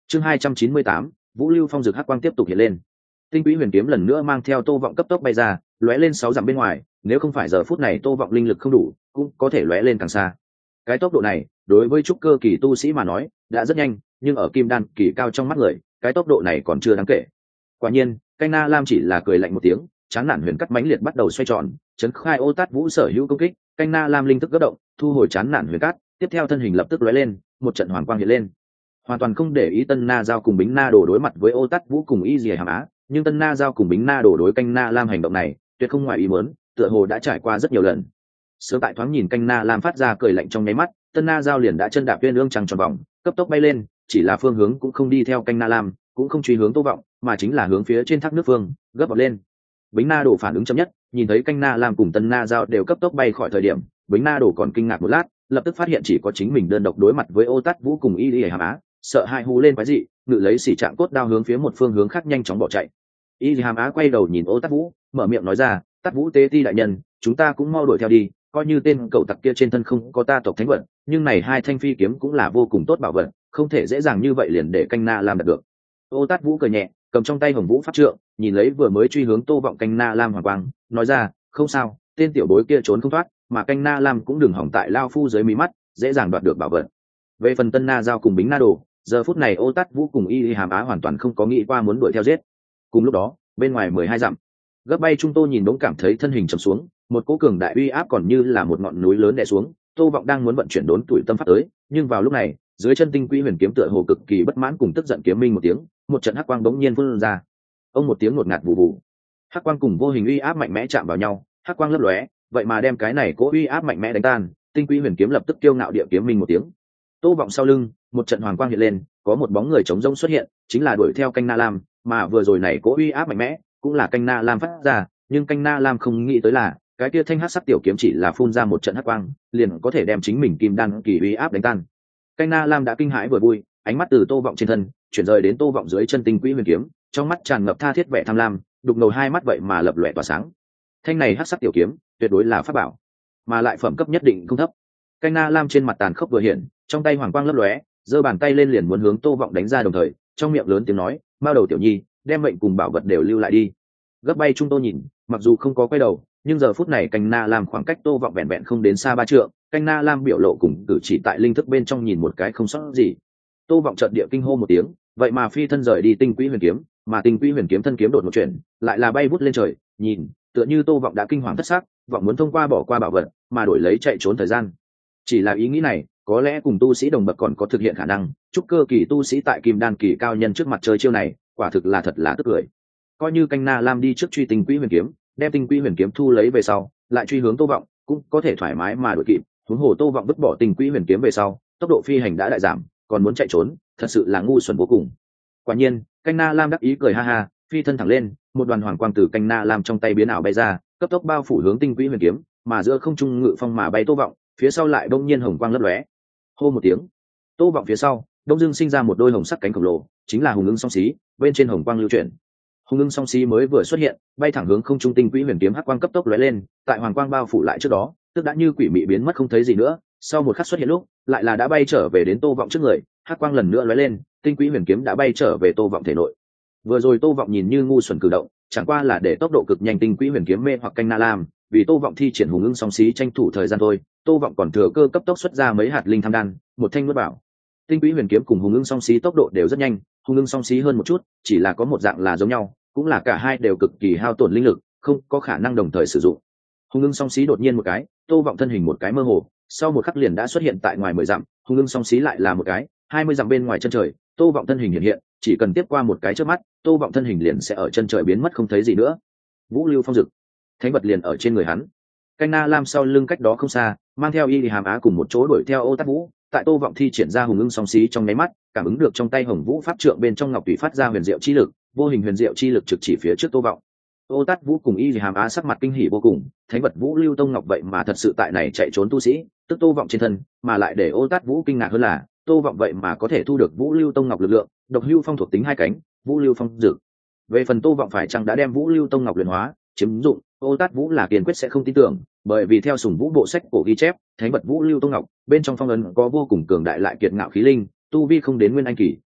Chương 298, Vũ Lưu Phong Dực hắc quang tiếp tục hiện lên. Tinh Quý Huyền Kiếm lần nữa mang theo Tô Vọng cấp tốc bay ra, lóe lên 6 dặm bên ngoài, nếu không phải giờ phút này Tô Vọng linh lực không đủ, cũng có thể lóe lên càng xa. Cái tốc độ này, đối với trúc cơ kỳ tu sĩ mà nói, đã rất nhanh, nhưng ở kim đan kỳ cao trong mắt người, cái tốc độ này còn chưa đáng kể. Quả nhiên, Canh Na Lam chỉ là cười lạnh một tiếng, chán nản huyền cắt mãnh liệt bắt đầu xoay tròn, chấn khai Ô Tát Vũ sở hữu công kích, Canh Na Lam linh thức cấp động, thu hồi chán nản huyền cắt, tiếp theo thân hình lập tức lóe lên, một trận hoàng quang hiện lên. Hoàn toàn không để ý Tân Na Giao cùng Bính Na Đồ đối mặt với Ô Tát Vũ cùng Y Dìa Hàm Á, nhưng Tân Na Giao cùng Bính Na Đồ đối Canh Na Lam hành động này, tuyệt không ngoài ý muốn, tựa hồ đã trải qua rất nhiều lần. Sớm tại thoáng nhìn Canh Na Lam phát ra cười lạnh trong nháy mắt, Tân Na Giao liền đã chân đạp viên ương trăng tròn vòng, cấp tốc bay lên, chỉ là phương hướng cũng không đi theo Canh Na Lam, cũng không truy hướng Tô Vọng, mà chính là hướng phía trên thác nước phương, gấp bọt lên. Bính Na Đồ phản ứng chậm nhất, nhìn thấy Canh Na Lam cùng Tân Na Giao đều cấp tốc bay khỏi thời điểm, Bính Na Đồ còn kinh ngạc một lát, lập tức phát hiện chỉ có chính mình đơn độc đối mặt với Ô Tát Vũ cùng Y Dìa Hàm Á, sợ hai hú lên quái dị, ngự lấy xỉ trạng cốt đao hướng phía một phương hướng khác nhanh chóng bỏ chạy. Y Dìa Hàm Á quay đầu nhìn Ô Tát Vũ, mở miệng nói ra, Tát Vũ tế ti đại nhân, chúng ta cũng mau đuổi theo đi, coi như tên cậu tặc kia trên thân không có ta tộc thánh vật, nhưng này hai thanh phi kiếm cũng là vô cùng tốt bảo vật, không thể dễ dàng như vậy liền để Canh Na Lam đạt được. Ô Tát Vũ cười nhẹ, cầm trong tay Hồng Vũ pháp trượng, nhìn lấy vừa mới truy hướng Tô Vọng Canh Na Lam hoàng quang, nói ra, không sao, tên tiểu bối kia trốn không thoát, mà Canh Na Lam cũng đừng hỏng tại lao phu dưới mí mắt, dễ dàng đoạt được bảo vật. Về phần Tân Na Giao cùng Bính Na Đồ, giờ phút này Ô Tát Vũ cùng Y Hàm Á hoàn toàn không có nghĩ qua muốn đuổi theo giết. Cùng lúc đó, bên ngoài 12 dặm, gấp bay trung Tô nhìn bỗng cảm thấy thân hình trầm xuống, một cỗ cường đại uy áp còn như là một ngọn núi lớn đè xuống. Tô Vọng đang muốn vận chuyển đốn tuổi tâm pháp tới, nhưng vào lúc này, dưới chân Tinh Quý Huyền Kiếm tựa hồ cực kỳ bất mãn cùng tức giận kiếm minh một tiếng, một trận hắc quang bỗng nhiên phun ra. Ông một tiếng ngột ngạt vụ vụ, hắc quang cùng vô hình uy áp mạnh mẽ chạm vào nhau, hắc quang lấp lóe, vậy mà đem cái này cỗ uy áp mạnh mẽ đánh tan. Tinh Quý Huyền Kiếm lập tức kiêu ngạo địa kiếm minh một tiếng. Tô Vọng sau lưng, một trận hoàng quang hiện lên, có một bóng người trống rỗng xuất hiện, chính là đuổi theo Canh Na Lam, mà vừa rồi này cỗ uy áp mạnh mẽ, cũng là Canh Na Lam phát ra, nhưng Canh Na Lam không nghĩ tới là, cái kia thanh hắc sắc tiểu kiếm chỉ là phun ra một trận hắc quang, liền có thể đem chính mình kim đan kỳ uy áp đánh tan. Canh Na Lam đã kinh hãi vừa vui, ánh mắt từ Tô Vọng trên thân chuyển rời đến Tô Vọng dưới chân Tinh Quý Huyền Kiếm, trong mắt tràn ngập tha thiết vẻ tham lam, đục ngầu hai mắt vậy mà lập lòe tỏa sáng. Thanh này hắc sắc tiểu kiếm, tuyệt đối là pháp bảo, mà lại phẩm cấp nhất định không thấp. Canh Na Lam trên mặt tàn khốc vừa hiện, trong tay hoàng quang lấp lóe, giơ bàn tay lên liền muốn hướng Tô Vọng đánh ra, đồng thời trong miệng lớn tiếng nói, "Mao đầu tiểu nhi, đem mệnh cùng bảo vật đều lưu lại đi." Gấp bay trung Tô nhìn, mặc dù không có quay đầu, nhưng giờ phút này Canh Na Lam khoảng cách Tô Vọng vẹn vẹn không đến xa 3 trượng, Canh Na Lam biểu lộ cùng cử chỉ tại linh thức bên trong nhìn một cái không sót gì. Tô Vọng chợt địa kinh hô một tiếng, vậy mà phi thân rời đi Tinh Quý Huyền Kiếm, mà Tinh Quý Huyền Kiếm thân kiếm đột một chuyển, lại là bay vút lên trời, nhìn, tựa như Tô Vọng đã kinh hoàng thất sắc, vọng muốn thông qua bỏ qua bảo vật, mà đổi lấy chạy trốn thời gian. Chỉ là ý nghĩ này, có lẽ cùng tu sĩ đồng bậc còn có thực hiện khả năng, trúc cơ kỳ tu sĩ tại kim đan kỳ cao nhân trước mặt chơi chiêu này, quả thực là thật là tức cười. Coi như Canh Na Lam đi trước truy Tinh Quý Huyền Kiếm, đem Tinh Quý Huyền Kiếm thu lấy về sau, lại truy hướng Tô Vọng, cũng có thể thoải mái mà đuổi kịp. Huống hồ Tô Vọng vứt bỏ Tinh Quý Huyền Kiếm về sau, tốc độ phi hành đã đại giảm, còn muốn chạy trốn, thật sự là ngu xuẩn vô cùng. Quả nhiên, Canh Na Lam đắc ý cười ha ha, phi thân thẳng lên, một đoàn hoàng quang từ Canh Na Lam trong tay biến ảo bay ra, cấp tốc bao phủ hướng Tinh Quý Huyền Kiếm, mà giữa không trung ngự phong mà bay Tô Vọng, phía sau lại bỗng nhiên hồng quang lấp lóe. Hô một tiếng, Tô Vọng phía sau, đông dương sinh ra một đôi hồng sắc cánh khổng lồ, chính là Hùng Ưng Song Xí, bên trên hồng quang lưu chuyển. Hùng Ưng Song Xí mới vừa xuất hiện, bay thẳng hướng không trung Tinh Quý Huyền Kiếm hắc quang cấp tốc lóe lên, tại hoàng quang bao phủ lại trước đó, tức đã như quỷ mị biến mất không thấy gì nữa, sau một khắc xuất hiện lúc, lại là đã bay trở về đến Tô Vọng trước người, hắc quang lần nữa lóe lên, Tinh Quý Huyền Kiếm đã bay trở về Tô Vọng thể nội. Vừa rồi Tô Vọng nhìn như ngu xuẩn cử động, chẳng qua là để tốc độ cực nhanh Tinh Quý Huyền Kiếm mê hoặc Canh Na Lam, vì Tô Vọng thi triển Hùng Ưng Song Xí tranh thủ thời gian thôi. Tô Vọng còn thừa cơ cấp tốc xuất ra mấy hạt linh tham đan, một thanh nuốt bảo. Tinh Quý Huyền Kiếm cùng Hùng Ưng Song Xí tốc độ đều rất nhanh, Hùng Ưng Song Xí hơn một chút, chỉ là có một dạng là giống nhau, cũng là cả hai đều cực kỳ hao tổn linh lực, không có khả năng đồng thời sử dụng. Hùng Ưng Song Xí đột nhiên một cái, Tô Vọng thân hình một cái mơ hồ, sau một khắc liền đã xuất hiện tại ngoài 10 dặm. Hùng Ưng Song Xí lại là một cái, 20 dặm bên ngoài chân trời, Tô Vọng thân hình hiện hiện, chỉ cần tiếp qua một cái chớp mắt, Tô Vọng thân hình liền sẽ ở chân trời biến mất không thấy gì nữa. Vũ Lưu Phong Dực, thánh vật liền ở trên người hắn. Canh Na Lam sau lưng cách đó không xa, mang theo Y Hàm Á cùng một chỗ đuổi theo Ô Tát Vũ, tại Tô Vọng thi triển ra Hùng Ưng Song Xí trong nháy mắt, cảm ứng được trong tay Hồng Vũ pháp trượng bên trong ngọc thủy phát ra huyền diệu chi lực, vô hình huyền diệu chi lực trực chỉ phía trước Tô Vọng. Ô Tát Vũ cùng Y Hàm Á sắc mặt kinh hỉ vô cùng, thánh vật Vũ Lưu Tông Ngọc vậy mà thật sự tại này chạy trốn tu sĩ, tức Tô Vọng trên thân, mà lại để Ô Tát Vũ kinh ngạc hơn là, Tô Vọng vậy mà có thể thu được Vũ Lưu Tông Ngọc lực lượng, độc hưu phong thuộc tính hai cánh, Vũ Lưu Phong Dực. Về phần Tô Vọng phải chăng đã đem Vũ Lưu Tông Ngọc luyện hóa, chiếm dụng, Ô Tát Vũ là kiên quyết sẽ không tin tưởng, bởi vì theo Sùng Vũ bộ sách cổ ghi chép, thánh vật Vũ Lưu Tông Ngọc bên trong phong ấn có vô cùng cường đại lại kiệt ngạo khí linh, tu vi không đến nguyên anh kỳ,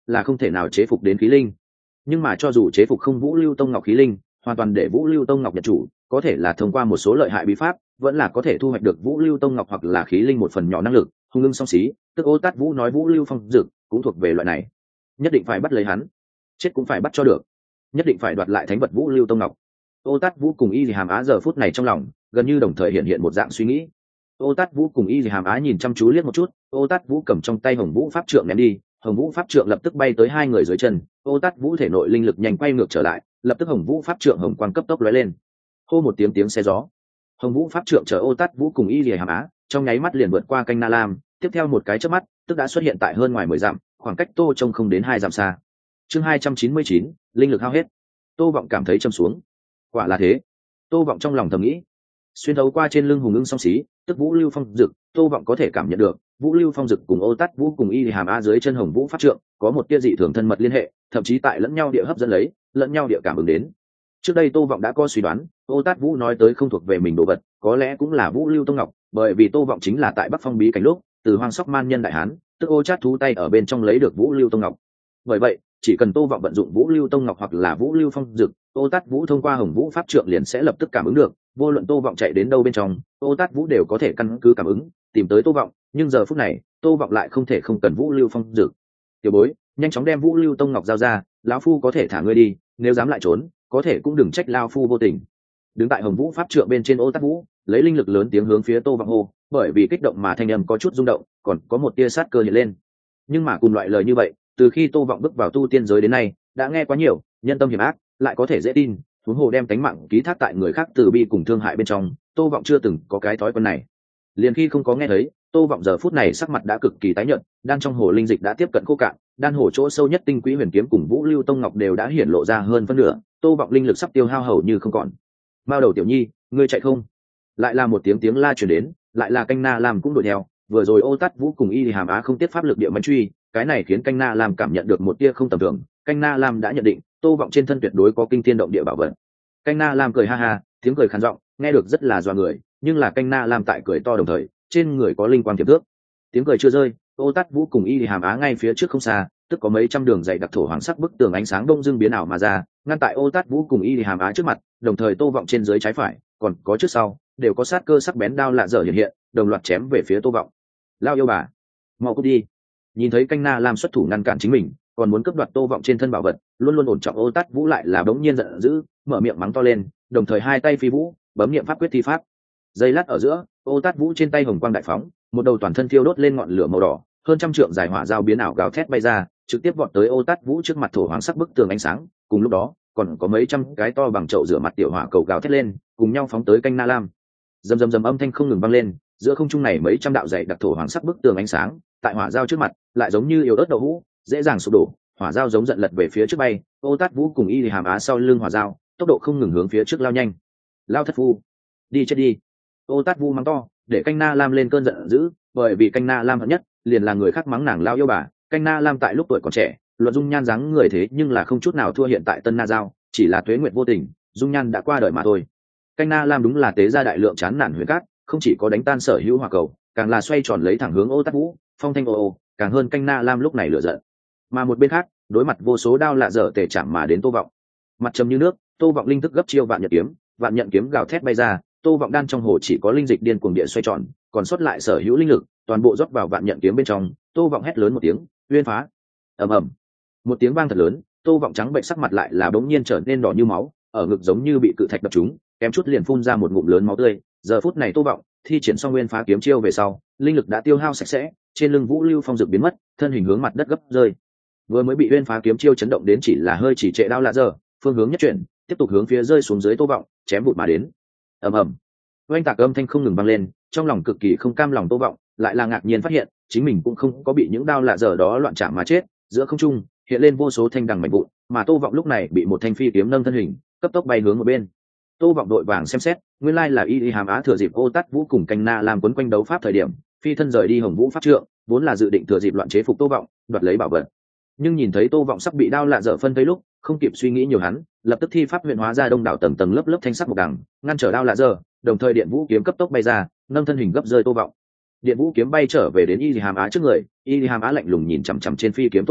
là không thể nào chế phục đến khí linh. Nhưng mà cho dù chế phục không Vũ Lưu Tông Ngọc khí linh, hoàn toàn để Vũ Lưu Tông Ngọc nhận chủ, có thể là thông qua một số lợi hại bí pháp, vẫn là có thể thu hoạch được Vũ Lưu Tông Ngọc hoặc là khí linh một phần nhỏ năng lực. Hùng Ưng Song Xí, tức Ô Tát Vũ nói Vũ Lưu Phong Dực cũng thuộc về loại này, nhất định phải bắt lấy hắn, chết cũng phải bắt cho được, nhất định phải đoạt lại thánh vật Vũ Lưu Tông Ngọc. Ô Tát Vũ cùng Y Hàm Á giờ phút này trong lòng gần như đồng thời hiện một dạng suy nghĩ. Ô Tát Vũ cùng Y Hàm Á nhìn chăm chú liếc một chút, Ô Tát Vũ cầm trong tay Hồng Vũ pháp trượng ném đi, Hồng Vũ pháp trượng lập tức bay tới hai người dưới chân. Ô Tát Vũ thể nội linh lực nhanh quay ngược trở lại, lập tức Hồng Vũ pháp trượng hồng quang cấp tốc lóe lên. Hô một tiếng xe gió, Hồng Vũ pháp trượng chở Ô Tát Vũ cùng Y Hàm Á trong nháy mắt liền vượt qua canh Na Lam, tiếp theo một cái chớp mắt, tức đã xuất hiện tại hơn ngoài 10 dặm, khoảng cách Tô trông không đến 2 dặm xa. Chương 299, linh lực hao hết. Tô Vọng cảm thấy châm xuống. Quả là thế, Tô Vọng trong lòng thầm nghĩ. Xuyên thấu qua trên lưng Hùng Ưng Song Xí, tức Vũ Lưu Phong Dực, Tô Vọng có thể cảm nhận được, Vũ Lưu Phong Dực cùng Ô Tát Vũ cùng Y Hàm Á dưới chân Hồng Vũ pháp trượng, có một tia dị thường thân mật liên hệ, thậm chí tại lẫn nhau địa hấp dẫn lấy, lẫn nhau địa cảm ứng đến. Trước đây Tô Vọng đã có suy đoán, Ô Tát Vũ nói tới không thuộc về mình đồ vật, có lẽ cũng là Vũ Lưu Tông Ngọc, bởi vì Tô Vọng chính là tại Bắc Phong bí cảnh lúc, từ Hoang Sóc Man Nhân đại hán, tức Ô Chát thú tay ở bên trong lấy được Vũ Lưu Tông Ngọc. Bởi vậy, chỉ cần Tô Vọng vận dụng Vũ Lưu Tông Ngọc hoặc là Vũ Lưu Phong Dực, Ô Tát Vũ thông qua Hồng Vũ pháp trượng liền sẽ lập tức cảm ứng được, vô luận Tô Vọng chạy đến đâu bên trong, Ô Tát Vũ đều có thể căn cứ cảm ứng, tìm tới Tô Vọng, nhưng giờ phút này, Tô Vọng lại không thể không cần Vũ Lưu Phong Dực. Tiểu bối, nhanh chóng đem Vũ Lưu Tông Ngọc giao ra, lão phu có thể thả ngươi đi, nếu dám lại trốn, có thể cũng đừng trách lão phu vô tình. Đứng tại Hồng Vũ pháp trượng bên trên Ô Tát Vũ, lấy linh lực lớn tiếng hướng phía Tô Vọng hô, bởi vì kích động mà thanh âm có chút rung động, còn có một tia sát cơ hiện lên. Nhưng mà cùng loại lời như vậy, từ khi Tô Vọng bước vào tu tiên giới đến nay, đã nghe quá nhiều, nhân tâm hiểm ác, lại có thể dễ tin, huống hồ đem tánh mạng ký thác tại người khác từ bi cùng thương hại bên trong, Tô Vọng chưa từng có cái thói quen này. Liền khi không có nghe thấy, Tô Vọng giờ phút này sắc mặt đã cực kỳ tái nhợt, đan trong hồ linh dịch đã tiếp cận khô cạn, đan hồ chỗ sâu nhất tinh quý huyền kiếm cùng Vũ Lưu Tông Ngọc đều đã hiển lộ ra hơn phân nửa, Tô Vọng linh lực sắp tiêu hao hầu như không còn. Mao Đầu tiểu nhi, ngươi chạy không? Lại là một tiếng la truyền đến, lại là canh Na Lam cũng đuổi theo, vừa rồi Ô Tát Vũ cùng Y Hàm Á không tiếp pháp lực địa mãnh truy, cái này khiến canh Na Lam cảm nhận được một tia không tầm thường, canh Na Lam đã nhận định, Tô Vọng trên thân tuyệt đối có kinh thiên động địa bảo vật. Canh Na Lam cười ha ha, tiếng cười khàn giọng, nghe được rất là dọa người, nhưng là canh Na Lam tại cười to đồng thời, trên người có linh quang tiềm thước. Tiếng cười chưa rơi, Ô Tát Vũ cùng Y Hàm Á ngay phía trước không xa, tức có mấy trăm đường dày đặc thổ hoàng sắc bức tường ánh sáng đông dương biến ảo mà ra, ngăn tại Ô Tát Vũ cùng Y Hàm Á trước mặt, đồng thời Tô Vọng trên dưới trái phải, còn có trước sau, đều có sát cơ sắc bén đao lạ dở hiện hiện, đồng loạt chém về phía Tô Vọng. Lao yêu bà, mau cút đi! Nhìn thấy canh Na Lam xuất thủ ngăn cản chính mình, còn muốn cướp đoạt Tô Vọng trên thân bảo vật, luôn luôn ổn trọng Ô Tát Vũ lại là bỗng nhiên giận dữ, mở miệng mắng to lên, đồng thời hai tay phi vũ, bấm niệm pháp quyết thi pháp. Giây lát ở giữa, Ô Tát Vũ trên tay hồng quang đại phóng, một đầu toàn thân thiêu đốt lên ngọn lửa màu đỏ, hơn trăm trượng dài hỏa dao biến ảo gào thét bay ra, trực tiếp vọt tới Ô Tát Vũ trước mặt thổ hoàng sắc bức tường ánh sáng, cùng lúc đó, còn có mấy trăm cái to bằng chậu rửa mặt tiểu hỏa cầu gào thét lên, cùng nhau phóng tới canh Na Lam. Rầm rầm rầm âm thanh không ngừng vang lên, giữa không trung này mấy trăm đạo dày đặc thổ hoàng sắc bức tường ánh sáng, tại hỏa dao trước mặt, lại giống như yếu ớt đậu hũ, dễ dàng sụp đổ, hỏa dao giống giận lật về phía trước bay, Ô Tát Vũ cùng Y Hàm Á sau lưng hỏa dao, tốc độ không ngừng hướng phía trước lao nhanh. Lao thất phu, đi chết đi! Ô Tát Vũ mắng to, để canh Na Lam lên cơn giận dữ, bởi vì canh Na Lam hận nhất liền là người khác mắng nàng lao yêu bà. Canh Na Lam tại lúc tuổi còn trẻ, luận dung nhan dáng người thế nhưng là không chút nào thua hiện tại Tân Na Giao, chỉ là tuế nguyệt vô tình, dung nhan đã qua đời mà thôi. Canh Na Lam đúng là tế gia đại lượng chán nản huyền cát, không chỉ có đánh tan sở hữu hỏa cầu, càng là xoay tròn lấy thẳng hướng Ô Tát Vũ, phong thanh ô, càng hơn canh Na Lam lúc này lửa giận. Mà một bên khác, đối mặt vô số đao lạ dở tề chạm mà đến Tô Vọng, mặt trầm như nước, Tô Vọng linh thức gấp chiêu vạn nhận kiếm gào thét bay ra, Tô Vọng đan trong hồ chỉ có linh dịch điên cuồng địa xoay tròn, còn sót lại sở hữu linh lực, toàn bộ rót vào vạn nhận kiếm bên trong. Tô Vọng hét lớn một tiếng, uyên phá. Ầm ầm, một tiếng vang thật lớn, Tô Vọng trắng bệnh sắc mặt lại là bỗng nhiên trở nên đỏ như máu, ở ngực giống như bị cự thạch đập trúng, kém chút liền phun ra một ngụm lớn máu tươi. Giờ phút này Tô Vọng thi triển xong uyên phá kiếm chiêu về sau, linh lực đã tiêu hao sạch sẽ, trên lưng Vũ Lưu Phong Dực biến mất, thân hình hướng mặt đất gấp rơi. Vừa mới bị uyên phá kiếm chiêu chấn động đến chỉ là hơi chỉ trệ đao lạ giờ, phương hướng nhất chuyển, tiếp tục hướng phía rơi xuống dưới Tô Vọng, chém vụt mà đến. Ầm ầm, oanh tạc âm thanh không ngừng vang lên, trong lòng cực kỳ không cam lòng Tô Vọng, lại là ngạc nhiên phát hiện, chính mình cũng không có bị những đao lạ giờ đó loạn chạm mà chết, giữa không trung hiện lên vô số thanh đằng mảnh vụn, mà Tô Vọng lúc này bị một thanh phi kiếm nâng thân hình, cấp tốc bay hướng một bên. Tô Vọng đội vàng xem xét, nguyên lai là Y Hàm Á thừa dịp Ô Tát Vũ cùng canh Na Lam quấn quanh đấu pháp thời điểm, phi thân rời đi Hồng Vũ pháp trượng, vốn là dự định thừa dịp loạn chế phục Tô Vọng, đoạt lấy bảo vật. Nhưng nhìn thấy Tô Vọng sắp bị đao lạ dở phân thấy lúc, không kịp suy nghĩ nhiều hắn, lập tức thi pháp luyện hóa ra đông đảo tầng tầng lớp lớp thanh sắc mộc đằng, ngăn trở đao lạ dở, đồng thời điện vũ kiếm cấp tốc bay ra, nâng thân hình gấp rơi Tô Vọng. Điện vũ kiếm bay trở về đến Y Hàm Á trước người, Y Hàm Á lạnh lùng nhìn chằm chằm trên phi kiếm Tô Vọng,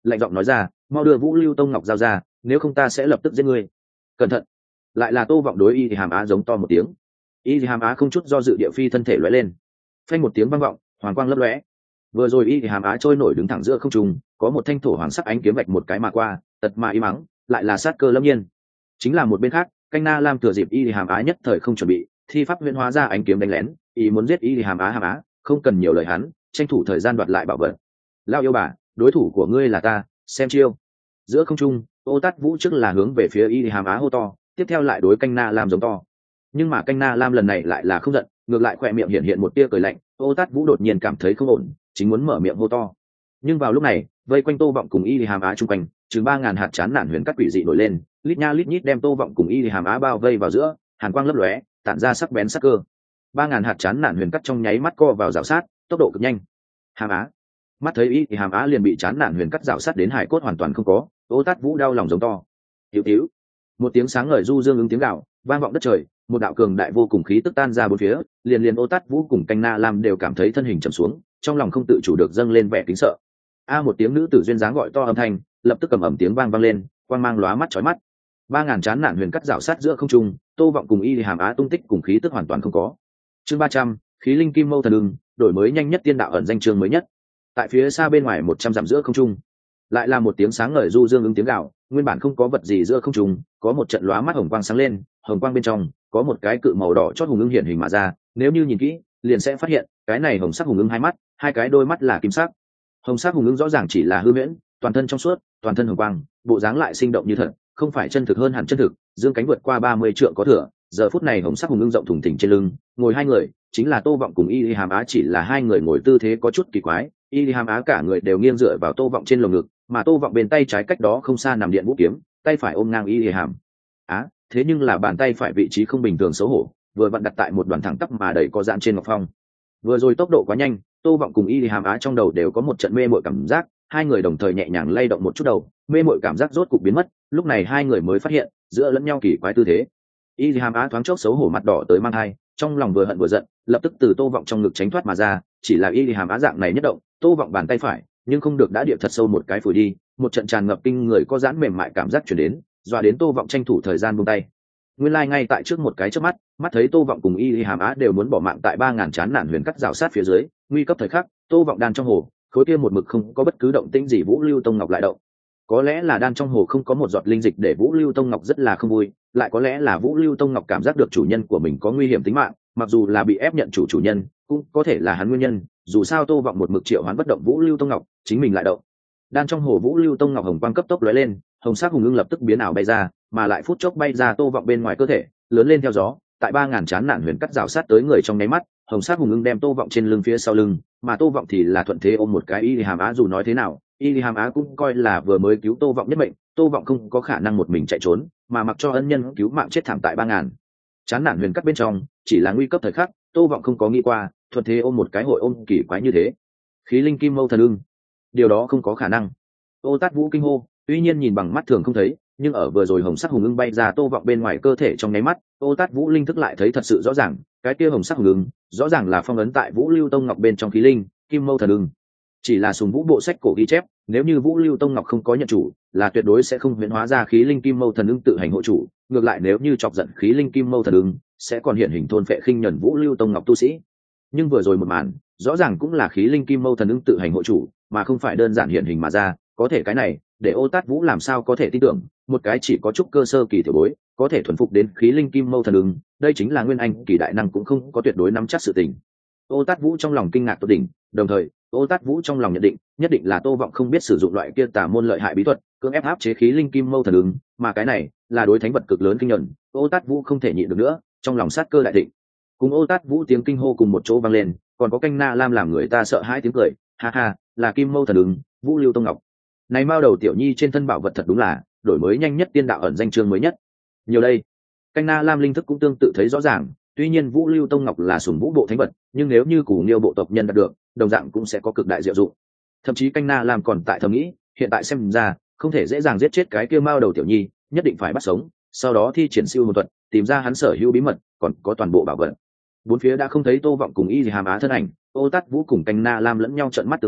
lạnh giọng nói ra, mau đưa Vũ Lưu Tông Ngọc giao ra, nếu không ta sẽ lập tức giết ngươi. Cẩn thận. Lại là Tô Vọng đối Y Thì Hàm Á giống to một tiếng. Y Thì Hàm Á không chút do dự địa phi thân thể lóe lên, phanh một tiếng vang vọng, hoàng quang lấp lóe. Vừa rồi Y Thì Hàm Á trôi nổi đứng thẳng giữa không trung, có một thanh thổ hoàng sắc ánh kiếm vạch một cái mà qua, tật mà im mắng, lại là sát cơ lâm nhiên. Chính là một bên khác, Canh Na Lam thừa dịp Y Thì Hàm Á nhất thời không chuẩn bị, thi pháp huyễn hóa ra ánh kiếm đánh lén, ý muốn giết Y Thì Hàm Á, không cần nhiều lời hắn, tranh thủ thời gian đoạt lại bảo vật. Lao yêu bà, đối thủ của ngươi là ta, xem chiêu. Giữa không trung, Ô Tát Vũ trước là hướng về phía Y Thì Hàm Á hô to, tiếp theo lại đối Canh Na Lam giống to. Nhưng mà Canh Na Lam lần này lại là không giận, ngược lại khỏe miệng hiện một tia cười lạnh. Ô Tát Vũ đột nhiên cảm thấy không ổn, chính muốn mở miệng hô to. Nhưng vào lúc này, vây quanh Tô Vọng cùng Y Thì Hàm Á chung quanh, chừng 3000 hạt chán nản huyền cắt quỷ dị nổi lên, lít nha lít nhít đem Tô Vọng cùng Y Thì Hàm Á bao vây vào giữa, hàn quang lấp lóe, tản ra sắc bén sắc cơ. 3000 hạt chán nản huyền cắt trong nháy mắt co vào rào sát, tốc độ cực nhanh. Hàm Á, mắt thấy Y Thì Hàm Á liền bị chán nản huyền cắt rào sát đến hải cốt hoàn toàn không có, Ô Tát Vũ đau lòng giống to. Tiểu tiểu, một tiếng sáng ngời du dương ứng tiếng gào, vang vọng đất trời, một đạo cường đại vô cùng khí tức tan ra bốn phía, liền Ô Tát Vũ cùng Canh Na Lam đều cảm thấy thân hình trầm xuống, trong lòng không tự chủ được dâng lên vẻ kính sợ. Một tiếng nữ tử duyên dáng gọi to âm thanh, lập tức cầm ầm tiếng vang lên, quang mang lóa mắt chói mắt. 3000 chán nản huyền cắt rào sát giữa không trung, Tô Vọng cùng Y Thì Hàm Á tung tích cùng khí tức hoàn toàn không có. Chương 300, khí linh kim mâu thần ưng, đổi mới nhanh nhất tiên đạo ẩn danh chương mới nhất. Tại phía xa bên ngoài 100 dặm giữa không trung, lại là một tiếng sáng ngời du dương ứng tiếng gào, nguyên bản không có vật gì giữa không trung, có một trận lóa mắt hồng quang sáng lên, hồng quang bên trong có một cái cự màu đỏ chót hùng ưng hiện hình mà ra, nếu như nhìn kỹ, liền sẽ phát hiện, cái này hồng sắc hùng ưng hai mắt, hai cái đôi mắt là kim sắc. Hồng sắc hùng ưng rõ ràng chỉ là hư huyễn, toàn thân trong suốt, toàn thân hồng quang, bộ dáng lại sinh động như thật, không phải chân thực hơn hẳn chân thực, dương cánh vượt qua 30 trượng có thừa. Giờ phút này hồng sắc hùng ưng rộng thùng thình trên lưng, ngồi hai người, chính là Tô Vọng cùng Y Thì Hàm Á, chỉ là hai người ngồi tư thế có chút kỳ quái, Y Thì Hàm Á cả người đều nghiêng dựa vào Tô Vọng trên lồng ngực, mà Tô Vọng bên tay trái cách đó không xa nằm điện vũ kiếm, tay phải ôm ngang Y Thì Hàm Á, thế nhưng là bàn tay phải vị trí không bình thường xấu hổ, vừa vặn đặt tại một đoàn thẳng tắp mà đầy có dạn trên ngọc phong. Vừa rồi tốc độ quá nhanh, Tô Vọng cùng Y Thì Hàm Á trong đầu đều có một trận mê mội cảm giác, hai người đồng thời nhẹ nhàng lay động một chút đầu, mê mội cảm giác rốt cục biến mất, lúc này hai người mới phát hiện, giữa lẫn nhau kỳ quái tư thế. Y Thì Hàm Á thoáng chốc xấu hổ mặt đỏ tới mang hai, trong lòng vừa hận vừa giận, lập tức từ Tô Vọng trong ngực tránh thoát mà ra, chỉ là Y Thì Hàm Á dạng này nhất động, Tô Vọng bàn tay phải, nhưng không được đã địa thật sâu một cái phủi đi, một trận tràn ngập kinh người có giãn mềm mại cảm giác truyền đến, dọa đến Tô Vọng tranh thủ thời gian buông tay. Nguyên lai ngay tại trước một cái chớp mắt, mắt thấy Tô Vọng cùng Y Thì Hàm Á đều muốn bỏ mạng tại 3000 chán nản huyền cắt rào sát phía dưới, nguy cấp thời khắc, Tô Vọng đan trong hồ, khối kia một mực không có bất cứ động tĩnh gì Vũ Lưu Tông Ngọc lại động. Có lẽ là đan trong hồ không có một giọt linh dịch để Vũ Lưu Tông Ngọc rất là không vui, lại có lẽ là Vũ Lưu Tông Ngọc cảm giác được chủ nhân của mình có nguy hiểm tính mạng, mặc dù là bị ép nhận chủ nhân, cũng có thể là hắn nguyên nhân, dù sao Tô Vọng một mực triệu hoán bất động Vũ Lưu Tông Ngọc, chính mình lại động. Đan trong hồ Vũ Lưu Tông Ngọc hồng quang cấp tốc lóe lên, hồng sắc hùng ưng lập tức biến ảo bay ra, mà lại phút chốc bay ra Tô Vọng bên ngoài cơ thể, lớn lên theo gió, tại 3000 chán nản huyền cắt rào sát tới người trong nháy mắt, hồng sắc hùng ưng đem Tô Vọng trên lưng phía sau lưng, mà Tô Vọng thì là thuận thế ôm một cái Y Thì Hàm Á. Dù nói thế nào, Y Thì Hàm Á cũng coi là vừa mới cứu Tô Vọng nhất mệnh, Tô Vọng không có khả năng một mình chạy trốn, mà mặc cho ân nhân cứu mạng chết thảm tại 3000 chán nản huyền cắt bên trong, chỉ là nguy cấp thời khắc, Tô Vọng không có nghĩ qua, thuận thế ôm một cái hội ôm kỳ quái như thế. Khí linh kim mâu thần ưng, điều đó không có khả năng. Ô Tát Vũ kinh hô, tuy nhiên nhìn bằng mắt thường không thấy, nhưng ở vừa rồi hồng sắc hùng ưng bay ra Tô Vọng bên ngoài cơ thể trong nháy mắt, Ô Tát Vũ linh thức lại thấy thật sự rõ ràng, cái kia hồng sắc hùng ưng, rõ ràng là phong ấn tại Vũ Lưu Tông Ngọc bên trong khí linh kim mâu thần ưng. Chỉ là Sùng Vũ bộ sách cổ ghi chép, nếu như Vũ Lưu Tông Ngọc không có nhận chủ, là tuyệt đối sẽ không huyễn hóa ra khí linh kim mâu thần ưng tự hành hộ chủ, ngược lại nếu như chọc giận khí linh kim mâu thần ưng, sẽ còn hiện hình thôn phệ khinh nhẫn Vũ Lưu Tông Ngọc tu sĩ. Nhưng vừa rồi một màn, rõ ràng cũng là khí linh kim mâu thần ưng tự hành hộ chủ, mà không phải đơn giản hiện hình mà ra, có thể cái này, để Ô Tát Vũ làm sao có thể tin tưởng, một cái chỉ có chút cơ sơ kỳ tiểu bối, có thể thuần phục đến khí linh kim mâu thần ưng, đây chính là nguyên anh kỳ đại năng cũng không có tuyệt đối nắm chắc sự tình. Ô Tát Vũ trong lòng kinh ngạc tột đỉnh, đồng thời, Ô Tát Vũ trong lòng nhận định, nhất định là Tô Vọng không biết sử dụng loại kia tà môn lợi hại bí thuật, cưỡng ép áp chế khí linh kim mâu thần ưng, mà cái này là đối thánh vật cực lớn kinh nhẫn, Ô Tát Vũ không thể nhịn được nữa, trong lòng sát cơ đại thịnh. Cùng Ô Tát Vũ tiếng kinh hô cùng một chỗ vang lên, còn có Canh Na Lam làm người ta sợ hãi tiếng cười, ha ha, là kim mâu thần ưng, Vũ Lưu Tông Ngọc. Này mao đầu tiểu nhi trên thân bảo vật thật đúng là đổi mới nhanh nhất tiên đạo ẩn danh chương mới nhất. Nhiều đây, Canh Na Lam linh thức cũng tương tự thấy rõ ràng, tuy nhiên Vũ Lưu Tông Ngọc là Sùng Vũ bộ thánh vật, nhưng nếu như Củ Nghiêu bộ tộc nhân đạt được, đồng dạng cũng sẽ có cực đại diệu dụng. Thậm chí Canh Na Lam còn tại thầm nghĩ, hiện tại xem ra, không thể dễ dàng giết chết cái kia mao đầu tiểu nhi, nhất định phải bắt sống, sau đó thi triển siêu hồn thuật, tìm ra hắn sở hữu bí mật, còn có toàn bộ bảo vật. Bốn phía đã không thấy Tô Vọng cùng Y Thì Hàm Á thân ảnh, Ô Tát Vũ cùng Canh Na Lam lẫn nhau trợn mắt tương đối,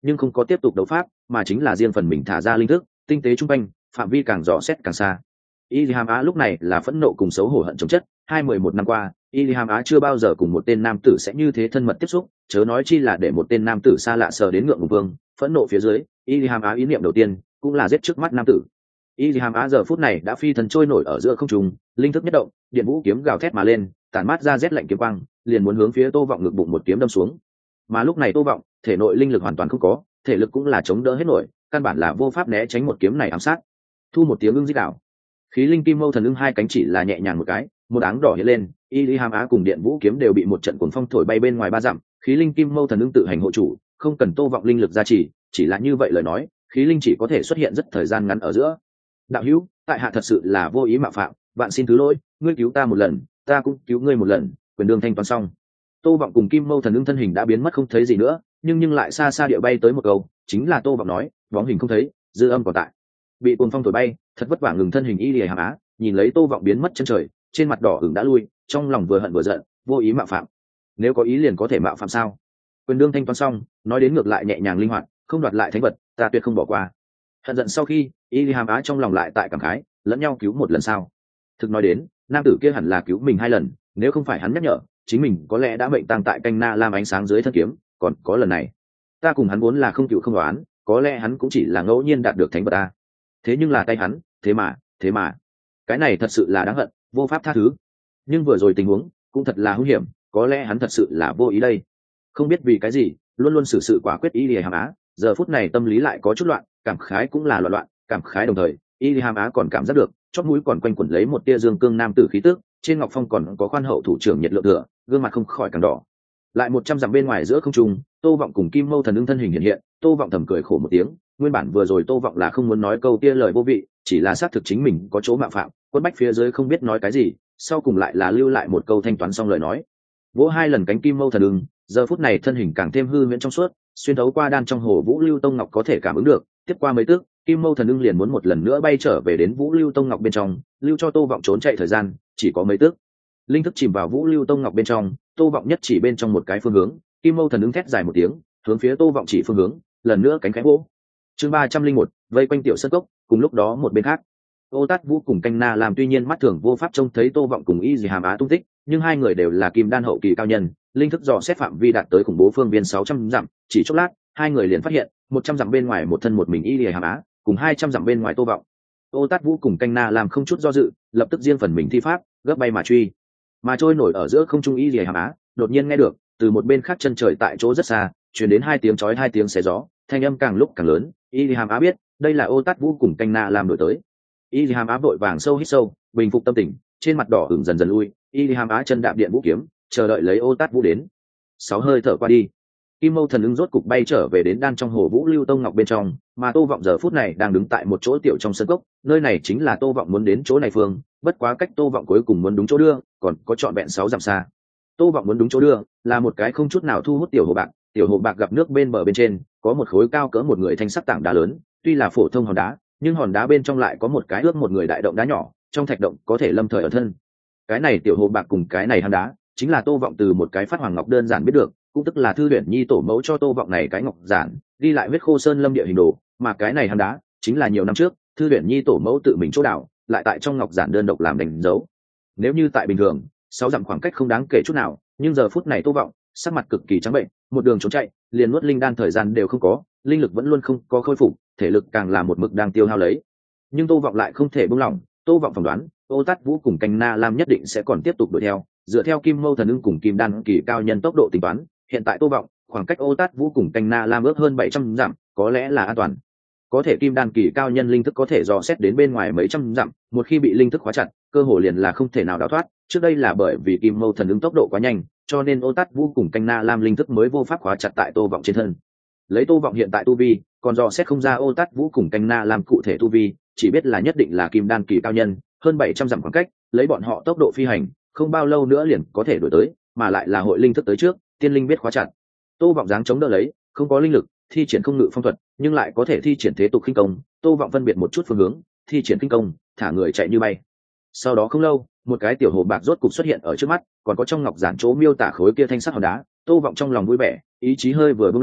nhưng không có tiếp tục đấu pháp, mà chính là riêng phần mình thả ra linh thức, tinh tế trung quanh, phạm vi càng dò xét càng xa. Ilham Á lúc này là phẫn nộ cùng xấu hổ hận chồng chất, 11 năm qua, Ilham Á chưa bao giờ cùng một tên nam tử sẽ như thế thân mật tiếp xúc, chớ nói chi là để một tên nam tử xa lạ sờ đến ngượng ngùng vương. Phẫn nộ phía dưới, Ilham Á ý niệm đầu tiên cũng là giết trước mắt nam tử. Ilham Á giờ phút này đã phi thần trôi nổi ở giữa không trung, linh thức nhất động, điện vũ kiếm gào thét mà lên, tản mát ra rét lạnh kiếm quang, liền muốn hướng phía Tô Vọng ngực bụng một kiếm đâm xuống. Mà lúc này Tô Vọng, thể nội linh lực hoàn toàn không có, thể lực cũng là chống đỡ hết nổi, căn bản là vô pháp né tránh một kiếm này ám sát. Thu một tiếng ưng rít đảo, khí linh kim mâu thần ưng hai cánh chỉ là nhẹ nhàng một cái, một áng đỏ hiện lên, Ilham Á cùng điện vũ kiếm đều bị một trận cuồng phong thổi bay bên ngoài 3 dặm, khí linh kim mâu thần ưng tự hành hộ chủ, không cần Tô Vọng linh lực gia trì, chỉ là như vậy lời nói, khí linh chỉ có thể xuất hiện rất thời gian ngắn ở giữa. Đạo hữu, tại hạ thật sự là vô ý mạo phạm, vạn xin thứ lỗi, ngươi cứu ta một lần, ta cũng cứu ngươi một lần, quyền đương thanh toán xong. Tô Vọng cùng kim mâu thần ưng thân hình đã biến mất không thấy gì nữa, nhưng lại xa xa địa bay tới một câu, chính là Tô Vọng nói, bóng hình không thấy, dư âm còn tại. Bị cuồng phong thổi bay, thật vất vả ngừng thân hình Ilham Á, nhìn lấy Tô Vọng biến mất chân trời, trên mặt đỏ ửng đã lui, trong lòng vừa hận vừa giận, vô ý mạo phạm. Nếu có ý liền có thể mạo phạm sao? Quyền đương thanh toán xong, nói đến ngược lại nhẹ nhàng linh hoạt, không đoạt lại thánh vật, ta tuyệt không bỏ qua. Hận giận sau khi, Ilham Á trong lòng lại tại cảm khái, lẫn nhau cứu một lần sao? Thực nói đến, nam tử kia hẳn là cứu mình 2 lần, nếu không phải hắn nhắc nhở, chính mình có lẽ đã mệnh tang tại canh na lam ánh sáng dưới thân kiếm, còn có lần này, ta cùng hắn vốn là không cựu không đoán, có lẽ hắn cũng chỉ là ngẫu nhiên đạt được thánh vật ta. Thế nhưng là tay hắn, thế mà, cái này thật sự là đáng hận, vô pháp tha thứ. Nhưng vừa rồi tình huống cũng thật là hung hiểm, có lẽ hắn thật sự là vô ý đây. Không biết vì cái gì, luôn luôn xử sự quả quyết Ilham Á, giờ phút này tâm lý lại có chút loạn, cảm khái cũng là loạn, cảm khái đồng thời, Ilham Á còn cảm giác được, chóp mũi còn quanh quẩn lấy một tia dương cương nam tử khí tức, trên ngọc phong còn có khoan hậu thủ trưởng nhiệt lượng thừa, gương mặt không khỏi càng đỏ. Lại 100 dặm bên ngoài giữa không trung, Tô Vọng cùng kim mâu thần ưng thân hình hiện, Tô Vọng thầm cười khổ một tiếng, nguyên bản vừa rồi Tô Vọng là không muốn nói câu tia lời vô vị, chỉ là xác thực chính mình có chỗ mạo phạm, quân bách phía dưới không biết nói cái gì, sau cùng lại là lưu lại một câu thanh toán xong lời nói. Vỗ 2 lần cánh kim mâu thần ưng, giờ phút này thân hình càng thêm hư huyễn trong suốt, xuyên thấu qua đan trong hồ Vũ Lưu Tông Ngọc có thể cảm ứng được, tiếp qua mấy tức, kim mâu thần ưng liền muốn một lần nữa bay trở về đến Vũ Lưu Tông Ngọc bên trong, lưu cho Tô Vọng trốn chạy thời gian chỉ có mấy tức. Linh thức chìm vào Vũ Lưu Tông Ngọc bên trong, Tô Vọng nhất chỉ bên trong một cái phương hướng, kim mâu thần ưng thét dài một tiếng, hướng phía Tô Vọng chỉ phương hướng, lần nữa cánh khẽ vỗ. Chương 301, vây quanh tiểu sơn cốc, cùng lúc đó một bên khác, Ô Tát Vũ cùng Canh Na làm tuy nhiên mắt thường vô pháp trông thấy Tô Vọng cùng Ilham Á tung tích, nhưng hai người đều là kim đan hậu kỳ cao nhân, linh thức dò xét phạm vi đạt tới khủng bố phương viên 600 dặm, chỉ chốc lát, hai người liền phát hiện, 100 dặm bên ngoài một thân một mình Ilham Á, cùng 200 dặm bên ngoài Tô Vọng. Ô Tát Vũ cùng Canh Na làm không chút do dự, lập tức riêng phần mình thi pháp, gấp bay mà truy. Mà trôi nổi ở giữa không trung Ilham Á, đột nhiên nghe được, từ một bên khác chân trời tại chỗ rất xa, truyền đến 2 tiếng chói 2 tiếng xé gió, thanh âm càng lúc càng lớn, Ilham Á biết, đây là Ô Tát Vũ cùng Canh Na làm đổi tới. Ilham Á vội vàng sâu hít sâu, bình phục tâm tình, trên mặt đỏ ửng dần dần lui, Ilham Á chân đạp điện vũ kiếm, chờ đợi lấy Ô Tát Vũ đến. 6 hơi thở qua đi, kim mâu thần ưng rốt cục bay trở về đến đan trong hồ Vũ Lưu Tông Ngọc bên trong, mà Tô Vọng giờ phút này đang đứng tại một chỗ tiểu trong sân cốc, nơi này chính là Tô Vọng muốn đến chỗ này phương, bất quá cách Tô Vọng cuối cùng muốn đúng chỗ đưa, còn có trọn vẹn 6 dặm xa. Tô Vọng muốn đúng chỗ đưa, là một cái không chút nào thu hút tiểu hồ bạc gặp nước bên bờ bên trên, có một khối cao cỡ một người thanh sắc tảng đá lớn, tuy là phổ thông hòn đá, nhưng hòn đá bên trong lại có một cái ước một người đại động đá nhỏ, trong thạch động có thể lâm thời ở thân. Cái này tiểu hồ bạc cùng cái này hòn đá, chính là Tô Vọng từ một cái phát hoàng ngọc đơn giản biết được, cũng tức là Thư Huyền Nhi tổ mẫu cho Tô Vọng này cái ngọc giản, ghi lại huyết khô sơn lâm địa hình đồ, mà cái này hòn đá chính là nhiều năm trước Thư Huyền Nhi tổ mẫu tự mình chỗ đào, lại tại trong ngọc giản đơn độc làm đánh dấu. Nếu như tại bình thường, 6 dặm khoảng cách không đáng kể chút nào, nhưng giờ phút này Tô Vọng sắc mặt cực kỳ trắng bệnh, một đường trốn chạy, liền nuốt linh đan thời gian đều không có, linh lực vẫn luôn không có khôi phục, thể lực càng là một mực đang tiêu hao lấy. Nhưng Tô Vọng lại không thể buông lỏng, Tô Vọng phỏng đoán, Ô Tát Vũ cùng Canh Na Lam nhất định sẽ còn tiếp tục đuổi theo, dựa theo Kim Mâu Thần Ưng cùng Kim Đan kỳ cao nhân tốc độ tính toán, hiện tại Tô Vọng, khoảng cách Ô Tát Vũ cùng Canh Na Lam ước hơn 700 dặm, có lẽ là an toàn. Có thể Kim Đan kỳ cao nhân linh thức có thể dò xét đến bên ngoài mấy trăm dặm, một khi bị linh thức khóa chặt, cơ hội liền là không thể nào đào thoát. Trước đây là bởi vì Kim Mâu Thần Ưng tốc độ quá nhanh, cho nên Ô Tát Vũ cùng Canh Na Lam linh thức mới vô pháp khóa chặt tại Tô Vọng trên thân. Lấy Tô Vọng hiện tại tu vi, còn dò xét không ra Ô Tát Vũ cùng Canh Na Lam cụ thể tu vi, chỉ biết là nhất định là Kim Đan kỳ cao nhân, hơn 700 dặm khoảng cách, lấy bọn họ tốc độ phi hành, không bao lâu nữa liền có thể đuổi tới, mà lại là hội linh thức tới trước, tiên linh biết khóa chặt. Tô Vọng dáng chống đỡ lấy, không có linh lực, thi triển không ngự phong thuật, nhưng lại có thể thi triển thế tục khinh công. Tô Vọng phân biệt một chút phương hướng, thi triển khinh công, thả người chạy như bay. Sau đó không lâu, một cái tiểu hồ bạc rốt cục xuất hiện ở trước mắt, còn có trong ngọc giản chỗ miêu tả khối kia thanh sắc hòn đá. Tô Vọng trong lòng vui vẻ, ý chí hơi vừa buông lỏng,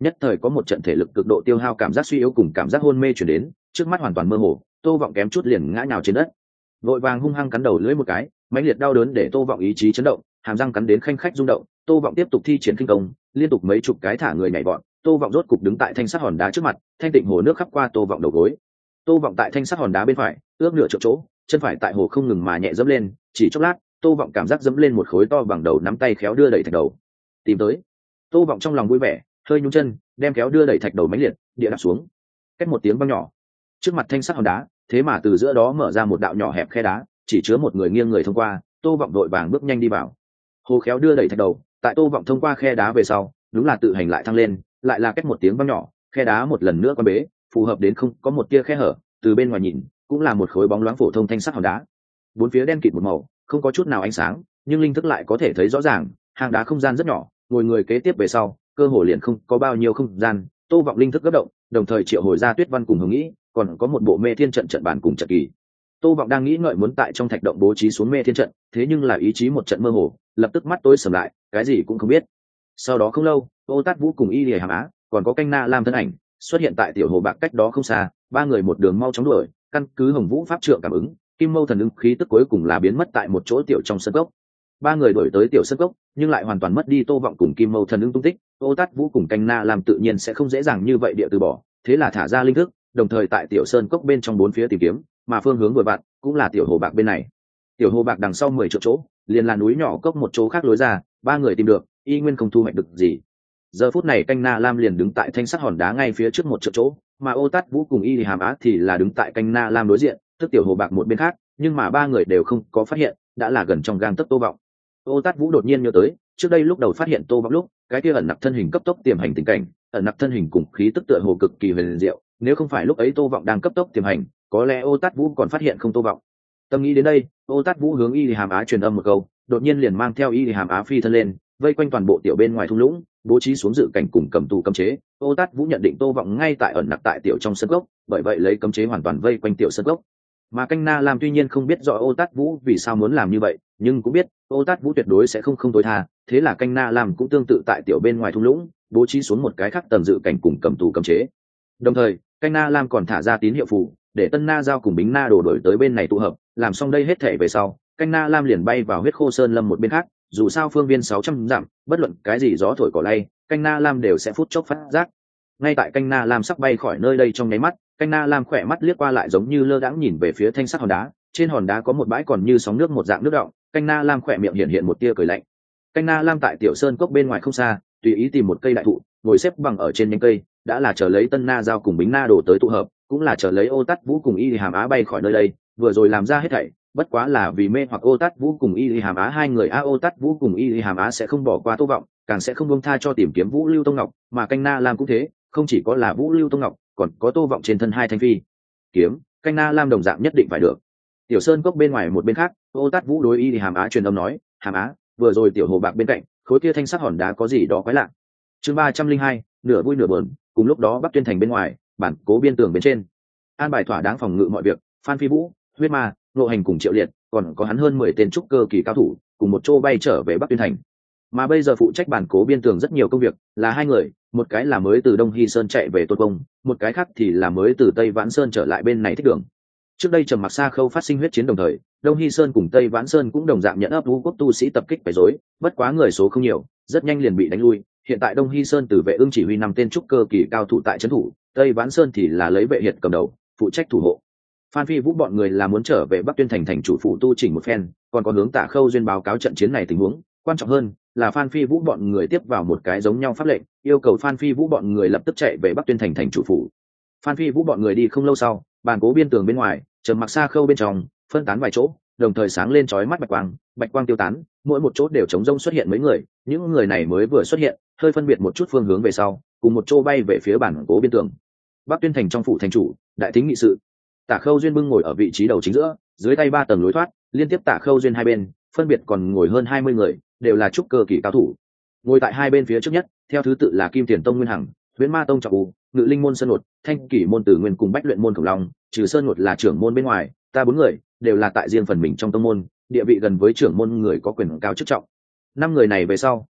nhất thời có một trận thể lực cực độ tiêu hao, cảm giác suy yếu cùng cảm giác hôn mê chuyển đến, trước mắt hoàn toàn mơ hồ. Tô Vọng kém chút liền ngã nhào trên đất, vội vàng hung hăng cắn đầu lưỡi một cái, mãnh liệt đau đớn để Tô Vọng ý chí chấn động, hàm răng cắn đến khanh khách rung động. Tô Vọng tiếp tục thi triển kinh công, liên tục mấy chục cái thả người nhảy vọt. Tô Vọng rốt cục đứng tại thanh sắt hòn đá trước mặt, thanh tịnh hồ nước khắp qua Tô Vọng đầu gối. Tô Vọng tại thanh sắt hòn đá bên phải, ước nửa chỗ, chân phải tại hồ không ngừng mà nhẹ dẫm lên, chỉ chốc lát, Tô Vọng cảm giác dẫm lên một khối to bằng đầu nắm tay khéo đưa đẩy thạch đầu. Tìm tới. Tô Vọng trong lòng vui vẻ, hơi nhún chân, đem kéo đưa đẩy thạch đầu mãnh liệt địa đạp xuống. Cách một tiếng vang nhỏ, trước mặt thanh sắt hòn đá, thế mà từ giữa đó mở ra một đạo nhỏ hẹp khe đá, chỉ chứa một người nghiêng người thông qua. Tô Vọng đội vàng bước nhanh đi vào. Hồ khéo đưa đẩy thạch đầu, tại Tô Vọng thông qua khe đá về sau, đúng là tự hành lại thăng lên, lại là cách một tiếng vang nhỏ, khe đá một lần nữa quan bế, phù hợp đến không có một tia khe hở, từ bên ngoài nhìn, cũng là một khối bóng loáng phổ thông thanh sắt hòn đá. Bốn phía đen kịt một màu, không có chút nào ánh sáng, nhưng linh thức lại có thể thấy rõ ràng, hang đá không gian rất nhỏ, ngồi người kế tiếp về sau, cơ hồ liền không có bao nhiêu không gian. Tô Vọng linh thức cấp động, đồng thời triệu hồi ra Tuyết Văn cùng Hồng Nghĩ, còn có một bộ mê thiên trận trận bản cùng trận kỳ. Tô Vọng đang nghĩ ngợi muốn tại trong thạch động bố trí xuống mê thiên trận, thế nhưng là ý chí một trận mơ hồ, lập tức mắt tối sầm lại, cái gì cũng không biết. Sau đó không lâu, Ô Tát Vũ cùng Y Lìa Hàm Á, còn có Canh Na Lam thân ảnh xuất hiện tại tiểu hồ bạc cách đó không xa, ba người một đường mau chóng đuổi, căn cứ Hồng Vũ pháp trượng cảm ứng, Kim Mâu thần ứng khí tức cuối cùng là biến mất tại một chỗ tiểu trong sân cốc. Ba người đuổi tới tiểu sân cốc, nhưng lại hoàn toàn mất đi Tô Vọng cùng Kim Mâu thần ứng tung tích. Ô Tát Vũ cùng Canh Na Lam tự nhiên sẽ không dễ dàng như vậy địa từ bỏ, thế là thả ra linh thức, đồng thời tại tiểu sơn cốc bên trong bốn phía tìm kiếm, mà phương hướng vừa vặn cũng là tiểu hồ bạc bên này. Tiểu hồ bạc đằng sau 10 triệu chỗ, liền là núi nhỏ cốc một chỗ khác lối ra, ba người tìm được, y nguyên không thu hoạch được gì. Giờ phút này Canh Na Lam liền đứng tại thanh sắt hòn đá ngay phía trước một triệu chỗ, mà Ô Tát Vũ cùng Y Hàm Á thì là đứng tại Canh Na Lam đối diện, tức tiểu hồ bạc một bên khác, nhưng mà ba người đều không có phát hiện, đã là gần trong gang tấc Tô Vọng. Ô Tát Vũ đột nhiên nhớ tới, trước đây lúc đầu phát hiện Tô Vọng lúc, cái kia ẩn nặc thân hình cấp tốc tiềm hành tình cảnh, ẩn nặc thân hình cùng khí tức tựa hồ cực kỳ huyền diệu, nếu không phải lúc ấy Tô Vọng đang cấp tốc tiềm hành, có lẽ Ô Tát Vũ còn phát hiện không Tô Vọng. Tâm nghĩ đến đây, Ô Tát Vũ hướng Y Hàm Á truyền âm một câu, đột nhiên liền mang theo Y Hàm Á phi thân lên, vây quanh toàn bộ tiểu bên ngoài thung lũng, bố trí xuống dự cảnh cùng cầm tù cấm chế. Ô Tát Vũ nhận định Tô Vọng ngay tại ẩn nặc tại tiểu trong sân gốc, bởi vậy lấy cấm chế hoàn toàn vây quanh tiểu sân gốc. Mà Canh Na Lam tuy nhiên không biết rõ Ô Tát Vũ vì sao muốn làm như vậy, nhưng cũng biết Ô Tát Vũ tuyệt đối sẽ không tối tha, thế là Canh Na Lam cũng tương tự tại tiểu bên ngoài thung lũng, bố trí xuống một cái khác tầng dự cảnh cùng cầm tù cấm chế. Đồng thời, Canh Na Lam còn thả ra tín hiệu phù, để Tân Na Giao cùng Bính Na Đồ đổi tới bên này tụ hợp, làm xong đây hết thể về sau, Canh Na Lam liền bay vào Huyết Khô Sơn Lâm một bên khác, dù sao phương viên 600 dặm, bất luận cái gì gió thổi cỏ lay, Canh Na Lam đều sẽ phút chốc phát giác. Ngay tại Canh Na Lam sắp bay khỏi nơi đây trong nháy mắt, Canh Na Lam khỏe mắt liếc qua lại giống như lơ đãng nhìn về phía thanh sắc hòn đá, trên hòn đá có một bãi còn như sóng nước một dạng nước đọng, Canh Na Lam khỏe miệng hiện một tia cười lạnh. Canh Na Lam tại tiểu sơn cốc bên ngoài không xa, tùy ý tìm một cây đại thụ, ngồi xếp bằng ở trên nhánh cây, đã là chờ lấy Tân Na Giao cùng Bính Na Đồ tới tụ hợp, cũng là chờ lấy Ô Tát Vũ cùng Y Hàm Á bay khỏi nơi đây, vừa rồi làm ra hết thảy, bất quá là vì mê hoặc Ô Tát Vũ cùng Y Hàm Á hai người. Ô Tát Vũ cùng Y Hàm Á sẽ không bỏ qua Tô Vọng, càng sẽ không buông tha cho tìm kiếm Vũ Lưu Tông Ngọc, mà Canh Na Lam cũng thế, không chỉ có là Vũ Lưu Tông Ngọc, còn có Tô Vọng trên thân hai thanh phi kiếm, Canh Na Lam đồng dạng nhất định phải được. Tiểu sơn cốc bên ngoài một bên khác, Ô Tát Vũ đối Y Hàm Á truyền âm nói, Hàm Á, vừa rồi tiểu hồ bạc bên cạnh, khối kia thanh sắc hòn đá có gì đó quái lạ. Chương 302, nửa vui nửa buồn. Cùng lúc đó Bắc Tuyên thành bên ngoài, bản cố biên tường bên trên, an bài thỏa đáng phòng ngự mọi việc, Phan Phi Vũ, Huyết Ma, Ngộ Hành cùng Triệu Liệt, còn có hắn hơn 10 tên trúc cơ kỳ cao thủ, cùng một chỗ bay trở về Bắc Tuyên thành. Mà bây giờ phụ trách bản cố biên tường rất nhiều công việc, là hai người, một cái là mới từ Đông Hy Sơn chạy về Tôn Công, một cái khác thì là mới từ Tây Vãn Sơn trở lại bên này thích đường. Trước đây Trầm Mặc Sa Khâu phát sinh huyết chiến đồng thời, Đông Hy Sơn cùng Tây Vãn Sơn cũng đồng dạng nhận ấp Vũ quốc tu sĩ tập kích phải rối, bất quá người số không nhiều, rất nhanh liền bị đánh lui. Hiện tại Đông Hy Sơn từ Vệ Ưng chỉ huy 5 tên trúc cơ kỳ cao thủ tại trấn thủ, Tây Vãn Sơn thì là lấy Vệ Hiệt cầm đầu, phụ trách thủ hộ. Phan Phi Vũ bọn người là muốn trở về Bắc Tuyên thành thành chủ phụ tu chỉnh một phen, còn có hướng Tạ Khâu duyên báo cáo trận chiến này tình huống, quan trọng hơn là Phan Phi Vũ bọn người tiếp vào một cái giống nhau pháp lệnh, yêu cầu Phan Phi Vũ bọn người lập tức chạy về Bắc Tuyên thành thành chủ phủ. Phan Phi Vũ bọn người đi không lâu sau, bàn cố biên tường bên ngoài, Trầm Mặc Sa Khâu bên trong, phân tán vài chỗ, đồng thời sáng lên chói mắt bạch quang tiêu tán, mỗi một chỗ đều trống rỗng xuất hiện mấy người, những người này mới vừa xuất hiện, hơi phân biệt một chút phương hướng về sau, cùng một chỗ bay về phía bản cố biên tường. Bắc Tuyên thành trong phủ thành chủ, đại thính nghị sự. Tạ Khâu duyên bưng ngồi ở vị trí đầu chính giữa, dưới tay 3 tầng lối thoát, liên tiếp Tạ Khâu duyên hai bên, phân biệt còn ngồi hơn 20 người, đều là trúc cơ kỳ cao thủ. Ngồi tại hai bên phía trước nhất, theo thứ tự là Kim Tiền Tông Nguyên Hằng, Huyễn Ma Tông Trọng U, Ngự Linh môn Sơn Ngột, Thanh Kỷ môn Tử Nguyên cùng Bách Luyện môn Khổng Long, trừ Sơn Ngột là trưởng môn bên ngoài, ta 4 người đều là tại riêng phần mình trong tông môn, địa vị gần với trưởng môn người có quyền cao chức trọng. 5 người này về sau,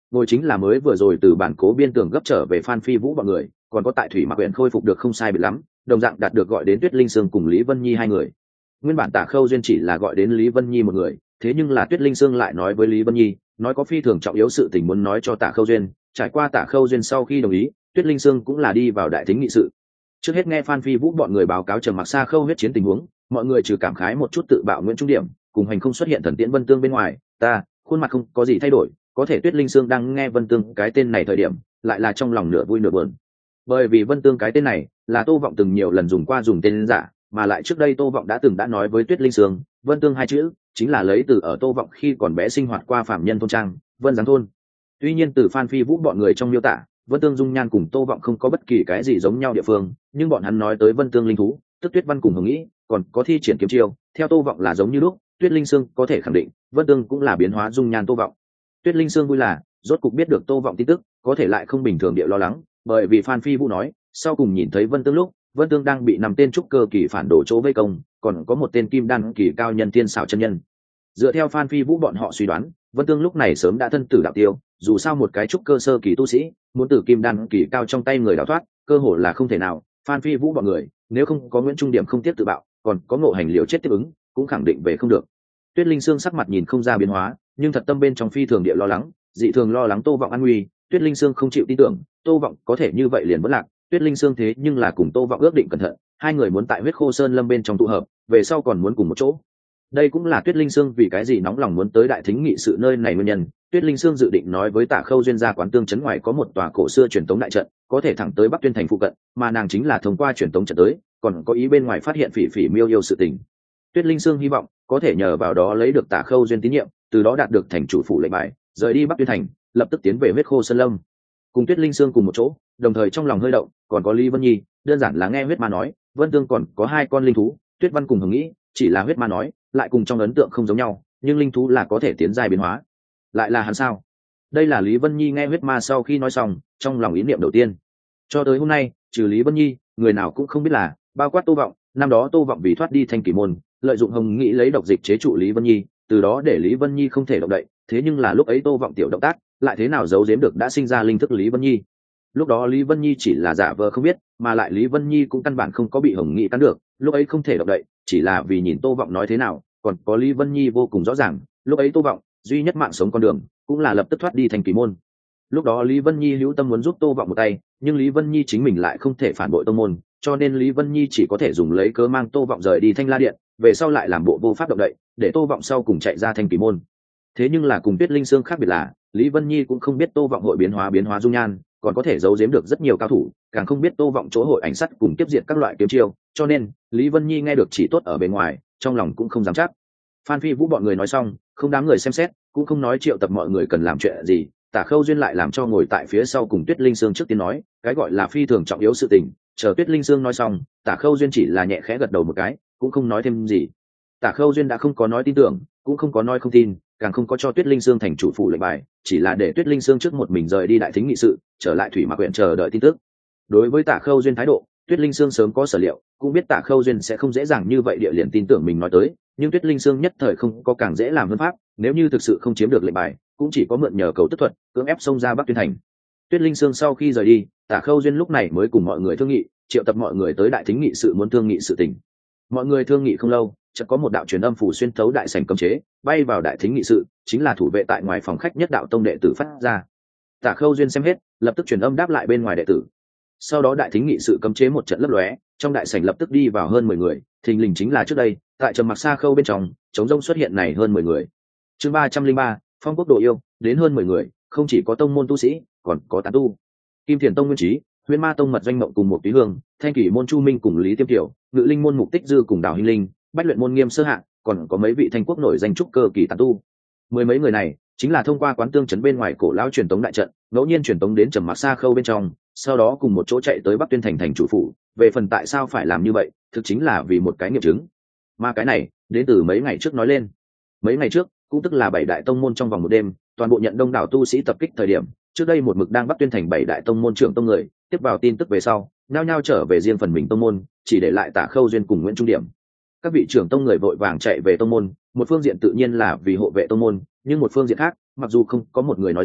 ngồi chính là mới vừa rồi từ bản cố biên tường gấp trở về Phan Phi Vũ bọn người, còn có tại thủy mặc huyện khôi phục được không sai biệt lắm, đồng dạng đạt được gọi đến Tuyết Linh Sương cùng Lý Vân Nhi hai người. Nguyên bản Tả Khâu Duyên chỉ là gọi đến Lý Vân Nhi một người, thế nhưng là Tuyết Linh Sương lại nói với Lý Vân Nhi, nói có phi thường trọng yếu sự tình muốn nói cho Tả Khâu Duyên. Trải qua Tả Khâu Duyên sau khi đồng ý, Tuyết Linh Sương cũng là đi vào đại thính nghị sự. Trước hết nghe Phan Phi Vũ bọn người báo cáo Trầm Mặc Sa Khâu huyết chiến tình huống, mọi người trừ cảm khái một chút tự bạo Nguyễn Trung Điểm, cùng hành không xuất hiện thần tiễn Vân Tương bên ngoài, khuôn mặt không có gì thay đổi, có thể Tuyết Linh Sương đang nghe Vân Tương cái tên này thời điểm, lại là trong lòng nửa vui nửa buồn. Bởi vì Vân Tương cái tên này là Tô Vọng từng nhiều lần dùng qua dùng tên giả, mà lại trước đây Tô Vọng đã nói với Tuyết Linh Sương, Vân Tương hai chữ chính là lấy từ ở Tô Vọng khi còn bé sinh hoạt qua phạm nhân thôn trang, Vân Giáng thôn. Tuy nhiên từ Phan Phi Vũ bọn người trong miêu tả, Vân Tương dung nhan cùng Tô Vọng không có bất kỳ cái gì giống nhau địa phương, nhưng bọn hắn nói tới Vân Tương linh thú, tức Tuyết Văn cùng Hồng Nghĩ, còn có thi triển kiếm chiêu, theo Tô Vọng là giống như lúc, Tuyết Linh Sương có thể khẳng định, Vân Tương cũng là biến hóa dung nhan Tô Vọng. Tuyết Linh Sương vui là, rốt cục biết được Tô Vọng tin tức, có thể lại không bình thường địa lo lắng, bởi vì Phan Phi Vũ nói, sau cùng nhìn thấy Vân Tương lúc, Vân Tương đang bị 5 tên trúc cơ kỳ phản đồ chỗ vây công, còn có một tên kim đan kỳ cao nhân tiên xảo chân nhân. Dựa theo Phan Phi Vũ bọn họ suy đoán, Vân Tương lúc này sớm đã thân tử đạo tiêu, dù sao một cái trúc cơ sơ kỳ tu sĩ, muốn từ kim đan kỳ cao trong tay người đào thoát, cơ hội là không thể nào. Phan Phi Vũ bọn người, nếu không có Nguyễn Trung Điểm không tiếp tự bạo, còn có Ngộ Hành liều chết tiếp ứng, cũng khẳng định về không được. Tuyết Linh Sương sắc mặt nhìn không ra biến hóa, nhưng thật tâm bên trong phi thường địa lo lắng, dị thường lo lắng Tô Vọng an nguy. Tuyết Linh Sương không chịu tin tưởng, Tô Vọng có thể như vậy liền vẫn lạc. Tuyết Linh Sương thế nhưng là cùng Tô Vọng ước định cẩn thận, hai người muốn tại Huyết Khô Sơn Lâm bên trong tụ hợp, về sau còn muốn cùng một chỗ. Đây cũng là Tuyết Linh Sương vì cái gì nóng lòng muốn tới đại thính nghị sự nơi này nguyên nhân. Tuyết Linh Sương dự định nói với Tả Khâu Duyên gia quán tương trấn ngoài có một tòa cổ xưa truyền tống đại trận, có thể thẳng tới Bắc Tuyên thành phụ cận, mà nàng chính là thông qua truyền tống trận tới, còn có ý bên ngoài phát hiện Phỉ Phỉ Miêu yêu sự tình. Tuyết Linh Sương hy vọng có thể nhờ vào đó lấy được Tả Khâu Duyên tín nhiệm, từ đó đạt được thành chủ phủ lệnh bài, rời đi Bắc Tuyên thành, lập tức tiến về Huyết Khô Sơn Lâm. Cùng Tuyết Linh Sương cùng một chỗ, đồng thời trong lòng hơi động, còn có Lý Vân Nhi, đơn giản là nghe huyết ma nói, Vân Tương còn có 2 con linh thú, Tuyết Văn cùng Hồng Nghĩ, chỉ là huyết ma nói, lại cùng trong ấn tượng không giống nhau, nhưng linh thú là có thể tiến giai biến hóa. Lại là hắn sao? Đây là Lý Vân Nhi nghe huyết ma sau khi nói xong, trong lòng ý niệm đầu tiên. Cho tới hôm nay, trừ Lý Vân Nhi, người nào cũng không biết là, bao quát Tô Vọng, năm đó Tô Vọng vì thoát đi Thanh Kỷ môn, lợi dụng Hồng Nghĩ lấy độc dịch chế trụ Lý Vân Nhi, từ đó để Lý Vân Nhi không thể động đậy, thế nhưng là lúc ấy Tô Vọng tiểu động tác, lại thế nào giấu giếm được đã sinh ra linh thức Lý Vân Nhi. Lúc đó Lý Vân Nhi chỉ là giả vờ không biết, mà lại Lý Vân Nhi cũng căn bản không có bị Hồng Nghĩ cắn được, lúc ấy không thể động đậy, chỉ là vì nhìn Tô Vọng nói thế nào, còn có Lý Vân Nhi vô cùng rõ ràng, lúc ấy Tô Vọng duy nhất mạng sống con đường, cũng là lập tức thoát đi Thanh Kỷ môn. Lúc đó Lý Vân Nhi hữu tâm muốn giúp Tô Vọng một tay, nhưng Lý Vân Nhi chính mình lại không thể phản bội tông môn, cho nên Lý Vân Nhi chỉ có thể dùng lấy cớ mang Tô Vọng rời đi Thanh La điện, về sau lại làm bộ vô pháp động đậy, để Tô Vọng sau cùng chạy ra Thanh Kỷ môn. Thế nhưng là cùng Tuyết Linh Sương khác biệt là, Lý Vân Nhi cũng không biết Tô Vọng hội biến hóa dung nhan, còn có thể giấu giếm được rất nhiều cao thủ, càng không biết Tô Vọng chỗ hội ảnh sắt cùng tiếp diệt các loại kiếm chiêu, cho nên Lý Vân Nhi nghe được chỉ tốt ở bên ngoài, trong lòng cũng không dám chắc. Phan Phi Vũ bọn người nói xong, không đám người xem xét, cũng không nói triệu tập mọi người cần làm chuyện gì, Tả Khâu Duyên lại làm cho ngồi tại phía sau cùng Tuyết Linh Sương trước tiên nói, cái gọi là phi thường trọng yếu sự tình, chờ Tuyết Linh Sương nói xong, Tả Khâu Duyên chỉ là nhẹ khẽ gật đầu một cái, cũng không nói thêm gì. Tả Khâu Duyên đã không có nói tin tưởng, cũng không có nói không tin, càng không có cho Tuyết Linh Sương thành chủ phủ lệnh bài, chỉ là để Tuyết Linh Sương trước một mình rời đi đại thính nghị sự, trở lại thủy mạc huyện chờ đợi tin tức. Đối với Tả Khâu Duyên thái độ, Tuyết Linh Sương sớm có sở liệu, cũng biết Tả Khâu Duyên sẽ không dễ dàng như vậy địa liền tin tưởng mình nói tới, nhưng Tuyết Linh Sương nhất thời không có càng dễ làm hơn pháp, nếu như thực sự không chiếm được lệnh bài, cũng chỉ có mượn nhờ cầu tức thuật, cưỡng ép xông ra Bắc Tuyên thành. Tuyết Linh Sương sau khi rời đi, Tả Khâu Duyên lúc này mới cùng mọi người thương nghị, triệu tập mọi người tới đại thính nghị sự muốn thương nghị sự tình. Mọi người thương nghị không lâu, chợt có một đạo truyền âm phủ xuyên thấu đại sảnh cấm chế, bay vào đại thính nghị sự, chính là thủ vệ tại ngoài phòng khách nhất đạo tông đệ tử phát ra. Tả Khâu Duyên xem hết, lập tức truyền âm đáp lại bên ngoài đệ tử. Sau đó đại thính nghị sự cấm chế một trận lấp lóe, trong đại sảnh lập tức đi vào hơn 10 người, thình lình chính là trước đây, tại Trầm Mặc Sa Khâu bên trong, chống rông xuất hiện này hơn 10 người. Chương 303, Phong Quốc Độ Yêu, đến hơn 10 người, không chỉ có tông môn tu sĩ, còn có tán tu. Kim Thiền Tông Nguyên Chí, Huyền Ma Tông Mật Doanh Mộng cùng một Túy Hương, Thanh Kỷ môn Chu Minh cùng Lý Tiêm Tiểu, Ngự Linh môn Mục Tích Dư cùng Đào Hinh Linh, Bách Luyện môn Nghiêm Sơ Hạ, còn có mấy vị Thanh Quốc nổi danh trúc cơ kỳ tán tu. Mười mấy người này chính là thông qua quán tương trấn bên ngoài cổ lão truyền tống đại trận, ngẫu nhiên truyền tống đến Trầm Mặc Sa Khâu bên trong, sau đó cùng một chỗ chạy tới Bắc Tuyên thành thành chủ phủ. Về phần tại sao phải làm như vậy, thực chính là vì một cái nghiệm chứng. Mà cái này, đến từ mấy ngày trước nói lên. Mấy ngày trước, cũng tức là 7 đại tông môn trong vòng một đêm, toàn bộ nhận đông đảo tu sĩ tập kích thời điểm, trước đây một mực đang Bắc Tuyên thành 7 đại tông môn trưởng tông người, tiếp vào tin tức về sau, nhao nhao trở về riêng phần mình tông môn, chỉ để lại Tả Khâu Duyên cùng Nguyễn Trung Điểm. Các vị trưởng tông người vội vàng chạy về tông môn, một phương diện tự nhiên là vì hộ vệ tông môn, nhưng một phương diện khác, mặc dù không có một người nói ra,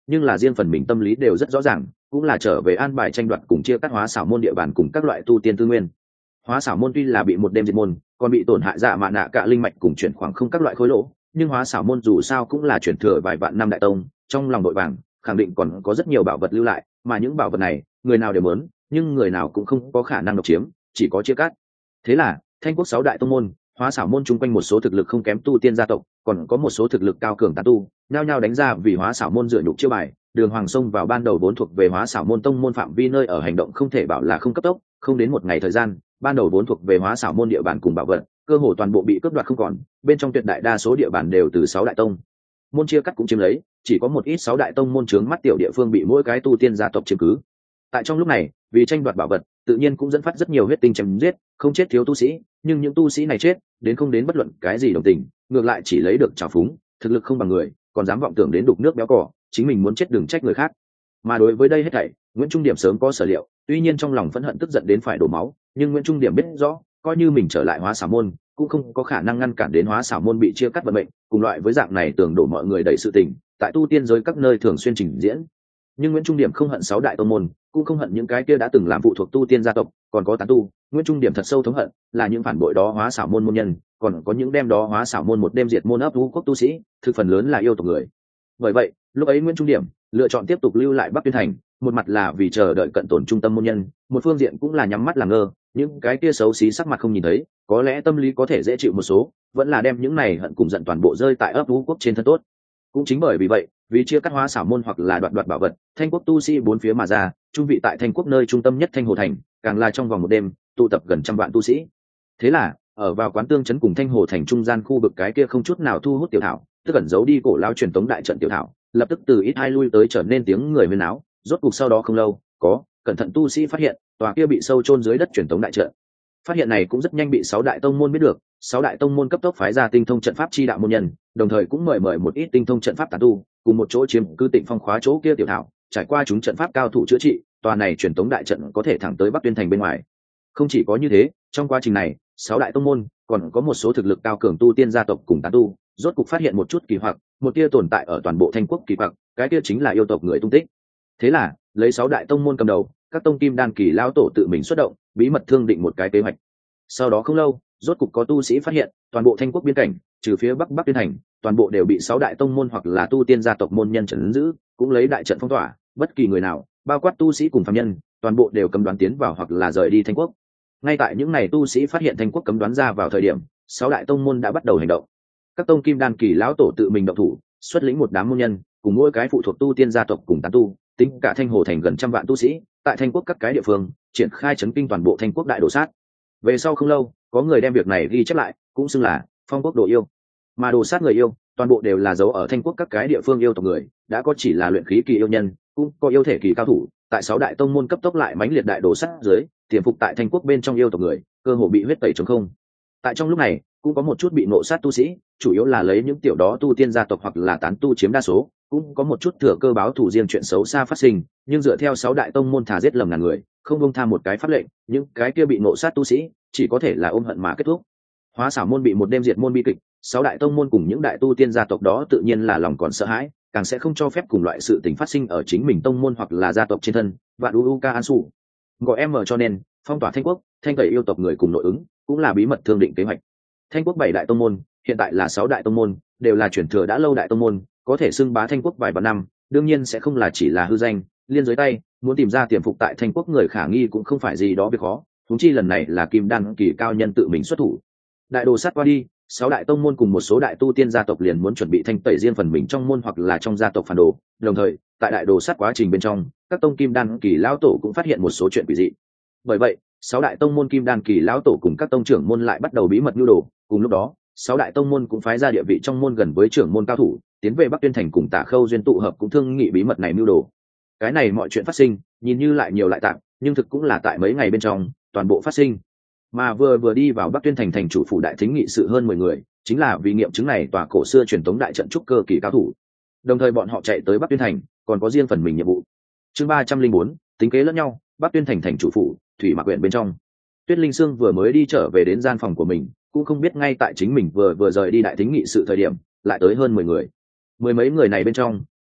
nhưng là riêng phần mình tâm lý đều rất rõ ràng, cũng là trở về an bài tranh đoạt cùng chia cắt Hóa Xảo môn địa bàn cùng các loại tu tiên tư nguyên. Hóa Xảo môn tuy là bị một đêm diệt môn, còn bị tổn hại dạ mạ nạ cả linh mạch cùng chuyển khoảng không các loại khối lỗ, nhưng Hóa Xảo môn dù sao cũng là chuyển thừa vài vạn năm đại tông, trong lòng đội vàng khẳng định còn có rất nhiều bảo vật lưu lại, mà những bảo vật này người nào đều muốn, nhưng người nào cũng không có khả năng độc chiếm, chỉ có chia cắt. Thế là Thanh quốc 6 đại tông môn, Hóa Xảo môn chung quanh một số thực lực không kém tu tiên gia tộc, còn có một số thực lực cao cường tán tu, nhao nhao đánh ra vì Hóa Xảo môn dựa nhục chiêu bài, đường hoàng sông vào ban đầu vốn thuộc về Hóa Xảo môn tông môn phạm vi nơi ở hành động không thể bảo là không cấp tốc, không đến một ngày thời gian, ban đầu vốn thuộc về Hóa Xảo môn địa bàn cùng bảo vật, cơ hồ toàn bộ bị cướp đoạt không còn, bên trong tuyệt đại đa số địa bàn đều từ 6 đại tông môn chia cắt cũng chiếm lấy, chỉ có một ít 6 đại tông môn chướng mắt tiểu địa phương bị mỗi cái tu tiên gia tộc chiếm cứ. Tại trong lúc này, vì tranh đoạt bảo vật, tự nhiên cũng dẫn phát rất nhiều huyết tinh chém giết, không chết thiếu tu sĩ, nhưng những tu sĩ này chết, đến không đến bất luận cái gì đồng tình, ngược lại chỉ lấy được trào phúng, thực lực không bằng người, còn dám vọng tưởng đến đục nước béo cỏ, chính mình muốn chết đừng trách người khác. Mà đối với đây hết thảy, Nguyễn Trung Điểm sớm có sở liệu, tuy nhiên trong lòng phẫn hận tức giận đến phải đổ máu, nhưng Nguyễn Trung Điểm biết rõ, coi như mình trở lại Hóa Xảo môn, cũng không có khả năng ngăn cản đến Hóa Xảo môn bị chia cắt vận mệnh, cùng loại với dạng này tưởng đổ mọi người đẩy sự tình, tại tu tiên giới các nơi thường xuyên trình diễn. Nhưng Nguyễn Trung Điểm không hận 6 đại tông môn, cũng không hận những cái kia đã từng làm phụ thuộc tu tiên gia tộc, còn có tán tu, Nguyễn Trung Điểm thật sâu thống hận là những phản bội đó Hóa Xảo môn môn nhân, còn có những đem đó Hóa Xảo môn một đêm diệt môn ấp vũ quốc tu sĩ, thực phần lớn là yêu tộc người. Bởi vậy, lúc ấy Nguyễn Trung Điểm lựa chọn tiếp tục lưu lại Bắc Tuyên thành, một mặt là vì chờ đợi cận tổn trung tâm môn nhân, một phương diện cũng là nhắm mắt làm ngơ, những cái kia xấu xí sắc mặt không nhìn thấy, có lẽ tâm lý có thể dễ chịu một số, vẫn là đem những này hận cùng giận toàn bộ rơi tại ấp vũ quốc trên thân tốt. Cũng chính bởi vì vậy, vì chia cắt Hóa Xảo môn hoặc là đoạt bảo vật, Thanh quốc tu sĩ bốn phía mà ra, trung vị tại Thanh quốc nơi trung tâm nhất Thanh Hồ thành, càng là trong vòng một đêm tụ tập gần trăm vạn tu sĩ. Thế là ở vào quán tương trấn cùng Thanh Hồ thành trung gian khu vực cái kia không chút nào thu hút tiểu thảo, tức ẩn giấu đi cổ lao truyền tống đại trận tiểu thảo, lập tức từ ít hai lui tới trở nên tiếng người huyên náo. Rốt cuộc sau đó không lâu, có cẩn thận tu sĩ phát hiện tòa kia bị sâu chôn dưới đất truyền tống đại trận. Phát hiện này cũng rất nhanh bị 6 đại tông môn biết được, 6 đại tông môn cấp tốc phái ra tinh thông trận pháp chi đạo môn nhân, đồng thời cũng mời một ít tinh thông trận pháp tán tu, cùng một chỗ chiếm cứ Tịnh Phong khóa chỗ kia tiểu thảo, trải qua chúng trận pháp cao thủ chữa trị, tòa này truyền tống đại trận có thể thẳng tới Bắc Tuyên thành bên ngoài. Không chỉ có như thế, trong quá trình này, 6 đại tông môn còn có một số thực lực cao cường tu tiên gia tộc cùng tán tu, rốt cục phát hiện một chút kỳ hoặc, một tia tồn tại ở toàn bộ Thanh quốc kỳ hoặc, cái kia chính là yêu tộc người tung tích. Thế là, lấy 6 đại tông môn cầm đầu, các tông kim đan kỳ lão tổ tự mình xuất động, bí mật thương định một cái kế hoạch. Sau đó không lâu, rốt cục có tu sĩ phát hiện, toàn bộ Thanh quốc biên cảnh, trừ phía Bắc Tuyên thành, toàn bộ đều bị 6 đại tông môn hoặc là tu tiên gia tộc môn nhân trấn giữ, cũng lấy đại trận phong tỏa, bất kỳ người nào, bao quát tu sĩ cùng phàm nhân, toàn bộ đều cấm đoán tiến vào hoặc là rời đi Thanh quốc. Ngay tại những ngày tu sĩ phát hiện Thanh quốc cấm đoán ra vào thời điểm, 6 đại tông môn đã bắt đầu hành động. Các tông kim đan kỳ lão tổ tự mình động thủ, xuất lĩnh một đám môn nhân, cùng mỗi cái phụ thuộc tu tiên gia tộc cùng tán tu, tính cả Thanh Hồ thành gần trăm vạn tu sĩ, tại Thanh quốc các cái địa phương, triển khai chấn kinh toàn bộ Thanh quốc đại đồ sát. Về sau không lâu, có người đem việc này ghi chép lại, cũng xưng là Phong quốc đồ yêu. Mà đồ sát người yêu, toàn bộ đều là dấu ở Thanh quốc các cái địa phương yêu tộc người, đã có chỉ là luyện khí kỳ yêu nhân, cũng có yêu thể kỳ cao thủ, tại 6 đại tông môn cấp tốc lại mãnh liệt đại đồ sát dưới, tiềm phục tại Thanh quốc bên trong yêu tộc người, cơ hồ bị huyết tẩy trống không. Tại trong lúc này, cũng có một chút bị nộ sát tu sĩ, chủ yếu là lấy những tiểu đó tu tiên gia tộc hoặc là tán tu chiếm đa số, cũng có một chút thừa cơ báo thủ riêng chuyện xấu xa phát sinh, nhưng dựa theo 6 đại tông môn thả giết lầm ngàn người, không buông tha một cái pháp lệnh, những cái kia bị nộ sát tu sĩ chỉ có thể là ôm hận mà kết thúc. Hóa Xảo môn bị một đêm diệt môn bi kịch, 6 đại tông môn cùng những đại tu tiên gia tộc đó tự nhiên là lòng còn sợ hãi, càng sẽ không cho phép cùng loại sự tình phát sinh ở chính mình tông môn hoặc là gia tộc trên thân. Vạn Uka Ansu gọi em cho nên phong tỏa Thanh quốc, thanh tẩy yêu tộc người cùng nội ứng, cũng là bí mật thương định kế hoạch. Thanh quốc 7 đại tông môn, hiện tại là 6 đại tông môn, đều là truyền thừa đã lâu đại tông môn, có thể xưng bá Thanh quốc vài vạn năm, đương nhiên sẽ không là chỉ là hư danh, liên giới tay, muốn tìm ra tiềm phục tại Thanh quốc người khả nghi cũng không phải gì đó việc khó, huống chi lần này là Kim Đan kỳ cao nhân tự mình xuất thủ. Đại đồ sát qua đi, 6 đại tông môn cùng một số đại tu tiên gia tộc liền muốn chuẩn bị thanh tẩy riêng phần mình trong môn hoặc là trong gia tộc phản đồ, đồng thời, tại đại đồ sát quá trình bên trong, các tông Kim Đan kỳ lão tổ cũng phát hiện một số chuyện quỷ dị. Bởi vậy, 6 đại tông môn Kim Đan kỳ lão tổ cùng các tông trưởng môn lại bắt đầu bí mật nhu đồ, cùng lúc đó, 6 đại tông môn cũng phái ra địa vị trong môn gần với trưởng môn cao thủ, tiến về Bắc Tuyên thành cùng Tả Khâu duyên tụ hợp cũng thương nghị bí mật này nhu đồ. Cái này mọi chuyện phát sinh, nhìn như lại nhiều lại tạm, nhưng thực cũng là tại mấy ngày bên trong, toàn bộ phát sinh. Mà vừa đi vào Bắc Tuyên thành thành chủ phủ đại thính nghị sự hơn 10 người, chính là vì nghiệm chứng này tòa cổ xưa truyền thống đại trận trúc cơ kỳ cao thủ. Đồng thời bọn họ chạy tới Bắc Tuyên thành, còn có riêng phần mình nhiệm vụ. Chương 304, tính kế lẫn nhau, Bắc Tuyên thành thành chủ phủ, thủy mạc quyển bên trong. Tuyết Linh Sương vừa mới đi trở về đến gian phòng của mình, cũng không biết ngay tại chính mình vừa rời đi đại thính nghị sự thời điểm, lại tới hơn 10 người. Mười mấy người này bên trong,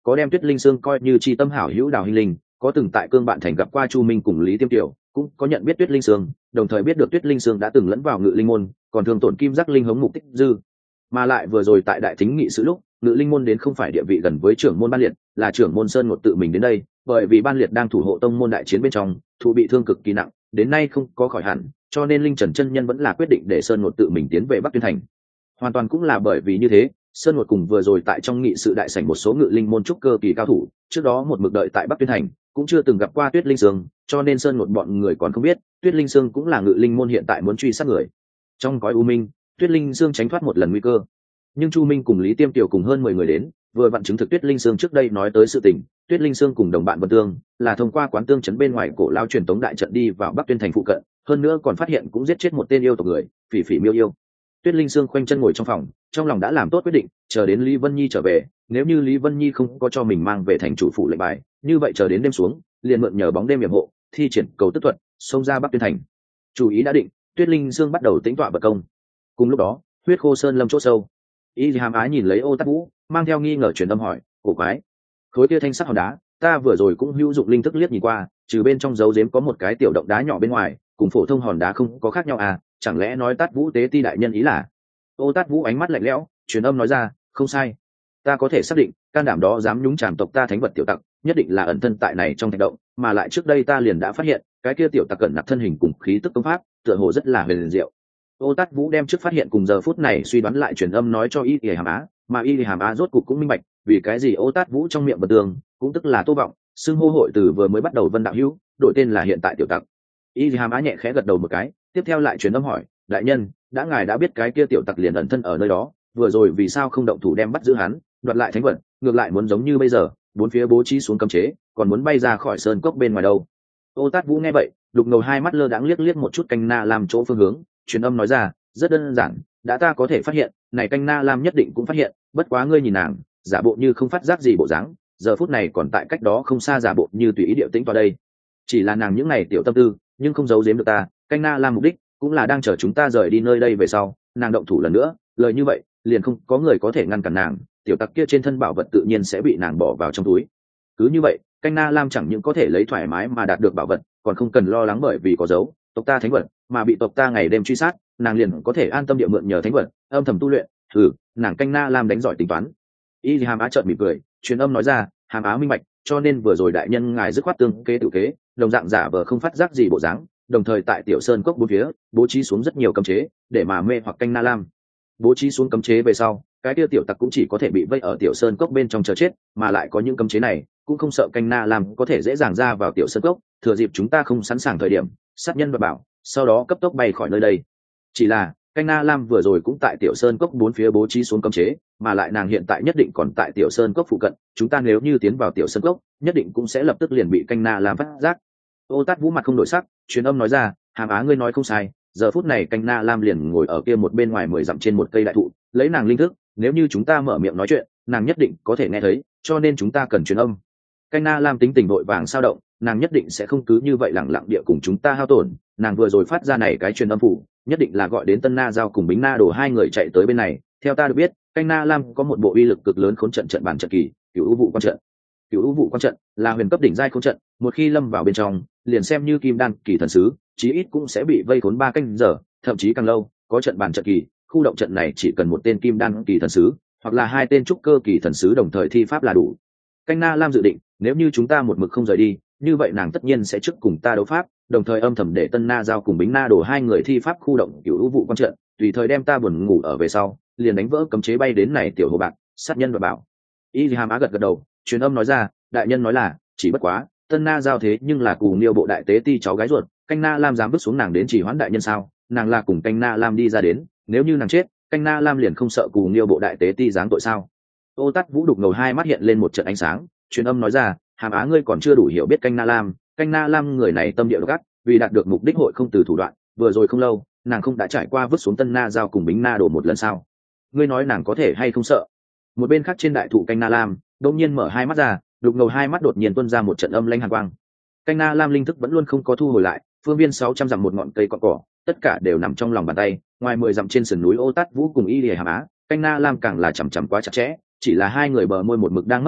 có đem Tuyết Linh Sương coi như tri tâm hảo hữu Đào Hinh Linh, có từng tại Cương Bạn Thành gặp qua Chu Minh cùng Lý Tiêm Tiểu, cũng có nhận biết Tuyết Linh Sương, đồng thời biết được Tuyết Linh Sương đã từng lẫn vào Ngự Linh môn, còn thường tổn Kim Giác Linh hống Mục Tích Dư. Mà lại vừa rồi tại đại thính nghị sự lúc, Ngự Linh môn đến không phải địa vị gần với trưởng môn Ban Liệt, là trưởng môn Sơn Ngột tự mình đến đây, bởi vì Ban Liệt đang thủ hộ tông môn đại chiến bên trong, thụ bị thương cực kỳ nặng, đến nay không có khỏi hẳn, cho nên Linh Trần chân nhân vẫn là quyết định để Sơn Ngột tự mình tiến về Bắc Tuyên Thành. Hoàn toàn cũng là bởi vì như thế, Sơn Ngột cùng vừa rồi tại trong nghị sự đại sảnh một số Ngự Linh môn trúc cơ kỳ cao thủ, trước đó một mực đợi tại Bắc Tuyên Thành, cũng chưa từng gặp qua Tuyết Linh Sương, cho nên Sơn Ngột bọn người còn không biết, Tuyết Linh Sương cũng là Ngự Linh môn hiện tại muốn truy sát người. Trong cõi u minh, Tuyết Linh Sương tránh thoát một lần nguy cơ, nhưng Chu Minh cùng Lý Tiêm Tiểu cùng hơn 10 người đến, vừa vặn chứng thực Tuyết Linh Sương trước đây nói tới sự tình. Tuyết Linh Sương cùng đồng bạn Vân Tương là thông qua quán tương trấn bên ngoài cổ lao truyền tống đại trận đi vào Bắc Tuyên Thành phụ cận, hơn nữa còn phát hiện cũng giết chết một tên yêu tộc người, Phỉ Phỉ Miêu Yêu. Tuyết Linh Sương khoanh chân ngồi trong phòng, trong lòng đã làm tốt quyết định, chờ đến Lý Vân Nhi trở về, nếu như Lý Vân Nhi không có cho mình mang về thành chủ phủ lệnh bài, như vậy chờ đến đêm xuống, liền mượn nhờ bóng đêm yểm hộ, thi triển cầu tức thuật, xông ra Bắc Tuyên Thành. Chủ ý đã định, Tuyết Linh Sương bắt đầu tính tọa bật công. Cùng lúc đó, Huyết Khô Sơn lâm chỗ sâu, Y Hàm Á nhìn lấy Ô Tát Vũ, mang theo nghi ngờ truyền âm hỏi, cổ quái, khối kia thanh sắc hòn đá, ta vừa rồi cũng hữu dụng linh thức liếc nhìn qua, trừ bên trong dấu giếm có một cái tiểu động đá nhỏ bên ngoài, cùng phổ thông hòn đá không có khác nhau à, chẳng lẽ nói Tát Vũ tế ti đại nhân ý là? Ô Tát Vũ ánh mắt lạnh lẽo, truyền âm nói ra, không sai, ta có thể xác định, can đảm đó dám nhúng chàm tộc ta thánh vật tiểu tặc, nhất định là ẩn thân tại này trong thạch động, mà lại trước đây ta liền đã phát hiện, cái kia tiểu tặc cẩn nặc thân hình cùng khí tức công pháp, tựa hồ rất là huyền diệu. Ô Tát Vũ đem trước phát hiện cùng giờ phút này suy đoán lại truyền âm nói cho Y Hàm Á, mà Y Hàm Á rốt cục cũng minh bạch, vì cái gì Ô Tát Vũ trong miệng Vân Tương, cũng tức là Tô Vọng, xưng hô hội từ vừa mới bắt đầu Vân đạo hữu, đổi tên là hiện tại tiểu tặc. Y Hàm Á nhẹ khẽ gật đầu một cái, tiếp theo lại truyền âm hỏi, đại nhân, đã ngài đã biết cái kia tiểu tặc liền ẩn thân ở nơi đó, vừa rồi vì sao không động thủ đem bắt giữ hắn, đoạt lại thánh vật, ngược lại muốn giống như bây giờ, bốn phía bố trí xuống cấm chế, còn muốn bay ra khỏi sơn cốc bên ngoài đâu? Ô Tát Vũ nghe vậy, đục ngầu hai mắt lơ đãng liếc liếc một chút canh na làm chỗ phương hướng, truyền âm nói ra, rất đơn giản, đã ta có thể phát hiện, này canh na lam nhất định cũng phát hiện, bất quá ngươi nhìn nàng, giả bộ như không phát giác gì bộ dáng, giờ phút này còn tại cách đó không xa giả bộ như tùy ý điệu tĩnh vào đây. Chỉ là nàng những này tiểu tâm tư, nhưng không giấu giếm được ta, canh na lam mục đích cũng là đang chờ chúng ta rời đi nơi đây về sau, nàng động thủ lần nữa, lời như vậy, liền không có người có thể ngăn cản nàng, tiểu tặc kia trên thân bảo vật tự nhiên sẽ bị nàng bỏ vào trong túi. Cứ như vậy, canh na lam chẳng những có thể lấy thoải mái mà đạt được bảo vật, còn không cần lo lắng bởi vì có dấu tộc ta thánh vật mà bị tộc ta ngày đêm truy sát, nàng liền có thể an tâm địa mượn nhờ thánh vật âm thầm tu luyện. Nàng canh na lam đánh giỏi tính toán. Y Hàm Á trợn mỉm cười, truyền âm nói ra, Hàm Á minh bạch, cho nên vừa rồi đại nhân ngài dứt khoát tương kế tự kế, đồng dạng giả vờ không phát giác gì bộ dáng, đồng thời tại tiểu sơn cốc bốn phía bố trí xuống rất nhiều cấm chế để mà mê hoặc canh na lam. Bố trí xuống cấm chế về sau, cái tiêu tiểu tặc cũng chỉ có thể bị vây ở tiểu sơn cốc bên trong chờ chết, mà lại có những cấm chế này cũng không sợ canh na lam có thể dễ dàng ra vào tiểu sơn cốc, thừa dịp chúng ta không sẵn sàng thời điểm sát nhân và bảo, sau đó cấp tốc bay khỏi nơi đây. Chỉ là canh na lam vừa rồi cũng tại tiểu sơn cốc bốn phía bố trí xuống cấm chế, mà lại nàng hiện tại nhất định còn tại tiểu sơn cốc phụ cận, chúng ta nếu như tiến vào tiểu sơn cốc nhất định cũng sẽ lập tức liền bị canh na lam phát giác. Ô Tát Vũ mặt không đổi sắc, truyền âm nói ra, Hàm Á ngươi nói không sai, giờ phút này canh na lam liền ngồi ở kia một bên ngoài 10 dặm trên một cây đại thụ, lấy nàng linh thức, nếu như chúng ta mở miệng nói chuyện nàng nhất định có thể nghe thấy, cho nên chúng ta cần truyền âm. Canh na lam tính tình vội vàng sao động, nàng nhất định sẽ không cứ như vậy lẳng lặng địa cùng chúng ta hao tổn, nàng vừa rồi phát ra này cái truyền âm phủ nhất định là gọi đến Tân Na Giao cùng Bính Na Đồ hai người chạy tới bên này. Theo ta được biết, canh na lam có một bộ uy lực cực lớn khốn trận trận bản trận kỳ, Cửu U Vụ Quan trận. Cửu U Vụ Quan trận là huyền cấp đỉnh giai khốn trận, một khi lâm vào bên trong liền xem như kim đan kỳ thần sứ chí ít cũng sẽ bị vây khốn 3 canh giờ, thậm chí càng lâu. Có trận bản trận kỳ, khu động trận này chỉ cần một tên kim đan kỳ thần sứ hoặc là 2 tên trúc cơ kỳ thần sứ đồng thời thi pháp là đủ. Canh na lam dự định, nếu như chúng ta một mực không rời đi, như vậy nàng tất nhiên sẽ trước cùng ta đấu pháp, đồng thời âm thầm để Tân Na Giao cùng Bính Na Đồ hai người thi pháp khu động Cửu U Vụ Quan trận, tùy thời đem ta buồn ngủ ở về sau, liền đánh vỡ cấm chế bay đến này tiểu hồ bạc, sát nhân và bảo. Y Hàm Á gật gật đầu, truyền âm nói ra, đại nhân nói là, chỉ bất quá, Tân Na Giao thế nhưng là Cù Niêu bộ đại tế ti cháu gái ruột, canh na lam dám bước xuống nàng đến chỉ hoãn đại nhân sao? Nàng là cùng canh na lam đi ra đến, nếu như nàng chết, canh na lam liền không sợ Cù Niêu bộ đại tế ti giáng tội sao? Ô Tát Vũ đục ngầu hai mắt hiện lên một trận ánh sáng, truyền âm nói ra, Hàm Á ngươi còn chưa đủ hiểu biết canh na lam người này tâm địa độc ác, vì đạt được mục đích hội không từ thủ đoạn, vừa rồi không lâu nàng không đã trải qua vứt xuống Tân Na Giao cùng Bính Na Đồ một lần sao? Ngươi nói nàng có thể hay không sợ? Một bên khác trên đại thụ canh na lam đột nhiên mở hai mắt ra, đục ngầu hai mắt đột nhiên tuôn ra một trận âm lãnh hàn quang. Canh na lam linh thức vẫn luôn không có thu hồi lại, phương viên 600 dặm một ngọn cây cọn cỏ tất cả đều nằm trong lòng bàn tay, ngoài 10 dặm trên sườn núi Ô Tát Vũ cùng Y Lìa Hàm Á, canh na lam càng là chằm chằm quá chặt chẽ, chỉ là hai người bờ môi một mực đang mấp máy,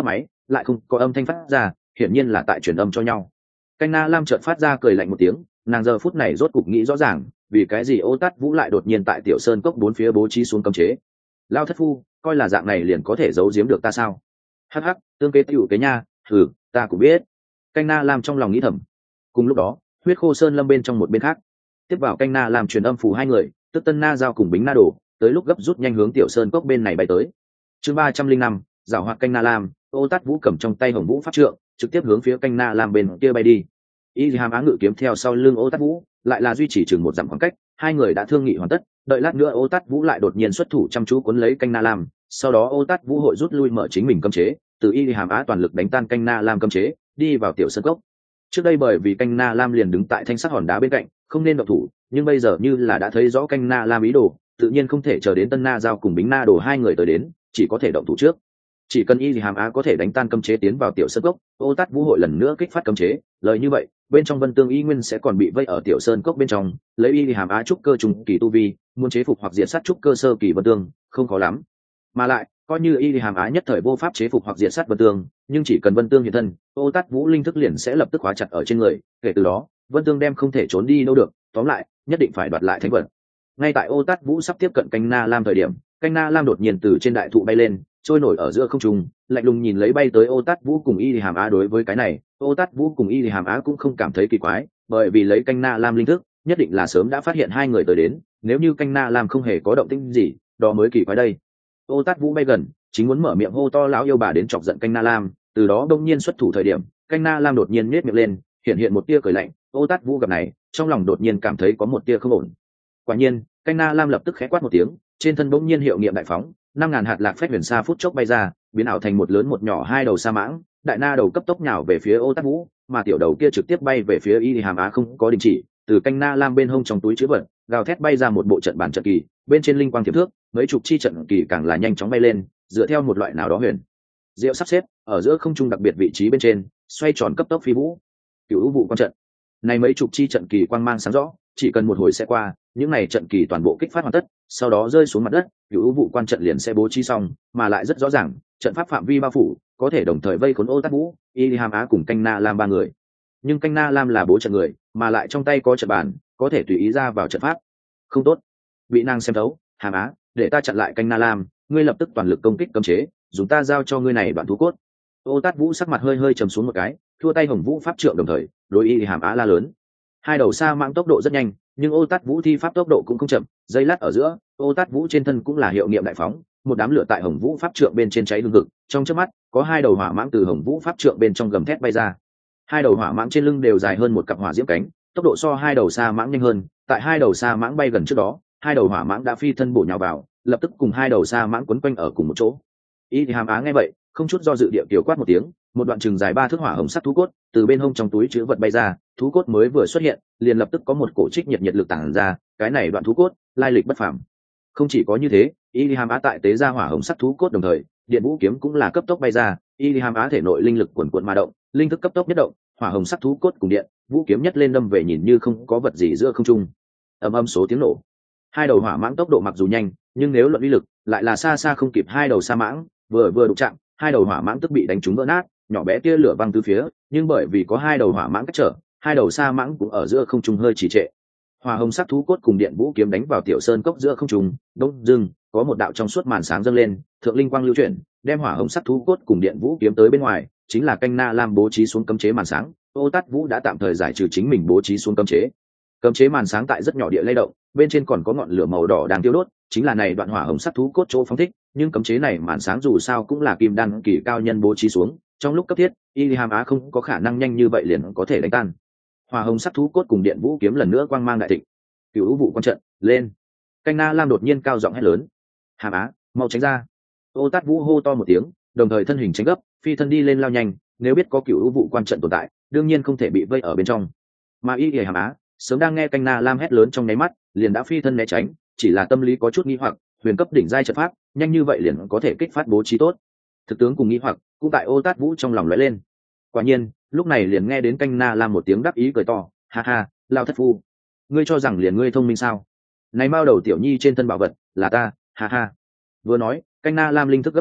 lại không có âm thanh phát ra, hiển nhiên là tại truyền âm cho nhau. Canh Na Lam chợt phát ra cười lạnh một tiếng, nàng giờ phút này rốt cục nghĩ rõ ràng, vì cái gì Ô Tát Vũ lại đột nhiên tại Tiểu Sơn cốc bốn phía bố trí xuống cấm chế. Lao thất phu, coi là dạng này liền có thể giấu giếm được ta sao? Hắc hắc, tương kế tiểu kế nha, ta cũng biết. Canh Na Lam trong lòng nghĩ thầm. Cùng lúc đó, Huyết Khô Sơn Lâm bên trong một bên khác, tiếp vào Canh Na Lam truyền âm phù hai người, tức Tân Na giao cùng Bính Na Đồ, tới lúc gấp rút nhanh hướng Tiểu Sơn cốc bên này bay tới. Chương 305, giảo hoạt Canh Na Lam, Ô Tát Vũ cầm trong tay Hồng Vũ pháp trượng, trực tiếp hướng phía Canh Na Lam bên kia bay đi. Y Hàm Á ngự kiếm theo sau lưng Ô Tát Vũ, lại là duy trì chừng một dặm khoảng cách, hai người đã thương nghị hoàn tất, đợi lát nữa Ô Tát Vũ lại đột nhiên xuất thủ chăm chú cuốn lấy Canh Na Lam, sau đó Ô Tát Vũ hội rút lui mở chính mình cấm chế, từ Y Hàm Á toàn lực đánh tan Canh Na Lam cấm chế, đi vào Tiểu Sơn cốc. Trước đây bởi vì Canh Na Lam liền đứng tại thanh sắc hòn đá bên cạnh, không nên động thủ, nhưng bây giờ như là đã thấy rõ Canh Na Lam ý đồ, tự nhiên không thể chờ đến Tân Na giao cùng Bính Na Đồ hai người tới đến, chỉ có thể động thủ trước. Chỉ cần Y Hàm Á có thể đánh tan cấm chế tiến vào Tiểu Sơn cốc, Ô Tát Vũ hội lần nữa kích phát cấm chế, lời như vậy, bên trong Vân Tương Y Nguyên sẽ còn bị vây ở Tiểu Sơn cốc bên trong, lấy Y Hàm Á trúc cơ trùng kỳ tu vi, muốn chế phục hoặc diệt sát trúc cơ sơ kỳ Vân Tương, không khó lắm. Mà lại, coi như Y Hàm Á nhất thời vô pháp chế phục hoặc diệt sát Vân Tương, nhưng chỉ cần Vân Tương hiện thân, Ô Tát Vũ linh thức liền sẽ lập tức khóa chặt ở trên người, kể từ đó, Vân Tương đem không thể trốn đi đâu được, tóm lại, nhất định phải đoạt lại thánh vật. Ngay tại Ô Tát Vũ sắp tiếp cận Canh Na Lam thời điểm, Canh Na Lam đột nhiên từ trên đại thụ bay lên, trôi nổi ở giữa không trung, lạnh lùng nhìn lấy bay tới Ô Tát Vũ cùng Y Hàm Á. Đối với cái này, Ô Tát Vũ cùng Y Hàm Á cũng không cảm thấy kỳ quái, bởi vì lấy Canh Na Lam linh thức, nhất định là sớm đã phát hiện hai người tới đến, nếu như Canh Na Lam không hề có động tĩnh gì, đó mới kỳ quái đây. Ô Tát Vũ bay gần, chính muốn mở miệng hô to lão yêu bà đến chọc giận Canh Na Lam, từ đó đông nhiên xuất thủ thời điểm, Canh Na Lam đột nhiên nhếch miệng lên, hiện một tia cười lạnh. Ô Tát Vũ gặp này, trong lòng đột nhiên cảm thấy có một tia không ổn. Quả nhiên, Canh Na Lam lập tức khẽ quát một tiếng, trên thân bỗng nhiên hiệu nghiệm đại phóng, 5000 hạt lạc phách huyền sa phút chốc bay ra, biến ảo thành một lớn một nhỏ hai đầu sa mãng, đại na đầu cấp tốc nhào về phía Ô Tát Vũ, mà tiểu đầu kia trực tiếp bay về phía Y Hàm Á không có đình chỉ, từ Canh Na Lam bên hông trong túi chứa vật, gào thét bay ra một bộ trận bản trận kỳ, bên trên linh quang thiểm thước, mấy chục chi trận kỳ càng là nhanh chóng bay lên, dựa theo một loại nào đó huyền diệu sắp xếp, ở giữa không trung đặc biệt vị trí bên trên, xoay tròn cấp tốc phi vũ. Cửu vũ quan trận. Này mấy chục chi trận kỳ quang mang sáng rõ, chỉ cần một hồi sẽ qua, những này trận kỳ toàn bộ kích phát hoàn tất, sau đó rơi xuống mặt đất, Cửu vũ quan trận liền sẽ bố trí xong, mà lại rất rõ ràng, trận pháp phạm vi bao phủ, có thể đồng thời vây khốn Ô Tát Vũ, Y Hàm Á cùng Canh Na Lam ba người. Nhưng Canh Na Lam là bố trận người, mà lại trong tay có trận bàn, có thể tùy ý ra vào trận pháp. Không tốt, bị nàng xem thấu. Hàm Á, để ta chặn lại Canh Na Lam, ngươi lập tức toàn lực công kích cấm chế, dùng ta giao cho ngươi này đoạn thú cốt. Ô Tát Vũ sắc mặt hơi hơi trầm xuống một cái, thua tay Hồng Vũ pháp trượng đồng thời, đối Y Hàm Á la lớn. Hai đầu sa mãng tốc độ rất nhanh, nhưng Ô Tát Vũ thi pháp tốc độ cũng không chậm, giây lát ở giữa, Ô Tát Vũ trên thân cũng là hiệu nghiệm đại phóng, một đám lửa tại Hồng Vũ pháp trượng bên trên cháy hừng hực, trong chớp mắt, có hai đầu hỏa mãng từ Hồng Vũ pháp trượng bên trong gầm thét bay ra. Hai đầu hỏa mãng trên lưng đều dài hơn một cặp hỏa diễm cánh, tốc độ so hai đầu sa mãng nhanh hơn, tại hai đầu sa mãng bay gần trước đó, hai đầu hỏa mãng đã phi thân bổ nhào vào, lập tức cùng hai đầu sa mãng quấn quanh ở cùng một chỗ. Y Hàm Á nghe vậy, không chút do dự địa tiểu quát một tiếng, một đoạn chừng dài 3 thước hỏa hồng sắc thú cốt từ bên hông trong túi chứa vật bay ra, thú cốt mới vừa xuất hiện, liền lập tức có một cổ trích nhiệt lực tản ra, cái này đoạn thú cốt, lai lịch bất phàm. Không chỉ có như thế, Y Hàm Á tại tế ra hỏa hồng sắc thú cốt đồng thời, điện vũ kiếm cũng là cấp tốc bay ra, Y Hàm Á thể nội linh lực cuồn cuộn mà động, linh thức cấp tốc nhất động, hỏa hồng sắc thú cốt cùng điện vũ kiếm nhất lên đâm về nhìn như không có vật gì giữa không trung. Ầm số tiếng nổ. Hai đầu hỏa mãng tốc độ mặc dù nhanh, nhưng nếu luận uy lực, lại là xa xa không kịp hai đầu sa mãng, vừa đụng chạm, hai đầu hỏa mãng tức bị đánh trúng vỡ nát, nhỏ bé tia lửa văng từ phía, nhưng bởi vì có hai đầu hỏa mãng cách trở, hai đầu sa mãng cũng ở giữa không trung hơi trì trệ. Hỏa hồng sắc thú cốt cùng điện vũ kiếm đánh vào Tiểu Sơn cốc giữa không trung, đông dưng có một đạo trong suốt màn sáng dâng lên, thượng linh quang lưu chuyển, đem hỏa hồng sắc thú cốt cùng điện vũ kiếm tới bên ngoài, chính là Canh Na Lam bố trí xuống cấm chế màn sáng. Ô Tát Vũ đã tạm thời giải trừ chính mình bố trí xuống cấm chế. Cấm chế màn sáng tại rất nhỏ địa lay động, bên trên còn có ngọn lửa màu đỏ đang tiêu đốt, chính là này đoạn hỏa hồng sắc thú cốt chỗ phóng thích, nhưng cấm chế này màn sáng dù sao cũng là kim đan kỳ cao nhân bố trí xuống, trong lúc cấp thiết, Y Hàm Á không có khả năng nhanh như vậy liền có thể đánh tan. Hỏa hồng sắc thú cốt cùng điện vũ kiếm lần nữa quang mang đại thịnh. Cửu vũ quan trận, lên. Canh Na Lam đột nhiên cao giọng hét lớn. Hàm Á, mau tránh ra. Ô Tát Vũ hô to một tiếng, đồng thời thân hình tránh gấp, phi thân đi lên lao nhanh, nếu biết có cửu vũ quan trận tồn tại, đương nhiên không thể bị vây ở bên trong. Mà Y Hàm Á sớm đang nghe Canh Na Lam hét lớn trong nháy mắt, liền đã phi thân né tránh, chỉ là tâm lý có chút nghi hoặc, huyền cấp đỉnh giai trận pháp, nhanh như vậy liền có thể kích phát bố trí tốt. Thực tướng cùng nghi hoặc, cũng tại Ô Tát Vũ trong lòng lóe lên. Quả nhiên, lúc này liền nghe đến Canh Na Lam một tiếng đắc ý cười to, ha ha, lao thất phu, ngươi cho rằng liền ngươi thông minh sao? Này mao đầu tiểu nhi trên thân bảo vật là ta, ha ha. Vừa nói, Canh Na Lam linh thức cấp động,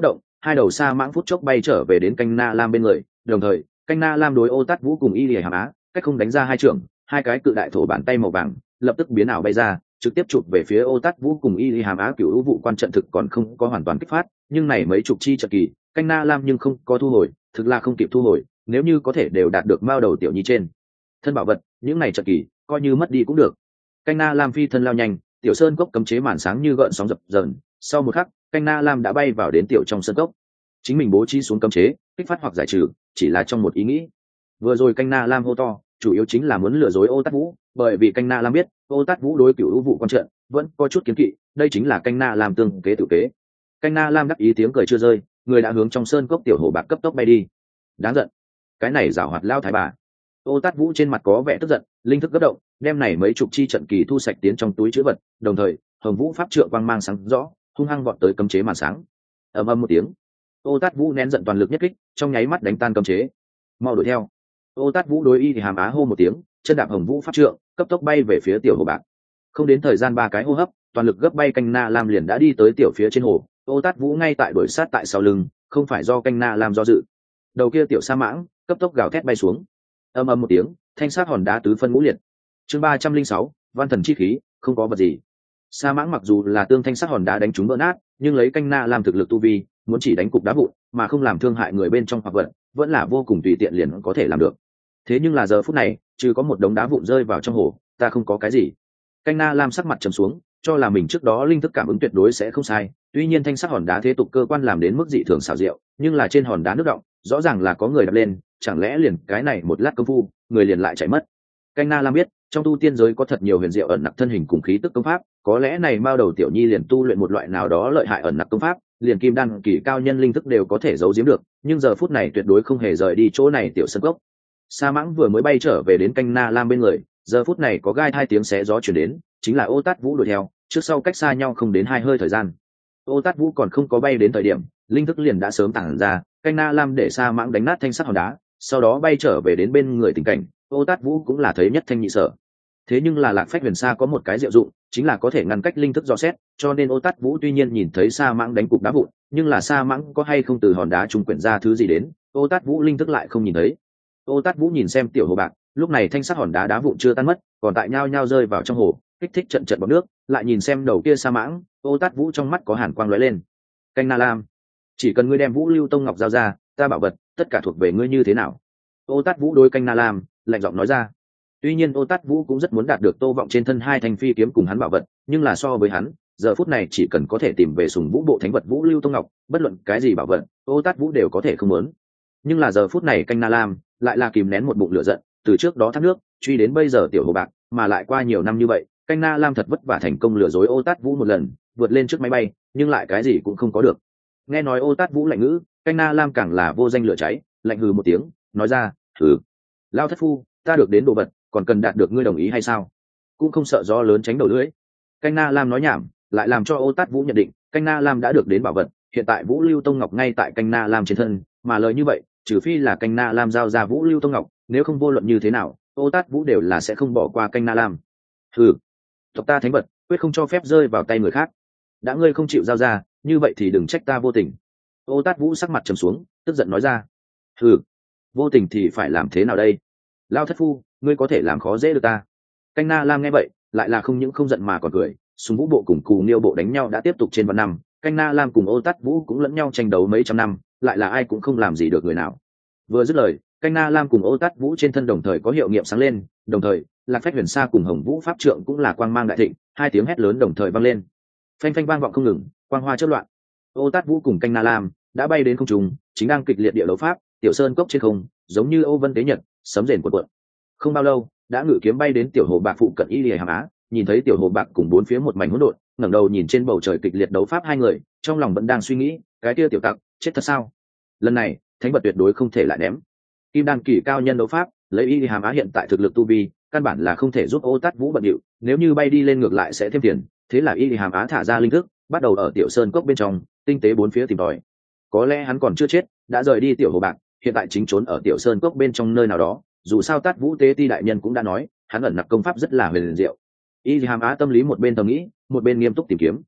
hai đầu sa mãng phút chốc bay trở về đến canh na lam bên người, đồng thời canh na lam đối ô tát vũ cùng y lìa hàm á cách không đánh ra hai trưởng, hai cái cự đại thổ bàn tay màu vàng lập tức biến ảo bay ra, trực tiếp chụp về phía ô tát vũ cùng y lìa hàm á. Cửu vụ quan trận thực còn không có hoàn toàn kích phát, nhưng này mấy chục chi trận kỳ canh na lam nhưng không có thu hồi, thực là không kịp thu hồi. Nếu như có thể đều đạt được mao đầu tiểu nhi trên thân bảo vật, những này trận kỳ coi như mất đi cũng được. Canh na lam phi thân lao nhanh, tiểu sơn cốc cấm chế màn sáng như gợn sóng dập dờn. Sau một khắc, canh na lam đã bay vào đến tiểu trong sơn cốc. Chính mình bố trí xuống cấm chế kích phát hoặc giải trừ chỉ là trong một ý nghĩ. Vừa rồi canh na lam hô to chủ yếu chính là muốn lừa dối ô tát vũ, bởi vì canh na lam biết ô tát vũ đối cửu vụ quan trận vẫn có chút kiến kỵ, đây chính là canh na lam tương kế tự kế. Canh na lam đắc ý tiếng cười chưa rơi, người đã hướng trong sơn cốc tiểu hồ bạc cấp tốc bay đi. Đáng giận, cái này giảo hoạt lao thái bà. Ô tát vũ trên mặt có vẻ tức giận, linh thức cấp động đem này mấy chục chi trận kỳ thu sạch tiến trong túi chữ vật, đồng thời hồng vũ pháp trượng quang mang sáng rõ hung hăng vọt tới cấm chế màn sáng. Ầm ầm một tiếng, ô tát vũ nén giận toàn lực nhất kích, trong nháy mắt đánh tan cấm chế. Mau đuổi theo. Ô tát vũ đối y thì hàm á hô một tiếng, chân đạp hồng vũ pháp trượng cấp tốc bay về phía tiểu hồ bạc. Không đến thời gian 3 cái hô hấp, toàn lực gấp bay canh na lam liền đã đi tới tiểu phía trên hồ. Ô tát vũ ngay tại đuổi sát tại sau lưng, không phải do canh na lam do dự. Đầu kia tiểu sa mãng cấp tốc gào thét bay xuống. Ầm ầm một tiếng, thanh sắc hòn đá tứ phân ngũ liệt. Chương 306, văn thần chi khí, không có vật gì. Sa mãng mặc dù là tương thanh sắc hòn đá đánh trúng vỡ nát, nhưng lấy canh na làm thực lực tu vi, muốn chỉ đánh cục đá vụn mà không làm thương hại người bên trong hoặc vật, vẫn là vô cùng tùy tiện liền có thể làm được. Thế nhưng là giờ phút này, trừ có một đống đá vụn rơi vào trong hồ, ta không có cái gì. Canh na lam sắc mặt trầm xuống, cho là mình trước đó linh thức cảm ứng tuyệt đối sẽ không sai. Tuy nhiên thanh sắc hòn đá thế tục cơ quan làm đến mức dị thường xảo diệu, nhưng là trên hòn đá nước động, rõ ràng là có người đập lên, chẳng lẽ liền cái này một lát công phu, người liền lại chạy mất. Canh na lam biết trong tu tiên giới có thật nhiều huyền diệu ẩn nặc thân hình cùng khí tức công pháp, có lẽ này mao đầu tiểu nhi liền tu luyện một loại nào đó lợi hại ẩn nặc công pháp, liền kim đan kỳ cao nhân linh thức đều có thể giấu giếm được, nhưng giờ phút này tuyệt đối không hề rời đi chỗ này tiểu sân gốc. Sa mãng vừa mới bay trở về đến canh na lam bên người, giờ phút này có gai hai tiếng xé gió chuyển đến, chính là ô tát vũ đuổi theo, trước sau cách xa nhau không đến 2 hơi thời gian. Ô tát vũ còn không có bay đến thời điểm, linh thức liền đã sớm tản ra, canh na lam để sa mãng đánh nát thanh sắc hòn đá, sau đó bay trở về đến bên người tình cảnh. Ô tát vũ cũng là thấy nhất thanh nhị sở. Thế nhưng là lạc phách huyền sa có một cái diệu dụng, chính là có thể ngăn cách linh thức dò xét, cho nên ô tát vũ tuy nhiên nhìn thấy sa mãng đánh cục đá vụn, nhưng là sa mãng có hay không từ hòn đá trung quyển ra thứ gì đến, ô tát vũ linh thức lại không nhìn thấy. Ô tát vũ nhìn xem tiểu hồ bạc, lúc này thanh sắc hòn đá đá vụn chưa tan mất, còn tại nhao nhao rơi vào trong hồ, kích thích trận trận bọt nước, lại nhìn xem đầu kia sa mãng, ô tát vũ trong mắt có hàn quang lóe lên. Canh na lam, chỉ cần ngươi đem vũ lưu tông ngọc giao ra, ta bảo vật tất cả thuộc về ngươi như thế nào? Ô tát vũ đối canh na lam lạnh giọng nói ra. Tuy nhiên ô tát vũ cũng rất muốn đạt được Tô Vọng trên thân 2 thanh phi kiếm cùng hắn bảo vật, nhưng là so với hắn, giờ phút này chỉ cần có thể tìm về sùng vũ bộ thánh vật vũ lưu tông ngọc, bất luận cái gì bảo vật ô tát vũ đều có thể không muốn. Nhưng là giờ phút này canh na lam lại là kìm nén một bụng lửa giận, từ trước đó thác nước truy đến bây giờ tiểu hồ bạc, mà lại qua nhiều năm như vậy, canh na lam thật vất vả thành công lừa dối ô tát vũ một lần, vượt lên trước máy bay, nhưng lại cái gì cũng không có được. Nghe nói ô tát vũ lạnh ngữ, canh na lam càng là vô danh lửa cháy, lạnh hừ một tiếng nói ra, hừ, lao thất phu, ta được đến đồ vật còn cần đạt được ngươi đồng ý hay sao? Cũng không sợ gió lớn tránh đầu lưỡi. Canh na lam nói nhảm lại làm cho ô tát vũ nhận định canh na lam đã được đến bảo vật, hiện tại vũ lưu tông ngọc ngay tại canh na lam trên thân, mà lời như vậy trừ phi là canh na lam giao ra vũ lưu tông ngọc, nếu không vô luận như thế nào ô tát vũ đều là sẽ không bỏ qua canh na lam. Hừ, tộc ta thánh vật quyết không cho phép rơi vào tay người khác, đã ngươi không chịu giao ra, như vậy thì đừng trách ta vô tình. Ô tát vũ sắc mặt trầm xuống, tức giận nói ra. Hừ, vô tình thì phải làm thế nào đây? Lao thất phu, ngươi có thể làm khó dễ được ta. Canh na lam nghe vậy lại là không những không giận mà còn cười. Sùng vũ bộ cùng cù niêu bộ đánh nhau đã tiếp tục trên vạn năm, canh na lam cùng ô tát vũ cũng lẫn nhau tranh đấu mấy trăm năm, lại là ai cũng không làm gì được người nào. Vừa dứt lời, canh na lam cùng ô tát vũ trên thân đồng thời có hiệu nghiệm sáng lên, đồng thời lạc phách huyền sa cùng hồng vũ pháp trượng cũng là quang mang đại thịnh, 2 tiếng hét lớn đồng thời vang lên, phanh phanh vang vọng không ngừng, quang hoa chớp loạn. Ô tát vũ cùng canh na lam đã bay đến không trung, chính đang kịch liệt địa đấu pháp, tiểu sơn cốc trên không giống như ô vân tế nhật, sấm rền cuộn cuộn. Không bao lâu đã ngự kiếm bay đến tiểu hồ bạc phụ cận y lìa hàm á, nhìn thấy tiểu hồ bạc cùng 4 phía một mảnh hỗn độn, ngẩng đầu nhìn trên bầu trời kịch liệt đấu pháp 2 người, trong lòng vẫn đang suy nghĩ, cái kia tiểu tặc chết thật sao? Lần này thánh vật tuyệt đối không thể lại ném. Kim đan kỳ cao nhân đấu pháp, lấy y lìa hàm á hiện tại thực lực tu vi, căn bản là không thể giúp ô tát vũ bận điệu, nếu như bay đi lên ngược lại sẽ thêm tiền. Thế là y lìa hàm á thả ra linh thức, bắt đầu ở tiểu sơn cốc bên trong tinh tế 4 phía tìm tòi. Có lẽ hắn còn chưa chết, đã rời đi tiểu hồ bạc, hiện tại chính trốn ở tiểu sơn cốc bên trong nơi nào đó. Dù sao tát vũ tế ti đại nhân cũng đã nói hắn ẩn nặc công pháp rất là huyền diệu. Y hàm á tâm lý một bên thầm nghĩ, một bên nghiêm túc tìm kiếm.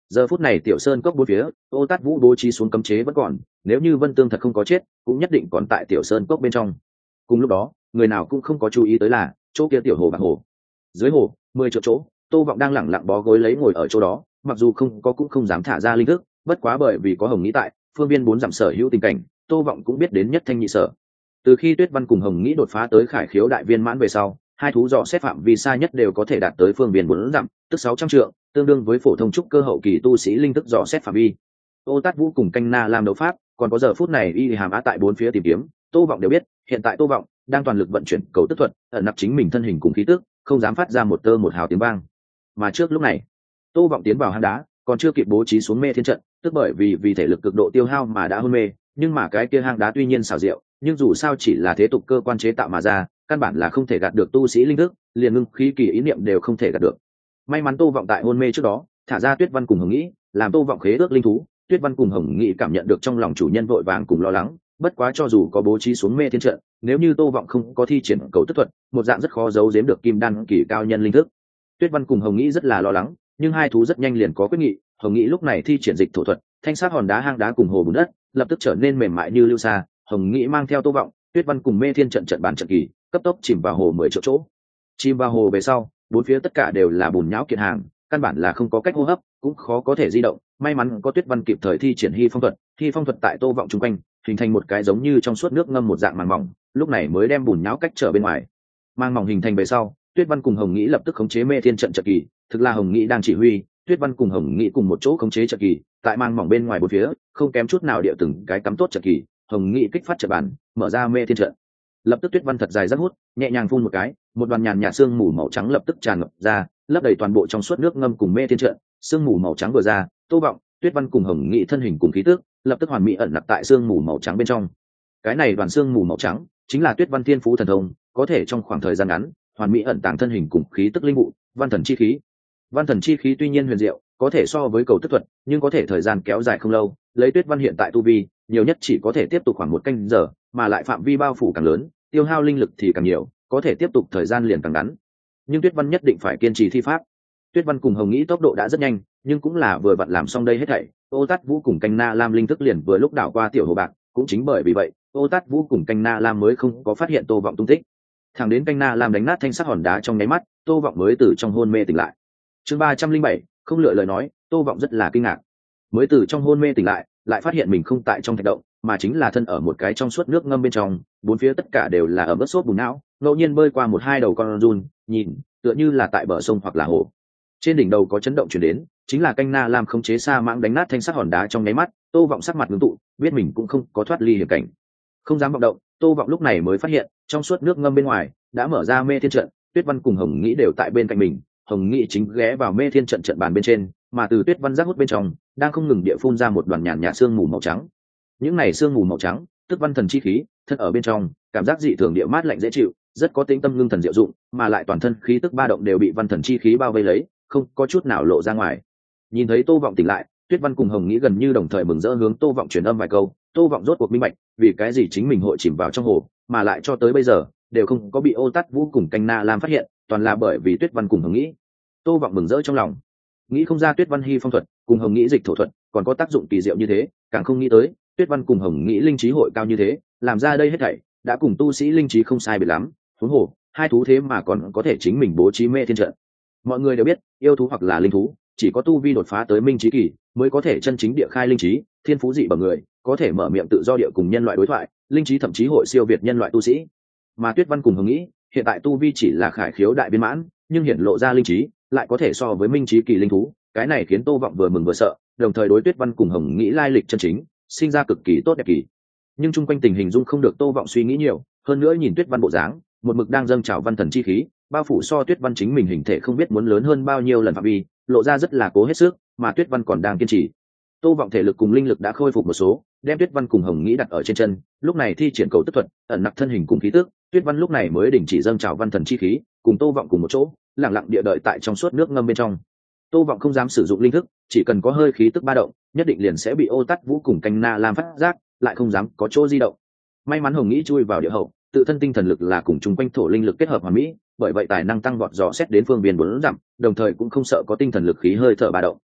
Giờ phút này tiểu sơn cốc bốn phía, Ô Tát Vũ bố trí xuống cấm chế vẫn còn, nếu như Vân Tương thật không có chết cũng nhất định còn tại tiểu sơn cốc bên trong. Cùng lúc đó người nào cũng không có chú ý tới là chỗ kia tiểu hồ bạc hồ, dưới hồ 10 triệu chỗ, Tô Vọng đang lẳng lặng bó gối lấy ngồi ở chỗ đó, mặc dù không có cũng không dám thả ra linh thức, bất quá bởi vì có Hồng Nghĩ tại, phương viên 4 dặm sở hữu tình cảnh, Tô Vọng cũng biết đến nhất thanh nhị sở. Từ khi Tuyết Văn cùng Hồng Nghĩ đột phá tới Khải Khiếu đại viên mãn về sau, hai thú dò xét phạm vi xa nhất đều có thể đạt tới phương viên 4 dặm, tức 600 trượng, tương đương với phổ thông trúc cơ hậu kỳ tu sĩ linh thức dò xét phạm vi. Ô Tát Vũ cùng Canh Na làm đấu pháp, còn có giờ phút này Y Hàm Á tại bốn phía tìm kiếm, Tô Vọng đều biết, hiện tại Tô Vọng đang toàn lực vận chuyển cầu tức thuật, ẩn nặc chính mình thân hình cùng khí tức, không dám phát ra một tơ một hào tiếng vang. Mà trước lúc này, Tô Vọng tiến vào hang đá, còn chưa kịp bố trí xuống mê thiên trận, tức bởi vì thể lực cực độ tiêu hao mà đã hôn mê, nhưng mà cái kia hang đá tuy nhiên xảo diệu, nhưng dù sao chỉ là thế tục cơ quan chế tạo mà ra, căn bản là không thể gạt được tu sĩ linh thức, liền ngưng khí kỳ ý niệm đều không thể gạt được. May mắn Tô Vọng tại hôn mê trước đó, thả ra Tuyết Văn cùng Hồng Nghĩ, làm Tô Vọng khế ước linh thú, Tuyết Văn cùng Hồng Nghĩ cảm nhận được trong lòng chủ nhân vội vàng cùng lo lắng, bất quá cho dù có bố trí xuống mê thiên trận, nếu như Tô Vọng không có thi triển cầu tức thuật, một dạng rất khó giấu giếm được kim đan kỳ cao nhân linh thức. Tuyết Văn cùng Hồng Nghĩ rất là lo lắng, nhưng hai thú rất nhanh liền có quyết nghị. Hồng Nghĩ lúc này thi triển dịch thổ thuật, thanh sát hòn đá hang đá cùng hồ bùn đất lập tức trở nên mềm mại như lưu sa. Hồng Nghĩ mang theo Tô Vọng, Tuyết Văn cùng mê thiên trận trận bán trận kỳ, cấp tốc chìm vào hồ 10 triệu chỗ. Chìm vào hồ về sau, bốn phía tất cả đều là bùn nhão kiện hàng, căn bản là không có cách hô hấp, cũng khó có thể di động. May mắn có Tuyết Văn kịp thời thi triển Hy phong thuật tại Tô Vọng chung quanh, hình thành một cái giống như trong suốt nước ngâm một dạng màng mỏng, lúc này mới đem bùn nhão cách trở bên ngoài. Màng mỏng hình thành về sau, Tuyết Văn cùng Hồng Nghĩ lập tức khống chế mê thiên trận trận kỳ, thực là Hồng Nghĩ đang chỉ huy, Tuyết Văn cùng Hồng Nghĩ cùng một chỗ khống chế trận kỳ, tại màng mỏng bên ngoài bốn phía, không kém chút nào địa từng cái cắm tốt trận kỳ. Hồng Nghĩ kích phát trận bản, mở ra mê thiên trận. Lập tức Tuyết Văn thật dài rất hút, nhẹ nhàng phun một cái, một đoàn nhàn nhạt sương mù màu trắng lập tức tràn ngập ra, lấp đầy toàn bộ trong suốt nước ngâm cùng mê thiên trận. Sương mù màu trắng vừa ra, Tô Vọng, Tuyết Văn cùng Hồng Nghĩ thân hình cùng khí tức, lập tức hoàn mỹ ẩn nặc tại sương mù màu trắng bên trong. Cái này đoàn sương mù màu trắng chính là Tuyết Văn thiên phú thần thông, có thể trong khoảng thời gian ngắn hoàn mỹ ẩn tàng thân hình cùng khí tức linh vụ, văn thần chi khí. Văn thần chi khí tuy nhiên huyền diệu, có thể so với cầu tức thuật, nhưng có thể thời gian kéo dài không lâu. Lấy Tuyết Văn hiện tại tu vi, nhiều nhất chỉ có thể tiếp tục khoảng 1 canh giờ, mà lại phạm vi bao phủ càng lớn, tiêu hao linh lực thì càng nhiều, có thể tiếp tục thời gian liền càng ngắn. Nhưng Tuyết Văn nhất định phải kiên trì thi pháp. Tuyết Văn cùng Hồng Nghĩ tốc độ đã rất nhanh, nhưng cũng là vừa vặn làm xong đây hết thảy, Ô Tát Vũ cùng Canh Na Lam linh thức liền vừa lúc đảo qua tiểu hồ bạc, cũng chính bởi vì vậy, Ô Tát Vũ cùng Canh Na Lam mới không có phát hiện Tô Vọng tung tích. Thẳng đến Canh Na Lam đánh nát thanh sắc hòn đá trong nháy mắt, Tô Vọng mới từ trong hôn mê tỉnh lại. Chương 307, không lựa lời nói, Tô Vọng rất là kinh ngạc. Mới từ trong hôn mê tỉnh lại phát hiện mình không tại trong thạch động, mà chính là thân ở một cái trong suốt nước ngâm bên trong, bốn phía tất cả đều là ẩm ướt xốp bùn não, ngẫu nhiên bơi qua một hai đầu con giun, nhìn tựa như là tại bờ sông hoặc là hồ. Trên đỉnh đầu có chấn động truyền đến, chính là Canh Na Lam khống chế sa mãng đánh nát thanh sắc hòn đá trong nháy mắt. Tô Vọng sắc mặt ngưng tụ, biết mình cũng không có thoát ly hiểm cảnh, không dám vọng động. Tô Vọng lúc này mới phát hiện, trong suốt nước ngâm bên ngoài đã mở ra mê thiên trận, Tuyết Văn cùng Hồng Nghĩ đều tại bên cạnh mình. Hồng Nghĩ chính ghé vào mê thiên trận trận bàn bên trên, mà từ Tuyết Văn giác hút bên trong đang không ngừng địa phun ra một đoàn nhàn nhạt sương mù màu trắng. Những này sương mù màu trắng, tức văn thần chi khí, thân ở bên trong, cảm giác dị thường địa mát lạnh dễ chịu, rất có tính tâm ngưng thần diệu dụng, mà lại toàn thân khí tức ba động đều bị văn thần chi khí bao vây lấy, không có chút nào lộ ra ngoài. Nhìn thấy Tô Vọng tỉnh lại, Tuyết Văn cùng Hồng Nghĩ gần như đồng thời mừng rỡ hướng Tô Vọng truyền âm vài câu. Tô Vọng rốt cuộc minh bạch, vì cái gì chính mình hội chìm vào trong hồ, mà lại cho tới bây giờ đều không có bị Ô Tát Vũ cùng Canh Na Lam phát hiện, toàn là bởi vì Tuyết Văn cùng Hồng Nghĩ. Tô Vọng mừng rỡ trong lòng, nghĩ không ra Tuyết Văn Hy phong thuật cùng Hồng Nghĩ dịch thổ thuật còn có tác dụng kỳ diệu như thế, càng không nghĩ tới Tuyết Văn cùng Hồng Nghĩ linh trí hội cao như thế, làm ra đây hết thảy đã cùng tu sĩ linh trí không sai biệt lắm. Huống hồ hai thú thế mà còn có thể chính mình bố trí mê thiên trận. Mọi người đều biết, yêu thú hoặc là linh thú chỉ có tu vi đột phá tới minh trí kỳ mới có thể chân chính địa khai linh trí, thiên phú dị bẩm người có thể mở miệng tự do địa cùng nhân loại đối thoại, linh trí thậm chí hội siêu việt nhân loại tu sĩ. Mà Tuyết Văn cùng Hồng Nghĩ hiện tại tu vi chỉ là khải khiếu đại viên mãn, nhưng hiển lộ ra linh trí lại có thể so với minh trí kỳ linh thú, cái này khiến Tô Vọng vừa mừng vừa sợ, đồng thời đối Tuyết Văn cùng Hồng Nghĩ lai lịch chân chính sinh ra cực kỳ tốt đẹp kỳ. Nhưng chung quanh tình hình dung không được Tô Vọng suy nghĩ nhiều, hơn nữa nhìn Tuyết Văn bộ dáng, một mực đang dâng trào văn thần chi khí, bao phủ so Tuyết Văn chính mình hình thể không biết muốn lớn hơn bao nhiêu lần phạm vi, lộ ra rất là cố hết sức, mà Tuyết Văn còn đang kiên trì. Tô Vọng thể lực cùng linh lực đã khôi phục một số, đem Tuyết Văn cùng Hồng Nghĩ đặt ở trên chân, lúc này thi triển cầu tức thuật, ẩn nặc thân hình cùng khí tức, Tuyết Văn lúc này mới đình chỉ dâng trào văn thần chi khí, cùng Tô Vọng cùng một chỗ, lặng lặng địa đợi tại trong suốt nước ngâm bên trong. Tô Vọng không dám sử dụng linh thức, chỉ cần có hơi khí tức ba động, nhất định liền sẽ bị Ô Tát Vũ cùng Canh Na Lam phát giác, lại không dám có chỗ di động. May mắn Hồng Nghĩ chui vào địa hậu, tự thân tinh thần lực là cùng chung quanh thổ linh lực kết hợp hoàn mỹ, bởi vậy tài năng tăng vọt dò xét đến phương viên 4 dặm, đồng thời cũng không sợ có tinh thần lực khí hơi thở ba động.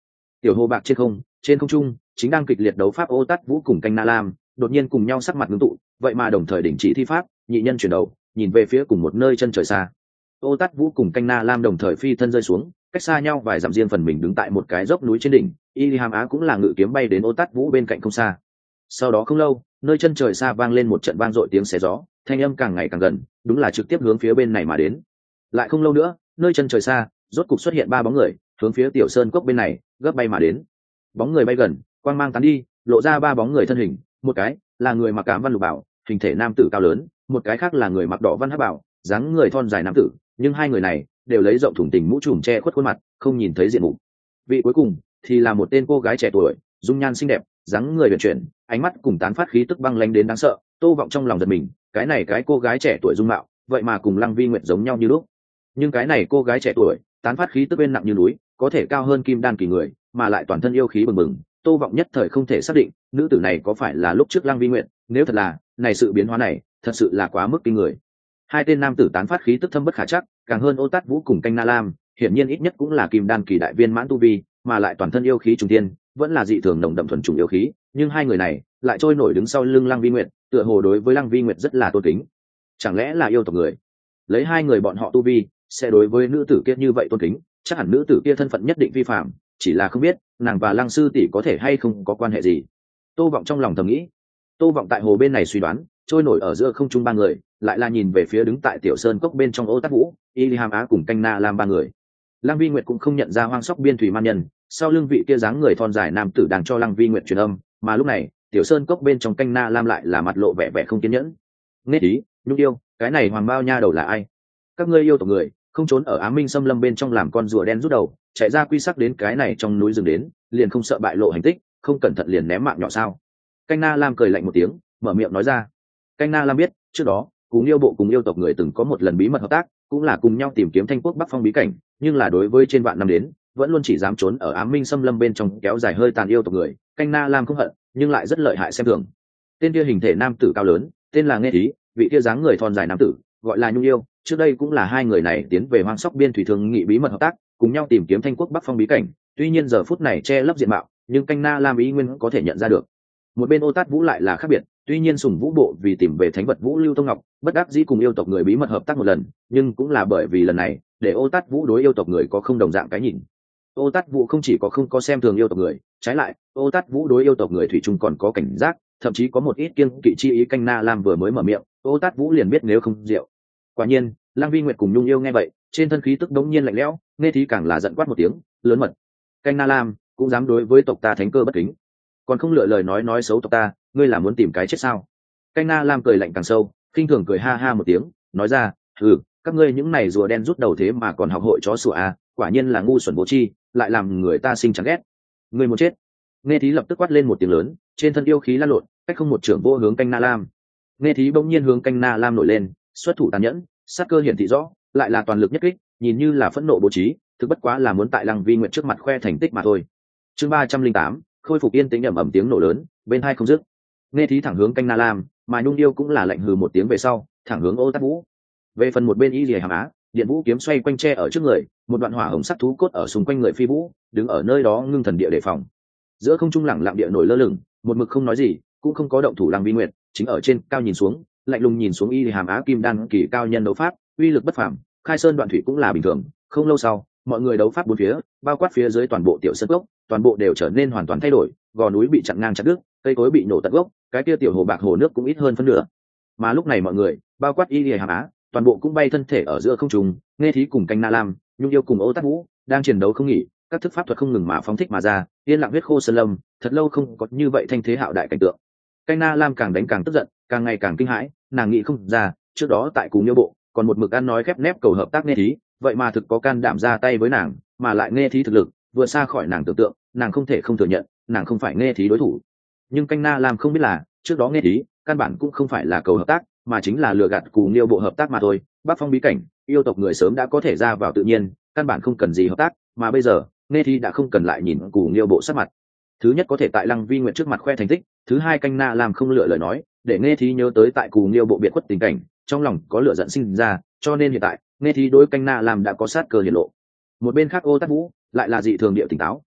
Tiểu hồ bạc trên không trung chính đang kịch liệt đấu pháp ô tát vũ cùng canh na lam đột nhiên cùng nhau sắc mặt ngưng tụ, vậy mà đồng thời đình chỉ thi pháp, nhị nhân chuyển đầu nhìn về phía cùng một nơi chân trời xa. Ô tát vũ cùng canh na lam đồng thời phi thân rơi xuống, cách xa nhau vài dặm, riêng phần mình đứng tại một cái dốc núi trên đỉnh. Ilham Á cũng là ngự kiếm bay đến ô tát vũ bên cạnh không xa. Sau đó không lâu, nơi chân trời xa vang lên một trận vang dội tiếng xé gió, thanh âm càng ngày càng gần, đúng là trực tiếp hướng phía bên này mà đến. Lại không lâu nữa, nơi chân trời xa rốt cục xuất hiện ba bóng người, hướng phía tiểu sơn cốc bên này gấp bay mà đến. Bóng người bay gần, quang mang tán đi, lộ ra ba bóng người thân hình, một cái là người mặc cám văn lục bảo, hình thể nam tử cao lớn, một cái khác là người mặc đỏ văn hắc bảo, dáng người thon dài nam tử, nhưng hai người này đều lấy rộng thủng tình mũ trùm che khuất khuôn mặt, không nhìn thấy diện mục. Vị cuối cùng thì là một tên cô gái trẻ tuổi, dung nhan xinh đẹp, dáng người uyển chuyển, ánh mắt cùng tán phát khí tức băng lãnh đến đáng sợ. Tô Vọng trong lòng giật mình, cái cô gái trẻ tuổi dung mạo, vậy mà cùng Lăng Vi Nguyệt giống nhau như lúc. Nhưng cái này cô gái trẻ tuổi, tán phát khí tức bên nặng như núi, có thể cao hơn kim đan kỳ người, mà lại toàn thân yêu khí bừng bừng. Tô Vọng nhất thời không thể xác định, nữ tử này có phải là lúc trước Lăng Vi Nguyệt, nếu thật là, này sự biến hóa này, thật sự là quá mức kinh người. Hai tên nam tử tán phát khí tức thâm bất khả trắc, càng hơn Ô Tát Vũ cùng Canh Na Lam, hiển nhiên ít nhất cũng là kim đan kỳ đại viên mãn tu vi, mà lại toàn thân yêu khí trùng thiên, vẫn là dị thường nồng đậm thuần trùng yêu khí, nhưng hai người này lại trôi nổi đứng sau lưng Lăng Vi Nguyệt, tựa hồ đối với Lăng Vi Nguyệt rất là tôn kính. Chẳng lẽ là yêu tộc người? Lấy hai người bọn họ tu vi, sẽ đối với nữ tử kia như vậy tôn kính, chắc hẳn nữ tử kia thân phận nhất định vi phạm, chỉ là không biết nàng và Lăng sư tỷ có thể hay không có quan hệ gì. Tô Vọng trong lòng thầm nghĩ. Tô Vọng tại hồ bên này suy đoán, trôi nổi ở giữa không trung ba người, lại là nhìn về phía đứng tại tiểu sơn cốc bên trong Ô Tát Vũ, Ilham Á cùng Canh Na Lam ba người. Lăng Vi Nguyệt cũng không nhận ra Hoang Sóc Biên Thủy Man Nhân, sau lưng vị kia dáng người thon dài nam tử đang cho Lăng Vi Nguyệt truyền âm, mà lúc này, tiểu sơn cốc bên trong Canh Na Lam lại là mặt lộ vẻ vẻ không kiên nhẫn. Nghe ý, Nhung yêu, cái này hoàng bao nha đầu là ai? Các ngươi yêu tộc người, không trốn ở Ám Minh Xâm Lâm bên trong làm con rùa đen rút đầu, chạy ra quy sắc đến cái này trong núi rừng đến, liền không sợ bại lộ hành tích, không cẩn thận liền ném mạng nhỏ sao? Canh Na Lam cười lạnh một tiếng, mở miệng nói ra. Canh Na Lam biết, trước đó, cùng yêu bộ cùng yêu tộc người từng có một lần bí mật hợp tác, cũng là cùng nhau tìm kiếm Thanh Quốc Bắc Phong bí cảnh, nhưng là đối với trên vạn năm đến, vẫn luôn chỉ dám trốn ở Ám Minh Xâm Lâm bên trong kéo dài hơi tàn yêu tộc người. Canh Na Lam không hận, nhưng lại rất lợi hại xem thường. Tên kia hình thể nam tử cao lớn, tên là Nghe Ý, vị kia dáng người thon dài nam tử, gọi là Nhung yêu, trước đây cũng là hai người này tiến về Hoang Sóc Biên Thủy Thương nghị bí mật hợp tác, cùng nhau tìm kiếm Thanh Quốc Bắc Phong bí cảnh. Tuy nhiên giờ phút này che lấp diện mạo, nhưng Canh Na Lam ý nguyên có thể nhận ra được. Một bên Ô Tát Vũ lại là khác biệt, tuy nhiên Sùng Vũ bộ vì tìm về thánh vật Vũ Lưu Tông Ngọc, bất đắc dĩ cùng yêu tộc người bí mật hợp tác một lần, nhưng cũng là bởi vì lần này, để Ô Tát Vũ đối yêu tộc người có không đồng dạng cái nhìn. Ô Tát Vũ không chỉ có không có xem thường yêu tộc người, trái lại, Ô Tát Vũ đối yêu tộc người thủy chung còn có cảnh giác, thậm chí có một ít kiêng kỵ chi ý. Canh Na Lam vừa mới mở miệng, Ô Tát Vũ liền biết nếu không rượu. Quả nhiên, Lăng Vi Nguyệt cùng Nhung yêu nghe vậy, trên thân khí tức đống nhiên lạnh lẽo, Nghe Thí càng là giận quát một tiếng, lớn mật. Canh Na Lam cũng dám đối với tộc ta thánh cơ bất kính, còn không lựa lời nói xấu tộc ta, ngươi là muốn tìm cái chết sao? Canh Na Lam cười lạnh càng sâu, khinh thường cười ha ha một tiếng, nói ra, các ngươi những này rùa đen rút đầu thế mà còn học hội chó sủa à, quả nhiên là ngu xuẩn vô tri, lại làm người ta sinh chán ghét. Ngươi muốn chết? Nghe Thí lập tức quát lên một tiếng lớn, trên thân yêu khí lan lộn, cách không một trưởng vô hướng Canh Na Lam. Nghe Thí bỗng nhiên hướng Canh Na Lam nổi lên, xuất thủ tàn nhẫn, sát cơ hiển thị rõ, lại là toàn lực nhất kích, nhìn như là phẫn nộ bố trí, thực bất quá là muốn tại Lăng Vi Nguyệt trước mặt khoe thành tích mà thôi. Chương 308, khôi phục yên tĩnh, ầm ầm tiếng nổ lớn, bên hai không dứt. Nghe Thí thẳng hướng Canh Na Lam, mà Nhung yêu cũng là lạnh hừ một tiếng về sau, thẳng hướng Ô Tát Vũ. Về phần một bên Y Lìa Hàm Á, điện vũ kiếm xoay quanh tre ở trước người, một đoạn hỏa hồng sắc thú cốt ở xung quanh người phi vũ, đứng ở nơi đó ngưng thần địa đề phòng. Giữa không trung lẳng lặng địa nổi lơ lửng, một mực không nói gì, cũng không có động thủ. Lăng Vi Nguyệt chính ở trên cao nhìn xuống, lạnh lùng nhìn xuống Y Lìa Hàm Á kim đan kỳ cao nhân đấu pháp, uy lực bất phàm, khai sơn đoạn thủy cũng là bình thường. Không lâu sau, mọi người đấu pháp bốn phía, bao quát phía dưới toàn bộ tiểu sơn cốc, toàn bộ đều trở nên hoàn toàn thay đổi, gò núi bị chặn ngang chặt đứt, cây cối bị nổ tận gốc, cái kia tiểu hồ bạc hồ nước cũng ít hơn phân nửa. Mà lúc này mọi người, bao quát Y Lìa Hàm Á, toàn bộ cũng bay thân thể ở giữa không trung. Nghe Thí cùng Canh Na Lam, Nhung yêu cùng Ô Tát Vũ đang chiến đấu không nghỉ, các thức pháp thuật không ngừng mà phóng thích mà ra, yên lặng huyết khô sơn lâm, thật lâu không có như vậy thanh thế hạo đại cảnh tượng. Canh Na Lam càng đánh càng tức giận, càng ngày càng kinh hãi, nàng nghĩ không ra, trước đó tại Cú Nghiêu bộ, còn một mực ăn nói khép nép cầu hợp tác Nghe Thí, vậy mà thực có can đảm ra tay với nàng, mà lại Nghe Thí thực lực vừa xa khỏi nàng tưởng tượng, nàng không thể không thừa nhận, nàng không phải Nghe Thí đối thủ. Nhưng Canh Na Lam không biết là, trước đó Nghe Thí căn bản cũng không phải là cầu hợp tác, mà chính là lừa gạt Cú Nghiêu bộ hợp tác mà thôi. Bắc Phong bí cảnh, yêu tộc người sớm đã có thể ra vào tự nhiên, căn bản không cần gì hợp tác, mà bây giờ Nghe Thí đã không cần lại nhìn Cú Nghiêu bộ sắc mặt. Thứ nhất có thể tại Lăng Vi Nguyệt trước mặt khoe thành tích, thứ hai Canh Na Lam không lựa lời nói, để Nghe Thí nhớ tới tại Cú Nghiêu bộ biệt khuất tình cảnh, trong lòng có lửa giận sinh ra, cho nên hiện tại Nghe Thí đối Canh Na Lam đã có sát cơ hiển lộ. Một bên khác Ô Tát Vũ lại là dị thường địa tỉnh táo,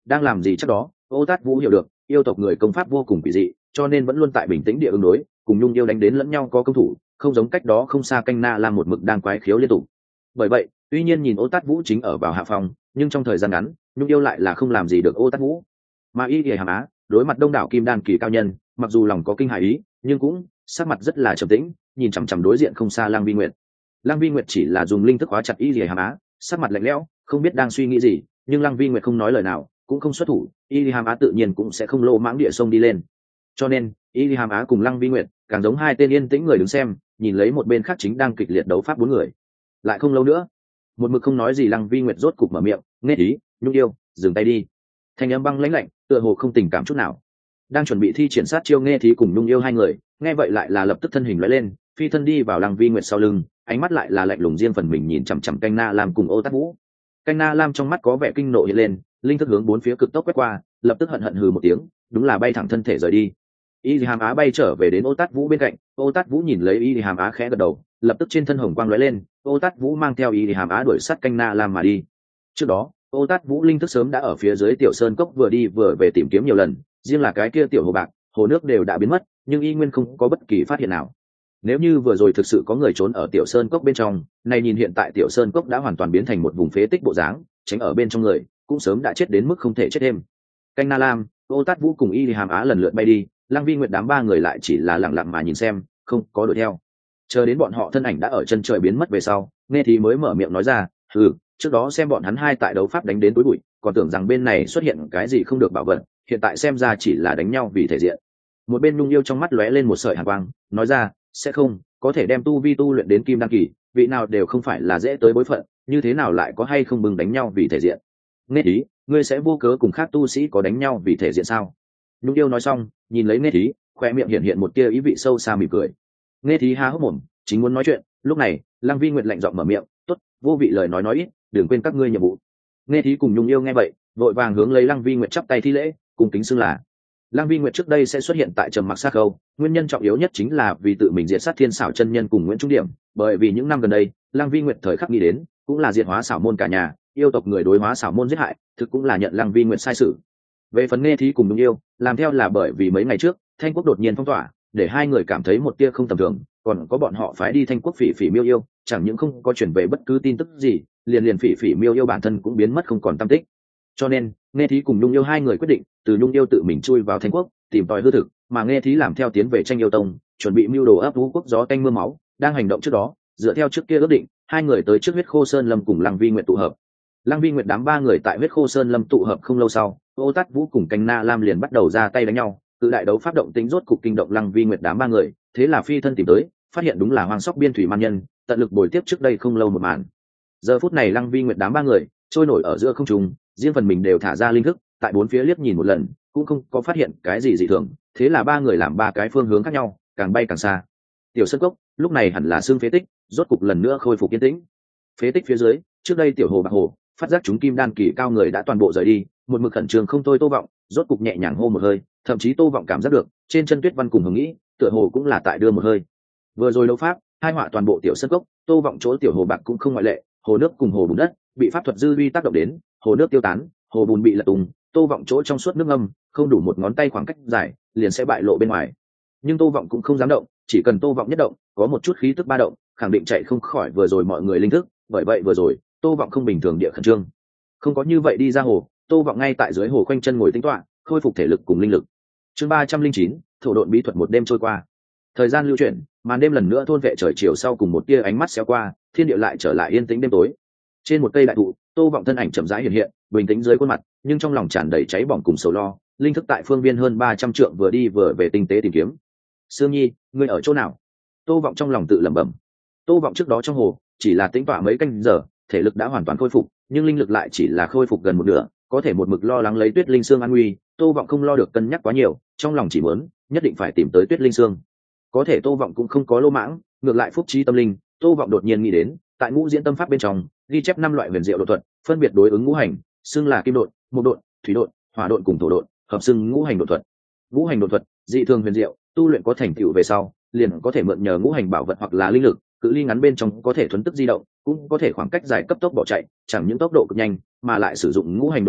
đang làm gì chắc đó. Ô Tát Vũ hiểu được yêu tộc người công pháp vô cùng kỳ dị, cho nên vẫn luôn tại bình tĩnh địa ứng đối, cùng Nhung Yêu đánh đến lẫn nhau có công thủ, không giống cách đó không xa Canh Na Lam một mực đang quái khiếu liên tục. Bởi vậy tuy nhiên nhìn Ô Tát Vũ chính ở vào hạ phòng, nhưng trong thời gian ngắn Nhung Yêu lại là không làm gì được Ô Tát Vũ. Mà Y Hàm Á đối mặt đông đảo kim đan kỳ cao nhân, mặc dù lòng có kinh hãi ý, nhưng cũng sắc mặt rất là trầm tĩnh, nhìn chằm chằm đối diện không xa Lăng Vi Nguyệt. Lăng Vi Nguyệt chỉ là dùng linh thức khóa chặt Y Hàm Á, sắc mặt lạnh lẽo, không biết đang suy nghĩ gì, nhưng Lăng Vi Nguyệt không nói lời nào, cũng không xuất thủ, Y Hàm Á tự nhiên cũng sẽ không lô mãng địa sông đi lên. Cho nên Y Hàm Á cùng Lăng Vi Nguyệt càng giống hai tên yên tĩnh người đứng xem, nhìn lấy một bên khác chính đang kịch liệt đấu pháp bốn người. Lại không lâu nữa, một mực không nói gì Lăng Vi Nguyệt rốt cục mở miệng, "Nghe ý, Nhung Yêu, dừng tay đi." Thanh âm băng lãnh lạnh, tựa hồ không tình cảm chút nào. Đang chuẩn bị thi triển sát chiêu Nghe Thí cùng Nhung Yêu hai người, nghe vậy lại là lập tức thân hình lóe lên, phi thân đi vào Lăng Vi Nguyệt sau lưng, ánh mắt lại là lạnh lùng riêng phần mình nhìn chằm chằm Canh Na Lam cùng Ô Tát Vũ. Canh Na Lam trong mắt có vẻ kinh nộ hiện lên, linh thức hướng bốn phía cực tốc quét qua, lập tức hận hận hừ một tiếng, đúng là bay thẳng thân thể rời đi. Y Hàm Á bay trở về đến Ô Tát Vũ bên cạnh, Ô Tát Vũ nhìn lấy Y Hàm Á khẽ gật đầu, lập tức trên thân hồng quang lóe lên, Ô Tát Vũ mang theo Y Hàm Á đuổi sát Canh Na Lam mà đi. Trước đó Ô Tát Vũ linh thức sớm đã ở phía dưới tiểu sơn cốc vừa đi vừa về tìm kiếm nhiều lần, riêng là cái kia tiểu hồ bạc, hồ nước đều đã biến mất, nhưng y nguyên không có bất kỳ phát hiện nào. Nếu như vừa rồi thực sự có người trốn ở tiểu sơn cốc bên trong, này nhìn hiện tại tiểu sơn cốc đã hoàn toàn biến thành một vùng phế tích bộ dáng, tránh ở bên trong người cũng sớm đã chết đến mức không thể chết thêm. Canh Na Lam, Ô Tát Vũ cùng Y Hàm Á lần lượt bay đi, Lăng Vi Nguyệt đám ba người lại chỉ là lặng lặng mà nhìn xem, không có đuổi theo. Chờ đến bọn họ thân ảnh đã ở chân trời biến mất về sau, Nghe Thì mới mở miệng nói ra, trước đó xem bọn hắn hai tại đấu pháp đánh đến túi bụi, còn tưởng rằng bên này xuất hiện cái gì không được bảo vật, hiện tại xem ra chỉ là đánh nhau vì thể diện." Một bên Nhung Yêu trong mắt lóe lên một sợi hàn quang, nói ra, "Sẽ không, có thể đem tu vi tu luyện đến kim đan kỳ, vị nào đều không phải là dễ tới bối phận, như thế nào lại có hay không bừng đánh nhau vì thể diện? Nghe ý, ngươi sẽ vô cớ cùng khác tu sĩ có đánh nhau vì thể diện sao?" Nhung Yêu nói xong, nhìn lấy Nghe Thí, khoe miệng hiện hiện một tia ý vị sâu xa mỉm cười. Nghe Thí há hốc mồm, chính muốn nói chuyện, lúc này Lăng Vi Nguyệt lạnh giọng mở miệng, "Tốt, vô vị lời nói ít, đừng quên các ngươi nhiệm vụ." Nghe Thí cùng Nhung Yêu nghe vậy, vội vàng hướng lấy Lăng Vi Nguyệt chắp tay thi lễ, cùng kính xưng là. Lăng Vi Nguyệt trước đây sẽ xuất hiện tại Trầm Mặc Sát Khâu, nguyên nhân trọng yếu nhất chính là vì tự mình diệt sát Thiên Xảo chân nhân cùng Nguyễn Trung Điểm, bởi vì những năm gần đây, Lăng Vi Nguyệt thời khắc nghĩ đến, cũng là diệt hóa xảo môn cả nhà, yêu tộc người đối hóa xảo môn giết hại, thực cũng là nhận Lăng Vi Nguyệt sai sự. Về phần Nghe Thí cùng Nhung Yêu, làm theo là bởi vì mấy ngày trước, Thanh Quốc đột nhiên phong tỏa, để hai người cảm thấy một tia không tầm thường, còn có bọn họ phái đi Thanh Quốc Phỉ Phỉ Miêu Yêu, chẳng những không có chuyển về bất cứ tin tức gì, liền Phỉ Phỉ Miêu Yêu bản thân cũng biến mất không còn tăm tích. Cho nên Nghe Thí cùng Nhung Yêu hai người quyết định từ Nhung Yêu tự mình chui vào Thanh Quốc tìm tòi hư thực, mà Nghe Thí làm theo tiến về Tranh Yêu Tông, chuẩn bị mưu đồ ấp vũ quốc gió tanh mưa máu. Đang hành động trước đó, dựa theo trước kia ước định, hai người tới trước Huyết Khô Sơn Lâm cùng Lăng Vi Nguyệt tụ hợp. Lăng Vi Nguyệt đám ba người tại Huyết Khô Sơn Lâm tụ hợp không lâu sau, Ô Tát Vũ cùng Canh Na Lam liền bắt đầu ra tay đánh nhau, tự đại đấu pháp động tính rốt cục kinh động Lăng Vi Nguyệt đám ba người, thế là phi thân tìm tới, phát hiện đúng là Hoang Sóc Biên Thủy Man Nhân, tận lực bồi tiếp trước đây không lâu một màn. Giờ phút này Lăng Vi Nguyệt đám ba người trôi nổi ở giữa không trung, riêng phần mình đều thả ra linh thức, tại bốn phía liếc nhìn một lần, cũng không có phát hiện cái gì dị thường, thế là ba người làm ba cái phương hướng khác nhau, càng bay càng xa. Tiểu Sơn Cốc lúc này hẳn là xương phế tích, rốt cục lần nữa khôi phục yên tĩnh. Phế tích phía dưới, trước đây tiểu hồ bạc hồ, phát giác chúng kim đan kỳ cao người đã toàn bộ rời đi, một mực khẩn trương không thôi Tô Vọng, rốt cục nhẹ nhàng hô một hơi, thậm chí Tô Vọng cảm giác được, trên chân Tuyết Văn cùng Hồng Nghĩ, tựa hồ cũng là tại đưa một hơi. Vừa rồi đấu pháp, hai họa toàn bộ Tiểu Sơn Cốc, Tô Vọng chỗ tiểu hồ bạc cũng không ngoại lệ, hồ nước cùng hồ bùn đất bị pháp thuật dư uy tác động đến, hồ nước tiêu tán, hồ bùn bị lật tung, Tô Vọng chỗ trong suốt nước ngâm, không đủ một ngón tay khoảng cách dài, liền sẽ bại lộ bên ngoài. Nhưng Tô Vọng cũng không dám động, chỉ cần Tô Vọng nhất động, có một chút khí tức ba động, khẳng định chạy không khỏi vừa rồi mọi người linh thức, bởi vậy vừa rồi, Tô Vọng không bình thường địa khẩn trương. Không có như vậy đi ra hồ, Tô Vọng ngay tại dưới hồ khoanh chân ngồi tĩnh tọa, khôi phục thể lực cùng linh lực. Chương 309, thổ độn bí thuật một đêm trôi qua. Thời gian lưu chuyển, màn đêm lần nữa thôn vệ trời chiều sau cùng một tia ánh mắt xéo qua, thiên địa lại trở lại yên tĩnh đêm tối. Trên một cây đại thụ, Tô Vọng thân ảnh chậm rãi hiện hiện, bình tĩnh dưới khuôn mặt, nhưng trong lòng tràn đầy cháy bỏng cùng sầu lo, linh thức tại phương viên hơn 300 trượng vừa đi vừa về tinh tế tìm kiếm. "Sương Nhi, ngươi ở chỗ nào?" Tô Vọng trong lòng tự lẩm bẩm. Tô Vọng trước đó trong hồ, chỉ là tĩnh tọa mấy canh giờ, thể lực đã hoàn toàn khôi phục, nhưng linh lực lại chỉ là khôi phục gần một nửa, có thể một mực lo lắng lấy Tuyết Linh Xương an nguy, Tô Vọng không lo được cân nhắc quá nhiều, trong lòng chỉ muốn nhất định phải tìm tới Tuyết Linh Xương. Có thể Tô Vọng cũng không có lô mãng, ngược lại phúc trí tâm linh, Tô Vọng đột nhiên nghĩ đến, tại Ngũ Diễn Tâm Pháp bên trong, ghi chép 5 loại huyền diệu độn thuật, phân biệt đối ứng ngũ hành, xưng là kim độn, mộc độn, thủy độn, hỏa độn cùng thổ độn, hợp xưng ngũ hành độn thuật. Ngũ hành độn thuật, dị thường huyền diệu, tu luyện có thành tựu về sau, liền có thể mượn nhờ ngũ hành bảo vật hoặc là linh lực, cự ly ngắn bên trong có thể thuấn tức di động, cũng có thể khoảng cách dài cấp tốc bỏ chạy, chẳng những tốc độ cực nhanh, mà lại sử dụng ngũ hành độn thuật,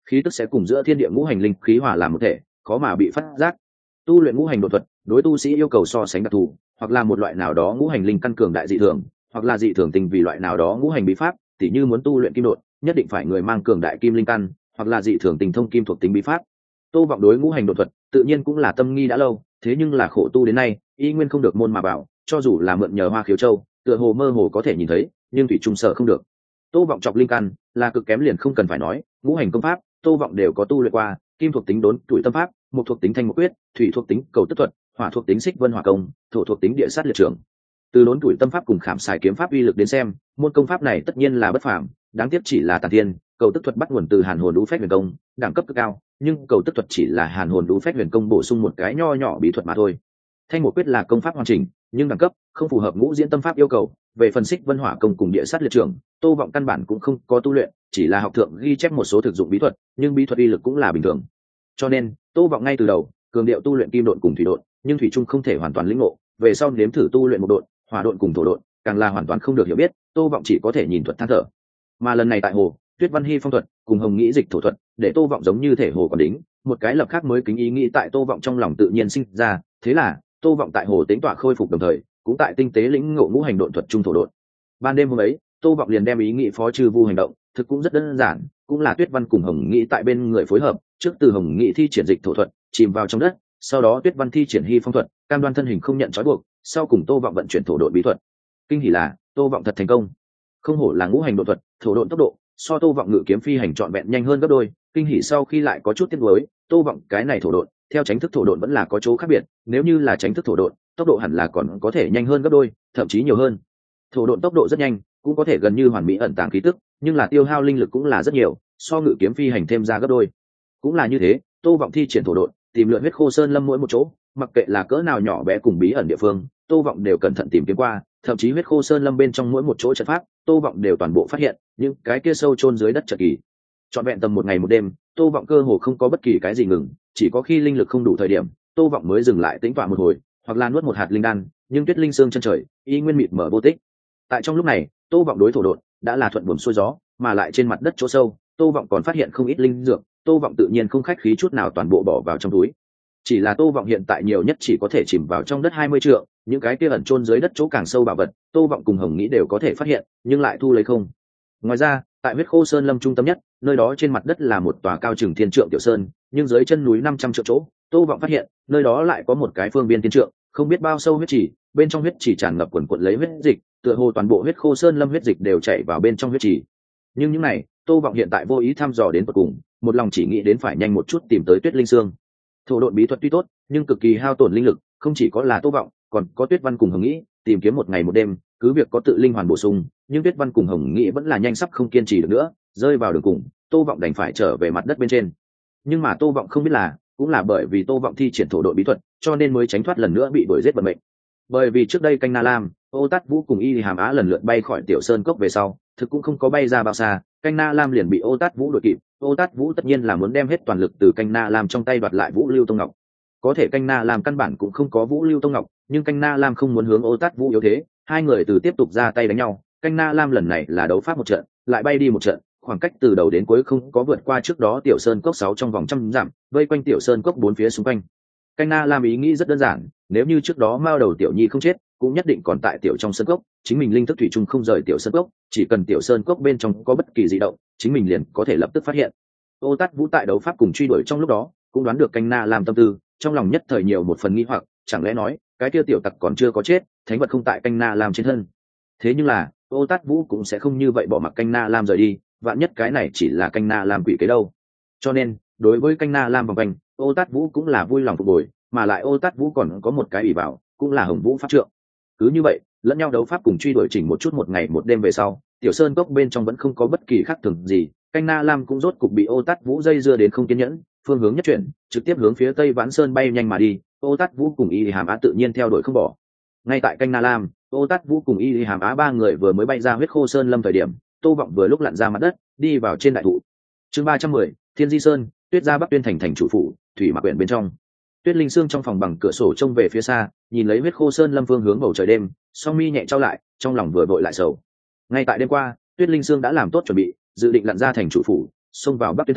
khí tức sẽ cùng giữa thiên địa ngũ hành linh khí hòa làm một thể, khó mà bị phát giác. Tu luyện ngũ hành đột thuật đối tu sĩ yêu cầu so sánh đặc thù, hoặc là một loại nào đó ngũ hành linh căn cường đại dị thường, hoặc là dị thường tình vì loại nào đó ngũ hành bí pháp, tỉ như muốn tu luyện kim đột nhất định phải người mang cường đại kim linh căn, hoặc là dị thường tình thông kim thuộc tính bí pháp. Tô Vọng đối ngũ hành đột thuật tự nhiên cũng là tâm nghi đã lâu, thế nhưng là khổ tu đến nay y nguyên không được môn mà bảo, cho dù là mượn nhờ Hoa Khiếu Châu tựa hồ mơ hồ có thể nhìn thấy, nhưng thủy trung sở không được. Tô Vọng chọc linh căn là cực kém liền không cần phải nói, ngũ hành công pháp Tô Vọng đều có tu luyện qua, kim thuộc tính đốn tuổi tâm pháp, mộc thuộc tính thanh mộc quyết, thủy thuộc tính cầu tức thuật, hỏa thuộc tính xích vân hỏa công, thổ thuộc tính địa sát liệt trưởng. Từ đốn tuổi tâm pháp cùng khảm xài kiếm pháp uy lực đến xem, môn công pháp này tất nhiên là bất phàm, đáng tiếc chỉ là tản thiên, cầu tức thuật bắt nguồn từ Hàn Hồn Đũ Phách Huyền Công, đẳng cấp cực cao, nhưng cầu tức thuật chỉ là Hàn Hồn Đũ Phách Huyền Công bổ sung một cái nho nhỏ bí thuật mà thôi. Thanh mộc quyết là công pháp hoàn chỉnh, nhưng đẳng cấp không phù hợp ngũ diễn tâm pháp yêu cầu. Về phần xích vân hỏa công cùng địa sát liệt trưởng, Tô Vọng căn bản cũng không có tu luyện, chỉ là học thượng ghi chép một số thực dụng bí thuật, nhưng bí thuật uy lực cũng là bình thường. Cho nên, Tô Vọng ngay từ đầu cường điệu tu luyện kim độn cùng thủy độn, nhưng thủy trung không thể hoàn toàn lĩnh ngộ, về sau nếm thử tu luyện một độn, hỏa độn cùng thổ độn, càng là hoàn toàn không được hiểu biết, Tô Vọng chỉ có thể nhìn thuật than thở. Mà lần này tại hồ, Tuyết Văn Hy phong thuật cùng Hồng Nghĩ dịch thổ thuật, để Tô Vọng giống như thể hồ còn đính, một cái lập khác mới kính ý nghĩ tại Tô Vọng trong lòng tự nhiên sinh ra, thế là Tô Vọng tại hồ tính tọa khôi phục đồng thời, cũng tại tinh tế lĩnh ngộ ngũ hành độn thuật trung thổ độn. Ban đêm hôm ấy, Tô Vọng liền đem ý nghĩ phó trừ vu hành động, thực cũng rất đơn giản, cũng là Tuyết Văn cùng Hồng Nghĩ tại bên người phối hợp, trước từ Hồng Nghĩ thi triển dịch thổ thuật, chìm vào trong đất, sau đó Tuyết Văn thi triển Hy phong thuật, cam đoan thân hình không nhận trói buộc, sau cùng Tô Vọng vận chuyển thổ độn bí thuật. Kinh hỉ là, Tô Vọng thật thành công. Không hổ là ngũ hành độn thuật, thổ độn tốc độ, so Tô Vọng ngự kiếm phi hành trọn vẹn nhanh hơn gấp đôi, kinh hỉ sau khi lại có chút tiếc nuối, Tô Vọng cái này thổ độn, theo tránh thức thổ độn vẫn là có chỗ khác biệt, nếu như là tránh thức thổ độn, tốc độ hẳn là còn có thể nhanh hơn gấp đôi, thậm chí nhiều hơn. Thổ độn tốc độ rất nhanh, cũng có thể gần như hoàn mỹ ẩn tàng khí tức, nhưng là tiêu hao linh lực cũng là rất nhiều, so ngự kiếm phi hành thêm ra gấp đôi. Cũng là như thế, Tô Vọng thi triển thổ độn, tìm lượn huyết khô sơn lâm mỗi một chỗ, mặc kệ là cỡ nào nhỏ bé cùng bí ẩn địa phương, Tô Vọng đều cẩn thận tìm kiếm qua, thậm chí huyết khô sơn lâm bên trong mỗi một chỗ trận pháp, Tô Vọng đều toàn bộ phát hiện, những cái kia sâu chôn dưới đất trận kỳ. Trọn vẹn tầm một ngày một đêm, Tô Vọng cơ hồ không có bất kỳ cái gì ngừng, chỉ có khi linh lực không đủ thời điểm, Tô Vọng mới dừng lại tĩnh tọa một hồi, hoặc là nuốt một hạt linh đan, nhưng tuyết linh xương chân trời, y nguyên mịt mờ vô tích. Tại trong lúc này, Tô Vọng đối thổ độn đã là thuận buồm xuôi gió, mà lại trên mặt đất chỗ sâu, Tô Vọng còn phát hiện không ít linh dược, Tô Vọng tự nhiên không khách khí chút nào toàn bộ bỏ vào trong túi. Chỉ là Tô Vọng hiện tại nhiều nhất chỉ có thể chìm vào trong đất 20 trượng, những cái kia ẩn chôn dưới đất chỗ càng sâu bảo vật, Tô Vọng cùng Hồng Nghĩ đều có thể phát hiện, nhưng lại thu lấy không. Ngoài ra, tại huyết khô sơn lâm trung tâm nhất, nơi đó trên mặt đất là một tòa cao chừng thiên trượng tiểu sơn, nhưng dưới chân núi 500 trượng chỗ, Tô Vọng phát hiện, nơi đó lại có một cái phương biên thiên trượng, không biết bao sâu huyết chỉ, bên trong huyết chỉ tràn ngập quần quần lấy huyết dịch, tựa hồ toàn bộ huyết khô sơn lâm huyết dịch đều chảy vào bên trong huyết chỉ. Nhưng những này, Tô Vọng hiện tại vô ý thăm dò đến tận cùng, một lòng chỉ nghĩ đến phải nhanh một chút tìm tới Tuyết Linh Xương. Thổ độn bí thuật tuy tốt, nhưng cực kỳ hao tổn linh lực, không chỉ có là Tô Vọng, còn có Tuyết Văn cùng Hồng Nghĩ, tìm kiếm một ngày một đêm, cứ việc có tự linh hoàn bổ sung, nhưng Tuyết Văn cùng Hồng Nghĩ vẫn là nhanh sắp không kiên trì được nữa, rơi vào đường cùng, Tô Vọng đành phải trở về mặt đất bên trên. Nhưng mà Tô Vọng không biết là, cũng là bởi vì Tô Vọng thi triển thổ độn bí thuật, cho nên mới tránh thoát lần nữa bị đuổi giết vận mệnh. Bởi vì trước đây Canh Na Lam, Ô Tát Vũ cùng Y Hàm Á lần lượt bay khỏi Tiểu Sơn cốc về sau, thực cũng không có bay ra bao xa, Canh Na Lam liền bị Ô Tát Vũ đuổi kịp. Ô Tát Vũ tất nhiên là muốn đem hết toàn lực từ Canh Na Lam trong tay đoạt lại Vũ Lưu Tông Ngọc. Có thể Canh Na Lam căn bản cũng không có Vũ Lưu Tông Ngọc, nhưng Canh Na Lam không muốn hướng Ô Tát Vũ yếu thế, hai người từ tiếp tục ra tay đánh nhau. Canh Na Lam lần này là đấu pháp một trận, lại bay đi một trận, khoảng cách từ đầu đến cuối không có vượt qua trước đó Tiểu Sơn cốc 6 trong vòng trăm dặm, vây quanh Tiểu Sơn cốc 4 phía xung quanh. Canh Na Lam ý nghĩ rất đơn giản, nếu như trước đó Mao Đầu Tiểu Nhi không chết, cũng nhất định còn tại Tiểu trong sơn cốc, chính mình linh thức thủy chung không rời Tiểu Sơn cốc, chỉ cần Tiểu Sơn cốc bên trong có bất kỳ dị động, chính mình liền có thể lập tức phát hiện. Ô Tát Vũ tại đấu pháp cùng truy đuổi trong lúc đó, cũng đoán được Canh Na Lam tâm tư, trong lòng nhất thời nhiều một phần nghi hoặc, chẳng lẽ nói, cái kia tiểu tặc còn chưa có chết, thánh vật không tại Canh Na Lam trên thân. Thế nhưng là, Ô Tát Vũ cũng sẽ không như vậy bỏ mặc Canh Na Lam rời đi, vạn nhất cái này chỉ là Canh Na Lam quỷ kế đâu. Cho nên, đối với Canh Na Lam vòng quanh, Ô Tát Vũ cũng là vui lòng phục hồi, mà lại Ô Tát Vũ còn có một cái ủy bảo, cũng là Hồng Vũ pháp trượng. Cứ như vậy, lẫn nhau đấu pháp cùng truy đuổi chỉnh một chút một ngày một đêm về sau, Tiểu Sơn cốc bên trong vẫn không có bất kỳ khác thường gì, Canh Na Lam cũng rốt cục bị Ô Tát Vũ dây dưa đến không kiên nhẫn, phương hướng nhất chuyển, trực tiếp hướng phía Tây Vãn Sơn bay nhanh mà đi. Ô Tát Vũ cùng Y Hàm Á tự nhiên theo đuổi không bỏ. Ngay tại Canh Na Lam, Ô Tát Vũ cùng Y Hàm Á ba người vừa mới bay ra huyết khô sơn lâm thời điểm, Tô Vọng vừa lúc lặn ra mặt đất, đi vào trên đại thụ. Chương 310, Thiên Di Sơn, Tuyết gia Bắc Tuyên thành thành chủ phủ, thủy mặc quyển bên trong. Tuyết Linh Sương trong phòng bằng cửa sổ trông về phía xa, nhìn lấy huyết khô sơn lâm phương hướng bầu trời đêm, song mi nhẹ trao lại, trong lòng vừa vội lại sầu. Ngay tại đêm qua, Tuyết Linh Sương đã làm tốt chuẩn bị, dự định lặn ra thành chủ phủ, xông vào Bắc Tuyên thành,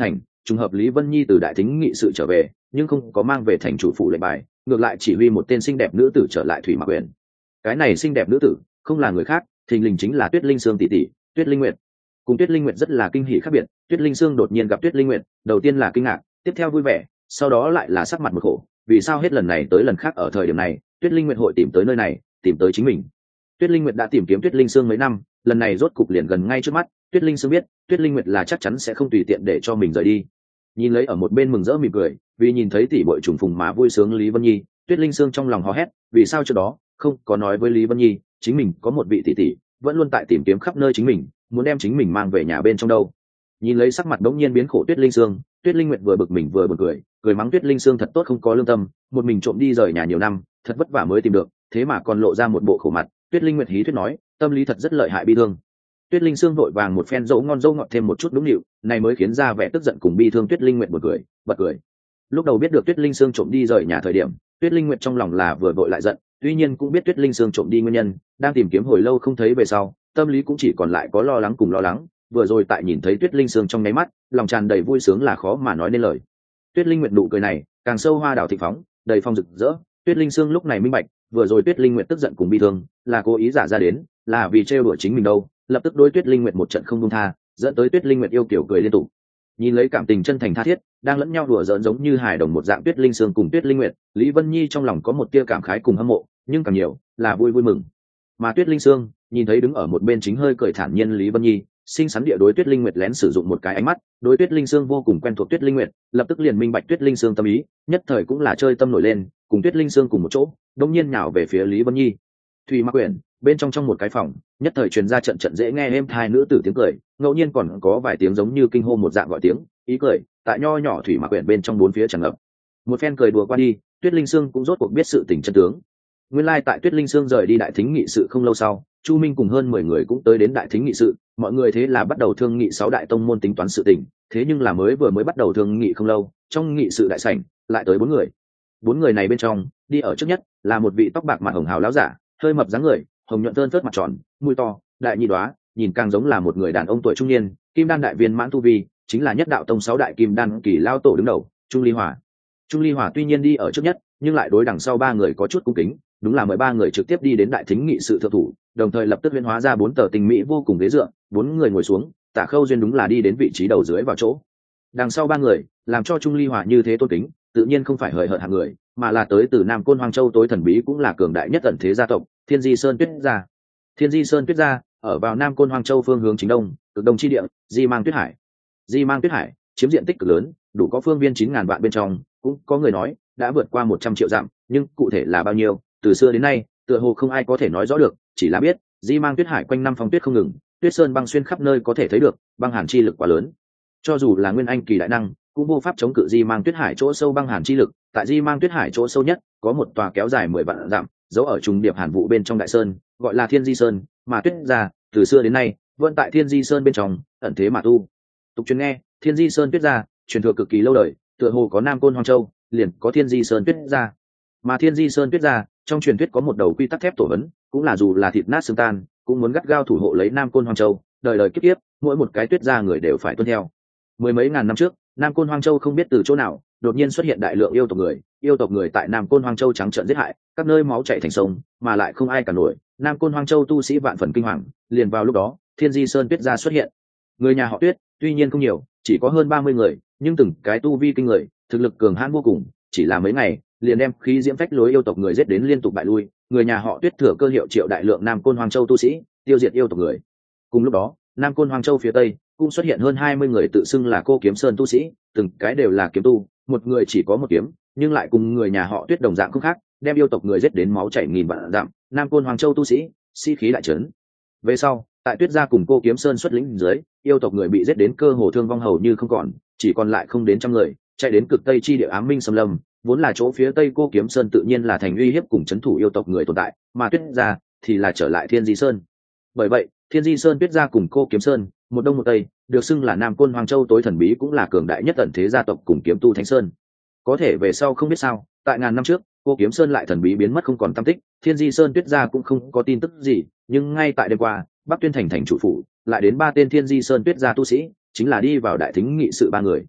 trùng hợp Lý Vân Nhi từ đại thính nghị sự trở về, nhưng không có mang về thành chủ phủ lệnh bài, ngược lại chỉ huy một tên xinh đẹp nữ tử trở lại Thủy Mạc Uyển. Cái này xinh đẹp nữ tử không là người khác, thình lình chính là Tuyết Linh Sương tỷ tỷ, Tuyết Linh Nguyệt. Cùng Tuyết Linh Nguyệt rất là kinh hỉ khác biệt, Tuyết Linh Sương đột nhiên gặp Tuyết Linh Nguyệt, đầu tiên là kinh ngạc, tiếp theo vui vẻ, sau đó lại là sắc mặt một khổ, vì sao hết lần này tới lần khác ở thời điểm này, Tuyết Linh Nguyệt hội tìm tới nơi này, tìm tới chính mình. Tuyết Linh Nguyệt đã tìm kiếm Tuyết Linh Sương mấy năm, lần này rốt cục liền gần ngay trước mắt, Tuyết Linh Sương biết, Tuyết Linh Nguyệt là chắc chắn sẽ không tùy tiện để cho mình rời đi. Nhìn lấy ở một bên mừng rỡ mỉm cười, vì nhìn thấy tỷ muội trùng phùng mà vui sướng Lý Vân Nhi, Tuyết Linh Sương trong lòng hò hét, vì sao trước đó không có nói với Lý Vân Nhi, chính mình có một vị tỷ tỷ, vẫn luôn tại tìm kiếm khắp nơi chính mình, muốn đem chính mình mang về nhà bên trong đâu. Nhìn lấy sắc mặt đống nhiên biến khổ Tuyết Linh Sương, Tuyết Linh Nguyệt vừa bực mình vừa buồn cười, cười mắng Tuyết Linh Sương thật tốt không có lương tâm, một mình trộm đi rời nhà nhiều năm, thật vất vả mới tìm được, thế mà còn lộ ra một bộ khổ mặt. Tuyết Linh Nguyệt hí thuyết nói, tâm lý thật rất lợi hại bi thương. Tuyết Linh Sương vội vàng một phen dỗ ngon dỗ ngọt thêm một chút đúng điệu, này mới khiến ra vẻ tức giận cùng bi thương Tuyết Linh Nguyệt buồn cười, bật cười. Lúc đầu biết được Tuyết Linh Sương trộm đi rời nhà thời điểm, Tuyết Linh Nguyệt trong lòng là vừa vội lại giận, tuy nhiên cũng biết Tuyết Linh Sương trộm đi nguyên nhân, đang tìm kiếm hồi lâu không thấy về sau, tâm lý cũng chỉ còn lại có lo lắng cùng lo lắng, vừa rồi tại nhìn thấy Tuyết Linh Sương trong nháy mắt, lòng tràn đầy vui sướng là khó mà nói nên lời. Tuyết Linh Nguyệt nụ cười này, càng sâu hoa đào thịnh phóng, đầy phong rực rỡ, Tuyết Linh Sương lúc này minh bạch, vừa rồi Tuyết Linh Nguyệt tức giận cùng bi thương, là cố ý giả ra đến, là vì trêu đùa chính mình đâu, lập tức đối Tuyết Linh Nguyệt một trận không buông tha, dẫn tới Tuyết Linh Nguyệt yêu kiểu cười liên tục. Nhìn lấy cảm tình chân thành tha thiết, đang lẫn nhau đùa giỡn giống như hài đồng một dạng Tuyết Linh Sương cùng Tuyết Linh Nguyệt, Lý Vân Nhi trong lòng có một tia cảm khái cùng hâm mộ, nhưng càng nhiều là vui mừng. Mà Tuyết Linh Sương nhìn thấy đứng ở một bên chính hơi cười thản nhiên Lý Vân Nhi, xinh xắn địa đối Tuyết Linh Nguyệt lén sử dụng một cái ánh mắt, đối Tuyết Linh Sương vô cùng quen thuộc Tuyết Linh Nguyệt, lập tức liền minh bạch Tuyết Linh Sương tâm ý, nhất thời cũng là chơi tâm nổi lên, cùng Tuyết Linh Sương cùng một chỗ, đột nhiên nhào về phía Lý Vân Nhi. Thủy Mạc Uyển, bên trong một cái phòng, nhất thời truyền ra trận trận dễ nghe êm tai nữ tử tiếng cười, ngẫu nhiên còn có vài tiếng giống như kinh hô một dạng gọi tiếng, ý cười, tại nho nhỏ Thủy Mạc Uyển bên trong bốn phía tràn ngập. Một phen cười đùa qua đi, Tuyết Linh Sương cũng rốt cuộc biết sự tình chân tướng. Nguyên lai tại Tuyết Linh Sương rời đi đại thính nghị sự không lâu sau, Chu Minh cùng hơn 10 người cũng tới đến đại thính nghị sự, mọi người thế là bắt đầu thương nghị 6 đại tông môn tính toán sự tình, thế nhưng là vừa mới bắt đầu thương nghị không lâu, trong nghị sự đại sảnh lại tới 4 người. 4 người này bên trong, đi ở trước nhất là một vị tóc bạc mặt hồng hào lão giả, hơi mập dáng người, hồng nhuận tơn phớt mặt tròn, mũi to, đại nhị đóa, nhìn càng giống là một người đàn ông tuổi trung niên, kim đan đại viên mãn tu vi, chính là nhất đạo tông 6 đại kim đan kỳ lao tổ đứng đầu, Trung Ly Hỏa. Trung Ly Hỏa tuy nhiên đi ở trước nhất, nhưng lại đối đằng sau 3 người có chút cung kính, đúng là mời 3 người trực tiếp đi đến đại thính nghị sự thượng thủ, đồng thời lập tức huyễn hóa ra 4 tờ tình mỹ vô cùng ghế dựa, 4 người ngồi xuống, Tạ Khâu duyên đúng là đi đến vị trí đầu dưới vào chỗ. Đằng sau 3 người, làm cho Trung Ly Hỏa như thế tôn kính, tự nhiên không phải hời hợt hạng người, mà là tới từ Nam Côn Hoang Châu tối thần bí cũng là cường đại nhất ẩn thế gia tộc, Thiên Di Sơn Tuyết gia. Thiên Di Sơn Tuyết gia ở vào Nam Côn Hoang Châu phương hướng chính đông, cực đông chi địa, Di Mang Tuyết Hải. Di Mang Tuyết Hải chiếm diện tích cực lớn, đủ có phương viên 9000 vạn bên trong, cũng có người nói đã vượt qua 100 triệu dặm, nhưng cụ thể là bao nhiêu, từ xưa đến nay, tựa hồ không ai có thể nói rõ được, chỉ là biết, Di Mang Tuyết Hải quanh năm phong tuyết không ngừng, tuyết sơn băng xuyên khắp nơi có thể thấy được, băng hàn chi lực quá lớn. Cho dù là nguyên anh kỳ đại năng, cũng vô pháp chống cự Di Mang Tuyết Hải chỗ sâu băng hàn chi lực, tại Di Mang Tuyết Hải chỗ sâu nhất, có một tòa kéo dài 10 vạn dặm, giấu ở trùng điệp hàn vụ bên trong đại sơn, gọi là Thiên Di Sơn, mà Tuyết gia từ xưa đến nay vẫn tại Thiên Di Sơn bên trong ẩn thế mà tu. Tục truyền nghe, Thiên Di Sơn Tuyết gia truyền thừa cực kỳ lâu đời, tựa hồ có Nam Côn Hoang Châu, liền có Thiên Di Sơn Tuyết gia. Mà Thiên Di Sơn Tuyết gia, trong truyền thuyết có một đầu quy tắc thép tổ vấn, cũng là dù là thịt nát xương tan, cũng muốn gắt gao thủ hộ lấy Nam Côn Hoang Châu, đời đời kiếp kiếp, mỗi một cái Tuyết gia người đều phải tuân theo. Mười mấy ngàn năm trước, Nam Côn Hoang Châu không biết từ chỗ nào, đột nhiên xuất hiện đại lượng yêu tộc người tại Nam Côn Hoang Châu trắng trợn giết hại, các nơi máu chảy thành sông, mà lại không ai cả nổi. Nam Côn Hoang Châu tu sĩ vạn phần kinh hoàng, liền vào lúc đó, Thiên Di Sơn Tuyết gia xuất hiện. Người nhà họ Tuyết, tuy nhiên không nhiều, chỉ có hơn 30 người, nhưng từng cái tu vi kinh người, thực lực cường hãn vô cùng, chỉ là mấy ngày, liền đem khí diễm phách lối yêu tộc người giết đến liên tục bại lui. Người nhà họ Tuyết thừa cơ hiệu triệu đại lượng Nam Côn Hoang Châu tu sĩ, tiêu diệt yêu tộc người. Cùng lúc đó, Nam Côn Hoang Châu phía tây cũng xuất hiện hơn 20 người tự xưng là Cô Kiếm Sơn tu sĩ, từng cái đều là kiếm tu, một người chỉ có một kiếm, nhưng lại cùng người nhà họ Tuyết đồng dạng không khác, đem yêu tộc người giết đến máu chảy nghìn vạn dặm. Nam Côn Hoang Châu tu sĩ, sĩ khí đại trấn. Về sau, tại Tuyết gia cùng Cô Kiếm Sơn xuất lĩnh dưới, yêu tộc người bị giết đến cơ hồ thương vong hầu như không còn, chỉ còn lại không đến trăm người, chạy đến cực tây chi địa Ám Minh xâm lâm, vốn là chỗ phía tây Cô Kiếm Sơn tự nhiên là thành uy hiếp cùng trấn thủ yêu tộc người tồn tại, mà Tuyết gia thì là trở lại Thiên Di Sơn. Bởi vậy, Thiên Di Sơn Tuyết gia cùng Cô Kiếm Sơn, một đông một tây, được xưng là Nam Côn Hoang Châu tối thần bí cũng là cường đại nhất ẩn thế gia tộc cùng kiếm tu Thánh Sơn. Có thể về sau không biết sao, tại ngàn năm trước, Cô Kiếm Sơn lại thần bí biến mất không còn tăm tích, Thiên Di Sơn Tuyết gia cũng không có tin tức gì, nhưng ngay tại đêm qua, Bắc Tuyên thành thành chủ phủ lại đến 3 tên Thiên Di Sơn Tuyết gia tu sĩ, chính là đi vào đại thính nghị sự 3 người.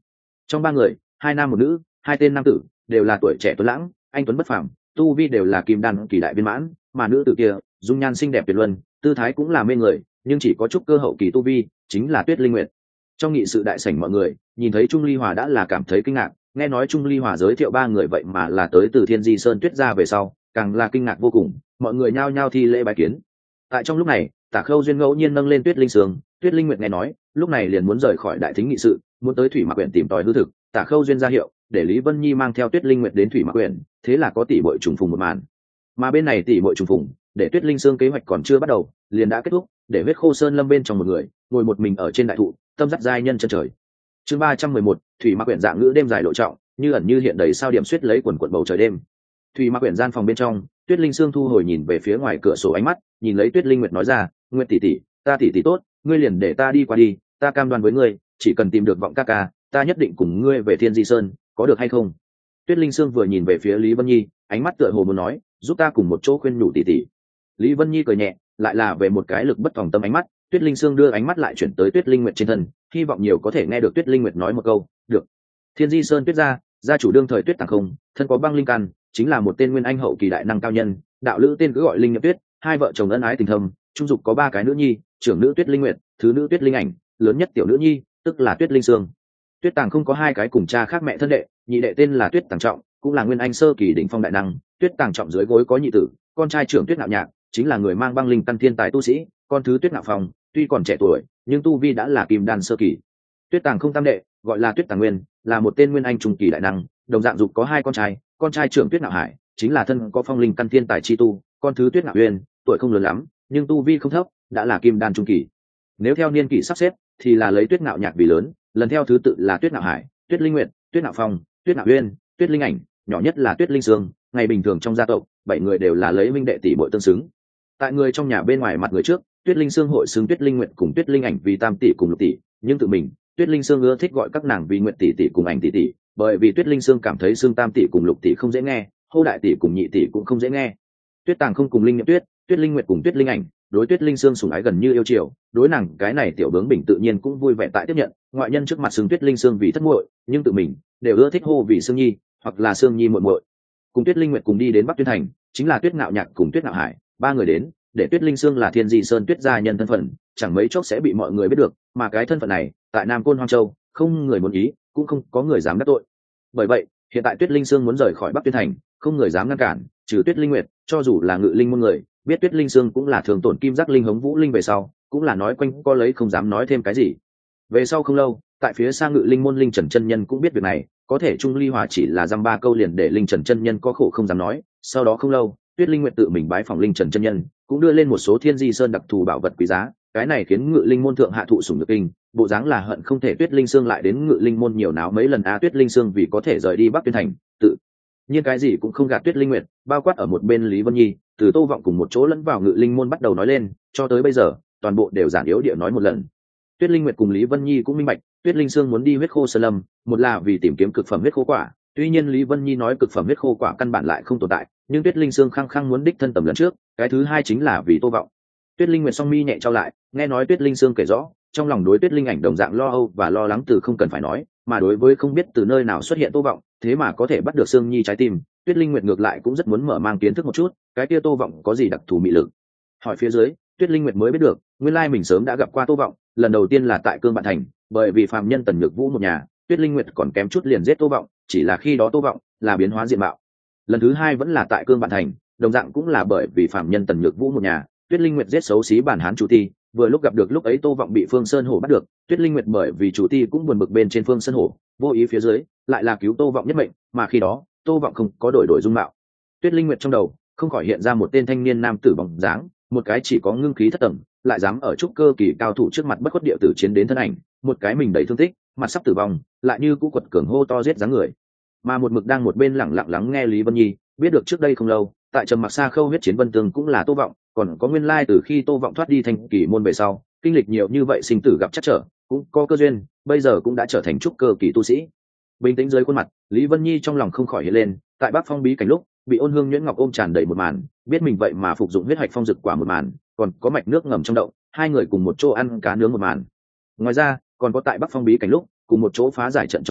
Trong ba người, hai nam một nữ, hai tên nam tử đều là tuổi trẻ tuấn lãng, anh tuấn bất phàm, tu vi đều là kim đan kỳ đại viên mãn, mà nữ tử kia dung nhan xinh đẹp tuyệt luân, tư thái cũng là mê người, nhưng chỉ có chút cơ hậu kỳ tu vi, chính là Tuyết Linh Nguyệt. Trong nghị sự đại sảnh mọi người nhìn thấy Trung Ly Hòa đã là cảm thấy kinh ngạc, nghe nói Trung Ly Hòa giới thiệu ba người vậy mà là tới từ Thiên Di Sơn Tuyết gia về sau, càng là kinh ngạc vô cùng, mọi người nhao nhao thi lễ bái kiến. Tại trong lúc này, Tả Khâu duyên ngẫu nhiên nâng lên Tuyết Linh Sương, Tuyết Linh Nguyệt nghe nói, lúc này liền muốn rời khỏi đại thính nghị sự, muốn tới Thủy Mạc Quyển tìm tòi hư thực. Tả Khâu duyên ra hiệu để Lý Vân Nhi mang theo Tuyết Linh Nguyệt đến Thủy Mạc Quyển, thế là có tỷ muội trùng phùng một màn. Mà bên này tỷ muội trùng phùng, để Tuyết Linh Sương kế hoạch còn chưa bắt đầu, liền đã kết thúc, để huyết khô sơn lâm bên trong một người ngồi một mình ở trên đại thụ, tâm dắt giai nhân chân trời. Chương 311, Thủy Mạc Quyển dạng ngữ đêm dài lộ trọng, như ẩn như hiện đầy sao điểm suýt lấy quần quần bầu trời đêm. Thủy Mạc Quyển gian phòng bên trong, Tuyết Linh Sương thu hồi nhìn về phía ngoài cửa sổ ánh mắt, nhìn lấy Tuyết Linh Nguyệt nói ra, "Nguyệt tỷ tỷ, ta tỷ tỷ tốt, ngươi liền để ta đi qua đi, ta cam đoan với ngươi, chỉ cần tìm được vọng ca ca, ta nhất định cùng ngươi về Thiên Di Sơn, có được hay không?" Tuyết Linh Sương vừa nhìn về phía Lý Vân Nhi, ánh mắt tựa hồ muốn nói, "Giúp ta cùng một chỗ khuyên nhủ tỷ tỷ." Lý Vân Nhi cười nhẹ, lại là về một cái lực bất tòng tâm ánh mắt. Tuyết Linh Sương đưa ánh mắt lại chuyển tới Tuyết Linh Nguyệt trên thân, hy vọng nhiều có thể nghe được Tuyết Linh Nguyệt nói một câu, "Được." Thiên Di Sơn Tuyết gia, gia chủ đương thời Tuyết Tàng Không, thân có băng linh căn, chính là một tên nguyên anh hậu kỳ đại năng cao nhân, đạo lữ tên cứ gọi Linh Nhậm Tuyết, hai vợ chồng ân ái tình thâm, trung dục có ba cái nữ nhi, trưởng nữ Tuyết Linh Nguyệt, thứ nữ Tuyết Linh Ảnh, lớn nhất tiểu nữ nhi, tức là Tuyết Linh Sương. Tuyết Tàng Không có hai cái cùng cha khác mẹ thân đệ, nhị đệ tên là Tuyết Tàng Trọng, cũng là nguyên anh sơ kỳ đỉnh phong đại năng, Tuyết Tàng Trọng dưới gối có nhị tử, con trai trưởng Tuyết Nạo Nhạc, chính là người mang băng linh căn thiên tài tu sĩ, con thứ Tuyết Nạo Phong, tuy còn trẻ tuổi, nhưng tu vi đã là kim đan sơ kỳ. Tuyết Tàng Không tam đệ, gọi là Tuyết Tàng Nguyên, là một tên nguyên anh trung kỳ đại năng, đồng dạng dục có hai con trai trưởng Tuyết Nạo Hải, chính là thân có phong linh căn thiên tài chi tu, con thứ Tuyết Nạo Uyên, tuổi không lớn lắm, nhưng tu vi không thấp, đã là kim đan trung kỳ. Nếu theo niên kỷ sắp xếp, thì là lấy Tuyết Nạo Nhạc vì lớn, lần theo thứ tự là Tuyết Nạo Hải, Tuyết Linh Nguyệt, Tuyết Nạo Phong, Tuyết Nạo Uyên, Tuyết Linh Ảnh, nhỏ nhất là Tuyết Linh Sương. Ngày bình thường trong gia tộc, bảy người đều là lấy minh đệ tỷ muội tương xứng. Tại người trong nhà bên ngoài mặt người trước, Tuyết Linh Sương hội xưng Tuyết Linh Nguyệt cùng Tuyết Linh Ảnh vì tam tỷ cùng lục tỷ, nhưng tự mình, Tuyết Linh Sương ưa thích gọi các nàng vì Nguyệt tỷ tỷ cùng Ảnh tỷ tỷ, bởi vì Tuyết Linh Sương cảm thấy xưng tam tỷ cùng lục tỷ không dễ nghe, hô đại tỷ cùng nhị tỷ cũng không dễ nghe. Tuyết Tàng Không cùng Linh Nhậm Tuyết, Tuyết Linh Nguyệt cùng Tuyết Linh Ảnh, đối Tuyết Linh Sương sủng ái gần như yêu chiều, đối nàng cái này tiểu bướng bỉnh tự nhiên cũng vui vẻ tại tiếp nhận, ngoại nhân trước mặt xưng Tuyết Linh Sương vì thất muội, nhưng tự mình đều ưa thích hô vì Sương Nhi, hoặc là Sương Nhi muội muội. Cùng Tuyết Linh Nguyệt cùng đi đến Bắc Tuyên Thành, chính là Tuyết Nạo Nhạc cùng Tuyết Nạo Hải, ba người đến, để Tuyết Linh Sương là Thiên Di Sơn Tuyết gia nhân thân phận, chẳng mấy chốc sẽ bị mọi người biết được, mà cái thân phận này, tại Nam Côn Hoang Châu, không người muốn ý, cũng không có người dám đắc tội. Bởi vậy, hiện tại Tuyết Linh Sương muốn rời khỏi Bắc Tuyên Thành, không người dám ngăn cản, trừ Tuyết Linh Nguyệt, cho dù là Ngự Linh môn người, biết Tuyết Linh Sương cũng là thường tổn kim giác linh hống vũ linh về sau, cũng là nói quanh co lấy không dám nói thêm cái gì. Về sau không lâu, tại phía xa Ngự Linh môn Linh Trần chân nhân cũng biết việc này, có thể Trung Ly Hòa chỉ là dăm ba câu liền để Linh Trần chân nhân có khổ không dám nói. Sau đó không lâu, Tuyết Linh Nguyệt tự mình bái phỏng Linh Trần chân nhân, cũng đưa lên một số Thiên Di Sơn đặc thù bảo vật quý giá, cái này khiến Ngự Linh môn thượng hạ thụ sủng nhược kinh, bộ dáng là hận không thể Tuyết Linh Sương lại đến Ngự Linh môn nhiều náo mấy lần Tuyết Linh Sương vì có thể rời đi Bắc Tuyên Thành, tự nhiên cái gì cũng không gạt Tuyết Linh Nguyệt, bao quát ở một bên Lý Vân Nhi, từ Tô Vọng cùng một chỗ lẫn vào Ngự Linh môn bắt đầu nói lên, cho tới bây giờ, toàn bộ đều giản yếu địa nói một lần. Tuyết Linh Nguyệt cùng Lý Vân Nhi cũng minh bạch, Tuyết Linh Sương muốn đi huyết khô sơn lâm, một là vì tìm kiếm cực phẩm huyết khô quả, tuy nhiên Lý Vân Nhi nói cực phẩm huyết khô quả căn bản lại không tồn tại, nhưng Tuyết Linh Sương khăng khăng muốn đích thân tầm lần trước, cái thứ hai chính là vì Tô Vọng. Tuyết Linh Nguyệt song mi nhẹ trao lại, nghe nói Tuyết Linh Sương kể rõ, trong lòng đối Tuyết Linh Ảnh đồng dạng lo âu và lo lắng từ không cần phải nói, mà đối với không biết từ nơi nào xuất hiện Tô Vọng, thế mà có thể bắt được Sương Nhi trái tim, Tuyết Linh Nguyệt ngược lại cũng rất muốn mở mang kiến thức một chút, cái kia Tô Vọng có gì đặc thù mị lực. Hỏi phía dưới, Tuyết Linh Nguyệt mới biết được, nguyên lai mình sớm đã gặp qua Tô Vọng, lần đầu tiên là tại Cương Bạn Thành, bởi vì phàm nhân Tần Nhược Vũ một nhà, Tuyết Linh Nguyệt còn kém chút liền giết Tô Vọng, chỉ là khi đó Tô Vọng là biến hóa diện mạo. Lần thứ hai vẫn là tại Cương Bạn Thành, đồng dạng cũng là bởi vì phàm nhân Tần Nhược Vũ một nhà, Tuyết Linh Nguyệt giết xấu xí bản hán chủ ti, vừa lúc gặp được lúc ấy Tô Vọng bị Phương Sơn Hổ bắt được, Tuyết Linh Nguyệt bởi vì chủ ti cũng buồn bực bên trên Phương Sơn Hổ, vô ý phía dưới lại là cứu Tô Vọng nhất mệnh, mà khi đó Tô Vọng không có đổi dung mạo. Tuyết Linh Nguyệt trong đầu không khỏi hiện ra một tên thanh niên nam tử bóng dáng, một cái chỉ có ngưng khí thất tầng, lại dám ở trúc cơ kỳ cao thủ trước mặt bất khuất địa tử chiến đến thân ảnh, một cái mình đầy thương tích, mặt sắp tử vong, lại như cũ quật cường hô to giết dáng người. Mà một mực đang một bên lặng lặng lắng nghe Lý Vân Nhi, biết được trước đây không lâu, tại Trầm Mặc Sa Khâu huyết chiến Vân Tường cũng là Tô Vọng, còn có nguyên lai từ khi Tô Vọng thoát đi thành kỳ môn về sau, kinh lịch nhiều như vậy sinh tử gặp trắc trở, cũng có cơ duyên, bây giờ cũng đã trở thành trúc cơ kỳ tu sĩ. Bình tĩnh dưới khuôn mặt, Lý Vân Nhi trong lòng không khỏi hiện lên, tại Bắc Phong bí cảnh lúc, bị Ôn Hương Nhuyễn Ngọc ôm tràn đầy một màn, biết mình vậy mà phục dụng huyết hạch phong dực quả một màn, còn có mạch nước ngầm trong động, hai người cùng một chỗ ăn cá nướng một màn. Ngoài ra, còn có tại Bắc Phong bí cảnh lúc, cùng một chỗ phá giải trận trong trận,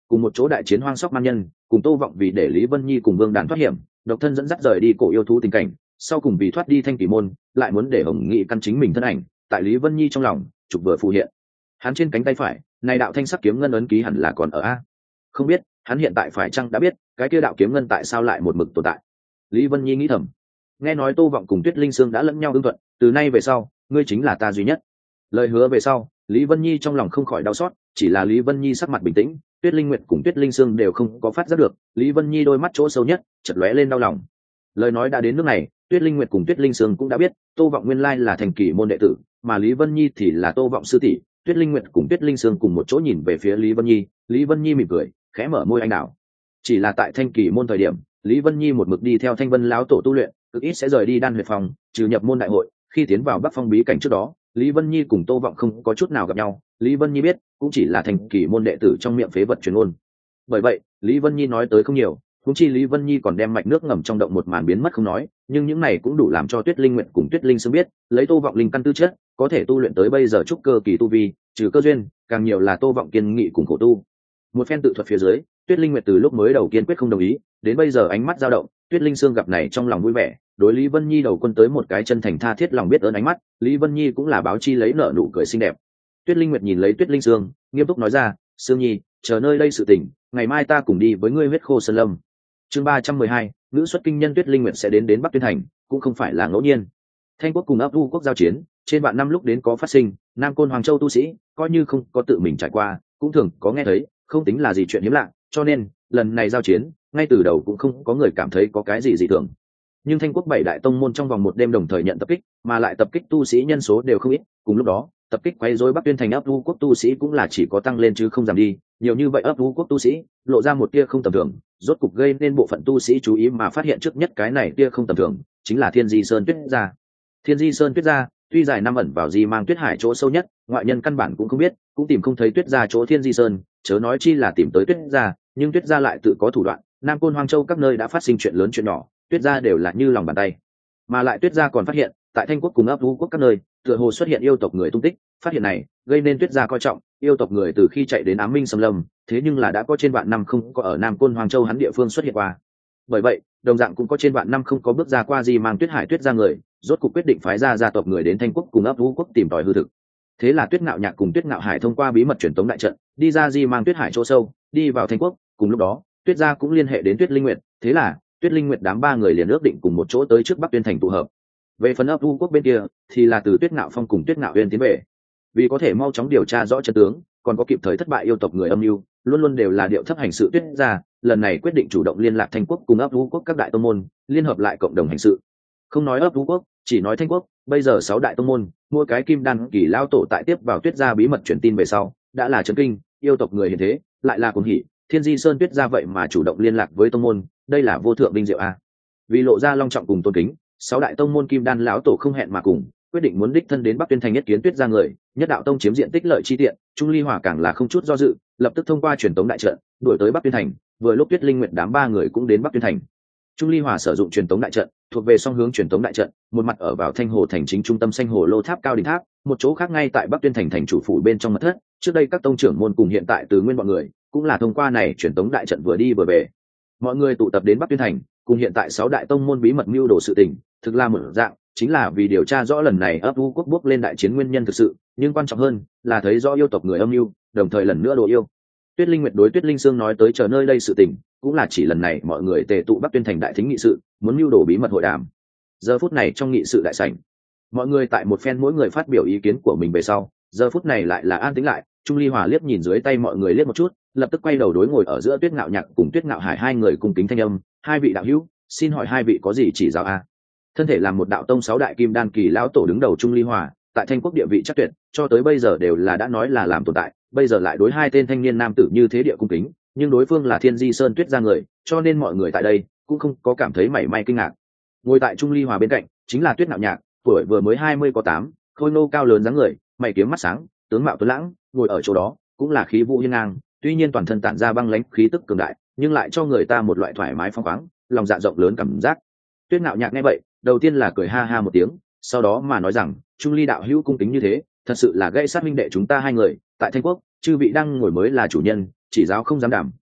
cùng một chỗ đại chiến hoang sóc man nhân, cùng Tô Vọng vì để Lý Vân Nhi cùng Vương Đàn thoát hiểm, độc thân dẫn dắt rời đi cổ yêu thú tình cảnh, sau cùng vì thoát đi Thanh Kỳ môn, lại muốn để Hồng Nghị căn chính mình thân ảnh, tại Lý Vân Nhi trong lòng, trục vừa phù hiện. Hắn trên cánh tay phải, này đạo thanh sắc kiếm ngân ấn ký hẳn là còn ở a. Không biết, hắn hiện tại phải chăng đã biết, cái kia đạo kiếm ngân tại sao lại một mực tồn tại. Lý Vân Nhi nghĩ thầm. Nghe nói Tô Vọng cùng Tuyết Linh Sương đã lẫn nhau ưng thuận, từ nay về sau, ngươi chính là ta duy nhất. Lời hứa về sau, Lý Vân Nhi trong lòng không khỏi đau xót, chỉ là Lý Vân Nhi sắc mặt bình tĩnh, Tuyết Linh Nguyệt cùng Tuyết Linh Sương đều không có phát giác được, Lý Vân Nhi đôi mắt chỗ sâu nhất chợt lóe lên đau lòng. Lời nói đã đến nước này, Tuyết Linh Nguyệt cùng Tuyết Linh Sương cũng đã biết, Tô Vọng nguyên lai là Thành Kỳ môn đệ tử, mà Lý Vân Nhi thì là Tô Vọng sư tỷ. Tuyết Linh Nguyệt cùng Tuyết Linh Sương cùng một chỗ nhìn về phía Lý Vân Nhi mỉm cười, khẽ mở môi anh đào. Chỉ là tại Thanh Kỳ môn thời điểm, Lý Vân Nhi một mực đi theo Thanh Vân lão tổ tu luyện, cực ít sẽ rời đi Đan Huyệt phòng, trừ nhập môn đại hội, khi tiến vào Bắc Phong bí cảnh trước đó, Lý Vân Nhi cùng Tô Vọng không có chút nào gặp nhau, Lý Vân Nhi biết, cũng chỉ là Thanh Kỳ môn đệ tử trong miệng phế vật truyền ngôn. Bởi vậy, Lý Vân Nhi nói tới không nhiều, huống chi Lý Vân Nhi còn đem mạch nước ngầm trong động một màn biến mất không nói, nhưng những này cũng đủ làm cho Tuyết Linh Nguyệt cùng Tuyết Linh Sương biết, lấy Tô Vọng linh căn tư chất, có thể tu luyện tới bây giờ trúc cơ kỳ tu vi, trừ cơ duyên, càng nhiều là Tô Vọng kiên nghị cùng khổ tu. Một phen tự thuật phía dưới, Tuyết Linh Nguyệt từ lúc mới đầu kiên quyết không đồng ý, đến bây giờ ánh mắt dao động, Tuyết Linh Sương gặp này trong lòng vui vẻ, đối Lý Vân Nhi đầu quân tới một cái chân thành tha thiết lòng biết ơn ánh mắt, Lý Vân Nhi cũng là báo chi lấy nở nụ cười xinh đẹp. Tuyết Linh Nguyệt nhìn lấy Tuyết Linh Sương, nghiêm túc nói ra, "Sương Nhi, chờ nơi đây sự tình, ngày mai ta cùng đi với ngươi huyết khô sơn lâm." Chương 312, nữ xuất kinh nhân Tuyết Linh Nguyệt sẽ đến Bắc Tuyên thành, cũng không phải là ngẫu nhiên. Thanh quốc cùng Ấp U quốc giao chiến, trên vạn năm lúc đến có phát sinh, Nam Côn Hoàng Châu tu sĩ, coi như không có tự mình trải qua, cũng thường có nghe thấy, không tính là gì chuyện hiếm lạ, cho nên, lần này giao chiến, ngay từ đầu cũng không có người cảm thấy có cái gì dị thường. Nhưng Thanh quốc 7 đại tông môn trong vòng một đêm đồng thời nhận tập kích, mà lại tập kích tu sĩ nhân số đều không ít, cùng lúc đó, tập kích quấy rối Bắc Tuyên thành Ấp U quốc tu sĩ cũng là chỉ có tăng lên chứ không giảm đi, nhiều như vậy Ấp U quốc tu sĩ, lộ ra một tia không tầm thường, rốt cục gây nên bộ phận tu sĩ chú ý mà phát hiện trước nhất cái này tia không tầm thường, chính là Thiên Di Sơn Tuyết gia. Thiên Di Sơn Tuyết gia, tuy dài năm ẩn vào Di Mang Tuyết Hải chỗ sâu nhất, ngoại nhân căn bản cũng không biết, cũng tìm không thấy Tuyết gia chỗ Thiên Di Sơn, chớ nói chi là tìm tới Tuyết gia, nhưng Tuyết gia lại tự có thủ đoạn, Nam Côn Hoang Châu các nơi đã phát sinh chuyện lớn chuyện nhỏ, Tuyết gia đều là như lòng bàn tay. Mà lại Tuyết gia còn phát hiện, tại Thanh quốc cùng Ấp U quốc các nơi, tựa hồ xuất hiện yêu tộc người tung tích, phát hiện này gây nên Tuyết gia coi trọng, yêu tộc người từ khi chạy đến Ám Minh Sâm Lâm, thế nhưng là đã có trên vạn năm không có ở Nam Côn Hoang Châu hắn địa phương xuất hiện qua. Bởi vậy, đồng dạng cũng có trên vạn năm không có bước ra qua Di Mang Tuyết Hải Tuyết gia người, rốt cuộc quyết định phái ra gia tộc người đến Thanh quốc cùng Ấp U quốc tìm tòi hư thực. Thế là Tuyết Ngạo Nhạc cùng Tuyết Ngạo Hải thông qua bí mật truyền tống đại trận, đi ra Di Mang Tuyết Hải chỗ sâu, đi vào Thanh quốc, cùng lúc đó, Tuyết gia cũng liên hệ đến Tuyết Linh Nguyệt, thế là Tuyết Linh Nguyệt đám ba người liền ước định cùng một chỗ tới trước Bắc Tuyên thành tụ hợp. Về phần Ấp U quốc bên kia, thì là từ Tuyết Ngạo Phong cùng Tuyết Ngạo Uyên tiến về. Vì có thể mau chóng điều tra rõ chân tướng, còn có kịp thời thất bại yêu tộc người âm mưu, luôn luôn đều là điệu thấp hành sự Tuyết gia, lần này quyết định chủ động liên lạc Thanh quốc cùng Ấp U quốc các đại tông môn, liên hợp lại cộng đồng hành sự. Không nói Ấp U quốc, chỉ nói Thanh quốc, bây giờ 6 đại tông môn, mỗi cái kim đan kỳ lao tổ tại tiếp vào Tuyết gia bí mật truyền tin về sau, đã là chấn kinh, yêu tộc người hiện thế, lại là cuồng hỉ, Thiên Di Sơn Tuyết gia vậy mà chủ động liên lạc với tông môn, đây là vô thượng vinh diệu a. Vì lộ ra long trọng cùng tôn kính, 6 đại tông môn kim đan lão tổ không hẹn mà cùng, quyết định muốn đích thân đến Bắc Tuyên thành nhất kiến Tuyết gia người, nhất đạo tông chiếm diện tích lợi chi tiện, Trung Ly Hỏa càng là không chút do dự, lập tức thông qua truyền tống đại trận, đuổi tới Bắc Tuyên thành, vừa lúc Tuyết Linh Nguyệt đám ba người cũng đến Bắc Tuyên thành. Trung Ly Hỏa sử dụng truyền tống đại trận, thuộc về song hướng truyền tống đại trận, một mặt ở vào Thanh Hồ thành chính trung tâm Xanh Hồ Lô Tháp cao đỉnh tháp, một chỗ khác ngay tại Bắc Tuyên thành thành chủ phủ bên trong mật thất, trước đây các tông trưởng môn cùng hiện tại từ nguyên bọn người, cũng là thông qua này truyền tống đại trận vừa đi vừa về. Mọi người tụ tập đến Bắc Tuyên thành, cùng hiện tại 6 đại tông môn bí mật mưu đồ sự tình, thực là một dạng, chính là vì điều tra rõ lần này Ấp U quốc bước lên đại chiến nguyên nhân thực sự, nhưng quan trọng hơn là thấy rõ yêu tộc người âm mưu, đồng thời lần nữa đồ yêu. Tuyết Linh Nguyệt đối Tuyết Linh Sương nói tới chờ nơi đây sự tình, cũng là chỉ lần này mọi người tề tụ Bắc Tuyên thành đại thính nghị sự, muốn mưu đồ bí mật hội đàm. Giờ phút này trong nghị sự đại sảnh, mọi người tại một phen mỗi người phát biểu ý kiến của mình về sau, giờ phút này lại là an tĩnh lại. Trung Ly Hòa liếc nhìn dưới tay mọi người liếc một chút, lập tức quay đầu đối ngồi ở giữa Tuyết Ngạo Nhạc cùng Tuyết Ngạo Hải hai người cùng kính thanh âm, hai vị đạo hữu, xin hỏi hai vị có gì chỉ giáo a? Thân thể làm một đạo tông 6 đại kim đan kỳ lão tổ đứng đầu Trung Ly Hòa, tại Thanh quốc địa vị chắc tuyệt, cho tới bây giờ đều là đã nói là làm tồn tại, bây giờ lại đối hai tên thanh niên nam tử như thế địa cung kính, nhưng đối phương là Thiên Di Sơn Tuyết gia người, cho nên mọi người tại đây cũng không có cảm thấy mảy may kinh ngạc. Ngồi tại Trung Ly Hòa bên cạnh chính là Tuyết Ngạo Nhạc, tuổi vừa mới 20 có 8, khôi nô cao lớn dáng người, mày kiếm mắt sáng, tướng mạo tuấn lãng, ngồi ở chỗ đó cũng là khí vũ hiên ngang, tuy nhiên toàn thân tản ra băng lãnh khí tức cường đại, nhưng lại cho người ta một loại thoải mái phóng khoáng, lòng dạ rộng lớn cảm giác. Tuyết Ngạo Nhạc nghe vậy, đầu tiên là cười ha ha một tiếng, sau đó mà nói rằng, Trung Ly đạo hữu cung kính như thế, thật sự là gây sát minh đệ chúng ta hai người, tại Thanh quốc, chư vị đang ngồi mới là chủ nhân, chỉ giáo không dám đảm,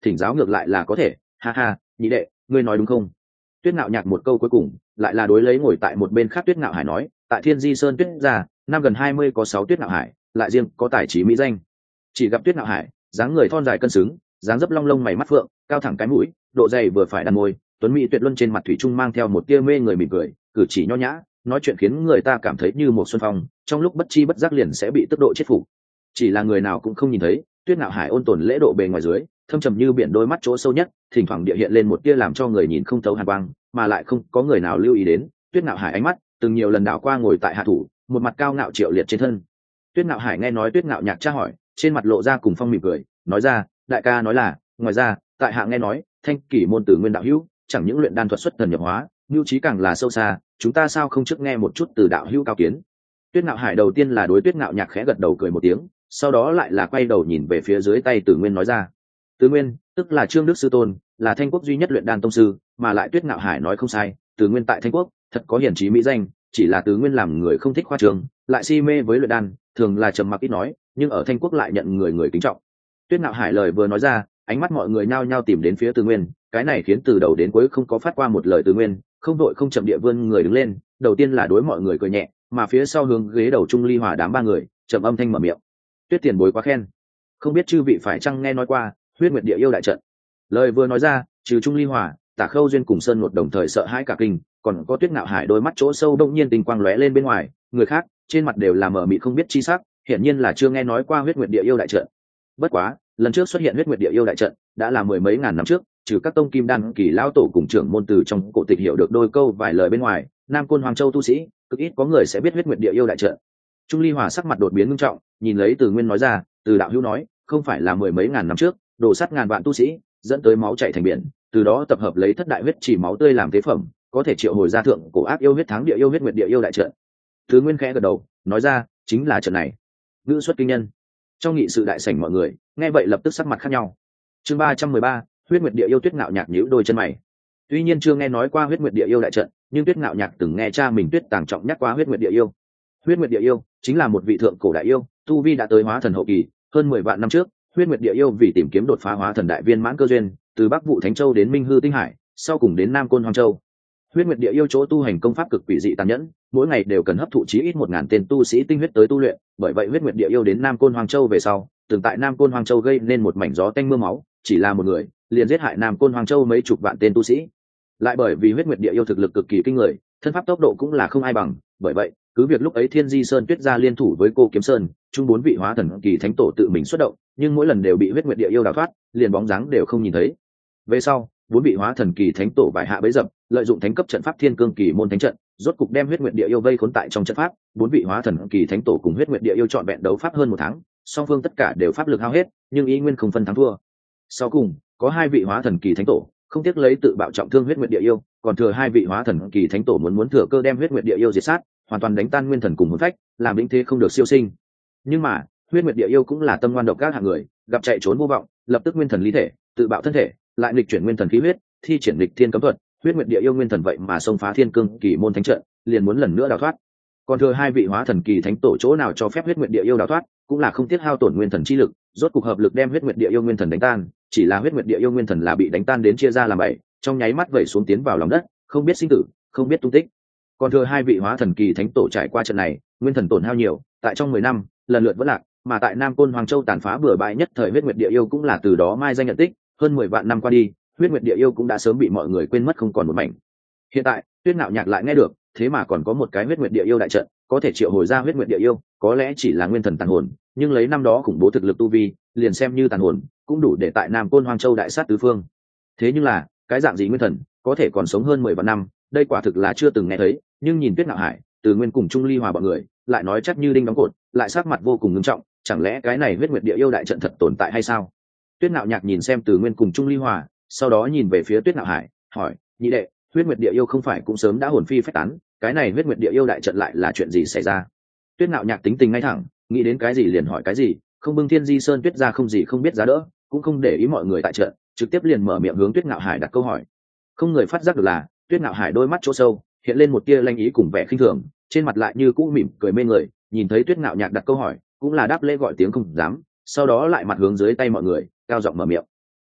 thỉnh giáo ngược lại là có thể, ha ha, nhị đệ, ngươi nói đúng không? Tuyết Ngạo Nhạc một câu cuối cùng lại là đối lấy ngồi tại một bên khác Tuyết Ngạo Hải nói, tại Thiên Di Sơn Tuyết gia, năm gần 20 có 6 Tuyết Ngạo Hải, lại riêng có tài trí mỹ danh. Chỉ gặp Tuyết Ngạo Hải, dáng người thon dài cân xứng, dáng dấp long lông mày mắt phượng, cao thẳng cái mũi, độ dày vừa phải đàn môi, tuấn mỹ tuyệt luân, trên mặt thủy chung mang theo một tia mê người mỉm cười, cử chỉ nho nhã, nói chuyện khiến người ta cảm thấy như một xuân phong, trong lúc bất chi bất giác liền sẽ bị tức độ chết phục. Chỉ là người nào cũng không nhìn thấy, Tuyết Ngạo Hải ôn tồn lễ độ bề ngoài dưới, thâm trầm như biển đôi mắt chỗ sâu nhất, thỉnh thoảng địa hiện lên một tia làm cho người nhìn không thấu hàn quang, mà lại không có người nào lưu ý đến. Tuyết Ngạo Hải ánh mắt từng nhiều lần đảo qua ngồi tại hạ thủ, một mặt cao ngạo Triệu Liệt trên thân. Tuyết Ngạo Hải nghe nói Tuyết Ngạo Nhạc tra hỏi, trên mặt lộ ra cùng phong mỉm cười, nói ra, đại ca nói là, ngoài ra, tại hạ nghe nói, Thanh Kỷ môn tử nguyên đạo hữu, chẳng những luyện đan thuật xuất thần nhập hóa, nhu trí càng là sâu xa, chúng ta sao không trước nghe một chút từ đạo hữu cao kiến. Tuyết Ngạo Hải đầu tiên là đối Tuyết Ngạo Nhạc khẽ gật đầu cười một tiếng, sau đó lại là quay đầu nhìn về phía dưới tay Từ Nguyên nói ra. Từ Nguyên, tức là Trương Đức sư tôn, là Thanh Quốc duy nhất luyện đan tông sư, mà lại Tuyết Ngạo Hải nói không sai, Từ Nguyên tại Thanh Quốc thật có hiển trí mỹ danh, chỉ là Từ Nguyên làm người không thích khoa trường, lại si mê với luyện đan, thường là trầm mặc ít nói, nhưng ở Thanh Quốc lại nhận người người kính trọng. Tuyết Ngạo Hải lời vừa nói ra, ánh mắt mọi người nhao nhao tìm đến phía Từ Nguyên, cái này khiến từ đầu đến cuối không có phát qua một lời Từ Nguyên, không đội không chậm địa vươn người đứng lên, đầu tiên là đối mọi người cười nhẹ, mà phía sau hướng ghế đầu Trung Ly Hòa đám ba người, trầm âm thanh mở miệng. Tuyết tiền bối quá khen, không biết chư vị phải chăng nghe nói qua Huyết Nguyệt Địa Yêu đại trận. Lời vừa nói ra, trừ Trung Ly Hòa, Tả Khâu duyên cùng Sơn một đồng thời sợ hãi cả kinh, còn có Tuyết Ngạo Hải đôi mắt chỗ sâu đông nhiên tình quang lóe lên bên ngoài, người khác trên mặt đều là mờ mịt không biết chi sắc, hiển nhiên là chưa nghe nói qua Huyết Nguyệt Địa Yêu đại trận. Bất quá, lần trước xuất hiện Huyết Nguyệt Địa Yêu đại trận đã là mười mấy ngàn năm trước, trừ các tông kim đan kỳ lão tổ cùng trưởng môn từ trong cổ tịch hiểu được đôi câu vài lời bên ngoài, Nam Côn Hoàng Châu tu sĩ cực ít có người sẽ biết Huyết Nguyệt Địa Yêu đại trận. Trung Ly Hòa sắc mặt đột biến nghiêm trọng, nhìn lấy Từ Nguyên nói ra, Từ đạo hữu nói, không phải là mười mấy ngàn năm trước, đổ sát ngàn vạn tu sĩ, dẫn tới máu chảy thành biển, từ đó tập hợp lấy thất đại huyết chỉ máu tươi làm tế phẩm, có thể triệu hồi ra thượng cổ ác yêu huyết thắng địa yêu huyết nguyệt địa yêu đại trận. Từ Nguyên khẽ gật đầu, nói ra, chính là trận này. Ngữ xuất kinh nhân. Trong nghị sự đại sảnh mọi người nghe vậy lập tức sắc mặt khác nhau. Chương 313, huyết nguyệt địa yêu. Tuyết Ngạo Nhạc nhíu đôi chân mày. Tuy nhiên chưa nghe nói qua huyết nguyệt địa yêu đại trận, nhưng Tuyết Ngạo Nhạc từng nghe cha mình Tuyết Tàng Trọng nhắc qua huyết nguyệt địa yêu. Huyết nguyệt địa yêu chính là một vị thượng cổ đại yêu, tu vi đã tới hóa thần hậu kỳ, hơn 10 vạn năm trước, huyết nguyệt địa yêu vì tìm kiếm đột phá hóa thần đại viên mãn cơ duyên, từ Bắc Vụ Thánh Châu đến Minh Hư Tinh Hải, sau cùng đến Nam Côn Hoang Châu. Huyết nguyệt địa yêu chỗ tu hành công pháp cực quỷ dị tàn nhẫn, mỗi ngày đều cần hấp thụ chí ít 1000 tên tu sĩ tinh huyết tới tu luyện, bởi vậy huyết nguyệt địa yêu đến Nam Côn Hoang Châu về sau, từng tại Nam Côn Hoang Châu gây nên một mảnh gió tanh mưa máu, chỉ là một người, liền giết hại Nam Côn Hoang Châu mấy chục vạn tên tu sĩ. Lại bởi vì huyết nguyệt địa yêu thực lực cực kỳ kinh người, thân pháp tốc độ cũng là không ai bằng, bởi vậy, cứ việc lúc ấy Thiên Di Sơn Tuyết gia liên thủ với Cô Kiếm Sơn, chung 4 vị hóa thần kỳ thánh tổ tự mình xuất động, nhưng mỗi lần đều bị huyết nguyệt địa yêu đào thoát, liền bóng dáng đều không nhìn thấy. Về sau, 4 vị hóa thần kỳ thánh tổ bại hạ bấy dập, lợi dụng thánh cấp trận pháp Thiên Cương kỳ môn thánh trận, rốt cục đem huyết nguyệt địa yêu vây khốn tại trong trận pháp. 4 vị hóa thần kỳ thánh tổ cùng huyết nguyệt địa yêu chọn vẹn đấu pháp hơn 1 tháng, song phương tất cả đều pháp lực hao hết, nhưng ý nguyên không phân thắng thua. Sau cùng, có 2 vị hóa thần kỳ thánh tổ không tiếc lấy tự bạo trọng thương huyết nguyệt địa yêu, còn thừa 2 vị hóa thần kỳ thánh tổ muốn thừa cơ đem huyết nguyệt địa yêu diệt sát, hoàn toàn đánh tan nguyên thần cùng hồn phách, làm vĩnh thế không được siêu sinh. Nhưng mà huyết nguyệt địa yêu cũng là tâm ngoan độc các hạng người, gặp chạy trốn vô vọng, lập tức nguyên thần lý thể, tự bạo thân thể, lại nghịch chuyển nguyên thần khí huyết, thi triển nghịch thiên cấm thuật. Huyết nguyệt địa yêu nguyên thần vậy mà xông phá Thiên Cương kỳ môn thánh trận, liền muốn lần nữa đào thoát. Còn thừa 2 vị hóa thần kỳ thánh tổ chỗ nào cho phép huyết nguyệt địa yêu đào thoát, cũng là không tiếc hao tổn nguyên thần chi lực, rốt cục hợp lực đem huyết nguyệt địa yêu nguyên thần đánh tan. Chỉ là huyết nguyệt địa yêu nguyên thần là bị đánh tan đến chia ra làm 7, trong nháy mắt vẩy xuống tiến vào lòng đất, không biết sinh tử, không biết tung tích. Còn thừa 2 vị hóa thần kỳ thánh tổ trải qua trận này, nguyên thần tổn hao nhiều, tại trong 10 năm lần lượt vỡ lạc, mà tại Nam Côn Hoàng Châu tàn phá bừa bãi nhất thời huyết nguyệt địa yêu cũng là từ đó mai danh nhận tích. Hơn 10 vạn năm qua đi, huyết nguyệt địa yêu cũng đã sớm bị mọi người quên mất không còn một mảnh. Hiện tại Tuyết Ngạo Nhạc lại nghe được, thế mà còn có một cái huyết nguyệt địa yêu đại trận, có thể triệu hồi ra huyết nguyệt địa yêu, có lẽ chỉ là nguyên thần tàn hồn, nhưng lấy năm đó khủng bố thực lực tu vi, liền xem như tàn hồn cũng đủ để tại Nam Côn Hoàng Châu đại sát tứ phương. Thế nhưng là, cái dạng gì nguyên thần có thể còn sống hơn 10 vạn năm, đây quả thực là chưa từng nghe thấy. Nhưng nhìn Tuyết Ngạo Hải, Từ Nguyên cùng Trung Ly Hòa bọn người lại nói chắc như đinh đóng cột, lại sắc mặt vô cùng nghiêm trọng, chẳng lẽ cái này huyết nguyệt địa yêu đại trận thật tồn tại hay sao? Tuyết Ngạo Nhạc nhìn xem Từ Nguyên cùng Trung Ly Hòa, sau đó nhìn về phía Tuyết Ngạo Hải, hỏi, nhị đệ, huyết nguyệt địa yêu không phải cũng sớm đã hồn phi phách tán, cái này huyết nguyệt địa yêu đại trận lại là chuyện gì xảy ra? Tuyết Ngạo Nhạc tính tình ngay thẳng, nghĩ đến cái gì liền hỏi cái gì, không bưng Thiên Di Sơn Tuyết gia không gì không biết giá đỡ, cũng không để ý mọi người tại trận, trực tiếp liền mở miệng hướng Tuyết Ngạo Hải đặt câu hỏi. Không người phát giác được là Tuyết Ngạo Hải đôi mắt chỗ sâu hiện lên một tia lanh ý cùng vẻ khinh thường, trên mặt lại như cũ mỉm cười mê người, nhìn thấy Tuyết Ngạo Nhạc đặt câu hỏi, cũng là đáp lễ gọi tiếng không dám, sau đó lại mặt hướng dưới tay mọi người, cao giọng mở miệng.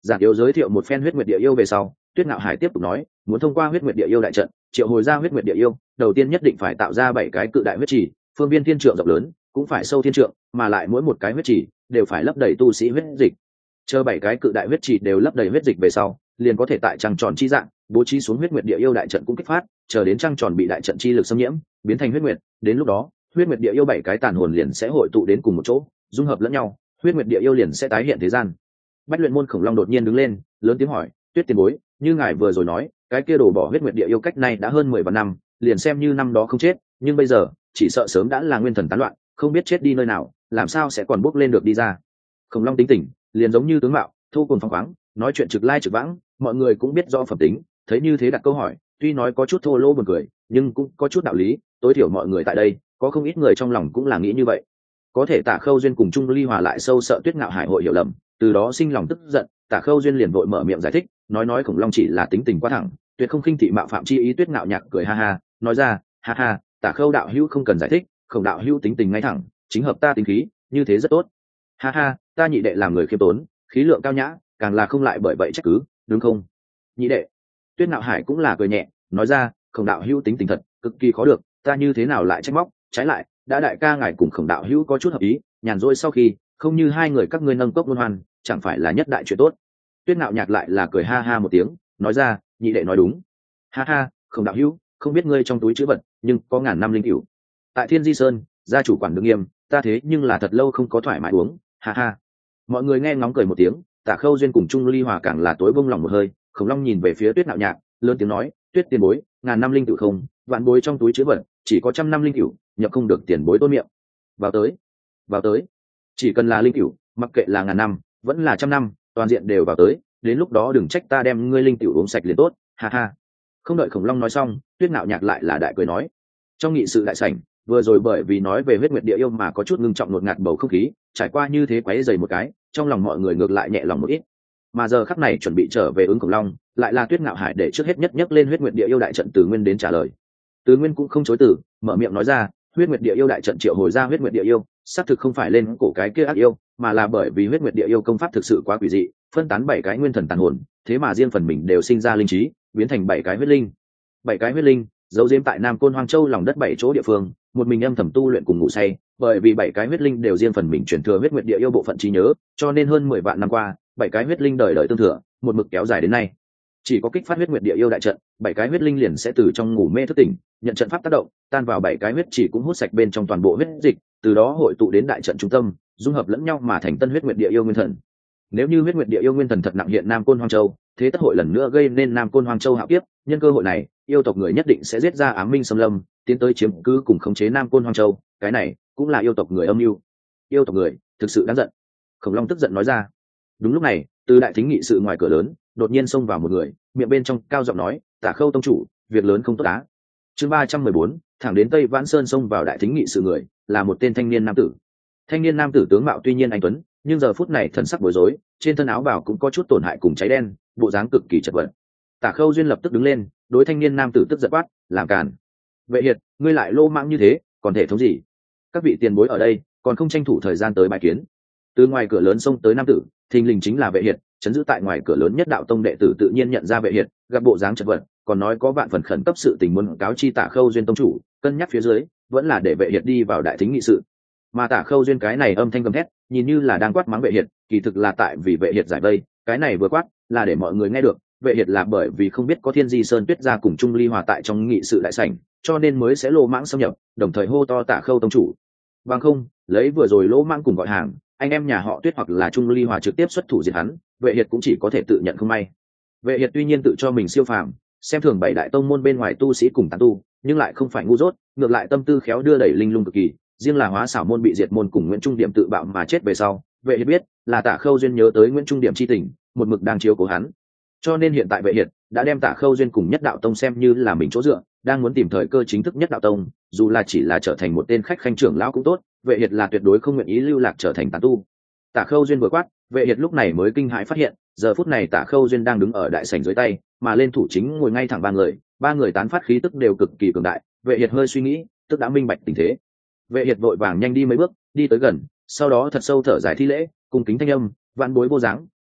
Giản Yếu giới thiệu một phen huyết nguyệt địa yêu về sau, Tuyết Ngạo Hải tiếp tục nói, muốn thông qua huyết nguyệt địa yêu đại trận triệu hồi ra huyết nguyệt địa yêu, đầu tiên nhất định phải tạo ra 7 cái cự đại huyết trì, phương viên thiên trượng rộng lớn, cũng phải sâu thiên trượng, mà lại mỗi một cái huyết trì đều phải lấp đầy tu sĩ huyết dịch. Chờ 7 cái cự đại huyết trì đều lấp đầy huyết dịch về sau, liền có thể tại trăng tròn chi dạng bố trí xuống huyết nguyệt địa yêu đại trận cũng kích phát, chờ đến trăng tròn bị đại trận chi lực xâm nhiễm, biến thành huyết nguyệt, đến lúc đó, huyết nguyệt địa yêu 7 cái tàn hồn liền sẽ hội tụ đến cùng một chỗ, dung hợp lẫn nhau, huyết nguyệt địa yêu liền sẽ tái hiện thế gian. Bách luyện môn khổng long đột nhiên đứng lên, lớn tiếng hỏi, Tuyết tiền bối, như ngài vừa rồi nói, cái kia đổ bỏ huyết nguyệt địa yêu cách nay đã hơn 10 vạn năm, liền xem như năm đó không chết, nhưng bây giờ chỉ sợ sớm đã là nguyên thần tán loạn, không biết chết đi nơi nào, làm sao sẽ còn bốc lên được đi ra. Khổng long tính tình liền giống như tướng mạo thu cùng phóng khoáng, nói chuyện trực lai trực vãng, mọi người cũng biết rõ phẩm tính, thấy như thế đặt câu hỏi, tuy nói có chút thô lỗ buồn cười, nhưng cũng có chút đạo lý, tối thiểu mọi người tại đây có không ít người trong lòng cũng là nghĩ như vậy. Có thể Tả Khâu duyên cùng Trung Ly Hòa lại sâu sợ Tuyết Ngạo Hải hội hiểu lầm, từ đó sinh lòng tức giận. Tả Khâu duyên liền vội mở miệng giải thích, nói khổng long chỉ là tính tình quá thẳng, tuyệt không khinh thị mạo phạm chi ý. Tuyết Ngạo Nhạc cười ha ha, nói ra, ha ha, Tả Khâu đạo hữu không cần giải thích, khổng đạo hữu tính tình ngay thẳng, chính hợp ta tính khí, như thế rất tốt. Ha ha, ta nhị đệ làm người khiêm tốn, khí lượng cao nhã, càng là không lại bởi vậy trách cứ, đúng không? Nhị đệ. Tuyết Ngạo Hải cũng là cười nhẹ, nói ra, khổng đạo hữu tính tình thật cực kỳ khó được, ta như thế nào lại trách móc, trái lại đã đại ca ngài cùng khổng đạo hữu có chút hợp ý, nhàn rỗi sau khi không như hai người các ngươi nâng cốc luân hoan, chẳng phải là nhất đại chuyện tốt. Tuyết Ngạo Nhạc lại là cười ha ha một tiếng, nói ra, nhị đệ nói đúng. Ha ha, khổng đạo hữu, không biết ngươi trong túi chữ vật nhưng có ngàn năm linh cửu. Tại Thiên Di Sơn, gia chủ quản đương nghiêm, ta thế nhưng là thật lâu không có thoải mái uống. Ha ha. Mọi người nghe ngóng cười một tiếng. Tả Khâu duyên cùng Trung Ly Hòa càng là tối bông lòng một hơi. Khổng long nhìn về phía Tuyết Ngạo Nhạc, lớn tiếng nói, Tuyết tiền bối, ngàn năm linh cửu không, vạn bối trong túi chữ vật chỉ có 100 năm linh cửu, nhập không được tiền bối tôn miệng. Vào tới, vào tới, chỉ cần là linh cửu, mặc kệ là ngàn năm vẫn là 100 năm, toàn diện đều vào tới, đến lúc đó đừng trách ta đem ngươi linh cửu uống sạch liền tốt. Ha ha. Không đợi khổng long nói xong, Tuyết Ngạo Nhạc lại là đại cười nói. Trong nghị sự đại sảnh, vừa rồi bởi vì nói về huyết nguyệt địa yêu mà có chút ngưng trọng ngột ngạt bầu không khí, trải qua như thế quấy dày một cái, trong lòng mọi người ngược lại nhẹ lòng một ít. Mà giờ khắc này chuẩn bị trở về ứng khổng long, lại là Tuyết Ngạo Hải để trước hết nhất lên huyết nguyệt địa yêu đại trận Từ Nguyên đến trả lời. Từ Nguyên cũng không chối từ, mở miệng nói ra, huyết nguyệt địa yêu đại trận triệu hồi ra huyết nguyệt địa yêu, xác thực không phải lên cổ cái kia ác yêu, mà là bởi vì huyết nguyệt địa yêu công pháp thực sự quá quỷ dị, phân tán 7 cái nguyên thần tàn hồn, thế mà riêng phần mình đều sinh ra linh trí, biến thành 7 cái huyết linh. 7 cái huyết linh giấu giếm tại Nam Côn Hoang Châu lòng đất 7 chỗ địa phương, một mình âm thầm tu luyện cùng ngủ say, bởi vì 7 cái huyết linh đều riêng phần mình truyền thừa huyết nguyệt địa yêu bộ phận trí nhớ, cho nên hơn 10 vạn năm qua, 7 cái huyết linh đời đời tương thừa, một mực kéo dài đến nay. Chỉ có kích phát huyết nguyệt địa yêu đại trận, 7 cái huyết linh liền sẽ từ trong ngủ mê thức tỉnh, nhận trận pháp tác động, tan vào 7 cái huyết chỉ cũng hút sạch bên trong toàn bộ huyết dịch, từ đó hội tụ đến đại trận trung tâm, dung hợp lẫn nhau mà thành tân huyết nguyệt địa yêu nguyên thần. Nếu như huyết nguyệt địa yêu nguyên thần thật nặng hiện Nam Côn Hoang Châu, thế tất hội lần nữa gây nên Nam Côn Hoang Châu hạo kiếp, nhân cơ hội này, yêu tộc người nhất định sẽ giết ra Ám Minh xâm lâm, tiến tới chiếm cứ cùng khống chế Nam Côn Hoang Châu, cái này cũng là yêu tộc người âm mưu. Yêu tộc người, thực sự đáng giận. Khổng Long tức giận nói ra. Đúng lúc này, từ đại thính nghị sự ngoài cửa lớn, đột nhiên xông vào một người, miệng bên trong cao giọng nói, Tả Khâu tông chủ, việc lớn không tốt á. Chương 314, thẳng đến Tây Vãn Sơn xông vào đại thính nghị sự người, là một tên thanh niên nam tử. Thanh niên nam tử tướng mạo tuy nhiên anh tuấn, nhưng giờ phút này thần sắc bối rối, trên thân áo bào cũng có chút tổn hại cùng cháy đen, bộ dáng cực kỳ chật vật. Tả Khâu duyên lập tức đứng lên, đối thanh niên nam tử tức giận quát, làm càn. Vệ Hiệt, ngươi lại lô mãng như thế, còn thể thống gì? Các vị tiền bối ở đây, còn không tranh thủ thời gian tới bài kiến. Từ ngoài cửa lớn xông tới nam tử, thình lình chính là Vệ Hiệt, chấn giữ tại ngoài cửa lớn nhất đạo tông đệ tử tự nhiên nhận ra Vệ Hiệt, gặp bộ dáng chật vật, còn nói có vạn phần khẩn cấp sự tình muốn cáo chi Tả Khâu duyên tông chủ, cân nhắc phía dưới, vẫn là để Vệ Hiệt đi vào đại thính nghị sự. Mà Tả Khâu duyên cái này âm thanh gầm thét, nhìn như là đang quát mắng Vệ Hiệt, kỳ thực là tại vì Vệ Hiệt giải vây, cái này vừa quát là để mọi người nghe được, Vệ Hiệt là bởi vì không biết có Thiên Di Sơn Tuyết gia cùng Trung Ly Hòa tại trong nghị sự đại sảnh, cho nên mới sẽ lô mãng xâm nhập, đồng thời hô to Tả Khâu tông chủ. Bằng không, lấy vừa rồi lỗ mãng cùng gọi hàng, anh em nhà họ Tuyết hoặc là Trung Ly Hòa trực tiếp xuất thủ diệt hắn, Vệ Hiệt cũng chỉ có thể tự nhận không may. Vệ Hiệt tuy nhiên tự cho mình siêu phàm, xem thường 7 đại tông môn bên ngoài tu sĩ cùng tán tu, nhưng lại không phải ngu dốt, ngược lại tâm tư khéo đưa đẩy linh lung cực kỳ, riêng là Hóa Xảo môn bị diệt môn cùng Nguyễn Trung Điểm tự bạo mà chết về sau, Vệ Hiệt biết là Tả Khâu duyên nhớ tới Nguyễn Trung Điểm chi tình, một mực đang chiếu cố hắn. Cho nên hiện tại Vệ Hiệt đã đem Tả Khâu duyên cùng Nhất Đạo Tông xem như là mình chỗ dựa, đang muốn tìm thời cơ chính thức Nhất Đạo Tông, dù là chỉ là trở thành một tên khách khanh trưởng lão cũng tốt, Vệ Hiệt là tuyệt đối không nguyện ý lưu lạc trở thành tán tu. Tả Khâu duyên vừa quát, Vệ Hiệt lúc này mới kinh hãi phát hiện, giờ phút này Tả Khâu duyên đang đứng ở đại sảnh dưới tay, mà lên thủ chính ngồi ngay thẳng ba người tán phát khí tức đều cực kỳ cường đại. Vệ Hiệt hơi suy nghĩ, tức đã minh bạch tình thế. Vệ Hiệt vội vàng nhanh đi mấy bước, đi tới gần, sau đó thật sâu thở dài thi lễ, cung kính thanh âm, vạn bối vô dáng,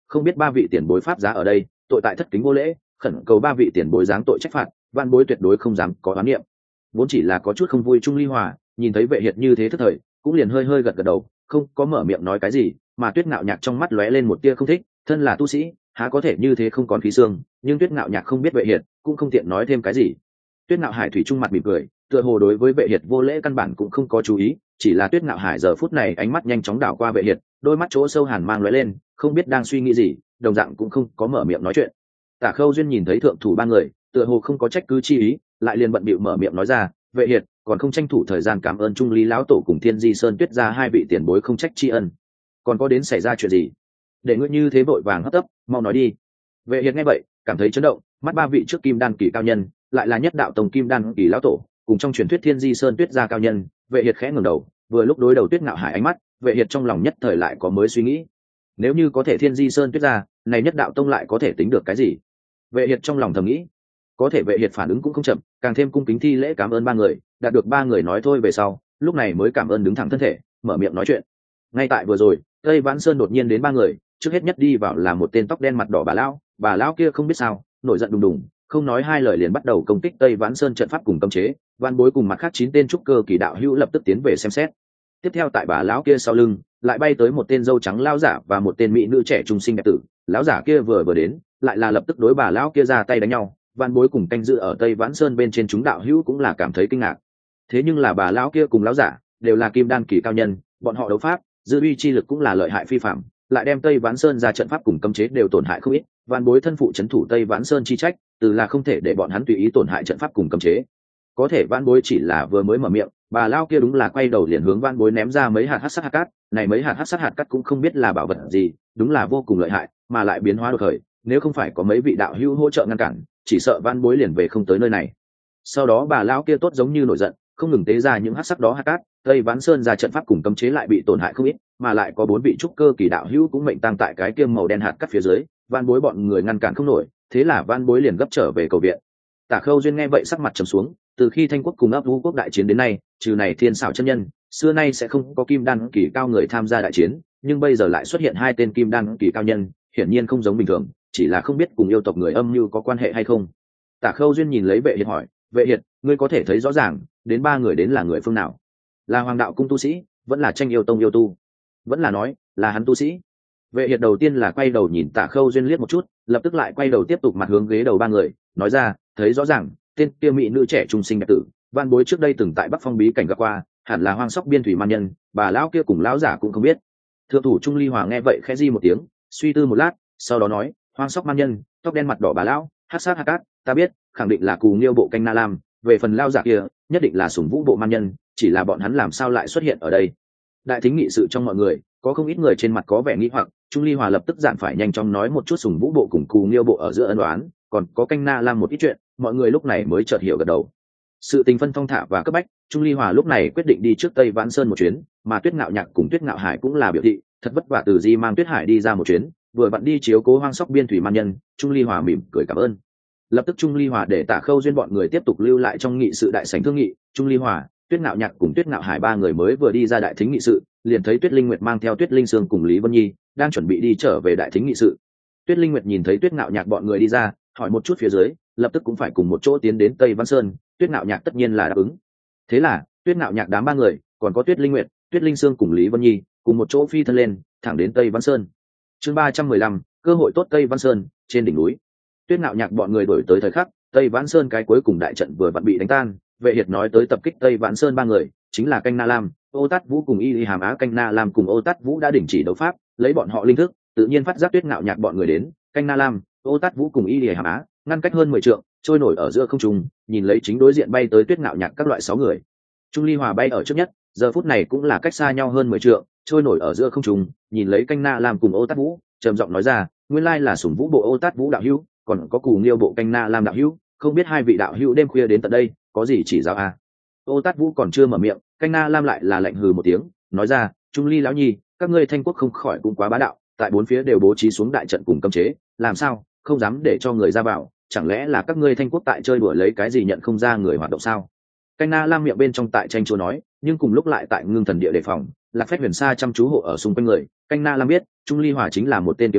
không biết ba vị tiền bối pháp giá ở đây, tội tại thất kính vô lễ, khẩn cầu ba vị tiền bối giáng tội trách phạt, van bối tuyệt đối không dám có oán niệm. Vốn chỉ là có chút không vui Trung Ly Hòa, nhìn thấy Vệ Hiệt như thế thất thời, cũng liền hơi hơi gật gật đầu, không có mở miệng nói cái gì, mà Tuyết Ngạo Nhạc trong mắt lóe lên một tia không thích, thân là tu sĩ, há có thể như thế không còn khí xương, nhưng Tuyết Ngạo Nhạc không biết Vệ Hiệt, cũng không tiện nói thêm cái gì. Tuyết Ngạo Hải thủy trung mặt mỉm cười, tựa hồ đối với Vệ Hiệt vô lễ căn bản cũng không có chú ý, chỉ là Tuyết Ngạo Hải giờ phút này ánh mắt nhanh chóng đảo qua Vệ Hiệt, đôi mắt chỗ sâu hàn mang lóe lên, không biết đang suy nghĩ gì, đồng dạng cũng không có mở miệng nói chuyện. Tả Khâu Duyên nhìn thấy thượng thủ ba người, tựa hồ không có trách cứ chi ý, lại liền bận bịu mở miệng nói ra, Vệ Hiệt còn không tranh thủ thời gian cảm ơn Trung Lý lão tổ cùng Thiên Di Sơn Tuyết gia hai vị tiền bối không trách tri ân. Còn có đến xảy ra chuyện gì? Để ngươi như thế vội vàng hấp tấp, mau nói đi. Vệ Hiệt nghe vậy, cảm thấy chấn động, mắt ba vị trước kim đan kỳ cao nhân, lại là nhất đạo tông kim đan kỳ lão tổ, cùng trong truyền thuyết Thiên Di Sơn Tuyết gia cao nhân. Vệ Hiệt khẽ ngẩng đầu, vừa lúc đối đầu Tuyết Ngạo Hải ánh mắt, Vệ Hiệt trong lòng nhất thời lại có mới suy nghĩ. Nếu như có thể Thiên Di Sơn Tuyết gia, này nhất đạo tông lại có thể tính được cái gì? Vệ Hiệt trong lòng thầm nghĩ. Có thể Vệ Hiệt phản ứng cũng không chậm, càng thêm cung kính thi lễ cảm ơn ba người, đạt được ba người nói thôi về sau, lúc này mới cảm ơn đứng thẳng thân thể, mở miệng nói chuyện. Ngay tại vừa rồi, Tây Vãn Sơn đột nhiên đến ba người, trước hết nhất đi vào là một tên tóc đen mặt đỏ bà lão kia không biết sao, nổi giận đùng đùng, không nói hai lời liền bắt đầu công kích Tây Vãn Sơn trận pháp cùng cấm chế, Van Bối cùng mặt khác 9 tên trúc cơ kỳ đạo hữu lập tức tiến về xem xét. Tiếp theo tại bà lão kia sau lưng, lại bay tới một tên dâu trắng lão giả và một tên mỹ nữ trẻ trung xinh đẹp tử, lão giả kia vừa đến, lại là lập tức đối bà lão kia ra tay đánh nhau. Van Bối cùng canh giữ ở Tây Vãn Sơn bên trên chúng đạo hữu cũng là cảm thấy kinh ngạc. Thế nhưng là bà lão kia cùng lão giả đều là kim đan kỳ cao nhân, bọn họ đấu pháp, dư uy chi lực cũng là lợi hại phi phàm, lại đem Tây Vãn Sơn ra trận pháp cùng cấm chế đều tổn hại không ít. Van Bối thân phụ trấn thủ Tây Vãn Sơn chi trách, từ là không thể để bọn hắn tùy ý tổn hại trận pháp cùng cấm chế. Có thể Van Bối chỉ là vừa mới mở miệng, bà lão kia đúng là quay đầu liền hướng Van Bối ném ra mấy hạt hắc sát hạt cát, này mấy hạt hắc sát hạt cát cũng không biết là bảo vật gì, đúng là vô cùng lợi hại, mà lại biến hóa đột khởi, nếu không phải có mấy vị đạo hữu hỗ trợ ngăn cản, chỉ sợ Van Bối liền về không tới nơi này. Sau đó bà lão kia tốt giống như nổi giận, không ngừng tế ra những hắc sắc đó hạt cát, Tây Vãn Sơn ra trận pháp cùng cấm chế lại bị tổn hại không ít, mà lại có 4 vị trúc cơ kỳ đạo hữu cũng mệnh tang tại cái kia màu đen hạt cát phía dưới, Van Bối bọn người ngăn cản không nổi, thế là Van Bối liền gấp trở về cầu viện. Tả Khâu Duyên nghe vậy sắc mặt trầm xuống, từ khi Thanh quốc cùng Ấp Vũ quốc đại chiến đến nay, trừ này Thiên Sảo chân nhân, xưa nay sẽ không có kim đan kỳ cao người tham gia đại chiến, nhưng bây giờ lại xuất hiện 2 tên kim đan kỳ cao nhân, hiển nhiên không giống bình thường, chỉ là không biết cùng yêu tộc người âm mưu có quan hệ hay không. Tả Khâu Duyên nhìn lấy Vệ Hiệt hỏi, Vệ Hiệt, ngươi có thể thấy rõ ràng, đến 3 người đến là người phương nào? Là Hoàng đạo cung tu sĩ, vẫn là Tranh yêu tông yêu tu, vẫn là nói là hắn tu sĩ? Vệ Hiệt đầu tiên là quay đầu nhìn Tả Khâu Duyên liếc một chút, lập tức lại quay đầu tiếp tục mặt hướng ghế đầu 3 người, nói ra, thấy rõ ràng, tên kia mỹ nữ trẻ trung xinh đẹp tử, Van Bối trước đây từng tại Bắc Phong bí cảnh gặp qua, hẳn là Hoang Sóc Biên Thủy man nhân, bà lão kia cùng lão giả cũng không biết. Thượng thủ Trung Ly Hòa nghe vậy khẽ di một tiếng, suy tư một lát, sau đó nói, Hoang Sóc man nhân, tóc đen mặt đỏ bà lão, hắc sát hắc cát, ta biết, khẳng định là Cù Nghiêu bộ canh Na Lam, về phần lão giả kia, nhất định là Sủng Vũ bộ man nhân, chỉ là bọn hắn làm sao lại xuất hiện ở đây. Đại thính nghị sự trong mọi người, có không ít người trên mặt có vẻ nghi hoặc, Trung Ly Hòa lập tức dạn phải nhanh chóng nói một chút Sủng Vũ bộ cùng Cù Nghiêu bộ ở giữa ân oán, còn có canh Na Lam một ít chuyện, mọi người lúc này mới chợt hiểu gật đầu. Sự tình phân thong thả và cấp bách, Trung Ly Hòa lúc này quyết định đi trước Tây Vãn Sơn một chuyến, mà Tuyết Ngạo Nhạc cùng Tuyết Ngạo Hải cũng là biểu thị, thật vất vả từ Di mang Tuyết Hải đi ra một chuyến, vừa vặn đi chiếu cố Hoang Sóc Biên Thủy man nhân, Trung Ly Hòa mỉm cười cảm ơn. Lập tức Trung Ly Hòa để Tả Khâu Duyên bọn người tiếp tục lưu lại trong nghị sự đại sảnh thương nghị, Trung Ly Hòa, Tuyết Ngạo Nhạc cùng Tuyết Ngạo Hải 3 người mới vừa đi ra đại thính nghị sự, liền thấy Tuyết Linh Nguyệt mang theo Tuyết Linh Sương cùng Lý Vân Nhi, đang chuẩn bị đi trở về đại thính nghị sự. Tuyết Linh Nguyệt nhìn thấy Tuyết Ngạo Nhạc bọn người đi ra, hỏi một chút phía dưới, lập tức cũng phải cùng một chỗ tiến đến Tây Vãn Sơn, Tuyết Ngạo Nhạc tất nhiên là đáp ứng. Thế là, Tuyết Ngạo Nhạc đám 3 người, còn có Tuyết Linh Nguyệt, Tuyết Linh Sương cùng Lý Vân Nhi, cùng một chỗ phi thân lên, thẳng đến Tây Vãn Sơn. Chương 315, cơ hội tốt Tây Vãn Sơn, trên đỉnh núi. Tuyết Ngạo Nhạc bọn người đổi tới thời khắc, Tây Vãn Sơn cái cuối cùng đại trận vừa vặn bị đánh tan, Vệ Hiệt nói tới tập kích Tây Vãn Sơn 3 người, chính là canh Na Lam, Ô Tát Vũ cùng Y Hàm Á. Canh Na Lam cùng Ô Tát Vũ đã đình chỉ đấu pháp, lấy bọn họ linh thức, tự nhiên phát giác Tuyết Ngạo Nhạc bọn người đến, canh Na Lam, Ô Tát Vũ cùng Y Hàm Á, ngăn cách hơn 10 trượng, trôi nổi ở giữa không trung, nhìn lấy chính đối diện bay tới Tuyết Ngạo Nhạc các loại 6 người. Trung Ly Hòa bay ở trước nhất, giờ phút này cũng là cách xa nhau hơn 10 trượng, trôi nổi ở giữa không trung, nhìn lấy canh Na Lam cùng Ô Tát Vũ, trầm giọng nói ra, nguyên lai là Sủng Vũ bộ Ô Tát Vũ đạo hữu, còn có Cù Nghiêu bộ canh Na Lam đạo hữu, không biết hai vị đạo hữu đêm khuya đến tận đây, có gì chỉ giáo à? Ô Tát Vũ còn chưa mở miệng, canh Na Lam lại là lạnh hừ một tiếng, nói ra, Trung Ly lão nhi, các ngươi Thanh quốc không khỏi cũng quá bá đạo, tại 4 phía đều bố trí xuống đại trận cùng cấm chế, làm sao không dám để cho người ra vào, chẳng lẽ là các ngươi Thanh quốc tại chơi đùa lấy cái gì nhận không ra người hoạt động sao? Canh Na Lam miệng bên trong tại tranh chúa nói, nhưng cùng lúc lại tại ngưng thần địa đề phòng, Lạc Phách Huyền Sa chăm chú hộ ở xung quanh người. Canh Na Lam biết, Trung Ly Hòa chính là một tên kiếm tu,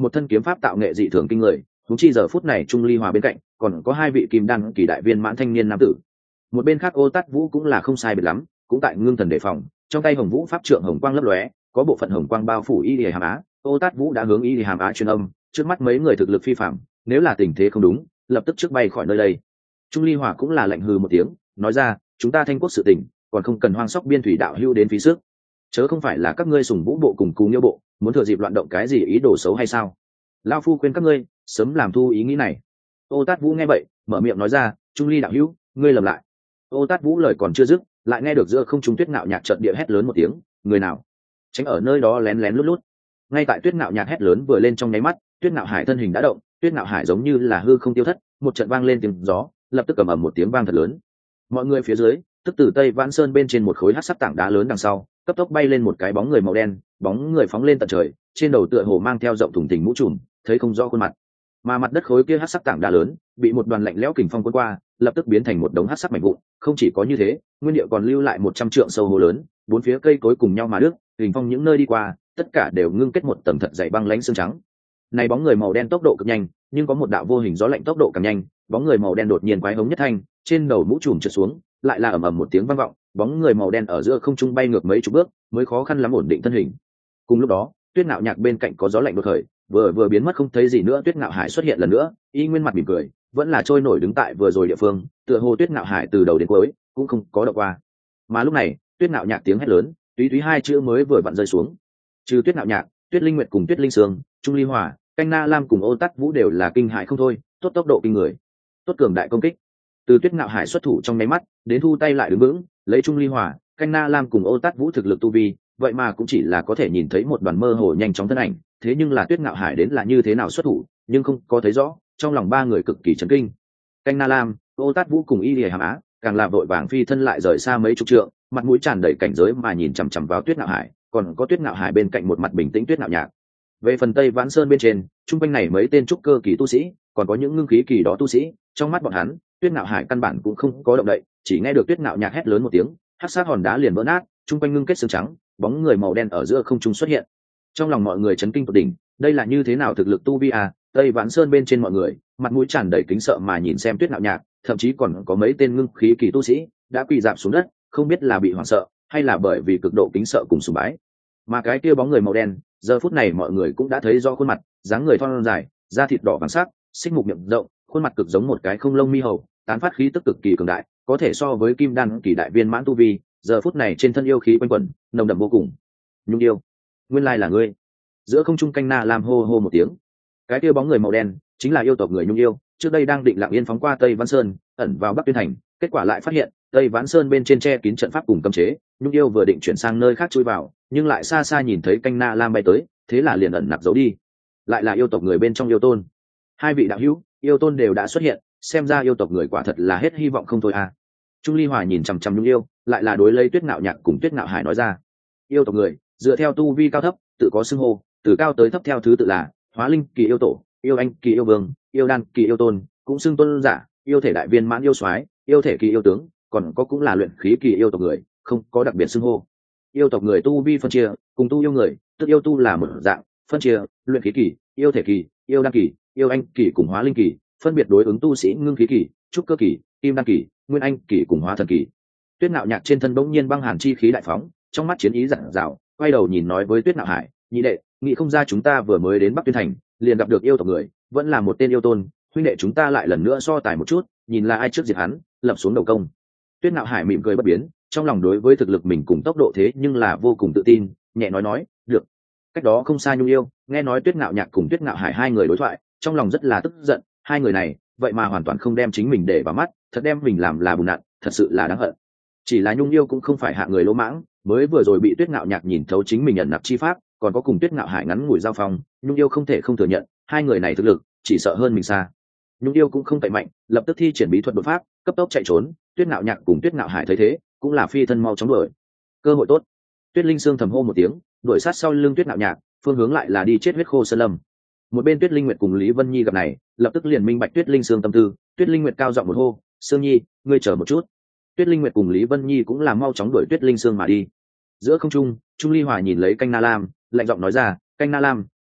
một thân kiếm pháp tạo nghệ dị thường kinh người. Thúng chi giờ phút này Trung Ly Hòa bên cạnh còn có hai vị kim đan kỳ đại viên mãn thanh niên nam tử. Một bên khác Ô Tát Vũ cũng là không sai biệt lắm, cũng tại ngưng thần đề phòng, trong tay Hồng Vũ pháp trượng hồng quang lấp lóe, có bộ phận hồng quang bao phủ Y Lìa Hàm Á. Ô Tát Vũ đã hướng Y Lìa Hàm Á truyền âm, trước mắt mấy người thực lực phi phạm, nếu là tình thế không đúng, lập tức trước bay khỏi nơi đây. Trung Ly Hòa cũng là lạnh hừ một tiếng, nói ra, chúng ta Thanh quốc sự tình, còn không cần hoang sóc biên thủy đạo hưu đến phí sức, chớ không phải là các ngươi sùng vũ bộ cùng cú nghiêu bộ muốn thừa dịp loạn động cái gì ý đồ xấu hay sao? Lao phu khuyên các ngươi sớm làm thu ý nghĩ này. Ô Tát Vũ nghe vậy mở miệng nói ra, Trung Ly đạo hữu, ngươi lầm lại. Ô Tát Vũ lời còn chưa dứt, lại nghe được giữa không trung Tuyết Ngạo Nhạc chợt địa hét lớn một tiếng, người nào tránh ở nơi đó lén lén lút lút. Ngay tại Tuyết Ngạo Nhạc hét lớn vừa lên trong nháy mắt, Tuyết Ngạo Hải thân hình đã động, Tuyết Ngạo Hải giống như là hư không tiêu thất, một trận vang lên tiếng gió, lập tức ầm ầm một tiếng vang thật lớn. Mọi người phía dưới, tức từ Tây Vãn Sơn bên trên một khối hắc sắc tảng đá lớn đằng sau, cấp tốc bay lên một cái bóng người màu đen, bóng người phóng lên tận trời, trên đầu tựa hồ mang theo rộng thùng thình mũ trùm, thấy không rõ khuôn mặt. Mà mặt đất khối kia hắc sắc tảng đá lớn, bị một đoàn lạnh lẽo kình phong cuốn qua, lập tức biến thành một đống hắc sắc mảnh vụn. Không chỉ có như thế, nguyên địa còn lưu lại 100 trượng sâu hồ lớn, bốn phía cây cối cùng nhau mà đứt, kình phong những nơi đi qua, tất cả đều ngưng kết một tầng thật dày băng lãnh xương trắng. Này bóng người màu đen tốc độ cực nhanh, nhưng có một đạo vô hình gió lạnh tốc độ càng nhanh, bóng người màu đen đột nhiên quái hống nhất thanh, trên đầu mũ trùm trượt xuống, lại là ầm ầm một tiếng vang vọng, bóng người màu đen ở giữa không trung bay ngược mấy chục bước, mới khó khăn lắm ổn định thân hình. Cùng lúc đó, Tuyết Ngạo Nhạc bên cạnh có gió lạnh đột khởi, vừa biến mất không thấy gì nữa. Tuyết Ngạo Hải xuất hiện lần nữa, y nguyên mặt mỉm cười, vẫn là trôi nổi đứng tại vừa rồi địa phương, tựa hồ Tuyết Ngạo Hải từ đầu đến cuối cũng không có động qua. Mà lúc này, Tuyết Ngạo Nhạc tiếng hét lớn, túy túy hai chữ mới vừa vặn rơi xuống. Trừ Tuyết Ngạo Nhạc, Tuyết Linh Nguyệt cùng Tuyết Linh Sương, Trung Ly Hòa, Canh Na Lam cùng Ô Tát Vũ đều là kinh hãi không thôi, tốt tốc độ kinh người, tốt cường đại công kích. Từ Tuyết Ngạo Hải xuất thủ trong nháy mắt, đến thu tay lại đứng vững, lấy Trung Ly Hòa, Canh Na Lam cùng Ô Tát Vũ thực lực tu vi, vậy mà cũng chỉ là có thể nhìn thấy một đoàn mơ hồ nhanh chóng thân ảnh, thế nhưng là Tuyết Ngạo Hải đến là như thế nào xuất thủ, nhưng không có thấy rõ, trong lòng ba người cực kỳ chấn kinh. Canh Na Lam, Ô Tát Vũ cùng Y Lìa Hàm Á, càng là vội vàng phi thân lại rời xa mấy chục trượng, mặt mũi tràn đầy cảnh giới mà nhìn chằm chằm vào Tuyết Ngạo Hải, còn có Tuyết Ngạo Hải bên cạnh một mặt bình tĩnh Tuyết Ngạo Nhạc. Về phần Tây Vãn Sơn bên trên, trung quanh này mấy tên trúc cơ kỳ tu sĩ, còn có những ngưng khí kỳ đó tu sĩ, trong mắt bọn hắn, Tuyết Ngạo Hải căn bản cũng không có động đậy, chỉ nghe được Tuyết Ngạo Nhạc hét lớn một tiếng, hắc sát hòn đá liền vỡ nát, trung quanh ngưng kết xương trắng, bóng người màu đen ở giữa không trung xuất hiện. Trong lòng mọi người chấn kinh tột đỉnh, đây là như thế nào thực lực tu vi à? Tây Vãn Sơn bên trên mọi người, mặt mũi tràn đầy kính sợ mà nhìn xem Tuyết Ngạo Nhạc, thậm chí còn có mấy tên ngưng khí kỳ tu sĩ đã quỳ rạp xuống đất, không biết là bị hoảng sợ hay là bởi vì cực độ kính sợ cùng sùng bái. Mà cái kia bóng người màu đen, giờ phút này mọi người cũng đã thấy rõ khuôn mặt, dáng người thon dài, da thịt đỏ vàng sắc, xích mục miệng rộng, khuôn mặt cực giống một cái không lông mi hầu, tán phát khí tức cực kỳ cường đại, có thể so với kim đan kỳ đại viên mãn tu vi, giờ phút này trên thân yêu khí quanh quẩn, nồng đậm vô cùng. Nhung yêu, nguyên lai là ngươi. Giữa không trung Canh Na Lam hô hô một tiếng. Cái kia bóng người màu đen chính là yêu tộc người Nhung yêu, trước đây đang định lặng yên phóng qua Tây Vãn Sơn, ẩn vào Bắc Tuyên thành, kết quả lại phát hiện Tây Vãn Sơn bên trên che kín trận pháp cùng cấm chế, Nhung yêu vừa định chuyển sang nơi khác chui vào, nhưng lại xa xa nhìn thấy Canh Na Lam bay tới, thế là liền ẩn nặc giấu đi. Lại là yêu tộc người bên trong yêu tôn. Hai vị đạo hữu, yêu tôn đều đã xuất hiện, xem ra yêu tộc người quả thật là hết hy vọng không thôi à. Trung Ly Hòa nhìn chằm chằm Nhung yêu, lại là đối lấy Tuyết Ngạo Nhạc cùng Tuyết Ngạo Hải nói ra. Yêu tộc người, dựa theo tu vi cao thấp, tự có xưng hô, từ cao tới thấp theo thứ tự là Hóa Linh kỳ yêu tổ, Yêu Anh kỳ yêu vương, Yêu Đan kỳ yêu tôn, cũng xưng tôn giả, yêu thể đại viên mãn yêu soái, yêu thể kỳ yêu tướng, còn có cũng là luyện khí kỳ yêu tộc người, không có đặc biệt xưng hô. Yêu tộc người tu vi phân chia, cùng tu yêu người, tức yêu tu là một dạng, phân chia, luyện khí kỳ, yêu thể kỳ, yêu đan kỳ, yêu anh kỳ cùng hóa linh kỳ, phân biệt đối ứng tu sĩ ngưng khí kỳ, trúc cơ kỳ, kim đan kỳ, nguyên anh kỳ cùng hóa thần kỳ. Tuyết Ngạo Nhạc trên thân bỗng nhiên băng hàn chi khí đại phóng, trong mắt chiến ý rạng rào, quay đầu nhìn nói với Tuyết Ngạo Hải, nhị đệ, nghĩ không ra chúng ta vừa mới đến Bắc Tuyên thành, liền gặp được yêu tộc người, vẫn là một tên yêu tôn, huynh đệ chúng ta lại lần nữa so tài một chút, nhìn là ai trước diệt hắn, lập xuống đầu công. Tuyết Ngạo Hải mỉm cười bất biến, trong lòng đối với thực lực mình cùng tốc độ thế nhưng là vô cùng tự tin, nhẹ nói, được. Cách đó không xa Nhung yêu, nghe nói Tuyết Ngạo Nhạc cùng Tuyết Ngạo Hải hai người đối thoại, trong lòng rất là tức giận, hai người này, vậy mà hoàn toàn không đem chính mình để vào mắt, thật đem mình làm là bùn nặn, thật sự là đáng hận. Chỉ là Nhung yêu cũng không phải hạ người lỗ mãng, mới vừa rồi bị Tuyết Ngạo Nhạc nhìn thấu chính mình nhận nặc chi pháp, còn có cùng Tuyết Ngạo Hải ngắn ngủi giao phong, Nhung yêu không thể không thừa nhận, hai người này thực lực chỉ sợ hơn mình xa. Nhung yêu cũng không tệ mạnh, lập tức thi triển bí thuật đột pháp, cấp tốc chạy trốn. Tuyết Ngạo Nhạc cùng Tuyết Ngạo Hải thấy thế, cũng là phi thân mau chóng đuổi. Cơ hội tốt. Tuyết Linh Sương thầm hô một tiếng, đuổi sát sau lưng Tuyết Ngạo Nhạc, phương hướng lại là đi chết huyết khô sơn lâm. Một bên Tuyết Linh Nguyệt cùng Lý Vân Nhi gặp này, lập tức liền minh bạch Tuyết Linh Sương tâm tư. Tuyết Linh Nguyệt cao giọng một hô, "Sương Nhi, ngươi chờ một chút." Tuyết Linh Nguyệt cùng Lý Vân Nhi cũng là mau chóng đuổi Tuyết Linh Sương mà đi. Giữa không trung, Trung Ly Hòa nhìn lấy Canh Na Lam, lạnh giọng nói ra, "Canh Na Lam,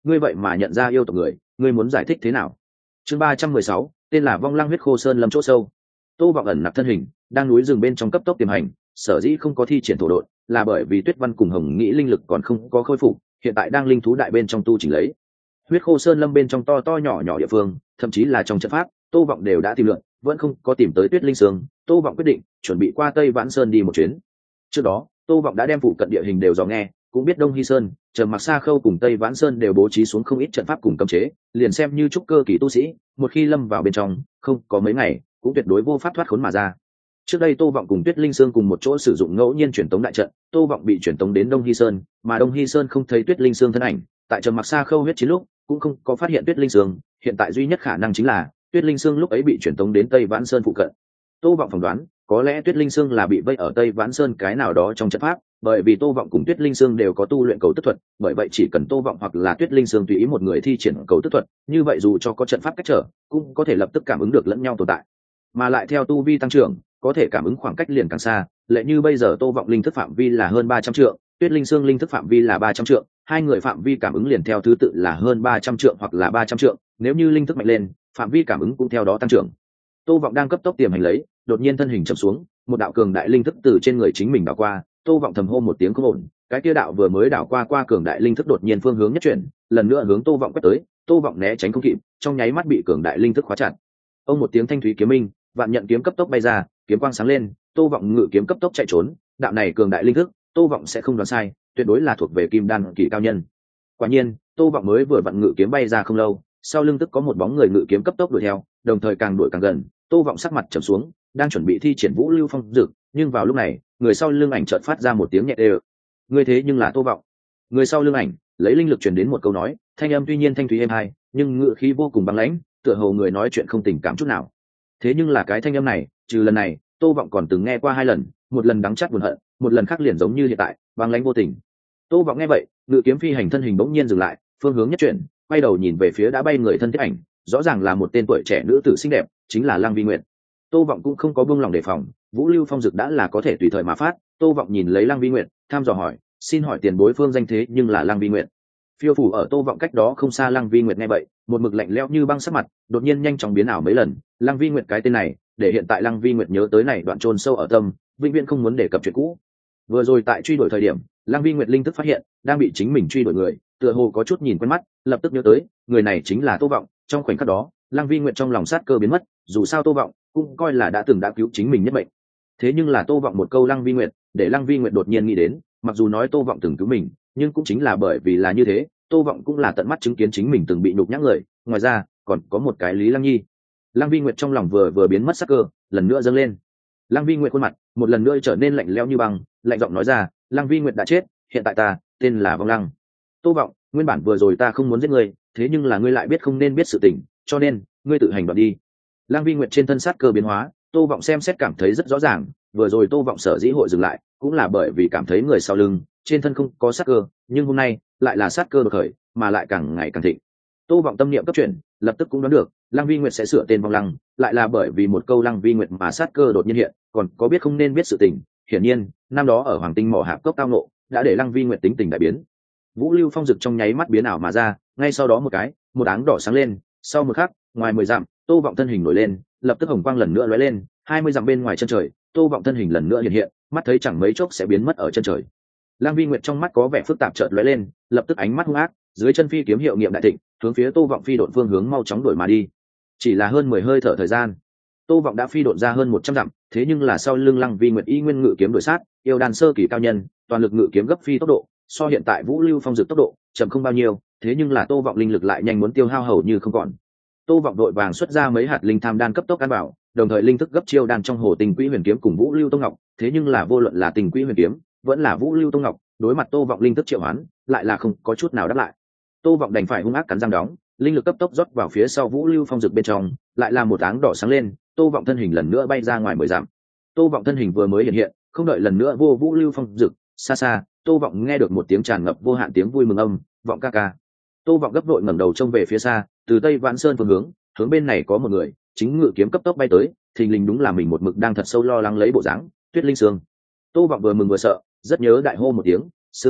ngươi vậy mà nhận ra yêu tộc người, ngươi muốn giải thích thế nào? Chương 316, tên là Vong Lăng huyết khô sơn lâm chỗ sâu. Tô Vọng ẩn nặc thân hình, đang núi rừng bên trong cấp tốc tiềm hành, sở dĩ không có thi triển thổ độn, là bởi vì Tuyết Văn cùng Hồng Nghĩ linh lực còn không có khôi phục, hiện tại đang linh thú đại bên trong tu chỉnh lấy. Huyết khô sơn lâm bên trong to to nhỏ nhỏ địa phương, thậm chí là trong trận pháp, Tô Vọng đều đã tìm lượn, vẫn không có tìm tới Tuyết Linh Sương. Tô Vọng quyết định chuẩn bị qua Tây Vãn Sơn đi một chuyến. Trước đó, Tô Vọng đã đem phụ cận địa hình đều dò nghe, cũng biết Đông Hy Sơn, Trầm Mặc Sa Khâu cùng Tây Vãn Sơn đều bố trí xuống không ít trận pháp cùng cấm chế, liền xem như trúc cơ kỳ tu sĩ, một khi lâm vào bên trong, không có mấy ngày, cũng tuyệt đối vô pháp thoát khốn mà ra. Trước đây Tô Vọng cùng Tuyết Linh Sương cùng một chỗ sử dụng ngẫu nhiên truyền tống đại trận, Tô Vọng bị truyền tống đến Đông Hy Sơn, mà Đông Hy Sơn không thấy Tuyết Linh Sương thân ảnh, tại Trầm Mặc Sa Khâu huyết chiến lúc, cũng không có phát hiện Tuyết Linh Sương, hiện tại duy nhất khả năng chính là Tuyết Linh Sương lúc ấy bị truyền tống đến Tây Vãn Sơn phụ cận. Tô Vọng phỏng đoán, có lẽ Tuyết Linh Sương là bị vây ở Tây Vãn Sơn cái nào đó trong trận pháp, bởi vì Tô Vọng cùng Tuyết Linh Sương đều có tu luyện cầu tức thuật, bởi vậy chỉ cần Tô Vọng hoặc là Tuyết Linh Sương tùy ý một người thi triển cầu tức thuật, như vậy dù cho có trận pháp cách trở, cũng có thể lập tức cảm ứng được lẫn nhau tồn tại. Mà lại theo tu vi tăng trưởng, có thể cảm ứng khoảng cách liền càng xa, lệ như bây giờ Tô Vọng linh thức phạm vi là hơn 300 trượng, Tuyết Linh Sương linh thức phạm vi là 300 trượng, hai người phạm vi cảm ứng liền theo thứ tự là hơn 300 trượng hoặc là 300 trượng, nếu như linh thức mạnh lên, phạm vi cảm ứng cũng theo đó tăng trưởng. Tô Vọng đang cấp tốc tiềm hành lấy, đột nhiên thân hình chậm xuống, một đạo cường đại linh thức từ trên người chính mình đảo qua, Tô Vọng thầm hô một tiếng không ổn, cái kia đạo vừa mới đảo qua cường đại linh thức đột nhiên phương hướng nhất chuyển, lần nữa hướng Tô Vọng quét tới, Tô Vọng né tránh không kịp, trong nháy mắt bị cường đại linh thức khóa chặt. Ông một tiếng thanh thúy kiếm minh, vạn nhận kiếm cấp tốc bay ra, kiếm quang sáng lên, Tô Vọng ngự kiếm cấp tốc chạy trốn, đạo này cường đại linh thức, Tô Vọng sẽ không đoán sai, tuyệt đối là thuộc về kim đan kỳ cao nhân. Quả nhiên, Tô Vọng mới vừa vặn ngự kiếm bay ra không lâu, sau lưng tức có một bóng người ngự kiếm cấp tốc đuổi theo, đồng thời càng đuổi càng gần, Tô Vọng sắc mặt trầm xuống, đang chuẩn bị thi triển Vũ Lưu Phong Dực, nhưng vào lúc này, người sau lưng ảnh chợt phát ra một tiếng nhẹ đều. Người thế nhưng là Tô Vọng. Người sau lưng ảnh, lấy linh lực truyền đến một câu nói, thanh âm tuy nhiên thanh thúy êm hai, nhưng ngữ khí vô cùng băng lãnh, tựa hồ người nói chuyện không tình cảm chút nào. Thế nhưng là cái thanh âm này, trừ lần này, Tô Vọng còn từng nghe qua hai lần, một lần đắng chát buồn hận, một lần khác liền giống như hiện tại, băng lãnh vô tình. Tô Vọng nghe vậy, ngự kiếm phi hành thân hình bỗng nhiên dừng lại, phương hướng nhất chuyển, quay đầu nhìn về phía đã bay người thân thiết ảnh, rõ ràng là một tên tuổi trẻ nữ tử xinh đẹp, chính là Lăng Vi Nguyệt. Tô Vọng cũng không có buông lòng đề phòng, Vũ Lưu Phong Dực đã là có thể tùy thời mà phát. Tô Vọng nhìn lấy Lăng Vi Nguyệt, tham dò hỏi, xin hỏi tiền bối phương danh thế nhưng là Lăng Vi Nguyệt. Phiêu phủ ở Tô Vọng cách đó không xa Lăng Vi Nguyệt nghe vậy, một mực lạnh lẽo như băng sắc mặt, đột nhiên nhanh chóng biến ảo mấy lần. Lăng Vi Nguyệt cái tên này, để hiện tại Lăng Vi Nguyệt nhớ tới này đoạn chôn sâu ở tâm, vĩnh viễn không muốn đề cập chuyện cũ. Vừa rồi tại truy đuổi thời điểm, Lăng Vi Nguyệt linh thức phát hiện, đang bị chính mình truy đuổi người, tựa hồ có chút nhìn quen mắt, lập tức nhớ tới, người này chính là Tô Vọng. Trong khoảnh khắc đó, Lăng Vi Nguyệt trong lòng sát cơ biến mất, dù sao Tô Vọng cũng coi là đã từng đã cứu chính mình nhất mệnh. Thế nhưng là Tô Vọng một câu Lăng Vi Nguyệt, để Lăng Vi Nguyệt đột nhiên nghĩ đến, mặc dù nói Tô Vọng từng cứu mình, nhưng cũng chính là bởi vì là như thế, Tô Vọng cũng là tận mắt chứng kiến chính mình từng bị nhục nhã người, ngoài ra, còn có một cái Lý Lăng Nhi. Lăng Vi Nguyệt trong lòng vừa biến mất sát cơ, lần nữa dâng lên. Lăng Vi Nguyệt khuôn mặt một lần nữa trở nên lạnh lẽo như băng, lạnh giọng nói ra, Lăng Vi Nguyệt đã chết, hiện tại ta tên là Vong Lăng. Tô Vọng, nguyên bản vừa rồi ta không muốn giết ngươi, thế nhưng là ngươi lại biết không nên biết sự tình, cho nên ngươi tự hành đoạn đi. Lăng Vi Nguyệt trên thân sát cơ biến hóa, Tô Vọng xem xét cảm thấy rất rõ ràng, vừa rồi Tô Vọng sở dĩ hội dừng lại, cũng là bởi vì cảm thấy người sau lưng trên thân không có sát cơ, nhưng hôm nay lại là sát cơ đột khởi, mà lại càng ngày càng thịnh. Tô Vọng tâm niệm cấp chuyển, lập tức cũng đoán được, Lăng Vi Nguyệt sẽ sửa tên Vong Lăng, lại là bởi vì một câu Lăng Vi Nguyệt mà sát cơ đột nhiên hiện, còn có biết không nên biết sự tình, hiển nhiên, năm đó ở Hoàng Tinh mỏ hạp cốc tao ngộ, đã để Lăng Vi Nguyệt tính tình đại biến. Vũ Lưu Phong Dực trong nháy mắt biến ảo mà ra, ngay sau đó một áng đỏ sáng lên, sau một khắc, ngoài 10 dặm, Tô Vọng thân hình nổi lên, lập tức hồng quang lần nữa lóe lên, 20 dặm bên ngoài chân trời, Tô Vọng thân hình lần nữa hiện hiện, mắt thấy chẳng mấy chốc sẽ biến mất ở chân trời. Lăng Vi Nguyệt trong mắt có vẻ phức tạp chợt lóe lên, lập tức ánh mắt hung ác, dưới chân phi kiếm hiệu nghiệm đại thịnh, hướng phía Tô Vọng phi độn phương hướng mau chóng đuổi mà đi. Chỉ là hơn 10 hơi thở thời gian, Tô Vọng đã phi độn ra hơn 100 dặm, thế nhưng là sau lưng Lăng Vi Nguyệt y nguyên ngự kiếm đuổi sát, yêu đan sơ kỳ cao nhân, toàn lực ngự kiếm gấp phi tốc độ, so hiện tại Vũ Lưu Phong Dực tốc độ chậm không bao nhiêu, thế nhưng là Tô Vọng linh lực lại nhanh muốn tiêu hao hầu như không còn. Tô Vọng đội vàng xuất ra mấy hạt linh tham đan cấp tốc ăn vào, đồng thời linh thức gấp chiêu đan trong hồ Tình Quỹ Huyền Kiếm cùng Vũ Lưu Tông Ngọc, thế nhưng là vô luận là Tình Quỹ Huyền Kiếm, vẫn là Vũ Lưu Tông Ngọc, đối mặt Tô Vọng linh thức triệu hoán, lại là không có chút nào đáp lại. Tô Vọng đành phải hung ác cắn răng đóng, linh lực cấp tốc rót vào phía sau Vũ Lưu Phong Dực bên trong, lại là một áng đỏ sáng lên, Tô Vọng thân hình lần nữa bay ra ngoài 10 dặm. Tô Vọng thân hình vừa mới hiện hiện, không đợi lần nữa vô Vũ Lưu Phong Dực, xa xa, Tô Vọng nghe được một tiếng tràn ngập vô hạn tiếng vui mừng âm, "Vọng ca ca." Tô Vọng gấp vội ngẩng đầu trông về phía xa, từ Tây Vãn Sơn phương hướng bên này có một người, chính ngự kiếm cấp tốc bay tới, thình lình đúng là mình một mực đang thật sâu lo lắng lấy bộ dáng, Tuyết Linh Sương. Tô Vọng vừa mừng vừa sợ, rất nhớ đại hô một tiếng, "Sương Nhi,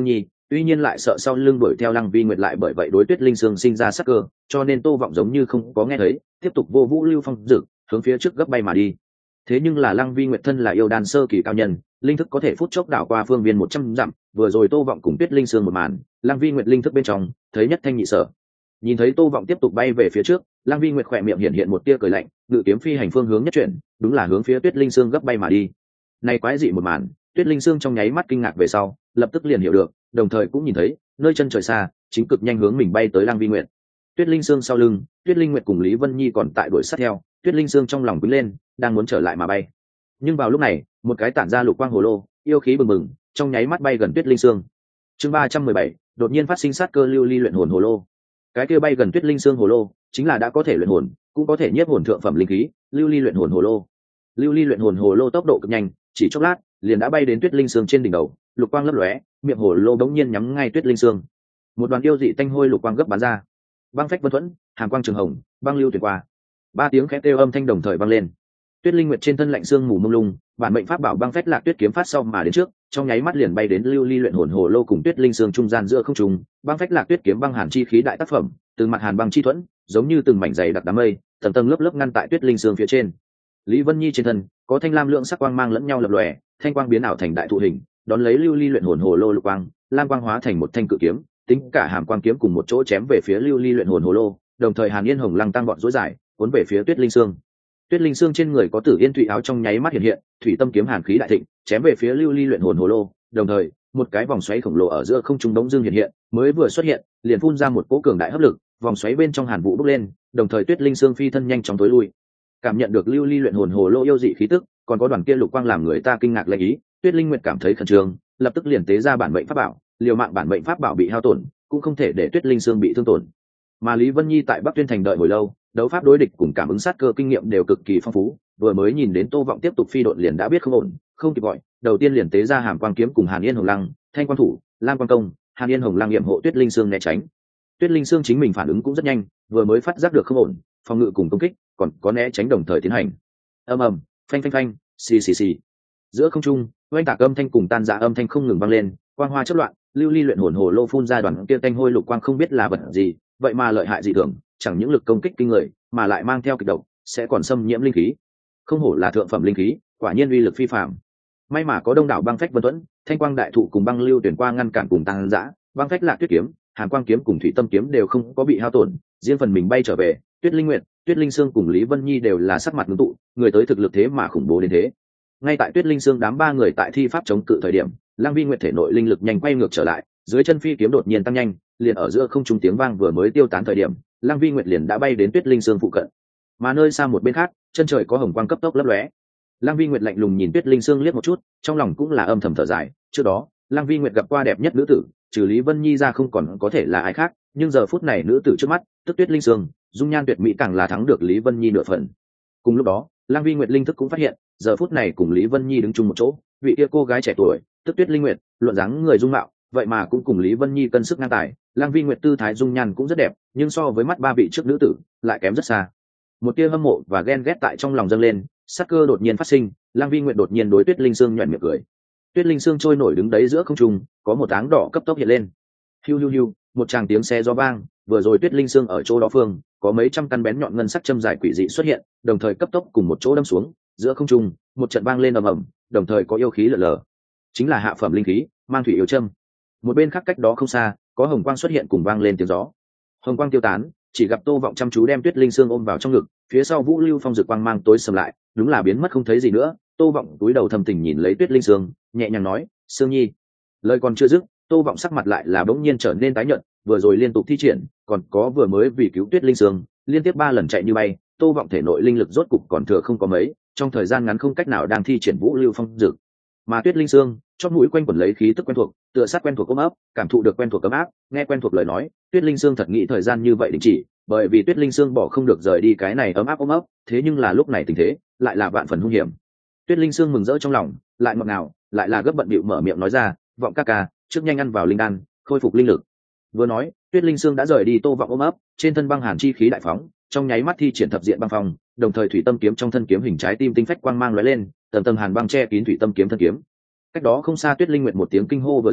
tuy nhiên lại sợ sau lưng đuổi theo Lăng Vi Nguyệt lại bởi vậy đối Tuyết Linh Sương sinh ra sắc cơ, cho nên Tô Vọng giống như không có nghe thấy, tiếp tục vô vũ lưu phong dực hướng phía trước gấp bay mà đi. Thế nhưng là Lăng Vi Nguyệt thân là yêu đan sơ kỳ cao nhân, linh thức có thể phút chốc đảo qua phương viên 100 dặm, vừa rồi Tô Vọng cùng Tuyết Linh Sương một màn, Lăng Vi Nguyệt linh thức bên trong, thấy nhất thanh nhị sở. Nhìn thấy Tô Vọng tiếp tục bay về phía trước, Lăng Vi Nguyệt khẽ miệng hiện một tia cười lạnh, ngự kiếm phi hành phương hướng nhất chuyển, đúng là hướng phía Tuyết Linh Sương gấp bay mà đi. Này quái dị một màn, Tuyết Linh Sương trong nháy mắt kinh ngạc về sau, lập tức liền hiểu được, đồng thời cũng nhìn thấy, nơi chân trời xa, chính cực nhanh hướng mình bay tới Lăng Vi Nguyệt. Tuyết Linh Sương sau lưng, Tuyết Linh Nguyệt cùng Lý Vân Nhi còn tại đuổi sát theo, Tuyết Linh Sương trong lòng quýnh lên, đang muốn trở lại mà bay. Nhưng vào lúc này, một cái tản ra lục quang hồ lô, yêu khí bừng bừng, trong nháy mắt bay gần Tuyết Linh Sương. Chương 317, đột nhiên phát sinh sát cơ lưu ly luyện hồn hồ lô. Cái kia bay gần Tuyết Linh Sương hồ lô, chính là đã có thể luyện hồn, cũng có thể nhiếp hồn thượng phẩm linh khí, lưu ly luyện hồn hồ lô. Lưu ly luyện hồn hồ lô tốc độ cực nhanh, chỉ chốc lát, liền đã bay đến Tuyết Linh Sương trên đỉnh đầu, lục quang lấp lóe, miệng hồ lô bỗng nhiên nhắm ngay Tuyết Linh Sương. Một đoàn yêu dị tanh hôi lục quang gấp bắn ra. Băng phách vân thuẫn, hàn quang trường hồng, băng lưu tuyệt qua. Ba tiếng khẽ kêu âm thanh đồng thời vang lên. Tuyết Linh Nguyệt trên thân lạnh xương mù mông lung, bản mệnh pháp bảo băng phách lạc tuyết kiếm phát sau mà đến trước, trong nháy mắt liền bay đến lưu ly luyện hồn hồ lô cùng Tuyết Linh Sương trung gian giữa không trung, băng phách lạc tuyết kiếm băng hàn chi khí đại tác phẩm, từ mặt hàn băng chi thuẫn, giống như từng mảnh dày đặc đám mây, tầng tầng lớp lớp ngăn tại Tuyết Linh Sương phía trên. Lý Vân Nhi trên thân có thanh lam lượng sắc quang mang lẫn nhau lập lòe, thanh quang biến ảo thành đại thụ hình, đón lấy lưu ly luyện hồn hồ lô lục quang, lam quang hóa thành một thanh cự kiếm, tính cả hàm quang kiếm cùng một chỗ chém về phía lưu ly luyện hồn hồ lô, đồng thời Hàn Yên Hồng lăng tăng bọn dối dài, cuốn về phía Tuyết Linh Sương. Tuyết Linh Sương trên người có Tử Yên Thụy áo trong nháy mắt hiện, thủy tâm kiếm hàn khí đại thịnh, chém về phía lưu ly luyện hồn hồ lô, đồng thời, một cái vòng xoáy khổng lồ ở giữa không trung đống dương hiện, mới vừa xuất hiện, liền phun ra một cỗ cường đại hấp lực, vòng xoáy bên trong hàn vụ bốc lên, đồng thời Tuyết Linh Sương phi thân nhanh chóng tối lui. Cảm nhận được lưu ly luyện hồn hồ lô yêu dị khí tức, còn có đoàn kia lục quang làm người ta kinh ngạc lệ ý, Tuyết Linh Nguyệt cảm thấy khẩn trương, lập tức liền tế ra bản mệnh pháp bảo, liều mạng bản mệnh pháp bảo bị hao tổn, cũng không thể để Tuyết Linh Sương bị thương tổn. Mà Lý Vân Nhi tại Bắc Tuyên thành đợi hồi lâu, đấu pháp đối địch cùng cảm ứng sát cơ kinh nghiệm đều cực kỳ phong phú, vừa mới nhìn đến Tô Vọng tiếp tục phi độn liền đã biết không ổn, không kịp gọi, đầu tiên liền tế ra hàm quang kiếm cùng Hàn Yên Hồng Lăng, thanh quang thủ, lam quang công, Hàn Yên Hồng Lăng yểm hộ Tuyết Linh Sương né tránh. Tuyết Linh Sương chính mình phản ứng cũng rất nhanh, vừa mới phát giác được không ổn, phòng ngự cùng công kích, còn có né tránh đồng thời tiến hành. Ầm ầm, phanh phanh phanh, xì xì xì. Giữa không trung, oanh tạc âm thanh cùng tan rã âm thanh không ngừng vang lên, quang hoa chớp loạn, lưu ly luyện hồn hồ lô phun ra đoàn kia tanh hôi lục quang không biết là vật gì, vậy mà lợi hại dị thường, chẳng những lực công kích kinh người, mà lại mang theo kịch độc, sẽ còn xâm nhiễm linh khí. Không hổ là thượng phẩm linh khí, quả nhiên uy lực phi phàm. May mà có đông đảo băng phách vân tuẫn, thanh quang đại thụ cùng băng lưu tuyển qua ngăn cản cùng tăng dã, băng phách lạc tuyết kiếm, hàn quang kiếm cùng thủy tâm kiếm đều không có bị hao tổn, riêng phần mình bay trở về. Tuyết Linh Nguyệt, Tuyết Linh Sương cùng Lý Vân Nhi đều là sắc mặt ngưng tụ, người tới thực lực thế mà khủng bố đến thế. Ngay tại Tuyết Linh Sương đám ba người tại thi pháp chống cự thời điểm, Lăng Vi Nguyệt thể nội linh lực nhanh quay ngược trở lại, dưới chân phi kiếm đột nhiên tăng nhanh, liền ở giữa không trung tiếng vang vừa mới tiêu tán thời điểm, Lăng Vi Nguyệt liền đã bay đến Tuyết Linh Sương phụ cận. Mà nơi xa một bên khác, chân trời có hồng quang cấp tốc lấp lóe. Lăng Vi Nguyệt lạnh lùng nhìn Tuyết Linh Sương liếc một chút, trong lòng cũng là âm thầm thở dài, trước đó, Lăng Vi Nguyệt gặp qua đẹp nhất nữ tử, trừ Lý Vân Nhi ra không còn có thể là ai khác, nhưng giờ phút này nữ tử trước mắt, tức Tuyết Linh Sương, dung nhan tuyệt mỹ càng là thắng được Lý Vân Nhi nửa phần. Cùng lúc đó, Lăng Vi Nguyệt linh thức cũng phát hiện, giờ phút này cùng Lý Vân Nhi đứng chung một chỗ, vị kia cô gái trẻ tuổi, tức Tuyết Linh Nguyệt, luận dáng người dung mạo, vậy mà cũng cùng Lý Vân Nhi cân sức ngang tài. Lăng Vi Nguyệt tư thái dung nhan cũng rất đẹp, nhưng so với mắt ba vị trước nữ tử, lại kém rất xa. Một tia hâm mộ và ghen ghét tại trong lòng dâng lên, sát cơ đột nhiên phát sinh, Lăng Vi Nguyệt đột nhiên đối Tuyết Linh Sương nhuyễn miệng cười. Tuyết Linh Sương trôi nổi đứng đấy giữa không trung, có một áng đỏ cấp tốc hiện lên. Hiu hiu hiu, một tràng tiếng xe gió vang, vừa rồi Tuyết Linh Sương ở chỗ đó phương, có mấy trăm căn bén nhọn ngân sắc châm dài quỷ dị xuất hiện, đồng thời cấp tốc cùng một chỗ đâm xuống, giữa không trung, một trận vang lên ầm ầm, đồng thời có yêu khí lở lở. Chính là hạ phẩm linh khí, mang thủy yêu châm. Một bên khác cách đó không xa, có hồng quang xuất hiện cùng vang lên tiếng gió. Hồng quang tiêu tán, chỉ gặp Tô Vọng chăm chú đem Tuyết Linh Sương ôm vào trong ngực, phía sau Vũ Lưu Phong rực quang mang tối sầm lại, đúng là biến mất không thấy gì nữa. Tô Vọng cúi đầu thầm tình nhìn lấy Tuyết Linh Sương, nhẹ nhàng nói, "Sương Nhi." Lời còn chưa dứt, Tô Vọng sắc mặt lại là bỗng nhiên trở nên tái nhợt, vừa rồi liên tục thi triển, còn có vừa mới vì cứu Tuyết Linh Sương, liên tiếp 3 lần chạy như bay, Tô Vọng thể nội linh lực rốt cục còn thừa không có mấy, trong thời gian ngắn không cách nào đang thi triển Vũ Lưu Phong rực. Mà Tuyết Linh Sương, chóp mũi quanh quẩn lấy khí tức quen thuộc, tựa sát quen thuộc ôm ấp, cảm thụ được quen thuộc ấm áp, nghe quen thuộc lời nói, Tuyết Linh Sương thật nghĩ thời gian như vậy đình chỉ, bởi vì Tuyết Linh Sương bỏ không được rời đi cái này ấm áp ôm ấp, thế nhưng là lúc này tình thế lại là vạn phần hung hiểm. Tuyết Linh Sương mừng rỡ trong lòng, lại ngọt ngào, lại là gấp bận bịu mở miệng nói ra, "Vọng ca ca, trước nhanh ăn vào linh đan, khôi phục linh lực." Vừa nói, Tuyết Linh Sương đã rời đi Tô Vọng ôm ấp, trên thân băng hàn chi khí đại phóng, trong nháy mắt thi triển thập diện băng phong, đồng thời thủy tâm kiếm trong thân kiếm hình trái tim tinh phách quang mang lóe lên, tầng tầng hàn băng che kín thủy tâm kiếm thân kiếm. Cách đó không xa Tuyết Linh Nguyệt một tiếng kinh hô vừa dứt,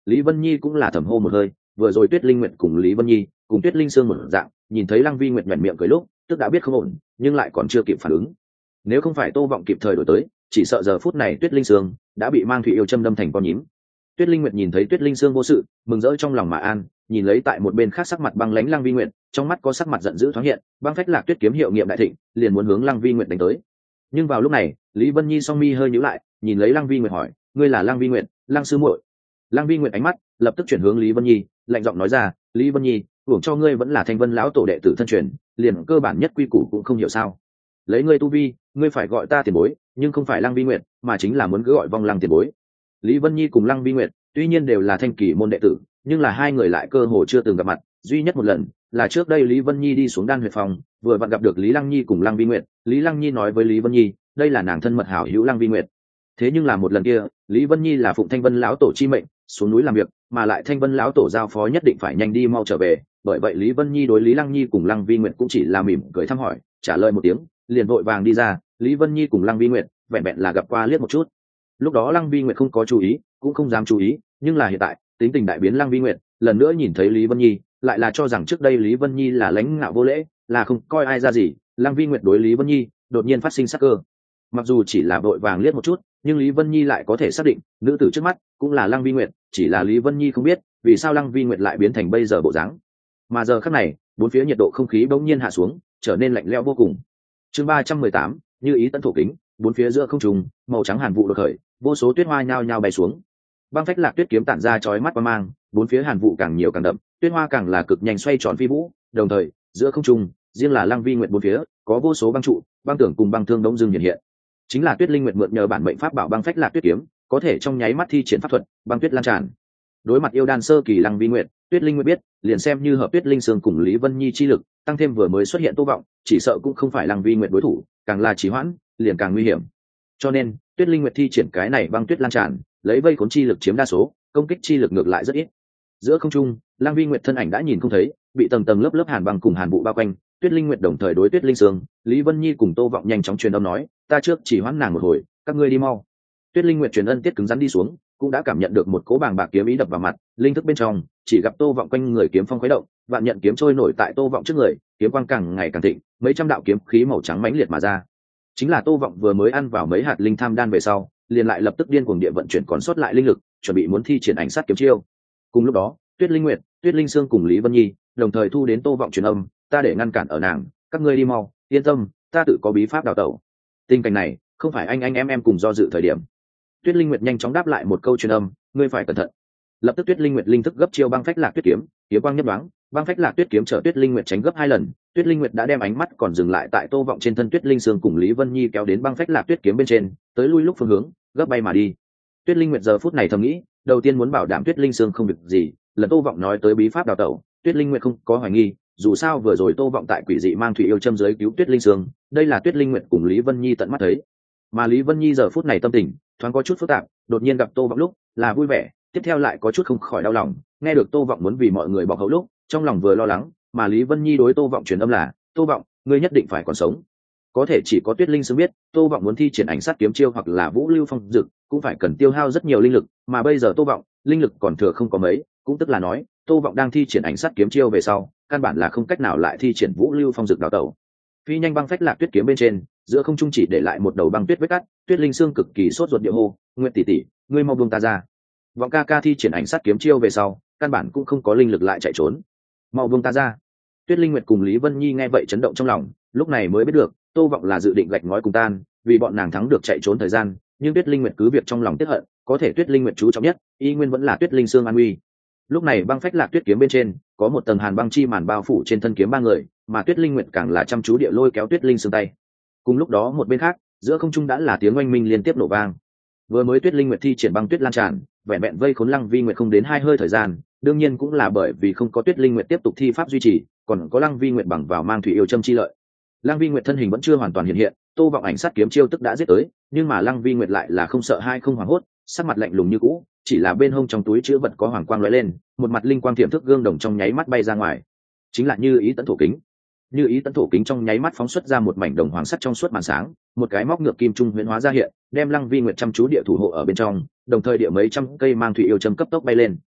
Lý Vân Nhi cũng là thầm hô một hơi, vừa rồi Tuyết Linh Nguyệt cùng Lý Vân Nhi cùng Tuyết Linh Sương một dạng, nhìn thấy Lăng Vi Nguyệt nhếch miệng cười lúc, tức đã biết không ổn, nhưng lại còn chưa kịp phản ứng. Nếu không phải Tô Vọng kịp thời đổi tới, chỉ sợ giờ phút này Tuyết Linh Sương đã bị mang thủy yêu châm đâm thành con nhím. Tuyết Linh Nguyệt nhìn thấy Tuyết Linh Sương vô sự, mừng rỡ trong lòng mà an, nhìn lấy tại một bên khác sắc mặt băng lãnh Lăng Vi Nguyệt, trong mắt có sắc mặt giận dữ thoáng hiện, băng phách lạc tuyết kiếm hiệu nghiệm đại thịnh, liền muốn hướng Lăng Vi Nguyệt đánh tới. Nhưng vào lúc này, Lý Vân Nhi song mi hơi nhíu lại, nhìn lấy Lăng Vi Nguyệt hỏi, ngươi là Lăng Vi Nguyệt, Lăng sư muội? Lăng Vi Nguyệt ánh mắt lập tức chuyển hướng Lý Vân Nhi, lạnh giọng nói ra, Lý Vân Nhi, hưởng cho ngươi vẫn là Thanh Vân lão tổ đệ tử thân truyền, liền cơ bản nhất quy củ cũng không hiểu sao? Lấy ngươi tu vi, ngươi phải gọi ta tiền bối, nhưng không phải Lăng Vi Nguyệt, mà chính là muốn cứ gọi vong Lăng tiền bối. Lý Vân Nhi cùng Lăng Vi Nguyệt tuy nhiên đều là thanh kỳ môn đệ tử, nhưng là hai người lại cơ hồ chưa từng gặp mặt, duy nhất một lần là trước đây Lý Vân Nhi đi xuống Đan Huyệt phòng, vừa vặn gặp được Lý Lăng Nhi cùng Lăng Vi Nguyệt, Lý Lăng Nhi nói với Lý Vân Nhi, đây là nàng thân mật hảo hữu Lăng Vi Nguyệt. Thế nhưng là một lần kia, Lý Vân Nhi là phụng Thanh Vân lão tổ chi mệnh, xuống núi làm việc, mà lại Thanh Vân lão tổ giao phó nhất định phải nhanh đi mau trở về, bởi vậy Lý Vân Nhi đối Lý Lăng Nhi cùng Lăng Vi Nguyệt cũng chỉ là mỉm cười thăm hỏi, trả lời một tiếng, liền vội vàng đi ra. Lý Vân Nhi cùng Lăng Vi Nguyệt vẹn vẹn là gặp qua liếc một chút. Lúc đó Lăng Vi Nguyệt không có chú ý, cũng không dám chú ý, nhưng là hiện tại, tính tình đại biến Lăng Vi Nguyệt, lần nữa nhìn thấy Lý Vân Nhi, lại là cho rằng trước đây Lý Vân Nhi là lãnh ngạo vô lễ, là không coi ai ra gì. Lăng Vi Nguyệt đối Lý Vân Nhi đột nhiên phát sinh sắc cơ. Mặc dù chỉ là vội vàng liếc một chút, nhưng Lý Vân Nhi lại có thể xác định, nữ tử trước mắt cũng là Lăng Vi Nguyệt, chỉ là Lý Vân Nhi không biết, vì sao Lăng Vi Nguyệt lại biến thành bây giờ bộ dáng. Mà giờ khắc này, bốn phía nhiệt độ không khí bỗng nhiên hạ xuống, trở nên lạnh lẽo vô cùng. Chương 318, như ý tấn thổ kính, bốn phía giữa không trung, màu trắng hàn vụ đột khởi, vô số tuyết hoa nhao nhao bay xuống. Băng phách lạc tuyết kiếm tản ra chói mắt qua mang, bốn phía hàn vụ càng nhiều càng đậm, tuyết hoa càng là cực nhanh xoay tròn phi vũ, đồng thời, giữa không trung, riêng là Lăng Vi Nguyệt bốn phía, có vô số băng trụ, băng tường cùng băng thương đống dưng hiện hiện. Chính là Tuyết Linh Nguyệt mượn nhờ bản mệnh pháp bảo băng phách lạc tuyết kiếm, có thể trong nháy mắt thi triển pháp thuật, băng tuyết lan tràn. Đối mặt yêu đan sơ kỳ Lăng Vi Nguyệt, Tuyết Linh Nguyệt biết, liền xem như hợp Tuyết Linh Sương cùng Lý Vân Nhi chi lực, tăng thêm vừa mới xuất hiện Tô Vọng, chỉ sợ cũng không phải Lăng Vi Nguyệt đối thủ, càng là trì hoãn, liền càng nguy hiểm. Cho nên, Tuyết Linh Nguyệt thi triển cái này băng tuyết lan tràn, lấy vây khốn chi lực chiếm đa số, công kích chi lực ngược lại rất ít. Giữa không trung, Lăng Vi Nguyệt thân ảnh đã nhìn không thấy, bị tầng tầng lớp lớp hàn băng cùng hàn vụ bao quanh. Tuyết Linh Nguyệt đồng thời đối Tuyết Linh Sương, Lý Vân Nhi cùng Tô Vọng nhanh chóng truyền âm nói, ta trước chỉ hoãn nàng một hồi, các ngươi đi mau. Tuyết Linh Nguyệt truyền ân tiết cứng rắn đi xuống, cũng đã cảm nhận được một cỗ bàng bạc kiếm ý đập vào mặt, linh thức bên trong chỉ gặp Tô Vọng quanh người kiếm phong khuấy động, vạn nhận kiếm trôi nổi tại Tô Vọng trước người, kiếm quang càng ngày càng thịnh, mấy trăm đạo kiếm khí màu trắng mãnh liệt mà ra. Chính là Tô Vọng vừa mới ăn vào mấy hạt linh tham đan về sau, liền lại lập tức điên cuồng địa vận chuyển còn sót lại linh lực, chuẩn bị muốn thi triển ảnh sát kiếm chiêu. Cùng lúc đó, Tuyết Linh Nguyệt, Tuyết Linh Sương cùng Lý Vân Nhi đồng thời thu đến Tô Vọng truyền âm, ta để ngăn cản ở nàng, các ngươi đi mau, yên tâm, ta tự có bí pháp đào tẩu. Tình cảnh này, không phải anh em cùng do dự thời điểm. Tuyết Linh Nguyệt nhanh chóng đáp lại một câu truyền âm, ngươi phải cẩn thận. Lập tức Tuyết Linh Nguyệt linh thức gấp chiêu băng phách lạc tuyết kiếm, kiếm quang nhấp nhoáng, băng phách lạc tuyết kiếm chở Tuyết Linh Nguyệt tránh gấp 2 lần. Tuyết Linh Nguyệt đã đem ánh mắt còn dừng lại tại Tô Vọng trên thân Tuyết Linh Sương cùng Lý Vân Nhi kéo đến băng phách lạc tuyết kiếm bên trên, tới lui lúc phương hướng, gấp bay mà đi. Tuyết Linh Nguyệt giờ phút này thầm nghĩ, đầu tiên muốn bảo đảm Tuyết Linh Sương không việc gì, lần Tô Vọng nói tới bí pháp đào tẩu, Tuyết Linh Nguyệt không có hoài nghi, dù sao vừa rồi Tô Vọng tại quỷ dị mang thủy yêu châm dưới cứu Tuyết Linh Sương, đây là Tuyết Linh Nguyệt cùng Lý Vân Nhi tận mắt thấy. Mà Lý Vân Nhi giờ phút này tâm tình thoáng có chút phức tạp, đột nhiên gặp Tô Vọng lúc là vui vẻ, tiếp theo lại có chút không khỏi đau lòng, nghe được Tô Vọng muốn vì mọi người bọc hậu lúc, trong lòng vừa lo lắng, mà Lý Vân Nhi đối Tô Vọng truyền âm là, Tô Vọng, ngươi nhất định phải còn sống. Có thể chỉ có Tuyết Linh Sương biết, Tô Vọng muốn thi triển ảnh sát kiếm chiêu hoặc là Vũ Lưu Phong Dực, cũng phải cần tiêu hao rất nhiều linh lực, mà bây giờ Tô Vọng, linh lực còn thừa không có mấy, cũng tức là nói, Tô Vọng đang thi triển ảnh sát kiếm chiêu về sau, căn bản là không cách nào lại thi triển Vũ Lưu Phong Dực đào tẩu. Phi nhanh băng phách lạc tuyết kiếm bên trên, giữa không trung chỉ để lại một đầu băng tuyết vết cắt. Tuyết Linh Sương cực kỳ sốt ruột địa hô, Nguyệt tỷ tỷ, ngươi mau buông ta ra. Vọng ca ca thi triển ảnh sát kiếm chiêu về sau, căn bản cũng không có linh lực lại chạy trốn. Mau buông ta ra. Tuyết Linh Nguyệt cùng Lý Vân Nhi nghe vậy chấn động trong lòng, lúc này mới biết được, Tô Vọng là dự định gạch ngói cùng tan, vì bọn nàng thắng được chạy trốn thời gian, nhưng Tuyết Linh Nguyệt cứ việc trong lòng tiếc hận, có thể Tuyết Linh Nguyệt chú trọng nhất, y nguyên vẫn là Tuyết Linh Sương an nguy. Lúc này băng phách lạc tuyết kiếm bên trên, có một tầng hàn băng chi màn bao phủ trên thân kiếm ba người, mà Tuyết Linh Nguyệt càng là chăm chú địa lôi kéo Tuyết Linh Sương tay. Cùng lúc đó một bên khác, giữa không trung đã là tiếng oanh minh liên tiếp nổ vang. Vừa mới Tuyết Linh Nguyệt thi triển băng tuyết lan tràn, vẹn vẹn vây khốn Lăng Vi Nguyệt không đến 2 hơi thời gian, đương nhiên cũng là bởi vì không có Tuyết Linh Nguyệt tiếp tục thi pháp duy trì, còn có Lăng Vi Nguyệt bằng vào mang thủy yêu châm chi lợi. Lăng Vi Nguyệt thân hình vẫn chưa hoàn toàn hiện hiện, Tô Vọng ảnh sát kiếm chiêu tức đã giết tới, nhưng mà Lăng Vi Nguyệt lại là không sợ hai không hoảng hốt, sắc mặt lạnh lùng như cũ, chỉ là bên hông trong túi chứa vật có hoàng quang lóe lên, một mặt linh quang tiềm thức gương đồng trong nháy mắt bay ra ngoài, chính là Như Ý Tấn Thổ Kính. Như Ý Tấn Thổ Kính trong nháy mắt phóng xuất ra một mảnh đồng hoàng sắt trong suốt màn sáng, một cái móc ngược kim trung huyễn hóa ra hiện, đem Lăng Vi Nguyệt chăm chú địa thủ hộ ở bên trong, đồng thời địa mấy trăm cây mang thủy yêu châm cấp tốc bay lên.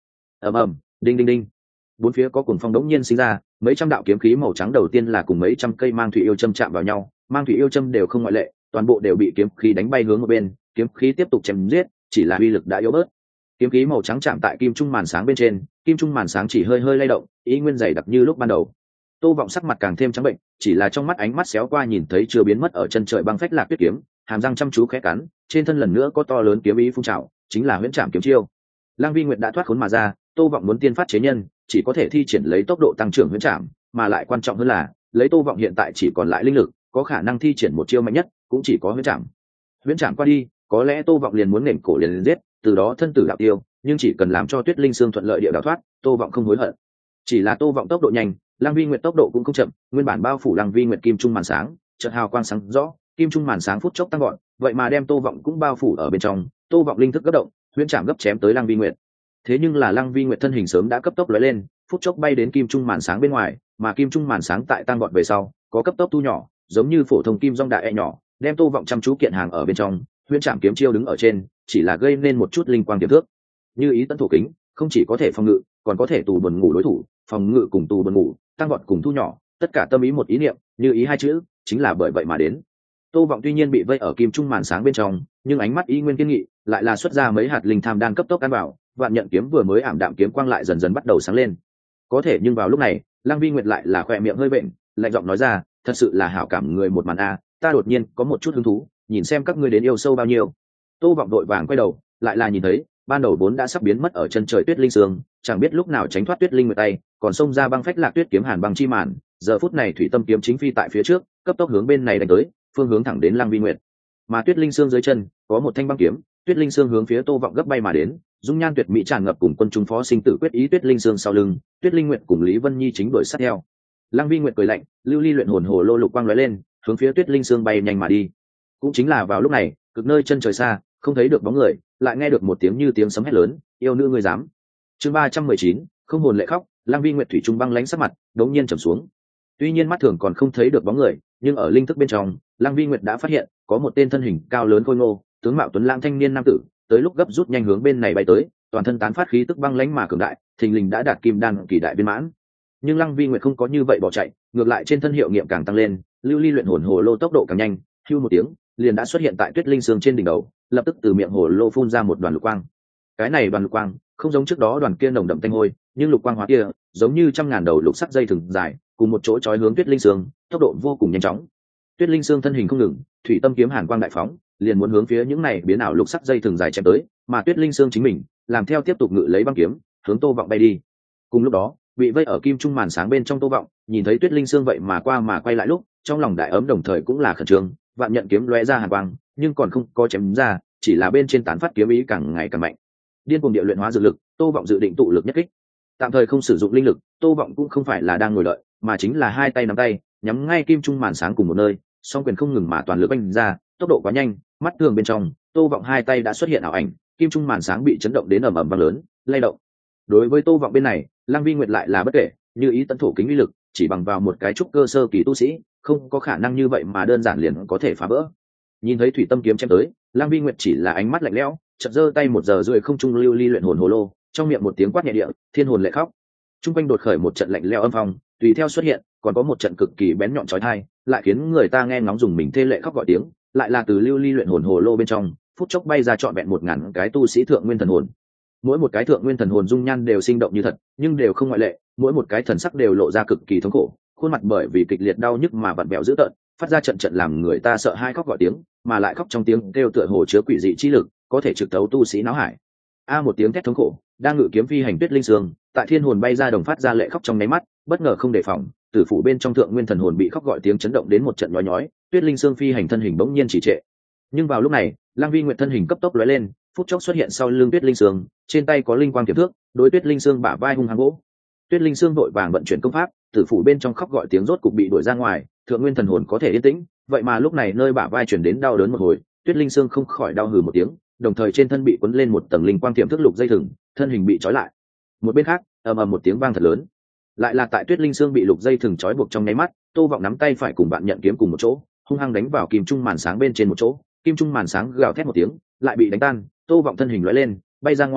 ầm ầm, đinh đinh đinh, bốn phía có cuồng phong đống nhiên sinh ra, mấy trăm đạo kiếm khí màu trắng đầu tiên là cùng mấy trăm cây mang thủy yêu châm chạm vào nhau, mang thủy yêu châm đều không ngoại lệ, toàn bộ đều bị kiếm khí đánh bay hướng một bên, kiếm khí tiếp tục chém giết, chỉ là uy lực đã yếu bớt. Kiếm khí màu trắng chạm tại kim trung màn sáng bên trên, kim trung màn sáng chỉ hơi hơi lay động, ý nguyên dày đặc như lúc ban đầu. Tô Vọng sắc mặt càng thêm trắng bệnh, chỉ là trong mắt ánh mắt xéo qua nhìn thấy chưa biến mất ở chân trời băng phách lạc tuyết kiếm, hàm răng chăm chú khẽ cắn, trên thân lần nữa có to lớn kiếm ý phun trào, chính là huyễn trảm kiếm chiêu. Lang Vi Nguyệt đã thoát khốn mà ra, Tô Vọng muốn tiên phát chế nhân, chỉ có thể thi triển lấy tốc độ tăng trưởng huyễn trảm, mà lại quan trọng hơn là, lấy Tô Vọng hiện tại chỉ còn lại linh lực, có khả năng thi triển một chiêu mạnh nhất, cũng chỉ có huyễn trảm. Huyễn trảm qua đi, có lẽ Tô Vọng liền muốn nện cổ liền giết, từ đó thân tử đạo tiêu, nhưng chỉ cần làm cho Tuyết Linh Xương thuận lợi địa đào thoát, Tô Vọng không hối hận. Chỉ là Tô Vọng tốc độ nhanh, Lang Vi Nguyệt tốc độ cũng không chậm, nguyên bản bao phủ Lang Vi Nguyệt kim trung màn sáng, chợt hào quang sáng rõ, kim trung màn sáng phút chốc tăng gọn, vậy mà đem Tô Vọng cũng bao phủ ở bên trong, Tô Vọng linh thức cấp động, huyễn trảm gấp chém tới Lang Vi Nguyệt. Thế nhưng là Lang Vi Nguyệt thân hình sớm đã cấp tốc lóe lên, phút chốc bay đến kim trung màn sáng bên ngoài, mà kim trung màn sáng tại tăng gọn về sau, có cấp tốc thu nhỏ, giống như phổ thông kim rong đại nhỏ, đem Tô Vọng chăm chú kiện hàng ở bên trong, huyễn trảm kiếm chiêu đứng ở trên, chỉ là gây nên một chút linh quang tiềm thước. Như ý tấn thủ kính, không chỉ có thể phòng ngự, còn có thể tù buồn ngủ đối thủ, phòng ngự cùng tù buồn ngủ, tăng gọn cùng thu nhỏ, tất cả tâm ý một ý niệm, như ý hai chữ, chính là bởi vậy mà đến. Tô Vọng tuy nhiên bị vây ở kim trung màn sáng bên trong, nhưng ánh mắt ý nguyên kiên nghị, lại là xuất ra mấy hạt linh tham đan cấp tốc ăn vào, vạn nhận kiếm vừa mới ảm đạm kiếm quang lại dần dần bắt đầu sáng lên. Có thể nhưng vào lúc này, Lăng Vi Nguyệt lại là khóe miệng hơi vện, lạnh giọng nói ra, thật sự là hảo cảm người một màn a, ta đột nhiên có một chút hứng thú, nhìn xem các ngươi đến yêu sâu bao nhiêu. Tô Vọng đội vàng quay đầu, lại là nhìn thấy, ban đầu vốn đã sắp biến mất ở chân trời Tuyết Linh Sương, chẳng biết lúc nào tránh thoát Tuyết Linh Nguyệt tay, còn xông ra băng phách lạc tuyết kiếm hàn băng chi màn, giờ phút này thủy tâm kiếm chính phi tại phía trước, cấp tốc hướng bên này đánh tới, phương hướng thẳng đến Lăng Vi Nguyệt. Mà Tuyết Linh Sương dưới chân, có một thanh băng kiếm, Tuyết Linh Sương hướng phía Tô Vọng gấp bay mà đến, dung nhan tuyệt mỹ tràn ngập cùng quân chúng phó sinh tử quyết ý Tuyết Linh Sương sau lưng, Tuyết Linh Nguyệt cùng Lý Vân Nhi chính đuổi sát theo. Lăng Vi Nguyệt cười lạnh, lưu ly luyện hồn hồ lô lục quang lóe lên, hướng phía Tuyết Linh Sương bay nhanh mà đi. Cũng chính là vào lúc này, cực nơi chân trời xa, không thấy được bóng người, lại nghe được một tiếng như tiếng sấm hét lớn, yêu nữ ngươi dám. Chương 319, không hồn lệ khóc, Lăng Vi Nguyệt thủy trung băng lãnh sắc mặt, đống nhiên trầm xuống. Tuy nhiên mắt thường còn không thấy được bóng người, nhưng ở linh thức bên trong, Lăng Vi Nguyệt đã phát hiện, có một tên thân hình cao lớn khôi ngô, tướng mạo tuấn lãng thanh niên nam tử, tới lúc gấp rút nhanh hướng bên này bay tới, toàn thân tán phát khí tức băng lãnh mà cường đại, thình lình đã đạt kim đan kỳ đại viên mãn. Nhưng Lăng Vi Nguyệt không có như vậy bỏ chạy, ngược lại trên thân hiệu nghiệm càng tăng lên, lưu ly luyện hồn hồ lô tốc độ càng nhanh, hưu một tiếng, liền đã xuất hiện tại Tuyết Linh Sương trên đỉnh đầu, lập tức từ miệng hồ lô phun ra một đoàn lục quang. Cái này đoàn lục quang không giống trước đó đoàn kia nồng đậm tanh hôi, nhưng lục quang hóa kia giống như trăm ngàn đầu lục sắc dây thừng dài, cùng một chỗ chói hướng Tuyết Linh Sương, tốc độ vô cùng nhanh chóng. Tuyết Linh Sương thân hình không ngừng, thủy tâm kiếm hàn quang đại phóng, liền muốn hướng phía những này biến ảo lục sắc dây thừng dài chém tới, mà Tuyết Linh Sương chính mình làm theo tiếp tục ngự lấy băng kiếm, hướng Tô Vọng bay đi. Cùng lúc đó, bị vây ở kim trung màn sáng bên trong Tô Vọng, nhìn thấy Tuyết Linh Sương vậy mà qua mà quay lại lúc, trong lòng đại ấm đồng thời cũng là khẩn trương, vạn nhận kiếm lóe ra hàn quang, nhưng còn không có chém ra, chỉ là bên trên tán phát kiếm ý càng ngày càng mạnh. Điên cuồng địa luyện hóa dược lực, Tô Vọng dự định tụ lực nhất kích. Tạm thời không sử dụng linh lực, Tô Vọng cũng không phải là đang ngồi đợi, mà chính là hai tay nắm tay, nhắm ngay kim trung màn sáng cùng một nơi, song quyền không ngừng mà toàn lực vung ra, tốc độ quá nhanh, mắt thường bên trong, Tô Vọng hai tay đã xuất hiện ảo ảnh, kim trung màn sáng bị chấn động đến ầm ầm vang lớn, lay động. Đối với Tô Vọng bên này, Lăng Vi Nguyệt lại là bất kể, như ý tấn thổ kính uy lực, chỉ bằng vào một cái trúc cơ sơ kỳ tu sĩ, không có khả năng như vậy mà đơn giản liền có thể phá vỡ. Nhìn thấy thủy tâm kiếm chém tới, Lăng Vi Nguyệt chỉ là ánh mắt lạnh lẽo, chợt giơ tay một giờ rưỡi không trung lưu ly luyện hồn hồ lô, trong miệng một tiếng quát nhẹ địa, thiên hồn lệ khóc. Trung quanh đột khởi một trận lạnh lẽo âm phong, tùy theo xuất hiện, còn có một trận cực kỳ bén nhọn chói tai, lại khiến người ta nghe ngóng dùng mình thê lệ khóc gọi tiếng, lại là từ lưu ly luyện hồn hồ lô bên trong, phút chốc bay ra trọn vẹn 1000 cái tu sĩ thượng nguyên thần hồn. Mỗi một cái thượng nguyên thần hồn dung nhan đều sinh động như thật, nhưng đều không ngoại lệ, mỗi một cái thần sắc đều lộ ra cực kỳ thống khổ, khuôn mặt bởi vì kịch liệt đau nhức mà vặn vẹo dữ tợn, phát ra trận trận làm người ta sợ hãi khóc gọi tiếng, mà lại khóc trong tiếng kêu tựa hồ chứa quỷ dị chi lực, có thể trực tấu tu sĩ não hải. Một tiếng thét thống khổ, đang ngự kiếm phi hành Tuyết Linh Sương, tại thiên hồn bay ra đồng phát ra lệ khóc trong nháy mắt, bất ngờ không đề phòng, tử phủ bên trong thượng nguyên thần hồn bị khóc gọi tiếng chấn động đến một trận nhói nhói, Tuyết Linh Sương phi hành thân hình bỗng nhiên chỉ trệ. Nhưng vào lúc này, Lăng Vi Nguyệt thân hình cấp tốc lóe lên, phút chốc xuất hiện sau lưng Tuyết Linh Sương, trên tay có linh quang tiềm thước, đối Tuyết Linh Sương bả vai hung hăng gỗ. Tuyết Linh Sương vội vàng vận chuyển công pháp, tử phủ bên trong khóc gọi tiếng rốt cục bị đuổi ra ngoài, thượng nguyên thần hồn có thể yên tĩnh, vậy mà lúc này nơi bả vai chuyển đến đau đớn một hồi, Tuyết Linh Sương không khỏi đau hừ một tiếng, đồng thời trên thân bị quấn lên một tầng linh quang tiềm thức lục dây thừng, thân hình bị trói lại. Một bên khác, ầm ầm một tiếng vang thật lớn, lại là tại Tuyết Linh Sương bị lục dây thừng trói buộc trong nháy mắt, Tô Vọng nắm tay phải cùng bạn nhận kiếm cùng một chỗ, hung hăng đánh vào kim trung màn sáng bên trên một chỗ, kim trung màn sáng gào thét một tiếng, lại bị đánh tan, Tô Vọng thân hình lóe lên, bay ra ngoài,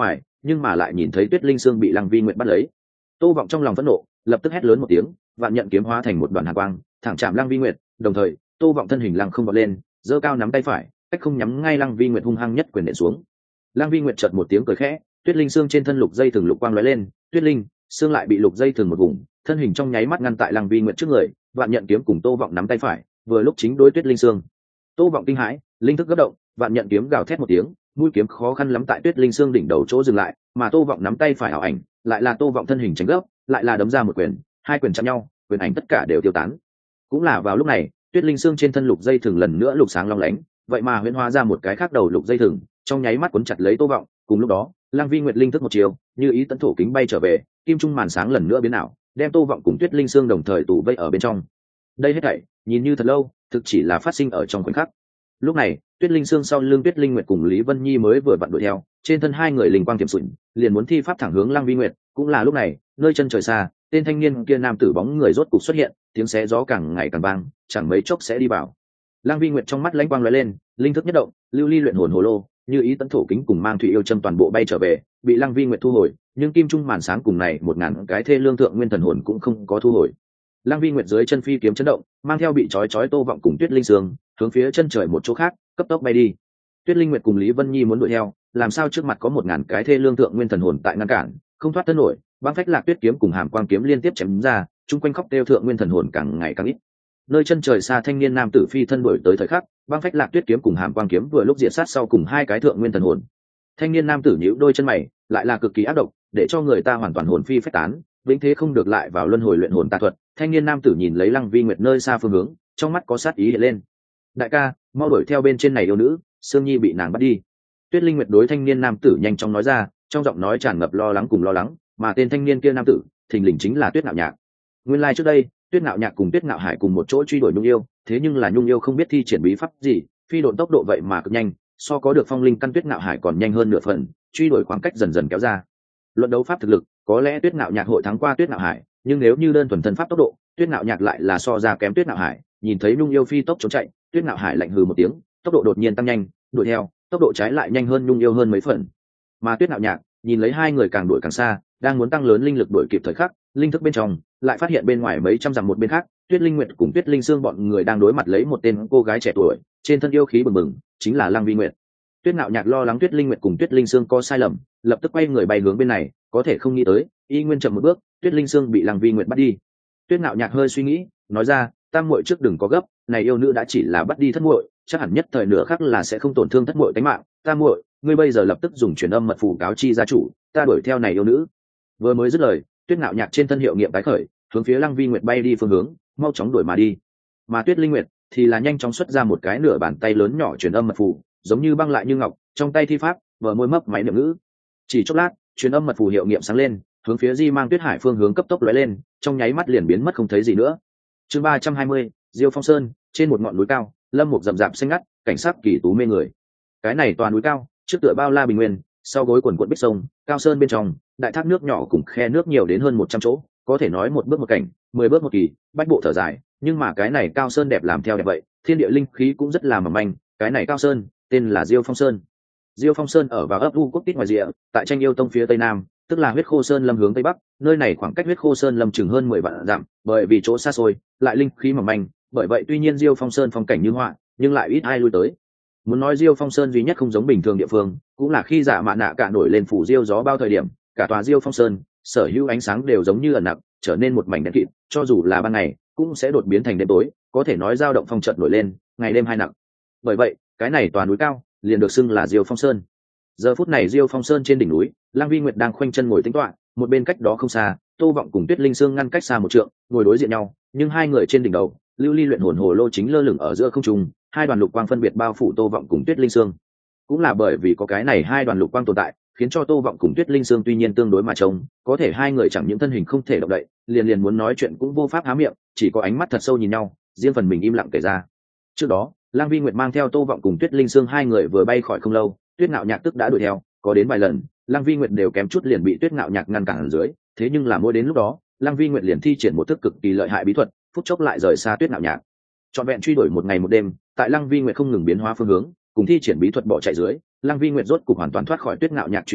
nhưng mà lại nhìn thấy Tuyết Linh Sương bị Lăng Vi Nguyệt bắt lấy. Tô Vọng trong lòng phẫn nộ, lập tức hét lớn một tiếng, vạn nhận kiếm hóa thành một đoàn hàn quang, thẳng chạm Lăng Vi Nguyệt, đồng thời, Tô Vọng thân hình lăng không vọt lên, giơ cao nắm tay phải, cách không nhắm ngay Lăng Vi Nguyệt hung hăng nhất quyền nện xuống. Lăng Vi Nguyệt chợt một tiếng cười khẽ, Tuyết Linh Sương trên thân lục dây thường lục quang lóe lên, Tuyết Linh Sương lại bị lục dây thường một vùng, thân hình trong nháy mắt ngăn tại Lăng Vi Nguyệt trước người, vạn nhận kiếm cùng Tô Vọng nắm tay phải, vừa lúc chính đối Tuyết Linh Sương. Tô Vọng kinh hãi, linh thức cấp động, vạn nhận kiếm gào thét một tiếng, mũi kiếm khó khăn lắm tại Tuyết Linh Sương đỉnh đầu chỗ dừng lại, mà Tô Vọng nắm tay phải ảo ảnh, lại là Tô Vọng thân hình tránh gấp, lại là đấm ra một quyền, hai quyền chạm nhau, quyền ảnh tất cả đều tiêu tán. Cũng là vào lúc này, Tuyết Linh Sương trên thân lục dây thừng lần nữa lục sáng long lánh, vậy mà huyễn hóa ra một cái khác đầu lục dây thừng, trong nháy mắt cuốn chặt lấy Tô Vọng, cùng lúc đó, Lăng Vi Nguyệt linh thức một chiều, như ý tấn thổ kính bay trở về, kim trung màn sáng lần nữa biến ảo, đem Tô Vọng cùng Tuyết Linh Sương đồng thời tụ vây ở bên trong. Đây hết thảy, nhìn như thật lâu, thực chỉ là phát sinh ở trong khoảnh khắc. Lúc này, Tuyết Linh Sương sau lưng Tuyết Linh Nguyệt cùng Lý Vân Nhi mới vừa vặn đuổi theo, trên thân hai người linh quang tiệm sụn, liền muốn thi pháp thẳng hướng Lăng Vi Nguyệt, cũng là lúc này, nơi chân trời xa, tên thanh niên kia nam tử bóng người rốt cục xuất hiện, tiếng xé gió càng ngày càng vang, chẳng mấy chốc sẽ đi vào. Lăng Vi Nguyệt trong mắt lãnh quang lóe lên, linh thức nhất động, lưu ly luyện hồn hồ lô, như ý tấn thổ kính cùng mang thủy yêu châm toàn bộ bay trở về, bị Lăng Vi Nguyệt thu hồi, nhưng kim trung màn sáng cùng này 1000 cái thê lương thượng nguyên thần hồn cũng không có thu hồi. Lăng Vi Nguyệt dưới chân phi kiếm chấn động, mang theo bị chói Tô Vọng cùng Tuyết Linh Sương, hướng phía chân trời một chỗ khác, cấp tốc bay đi. Tuyết Linh Nguyệt cùng Lý Vân Nhi muốn đuổi theo, làm sao trước mặt có 1000 cái thê lương thượng nguyên thần hồn tại ngăn cản, không thoát thân nổi, băng phách lạc tuyết kiếm cùng hàm quang kiếm liên tiếp chém ra, chung quanh khóc kêu thượng nguyên thần hồn càng ngày càng ít. Nơi chân trời xa thanh niên nam tử phi thân đuổi tới thời khắc, băng phách lạc tuyết kiếm cùng hàm quang kiếm vừa lúc diệt sát sau cùng hai cái thượng nguyên thần hồn. Thanh niên nam tử nhíu đôi chân mày, lại là cực kỳ ác độc, để cho người ta hoàn toàn hồn phi phách tán, vĩnh thế không được lại vào luân hồi luyện hồn tà thuật. Thanh niên nam tử nhìn lấy Lăng Vi Nguyệt nơi xa phương hướng, trong mắt có sát ý hiện lên. Đại ca, mau đuổi theo bên trên này yêu nữ, Sương Nhi bị nàng bắt đi. Tuyết Linh Nguyệt đối thanh niên nam tử nhanh chóng nói ra, trong giọng nói tràn ngập lo lắng cùng lo lắng, mà tên thanh niên kia nam tử, thình lình chính là Tuyết Nạo Nhạc. Nguyên lai trước đây, Tuyết Nạo Nhạc cùng Tuyết Nạo Hải cùng một chỗ truy đuổi Nhung Yêu, thế nhưng là Nhung Yêu không biết thi triển bí pháp gì, phi độn tốc độ vậy mà cực nhanh, so có được phong linh căn Tuyết Nạo Hải còn nhanh hơn nửa phần, truy đuổi khoảng cách dần dần kéo ra. Luận đấu pháp thực lực, có lẽ Tuyết Nạo Nhạc hội thắng qua Tuyết Nạo Hải, nhưng nếu như đơn thuần thân pháp tốc độ, Tuyết Nạo Nhạc lại là so ra kém Tuyết Nạo Hải. Nhìn thấy Nhung Yêu phi tốc trốn chạy, Tuyết Nạo Hải lạnh hừ một tiếng, tốc độ đột nhiên tăng nhanh, đuổi theo, tốc độ trái lại nhanh hơn Nhung Yêu hơn mấy phần. Mà Tuyết Nạo Nhạc nhìn lấy hai người càng đuổi càng xa, đang muốn tăng lớn linh lực đuổi kịp thời khắc, linh thức bên trong lại phát hiện bên ngoài mấy trăm dặm một bên khác, Tuyết Linh Nguyệt cùng Tuyết Linh Sương bọn người đang đối mặt lấy một tên cô gái trẻ tuổi, trên thân yêu khí bừng bừng, chính là Lăng Vi Nguyệt. Tuyết Nạo Nhạc lo lắng Tuyết Linh Nguyệt cùng Tuyết Linh Sương có sai lầm, lập tức quay người bay hướng bên này, có thể không nghĩ tới, y nguyên chậm một bước, Tuyết Linh Sương bị Lăng Vi Nguyệt bắt đi. Tuyết Nạo Nhạc hơi suy nghĩ, nói ra, tam muội trước đừng có gấp, này yêu nữ đã chỉ là bắt đi thất muội, chắc hẳn nhất thời nửa khắc là sẽ không tổn thương thất muội tính mạng. Tam muội, ngươi bây giờ lập tức dùng truyền âm mật phù cáo chi gia chủ, ta đuổi theo này yêu nữ. Vừa mới dứt lời, Tuyết Nạo Nhạc trên thân hiệu nghiệm tái khởi, hướng phía Lăng Vi Nguyệt bay đi phương hướng, mau chóng đuổi mà đi. Mà Tuyết Linh Nguyệt thì là nhanh chóng xuất ra một cái nửa bàn tay lớn nhỏ truyền âm mật phù, giống như băng lại như ngọc, trong tay thi pháp, mở môi mấp máy niệm ngữ. Chỉ chốc lát, truyền âm mật phù hiệu nghiệm sáng lên, hướng phía Di Mang Tuyết Hải phương hướng cấp tốc lóe lên, trong nháy mắt liền biến mất không thấy gì nữa. Chương 320, Diêu Phong Sơn, trên một ngọn núi cao, lâm mục rậm rạp xanh ngắt, cảnh sắc kỳ tú mê người. Cái này toàn núi cao, trước tựa bao la bình nguyên, sau gối quần quần bích sông, cao sơn bên trong, đại thác nước nhỏ cùng khe nước nhiều đến hơn 100 chỗ, có thể nói một bước một cảnh, 10 bước một kỳ, bách bộ thở dài, nhưng mà cái này cao sơn đẹp làm theo đẹp vậy, thiên địa linh khí cũng rất là mỏng manh, cái này cao sơn, tên là Diêu Phong Sơn. Diêu Phong Sơn ở vào ấp U Quốc Tít ngoài rìa, tại Tranh Yêu Tông phía tây nam, tức là Huyết Khô Sơn Lâm hướng tây bắc, nơi này khoảng cách Huyết Khô Sơn Lâm chừng hơn 10 vạn dặm, bởi vì chỗ xa xôi, lại linh khí mỏng manh, bởi vậy tuy nhiên Diêu Phong Sơn phong cảnh như họa, nhưng lại ít ai lui tới. Muốn nói Diêu Phong Sơn duy nhất không giống bình thường địa phương, cũng là khi Dạ Mạn Nạ cả nổi lên phủ diêu gió bao thời điểm, cả tòa Diêu Phong Sơn, sở hữu ánh sáng đều giống như ẩn nặc, trở nên một mảnh đen kịt, cho dù là ban ngày, cũng sẽ đột biến thành đêm tối, có thể nói dao động phong trận nổi lên, ngày đêm hai nặc. Bởi vậy, cái này tòa núi cao, liền được xưng là Diêu Phong Sơn. Giờ phút này Diêu Phong Sơn trên đỉnh núi, Lăng Vi Nguyệt đang khoanh chân ngồi tĩnh tọa, một bên cách đó không xa, Tô Vọng cùng Tuyết Linh Sương ngăn cách xa một trượng, ngồi đối diện nhau, nhưng hai người trên đỉnh đầu, lưu ly luyện hồn hồ lô chính lơ lửng ở giữa không trung, hai đoàn lục quang phân biệt bao phủ Tô Vọng cùng Tuyết Linh Sương. Cũng là bởi vì có cái này hai đoàn lục quang tồn tại, khiến cho Tô Vọng cùng Tuyết Linh Sương tuy nhiên tương đối mà trông, có thể hai người chẳng những thân hình không thể động đậy, liền muốn nói chuyện cũng vô pháp há miệng, chỉ có ánh mắt thật sâu nhìn nhau, riêng phần mình im lặng kể ra. Trước đó, Lăng Vi Nguyệt mang theo Tô Vọng cùng Tuyết Linh Sương hai người vừa bay khỏi không lâu, Tuyết Nạo Nhạc tức đã đuổi theo, có đến vài lần, Lăng Vi Nguyệt đều kém chút liền bị Tuyết Nạo Nhạc ngăn cản ở dưới, thế nhưng là mỗi đến lúc đó, Lăng Vi Nguyệt liền thi triển một thức cực kỳ lợi hại bí thuật, phút chốc lại rời xa Tuyết Nạo Nhạc. Trọn vẹn truy đuổi một ngày một đêm, tại Lăng Vi Nguyệt không ngừng biến hóa phương hướng, cùng thi triển bí thuật bỏ chạy dưới, Lăng Vi Nguyệt rốt cục hoàn toàn thoát khỏi Tuyết Nạo Nhạc truy tung,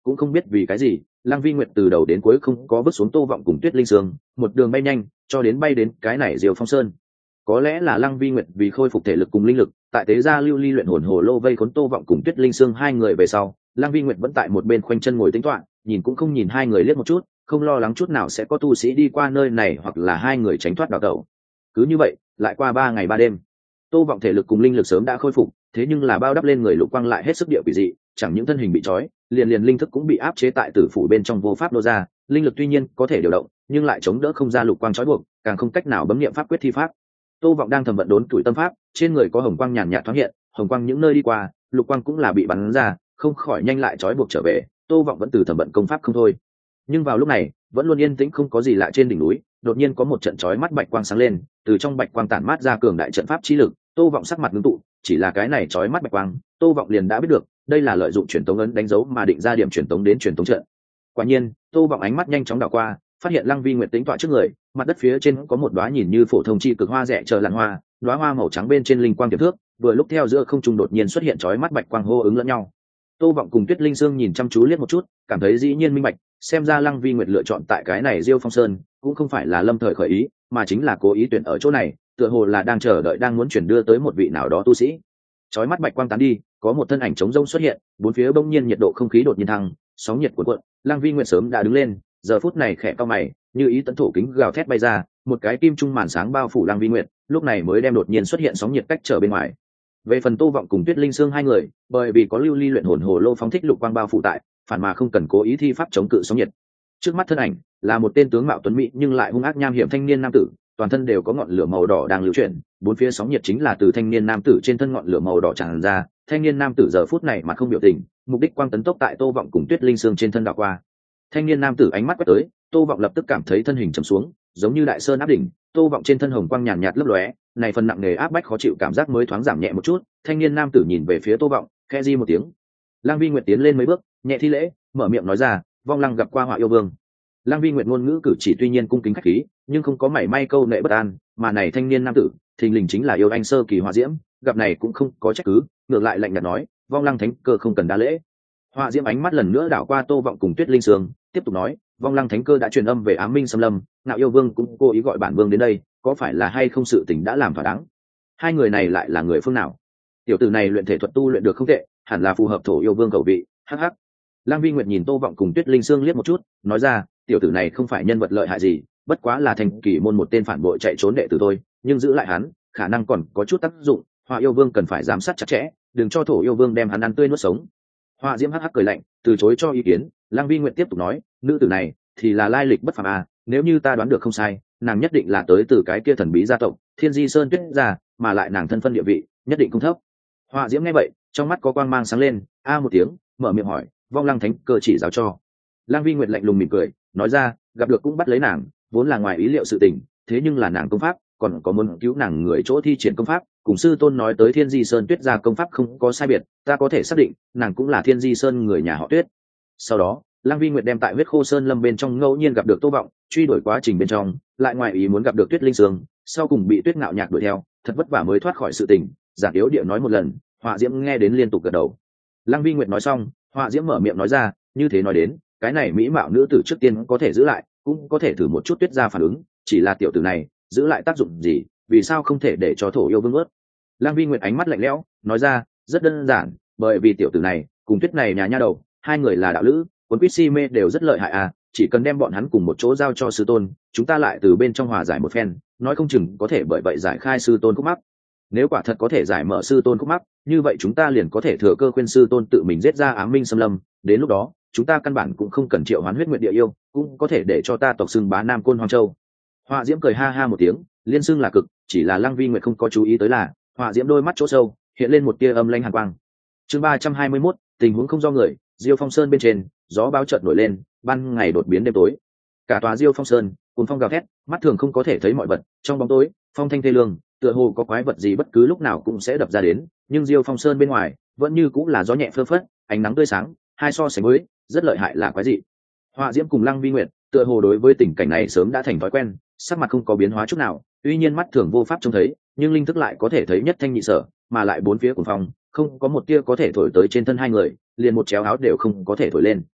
cũng không biết vì cái gì Lăng Vi Nguyệt từ đầu đến cuối không có vứt xuống Tô Vọng cùng Tuyết Linh Sương, một đường bay nhanh cho đến bay đến cái này Diêu Phong Sơn. Có lẽ là Lăng Vi Nguyệt vì khôi phục thể lực cùng linh lực, tại tế gia lưu ly luyện hồn hồ lô vây khốn Tô Vọng cùng Tuyết Linh Sương hai người về sau, Lăng Vi Nguyệt vẫn tại một bên khoanh chân ngồi tính toán, nhìn cũng không nhìn hai người liếc một chút, không lo lắng chút nào sẽ có tu sĩ đi qua nơi này hoặc là hai người tránh thoát đào tẩu. Cứ như vậy, lại qua 3 ngày 3 đêm. Tô Vọng thể lực cùng linh lực sớm đã khôi phục, thế nhưng là bao đắp lên người Lục Quang lại hết sức địa quỷ dị, chẳng những thân hình bị trói, liền linh thức cũng bị áp chế tại tử phủ bên trong vô pháp nô ra, linh lực tuy nhiên có thể điều động, nhưng lại chống đỡ không ra Lục Quang trói buộc, càng không cách nào bấm niệm pháp quyết thi pháp. Tô Vọng đang thầm vận đốn tuổi tâm pháp, trên người có hồng quang nhàn nhạt thoáng hiện, hồng quang những nơi đi qua, Lục Quang cũng là bị bắn ra, không khỏi nhanh lại trói buộc trở về. Tô Vọng vẫn từ thầm vận công pháp không thôi. Nhưng vào lúc này, vẫn luôn yên tĩnh không có gì lạ trên đỉnh núi, đột nhiên có một trận chói mắt bạch quang sáng lên, từ trong bạch quang tản mát ra cường đại trận pháp chi lực. Tô Vọng sắc mặt ngưng tụ, chỉ là cái này chói mắt bạch quang, Tô Vọng liền đã biết được, đây là lợi dụng truyền tống ấn đánh dấu mà định ra điểm truyền tống đến truyền tống trận. Quả nhiên, Tô Vọng ánh mắt nhanh chóng đảo qua, phát hiện Lăng Vi Nguyệt tĩnh tọa trước người, mặt đất phía trên có một đóa nhìn như phổ thông chi cực hoa rẻ chờ làn hoa, đóa hoa màu trắng bên trên linh quang tiềm thước, vừa lúc theo giữa không trung đột nhiên xuất hiện chói mắt bạch quang hô ứng lẫn nhau. Tô Vọng cùng Tuyết Linh Sương nhìn chăm chú liếc một chút, cảm thấy dĩ nhiên minh bạch, xem ra Lăng Vi Nguyệt lựa chọn tại cái này Diêu Phong Sơn, cũng không phải là lâm thời khởi ý, mà chính là cố ý tuyển ở chỗ này, tựa hồ là đang chờ đợi đang muốn chuyển đưa tới một vị nào đó tu sĩ. Chói mắt bạch quang tán đi, có một thân ảnh trống rỗng xuất hiện, bốn phía bỗng nhiên nhiệt độ không khí đột nhiên thăng, sóng nhiệt cuộn cuộn, Lăng Vi Nguyệt sớm đã đứng lên, giờ phút này khẽ cau mày, như ý tấn thổ kính gào thét bay ra, một cái kim trung màn sáng bao phủ Lăng Vi Nguyệt, lúc này mới đem đột nhiên xuất hiện sóng nhiệt cách trở bên ngoài. Về phần Tô Vọng cùng Tuyết Linh Sương hai người, bởi vì có lưu ly luyện hồn hồ lô phóng thích lục quang bao phủ tại, phản mà không cần cố ý thi pháp chống cự sóng nhiệt. Trước mắt thân ảnh là một tên tướng mạo tuấn mỹ nhưng lại hung ác nham hiểm thanh niên nam tử, toàn thân đều có ngọn lửa màu đỏ đang lưu chuyển, bốn phía sóng nhiệt chính là từ thanh niên nam tử trên thân ngọn lửa màu đỏ tràn ra. Thanh niên nam tử giờ phút này mặt không biểu tình, mục đích quang tấn tốc tại Tô Vọng cùng Tuyết Linh Sương trên thân đảo qua. Thanh niên nam tử ánh mắt quét tới, Tô Vọng lập tức cảm thấy thân hình trầm xuống, giống như đại sơn áp đỉnh. Tô Vọng trên thân hồng quang nhàn nhạt lấp lóe, này phần nặng nề áp bách khó chịu cảm giác mới thoáng giảm nhẹ một chút. Thanh niên nam tử nhìn về phía Tô Vọng, khẽ di một tiếng. Lăng Vi Nguyệt tiến lên mấy bước, nhẹ thi lễ, mở miệng nói ra, vong lăng gặp qua Họa yêu vương. Lăng Vi Nguyệt ngôn ngữ cử chỉ tuy nhiên cung kính khách khí, nhưng không có mảy may câu nệ bất an, mà này thanh niên nam tử, thình lình chính là yêu anh sơ kỳ Họa Diễm, gặp này cũng không có trách cứ, ngược lại lạnh nhạt nói, vong lăng thánh cơ không cần đa lễ. Họa Diễm ánh mắt lần nữa đảo qua Tô Vọng cùng Tuyết Linh Sương, tiếp tục nói, vong lăng thánh cơ đã truyền âm về Ám Minh Xâm Lâm, Ngạo yêu vương cũng cố ý gọi bản vương đến đây, có phải là hay không sự tình đã làm thỏa đáng? Hai người này lại là người phương nào? Tiểu tử này luyện thể thuật tu luyện được không tệ, hẳn là phù hợp thổ yêu vương khẩu vị. Hắc hắc. Lăng Vi Nguyệt nhìn Tô Vọng cùng Tuyết Linh Sương liếc một chút, nói ra, tiểu tử này không phải nhân vật lợi hại gì, bất quá là thành kỷ môn một tên phản bội chạy trốn đệ tử thôi, nhưng giữ lại hắn, khả năng còn có chút tác dụng. Họa yêu vương cần phải giám sát chặt chẽ, đừng cho thổ yêu vương đem hắn ăn tươi nuốt sống. Họa Diễm hắc hắc cười lạnh, từ chối cho ý kiến. Lăng Vi Nguyệt tiếp tục nói, nữ tử này thì là lai lịch bất phàm à, nếu như ta đoán được không sai, nàng nhất định là tới từ cái kia thần bí gia tộc Thiên Di Sơn Tuyết gia, mà lại nàng thân phận địa vị nhất định không thấp. Họa Diễm nghe vậy, trong mắt có quang mang sáng lên, a một tiếng, mở miệng hỏi, vong lăng thánh cơ chỉ giáo cho. Lăng Vi Nguyệt lạnh lùng mỉm cười, nói ra, gặp được cũng bắt lấy nàng, vốn là ngoài ý liệu sự tình, thế nhưng là nàng công pháp, còn có muốn cứu nàng người chỗ thi triển công pháp, cùng sư tôn nói tới Thiên Di Sơn Tuyết gia công pháp không có sai biệt, ta có thể xác định, nàng cũng là Thiên Di Sơn người nhà họ Tuyết. Sau đó, Lăng Vi Nguyệt đem tại huyết khô sơn lâm bên trong ngẫu nhiên gặp được Tô Vọng, truy đuổi quá trình bên trong, lại ngoài ý muốn gặp được Tuyết Linh Sương, sau cùng bị Tuyết Ngạo Nhạc đuổi theo, thật vất vả mới thoát khỏi sự tình, giản yếu địa nói một lần. Họa Diễm nghe đến liên tục gật đầu. Lăng Vi Nguyệt nói xong, Họa Diễm mở miệng nói ra, như thế nói đến, cái này mỹ mạo nữ tử trước tiên có thể giữ lại, cũng có thể thử một chút Tuyết gia phản ứng, chỉ là tiểu tử này, giữ lại tác dụng gì, vì sao không thể để cho thổ yêu vương ướt? Lăng Vi Nguyệt ánh mắt lạnh lẽo, nói ra, rất đơn giản, bởi vì tiểu tử này cùng Tuyết này nhà nha đầu, hai người là đạo lữ, cuốn quýt si mê đều rất lợi hại à, chỉ cần đem bọn hắn cùng một chỗ giao cho sư tôn, chúng ta lại từ bên trong hòa giải một phen, nói không chừng có thể bởi vậy giải khai sư tôn khúc mắc. Nếu quả thật có thể giải mở sư tôn khúc mắc, như vậy chúng ta liền có thể thừa cơ khuyên sư tôn tự mình giết ra Ám Minh Xâm Lâm, đến lúc đó chúng ta căn bản cũng không cần triệu hoán huyết nguyện địa yêu, cũng có thể để cho ta tộc xưng bá Nam Côn Hoang Châu. Họa Diễm cười ha ha một tiếng, liên xưng là cực, chỉ là Lăng Vi Nguyệt không có chú ý tới là, Họa Diễm đôi mắt chỗ sâu hiện lên một tia âm lãnh hàn quang. Chương 321, tình huống không do người. Diêu Phong Sơn bên trên, gió bão chợt nổi lên, ban ngày đột biến đêm tối. Cả tòa Diêu Phong Sơn, cuồng phong gào thét, mắt thường không có thể thấy mọi vật, trong bóng tối, phong thanh thê lương, tựa hồ có quái vật gì bất cứ lúc nào cũng sẽ đập ra đến, nhưng Diêu Phong Sơn bên ngoài, vẫn như cũng là gió nhẹ phơ phất, ánh nắng tươi sáng, hai so sánh với, rất lợi hại là quái dị. Họa Diễm cùng Lăng Vi Nguyệt, tựa hồ đối với tình cảnh này sớm đã thành thói quen, sắc mặt không có biến hóa chút nào, tuy nhiên mắt thường vô pháp trông thấy, nhưng linh thức lại có thể thấy nhất thanh nhị sở, mà lại bốn phía cuồng phong, không có một tia có thể thổi tới trên thân hai người, liền một chéo áo đều không có thể thổi lên.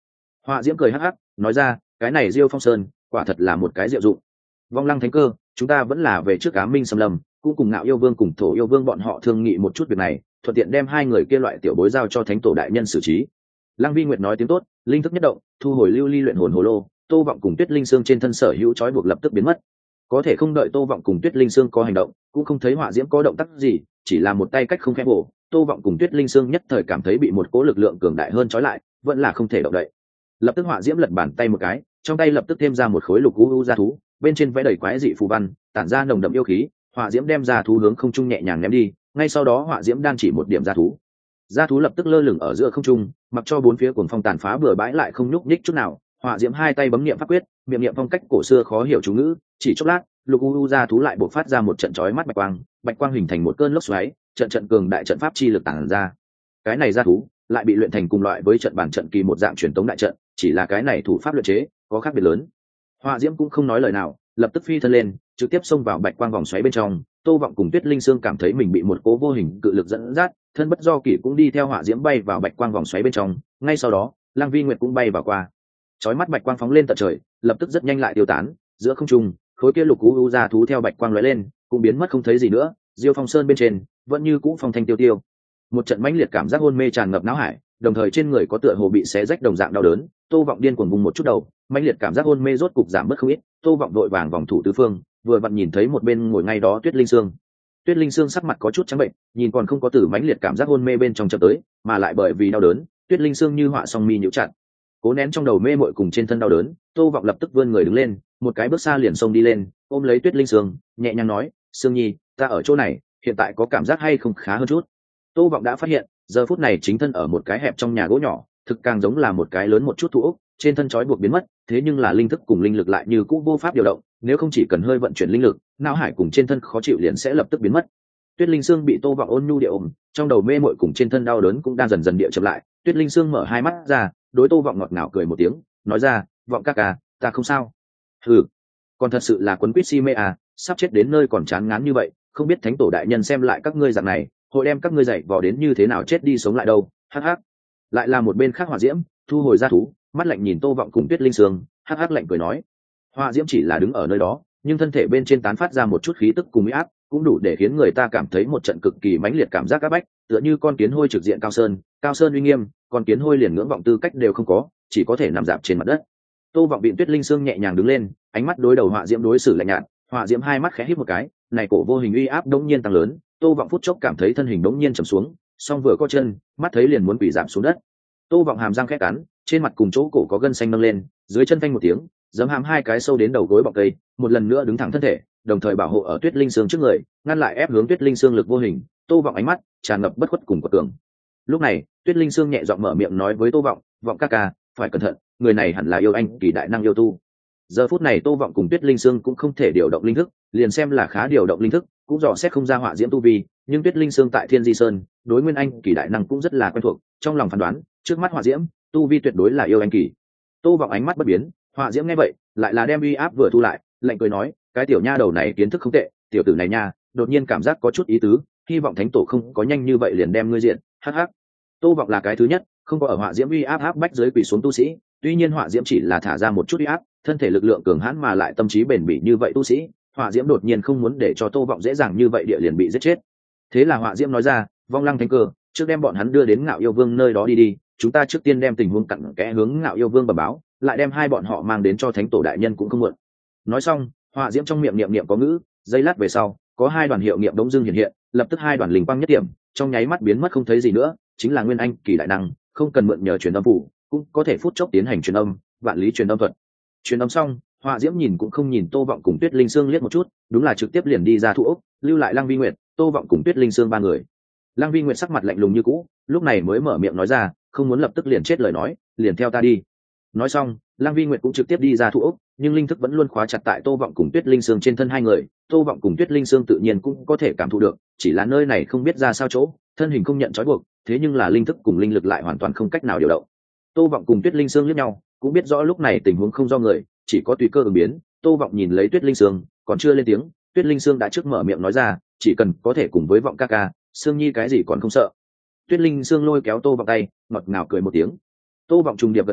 Họa diễm cười hắc hắc nói ra, cái này Diêu Phong Sơn quả thật là một cái diệu dụng. Vong Lăng Thánh Cơ, chúng ta vẫn là về trước Ám Minh Xâm Lâm, cũng cùng Ngạo Yêu Vương cùng Thổ Yêu Vương bọn họ thương nghị một chút việc này, thuận tiện đem hai người kia loại tiểu bối giao cho Thánh Tổ đại nhân xử trí. Lăng Vi Nguyệt nói tiếng tốt, linh thức nhất động, thu hồi lưu ly luyện hồn hồ lô, Tô Vọng cùng Tuyết Linh Xương trên thân sở hữu trói buộc lập tức biến mất. Có thể không đợi Tô Vọng cùng Tuyết Linh Xương có hành động, cũng không thấy Họa diễm có động tác gì, chỉ là một tay cách không khẽ bổ, Tô Vọng cùng Tuyết Linh Xương nhất thời cảm thấy bị một cỗ lực lượng cường đại hơn trói lại, vẫn là không thể động đậy. Lập tức Họa diễm lật bàn tay một cái, trong tay lập tức thêm ra một khối lục u gia thú, bên trên vẽ đầy quái dị phù văn, tản ra nồng đậm yêu khí. Họa diễm đem gia thú hướng không trung nhẹ nhàng ném đi, ngay sau đó Họa diễm đan chỉ một điểm gia thú lập tức lơ lửng ở giữa không trung, mặc cho bốn phía cuồng phong tàn phá bừa bãi lại không nhúc nhích chút nào. Họa diễm hai tay bấm niệm pháp quyết, miệng niệm phong cách cổ xưa khó hiểu chú ngữ, chỉ chốc lát, lục u gia thú lại bộc phát ra một trận chói mắt bạch quang hình thành một cơn lốc xoáy, trận cường đại trận pháp chi lực tản ra. Cái này gia thú lại bị luyện thành cùng loại với trận bản trận kỳ một dạng truyền tống đại trận, chỉ là cái này thủ pháp luyện chế có khác biệt lớn. Họa diễm cũng không nói lời nào, lập tức phi thân lên, trực tiếp xông vào bạch quang vòng xoáy bên trong. Tô Vọng cùng Tuyết Linh Xương cảm thấy mình bị một cỗ vô hình cự lực dẫn dắt, thân bất do kỷ cũng đi theo Họa diễm bay vào bạch quang vòng xoáy bên trong. Ngay sau đó, Lăng Vi Nguyệt cũng bay vào qua. Chói mắt bạch quang phóng lên tận trời, lập tức rất nhanh lại tiêu tán, giữa không trung, khối kia lục u gia thú theo bạch quang lóe lên, cũng biến mất không thấy gì nữa. Diêu Phong Sơn bên trên, vẫn như cũ phong thanh tiêu tiêu. Một trận mãnh liệt cảm giác hôn mê tràn ngập não hải, đồng thời trên người có tựa hồ bị xé rách đồng dạng đau đớn. Tô Vọng điên cuồng vùng một chút đầu, mãnh liệt cảm giác hôn mê rốt cục giảm bớt không ít. Tô Vọng đội vàng vòng thủ tứ phương, vừa vặn nhìn thấy một bên ngồi ngay đó Tuyết Linh Xương. Tuyết Linh Xương sắc mặt có chút trắng bệnh, nhìn còn không có từ mãnh liệt cảm giác hôn mê bên trong chậm tới, mà lại bởi vì đau đớn, Tuyết Linh Xương như họa song mi nhíu chặt. Cố nén trong đầu mê muội cùng trên thân đau đớn, Tô Vọng lập tức vươn người đứng lên, một cái bước xa liền xông đi lên, ôm lấy Tuyết Linh Xương, nhẹ nhàng nói, "Xương Nhi, ta ở chỗ này, hiện tại có cảm giác hay không khá hơn chút?" Tô Vọng đã phát hiện, giờ phút này chính thân ở một cái hẹp trong nhà gỗ nhỏ, thực càng giống là một cái lớn một chút thú ốc, trên thân trói buộc biến mất, thế nhưng là linh thức cùng linh lực lại như cũ vô pháp điều động, nếu không chỉ cần hơi vận chuyển linh lực, não hải cùng trên thân khó chịu liền sẽ lập tức biến mất. Tuyết Linh Xương bị Tô Vọng ôn nhu địa ôm, trong đầu mê muội cùng trên thân đau đớn cũng đang dần dần địa chậm lại. Tuyết Linh Xương mở hai mắt ra, đối Tô Vọng ngọt ngào cười một tiếng, nói ra, "Vọng ca ca, ta không sao." "Ừ, còn thật sự là quấn quýt si mê à, sắp chết đến nơi còn chán ngán như vậy, không biết Thánh Tổ đại nhân xem lại các ngươi dạng này, hội đem các ngươi dạy vò đến như thế nào chết đi sống lại đâu." Hắc hắc. Lại là một bên khác Hỏa diễm, thu hồi gia thú, mắt lạnh nhìn Tô Vọng cùng Tuyết Linh Xương, hắc hắc lạnh cười nói. Hỏa diễm chỉ là đứng ở nơi đó, nhưng thân thể bên trên tán phát ra một chút khí tức cùng uy áp, cũng đủ để khiến người ta cảm thấy một trận cực kỳ mãnh liệt cảm giác áp bách, tựa như con kiến hôi trực diện cao sơn uy nghiêm, con kiến hôi liền ngưỡng vọng tư cách đều không có, chỉ có thể nằm dạp trên mặt đất. Tô Vọng bị Tuyết Linh Xương nhẹ nhàng đứng lên, ánh mắt đối đầu Hỏa diễm đối xử lạnh nhạt. Hỏa diễm hai mắt khẽ híp một cái, này cổ vô hình uy áp đống nhiên tăng lớn, Tô Vọng phút chốc cảm thấy thân hình đống nhiên trầm xuống, song vừa có chân, mắt thấy liền muốn quỳ giảm xuống đất. Tô Vọng hàm răng khẽ cắn, trên mặt cùng chỗ cổ có gân xanh nâng lên, dưới chân phanh một tiếng, giẫm hàm hai cái sâu đến đầu gối bọc cây, một lần nữa đứng thẳng thân thể, đồng thời bảo hộ ở Tuyết Linh Xương trước người, ngăn lại ép hướng Tuyết Linh Xương lực vô hình. Tô Vọng ánh mắt tràn ngập bất khuất cùng quật cường. Lúc này, Tuyết Linh Xương nhẹ giọng mở miệng nói với Tô Vọng, "Vọng ca ca, phải cẩn thận, người này hẳn là yêu anh kỳ đại năng yêu tu." Giờ phút này Tô Vọng cùng Tuyết Linh Xương cũng không thể điều động linh thức, liền xem là khá điều động linh thức, cũng dò xét không ra Hỏa diễm tu vi, nhưng Tuyết Linh Xương tại Thiên Di Sơn, đối Nguyên Anh kỳ đại năng cũng rất là quen thuộc, trong lòng phán đoán, trước mắt Hỏa diễm, tu vi tuyệt đối là yêu anh kỳ. Tô Vọng ánh mắt bất biến, Hỏa diễm nghe vậy, lại là đem uy áp vừa thu lại, lạnh cười nói, "Cái tiểu nha đầu này kiến thức không tệ, tiểu tử này nha, đột nhiên cảm giác có chút ý tứ, hy vọng Thánh Tổ không có nhanh như vậy liền đem ngươi diện." Hắc hắc. Tô Vọng là cái thứ nhất, không có ở Hỏa diễm uy áp bách dưới quỳ xuống tu sĩ, tuy nhiên Hỏa diễm chỉ là thả ra một chút uy áp, thân thể lực lượng cường hãn mà lại tâm trí bền bỉ như vậy tu sĩ, Hỏa diễm đột nhiên không muốn để cho Tô Vọng dễ dàng như vậy địa liền bị giết chết. Thế là Hỏa diễm nói ra, "Vong Lăng Thánh Cơ, trước đem bọn hắn đưa đến Ngạo Yêu Vương nơi đó đi đi, chúng ta trước tiên đem tình huống cặn kẽ hướng Ngạo Yêu Vương bẩm báo, lại đem hai bọn họ mang đến cho Thánh Tổ đại nhân cũng không muộn." Nói xong, Hỏa diễm trong miệng niệm có ngữ, giây lát về sau, có hai đoàn hiệu nghiệm đống dưng hiện, lập tức hai đoàn linh quang nhất điểm, trong nháy mắt biến mất không thấy gì nữa, chính là Nguyên Anh kỳ đại năng, không cần mượn nhờ truyền âm phủ, cũng có thể phút chốc tiến hành truyền âm, vạn lý truyền âm thuật. Truyền âm xong, Hỏa diễm nhìn cũng không nhìn Tô Vọng cùng Tuyết Linh Xương liếc một chút, đúng là trực tiếp liền đi ra thu ốc, lưu lại Lăng Vi Nguyệt, Tô Vọng cùng Tuyết Linh Xương ba người. Lăng Vi Nguyệt sắc mặt lạnh lùng như cũ, lúc này mới mở miệng nói ra, "Không muốn lập tức liền chết lời nói, liền theo ta đi." Nói xong, Lăng Vi Nguyệt cũng trực tiếp đi ra thu ốc, nhưng linh thức vẫn luôn khóa chặt tại Tô Vọng cùng Tuyết Linh Xương trên thân hai người. Tô Vọng cùng Tuyết Linh Xương tự nhiên cũng có thể cảm thụ được, chỉ là nơi này không biết ra sao chỗ, thân hình không nhận trói buộc, thế nhưng là linh thức cùng linh lực lại hoàn toàn không cách nào điều động. Tô Vọng cùng Tuyết Linh Xương liếc nhau, cũng biết rõ lúc này tình huống không do người, chỉ có tùy cơ ứng biến. Tô Vọng nhìn lấy Tuyết Linh Xương, còn chưa lên tiếng, Tuyết Linh Xương đã trước mở miệng nói ra, "Chỉ cần có thể cùng với Vọng ca ca, Xương Nhi cái gì còn không sợ." Tuyết Linh Xương lôi kéo Tô Vọng tay, ngọt ngào cười một tiếng. Tô Vọng trùng điệp gật đầu,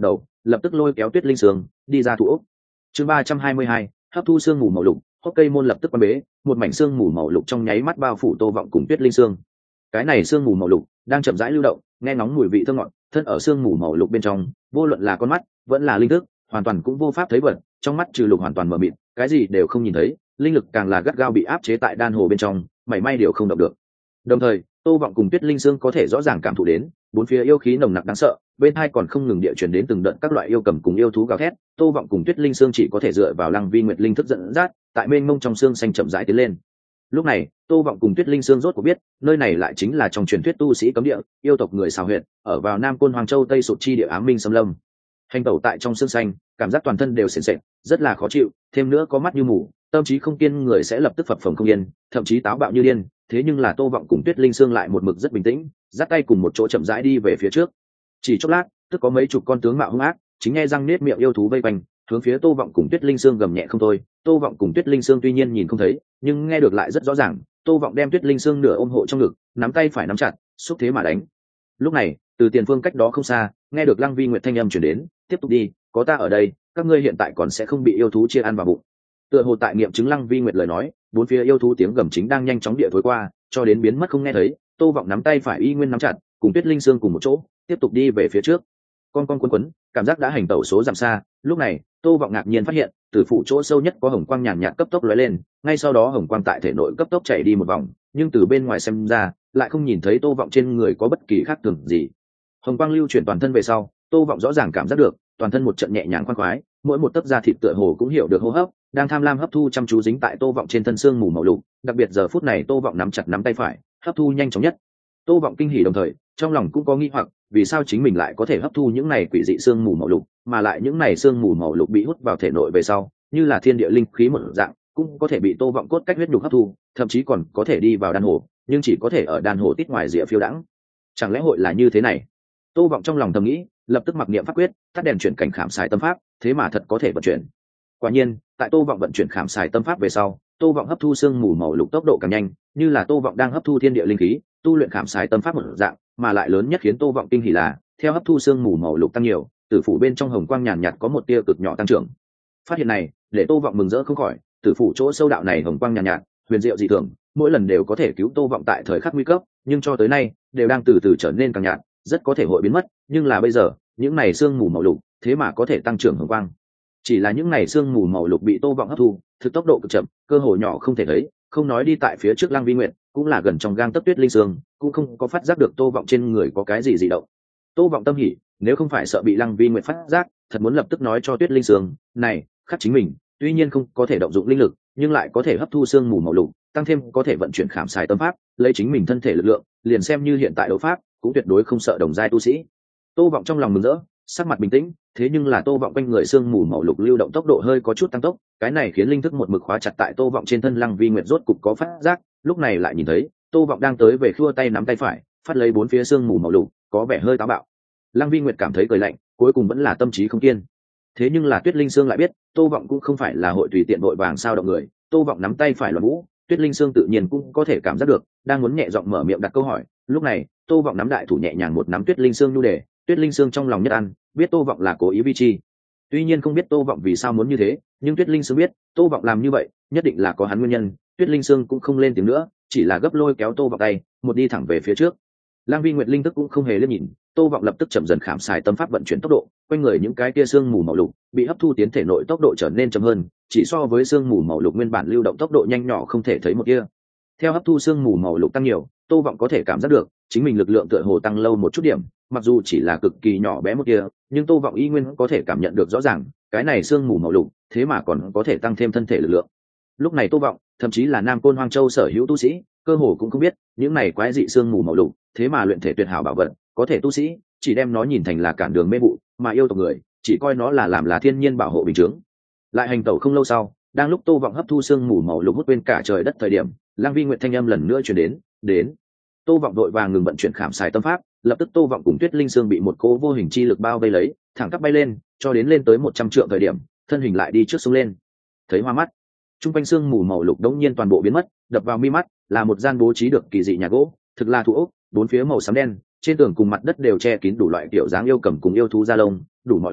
lập tức lôi kéo Tuyết Linh Sương đi ra thủ ốc. Chương 322, hấp thu xương mù màu lục. Hốc cây môn lập tức quan bế, một mảnh xương mù màu lục trong nháy mắt bao phủ Tô Vọng cùng Tuyết Linh Sương. Cái này xương mù màu lục đang chậm rãi lưu động, nghe ngóng mùi vị thơm ngọt, thân ở xương mù màu lục bên trong, vô luận là con mắt, vẫn là linh thức, hoàn toàn cũng vô pháp thấy vật, trong mắt trừ lục hoàn toàn mờ mịt, cái gì đều không nhìn thấy, linh lực càng là gắt gao bị áp chế tại đan hồ bên trong, mảy may đều không động được. Đồng thời, Tô Vọng cùng Tuyết Linh Sương có thể rõ ràng cảm thụ đến, bốn phía yêu khí nồng nặc đáng sợ, bên hai còn không ngừng địa truyền đến từng đợt các loại yêu cầm cùng yêu thú gào thét. Tô Vọng cùng Tuyết Linh Sương chỉ có thể dựa vào Lăng Vi Nguyệt linh thức dẫn dắt, tại mênh mông trong xương xanh chậm rãi tiến lên. Lúc này, Tô Vọng cùng Tuyết Linh Sương rốt cuộc biết, nơi này lại chính là trong truyền thuyết tu sĩ cấm địa, yêu tộc người xào huyệt, ở vào Nam Côn Hoàng Châu Tây Sụt chi địa ám minh xâm lâm. Hành tẩu tại trong xương xanh, cảm giác toàn thân đều sền sệt, rất là khó chịu, thêm nữa có mắt như mù, tâm trí không kiên người sẽ lập tức phập phồng không yên, thậm chí táo bạo như điên. Thế nhưng là Tô Vọng cùng Tuyết Linh Sương lại một mực rất bình tĩnh, dắt tay cùng một chỗ chậm rãi đi về phía trước. Chỉ chốc lát, tức có mấy chục con tướng mạo hung ác, chính nghe răng nết miệng yêu thú vây quanh, hướng phía Tô Vọng cùng Tuyết Linh Sương gầm nhẹ không thôi. Tô Vọng cùng Tuyết Linh Sương tuy nhiên nhìn không thấy, nhưng nghe được lại rất rõ ràng. Tô Vọng đem Tuyết Linh Sương nửa ôm hộ trong ngực, nắm tay phải nắm chặt, xúc thế mà đánh. Lúc này, từ tiền phương cách đó không xa, nghe được Lăng Vi Nguyệt thanh âm truyền đến, tiếp tục đi, có ta ở đây, các ngươi hiện tại còn sẽ không bị yêu thú chia ăn vào bụng. Tựa hồ tại nghiệm chứng Lăng Vi Nguyệt lời nói, bốn phía yêu thú tiếng gầm chính đang nhanh chóng địa thối qua, cho đến biến mất không nghe thấy. Tô Vọng nắm tay phải y nguyên nắm chặt, cùng Tuyết Linh Sương cùng một chỗ, tiếp tục đi về phía trước. Con quấn, cảm giác đã hành tẩu số dặm xa. Lúc này, Tô Vọng ngạc nhiên phát hiện, từ phủ chỗ sâu nhất có hồng quang nhàn nhạt cấp tốc lóe lên, ngay sau đó hồng quang tại thể nội cấp tốc chạy đi một vòng, nhưng từ bên ngoài xem ra, lại không nhìn thấy Tô Vọng trên người có bất kỳ khác thường gì. Hồng quang lưu chuyển toàn thân về sau, Tô Vọng rõ ràng cảm giác được, toàn thân một trận nhẹ nhàng khoan khoái, mỗi một tấc da thịt tựa hồ cũng hiểu được hô hấp, đang tham lam hấp thu chăm chú dính tại Tô Vọng trên thân xương mù màu lục, đặc biệt giờ phút này Tô Vọng nắm chặt nắm tay phải, hấp thu nhanh chóng nhất. Tô Vọng kinh hỉ đồng thời, trong lòng cũng có nghi hoặc, vì sao chính mình lại có thể hấp thu những này quỷ dị xương mù màu lục, mà lại những này xương mù màu lục bị hút vào thể nội về sau, như là thiên địa linh khí một dạng, cũng có thể bị Tô Vọng cốt cách huyết nhục hấp thu, thậm chí còn có thể đi vào đan hồ, nhưng chỉ có thể ở đan hồ tít ngoài rìa phiêu đãng. Chẳng lẽ hội là như thế này? Tô Vọng trong lòng thầm nghĩ, lập tức mặc niệm pháp quyết, tắt đèn chuyển cảnh khảm xài tâm pháp, thế mà thật có thể vận chuyển. Quả nhiên, tại Tô Vọng vận chuyển khảm xài tâm pháp về sau, Tô Vọng hấp thu xương mù màu lục tốc độ càng nhanh, như là Tô Vọng đang hấp thu thiên địa linh khí, tu luyện khảm xài tâm pháp một dạng, mà lại lớn nhất khiến Tô Vọng kinh hỉ là, theo hấp thu xương mù màu lục tăng nhiều, tử phủ bên trong hồng quang nhàn nhạt có một tia cực nhỏ tăng trưởng. Phát hiện này, để Tô Vọng mừng rỡ không khỏi, tử phủ chỗ sâu đạo này hồng quang nhàn nhạt, huyền diệu dị thường, mỗi lần đều có thể cứu Tô Vọng tại thời khắc nguy cấp, nhưng cho tới nay, đều đang từ từ trở nên càng nhạt, rất có thể hội biến mất, nhưng là bây giờ, những này xương mù màu lục, thế mà có thể tăng trưởng hồng quang. Chỉ là những này xương mù màu lục bị Tô Vọng hấp thu, thực tốc độ cực chậm, cơ hội nhỏ không thể thấy, không nói đi tại phía trước Lăng Vi Nguyệt, cũng là gần trong gang tấc Tuyết Linh Sương, cũng không có phát giác được Tô Vọng trên người có cái gì dị động. Tô Vọng tâm hỉ, nếu không phải sợ bị Lăng Vi Nguyệt phát giác, thật muốn lập tức nói cho Tuyết Linh Sương, này, khắc chính mình, tuy nhiên không có thể động dụng linh lực, nhưng lại có thể hấp thu xương mù màu lục, tăng thêm có thể vận chuyển khảm xài tâm pháp, lấy chính mình thân thể lực lượng, liền xem như hiện tại đấu pháp, cũng tuyệt đối không sợ đồng giai tu sĩ. Tô Vọng trong lòng mừng rỡ, sắc mặt bình tĩnh, thế nhưng là Tô Vọng quanh người xương mù màu lục lưu động tốc độ hơi có chút tăng tốc, cái này khiến linh thức một mực khóa chặt tại Tô Vọng trên thân Lăng Vi Nguyệt rốt cục có phát giác, lúc này lại nhìn thấy, Tô Vọng đang tới về khua tay nắm tay phải, phát lấy bốn phía xương mù màu lục, có vẻ hơi táo bạo. Lăng Vi Nguyệt cảm thấy cười lạnh, cuối cùng vẫn là tâm trí không kiên. Thế nhưng là Tuyết Linh Sương lại biết, Tô Vọng cũng không phải là hội tùy tiện vội vàng sao động người, Tô Vọng nắm tay phải loạn vũ, Tuyết Linh Sương tự nhiên cũng có thể cảm giác được, đang muốn nhẹ giọng mở miệng đặt câu hỏi, lúc này, Tô Vọng nắm đại thủ nhẹ nhàng một nắm Tuyết Linh Sương nhu đề, Tuyết Linh Sương trong lòng nhất ăn, biết Tô Vọng là cố ý vi chi. Tuy nhiên không biết Tô Vọng vì sao muốn như thế, nhưng Tuyết Linh Sương biết, Tô Vọng làm như vậy, nhất định là có hắn nguyên nhân, Tuyết Linh Sương cũng không lên tiếng nữa, chỉ là gấp lôi kéo Tô Vọng tay, một đi thẳng về phía trước. Lang Vi Nguyệt linh tức cũng không hề liếc nhìn, Tô Vọng lập tức chậm dần khảm xài tâm pháp vận chuyển tốc độ, quanh người những cái kia xương mù màu lục bị hấp thu tiến thể nội tốc độ trở nên chậm hơn, chỉ so với xương mù màu lục nguyên bản lưu động tốc độ nhanh nhỏ không thể thấy một kia. Theo hấp thu xương mù màu lục tăng nhiều, Tô Vọng có thể cảm giác được, chính mình lực lượng tựa hồ tăng lâu một chút điểm, mặc dù chỉ là cực kỳ nhỏ bé một kia, nhưng Tô Vọng y nguyên có thể cảm nhận được rõ ràng, cái này xương mù màu lục, thế mà còn có thể tăng thêm thân thể lực lượng. Lúc này Tô Vọng, thậm chí là Nam Côn Hoang Châu sở hữu tu sĩ, cơ hồ cũng không biết, những này quái dị xương mù màu lục, thế mà luyện thể tuyệt hảo bảo vật, có thể tu sĩ chỉ đem nó nhìn thành là cản đường mê vụ, mà yêu tộc người chỉ coi nó là làm là thiên nhiên bảo hộ bình chứng. Lại hành tẩu không lâu sau, đang lúc Tô Vọng hấp thu xương mù màu lục hút quên cả trời đất thời điểm, Lang Vi Nguyệt thanh âm lần nữa truyền đến. Tô Vọng đội vàng ngừng vận chuyển khảm xài tâm pháp, lập tức Tô Vọng cùng Tuyết Linh Sương bị một cỗ vô hình chi lực bao vây lấy, thẳng tắp bay lên, cho đến lên tới 100 trượng thời điểm, thân hình lại đi trước xuống lên. Thấy hoa mắt, trung quanh xương mù màu lục đống nhiên toàn bộ biến mất, đập vào mi mắt là một gian bố trí được kỳ dị nhà gỗ, thực là thủ ốc, bốn phía màu xám đen, trên tường cùng mặt đất đều che kín đủ loại kiểu dáng yêu cầm cùng yêu thú da lông, đủ mọi màu sắc,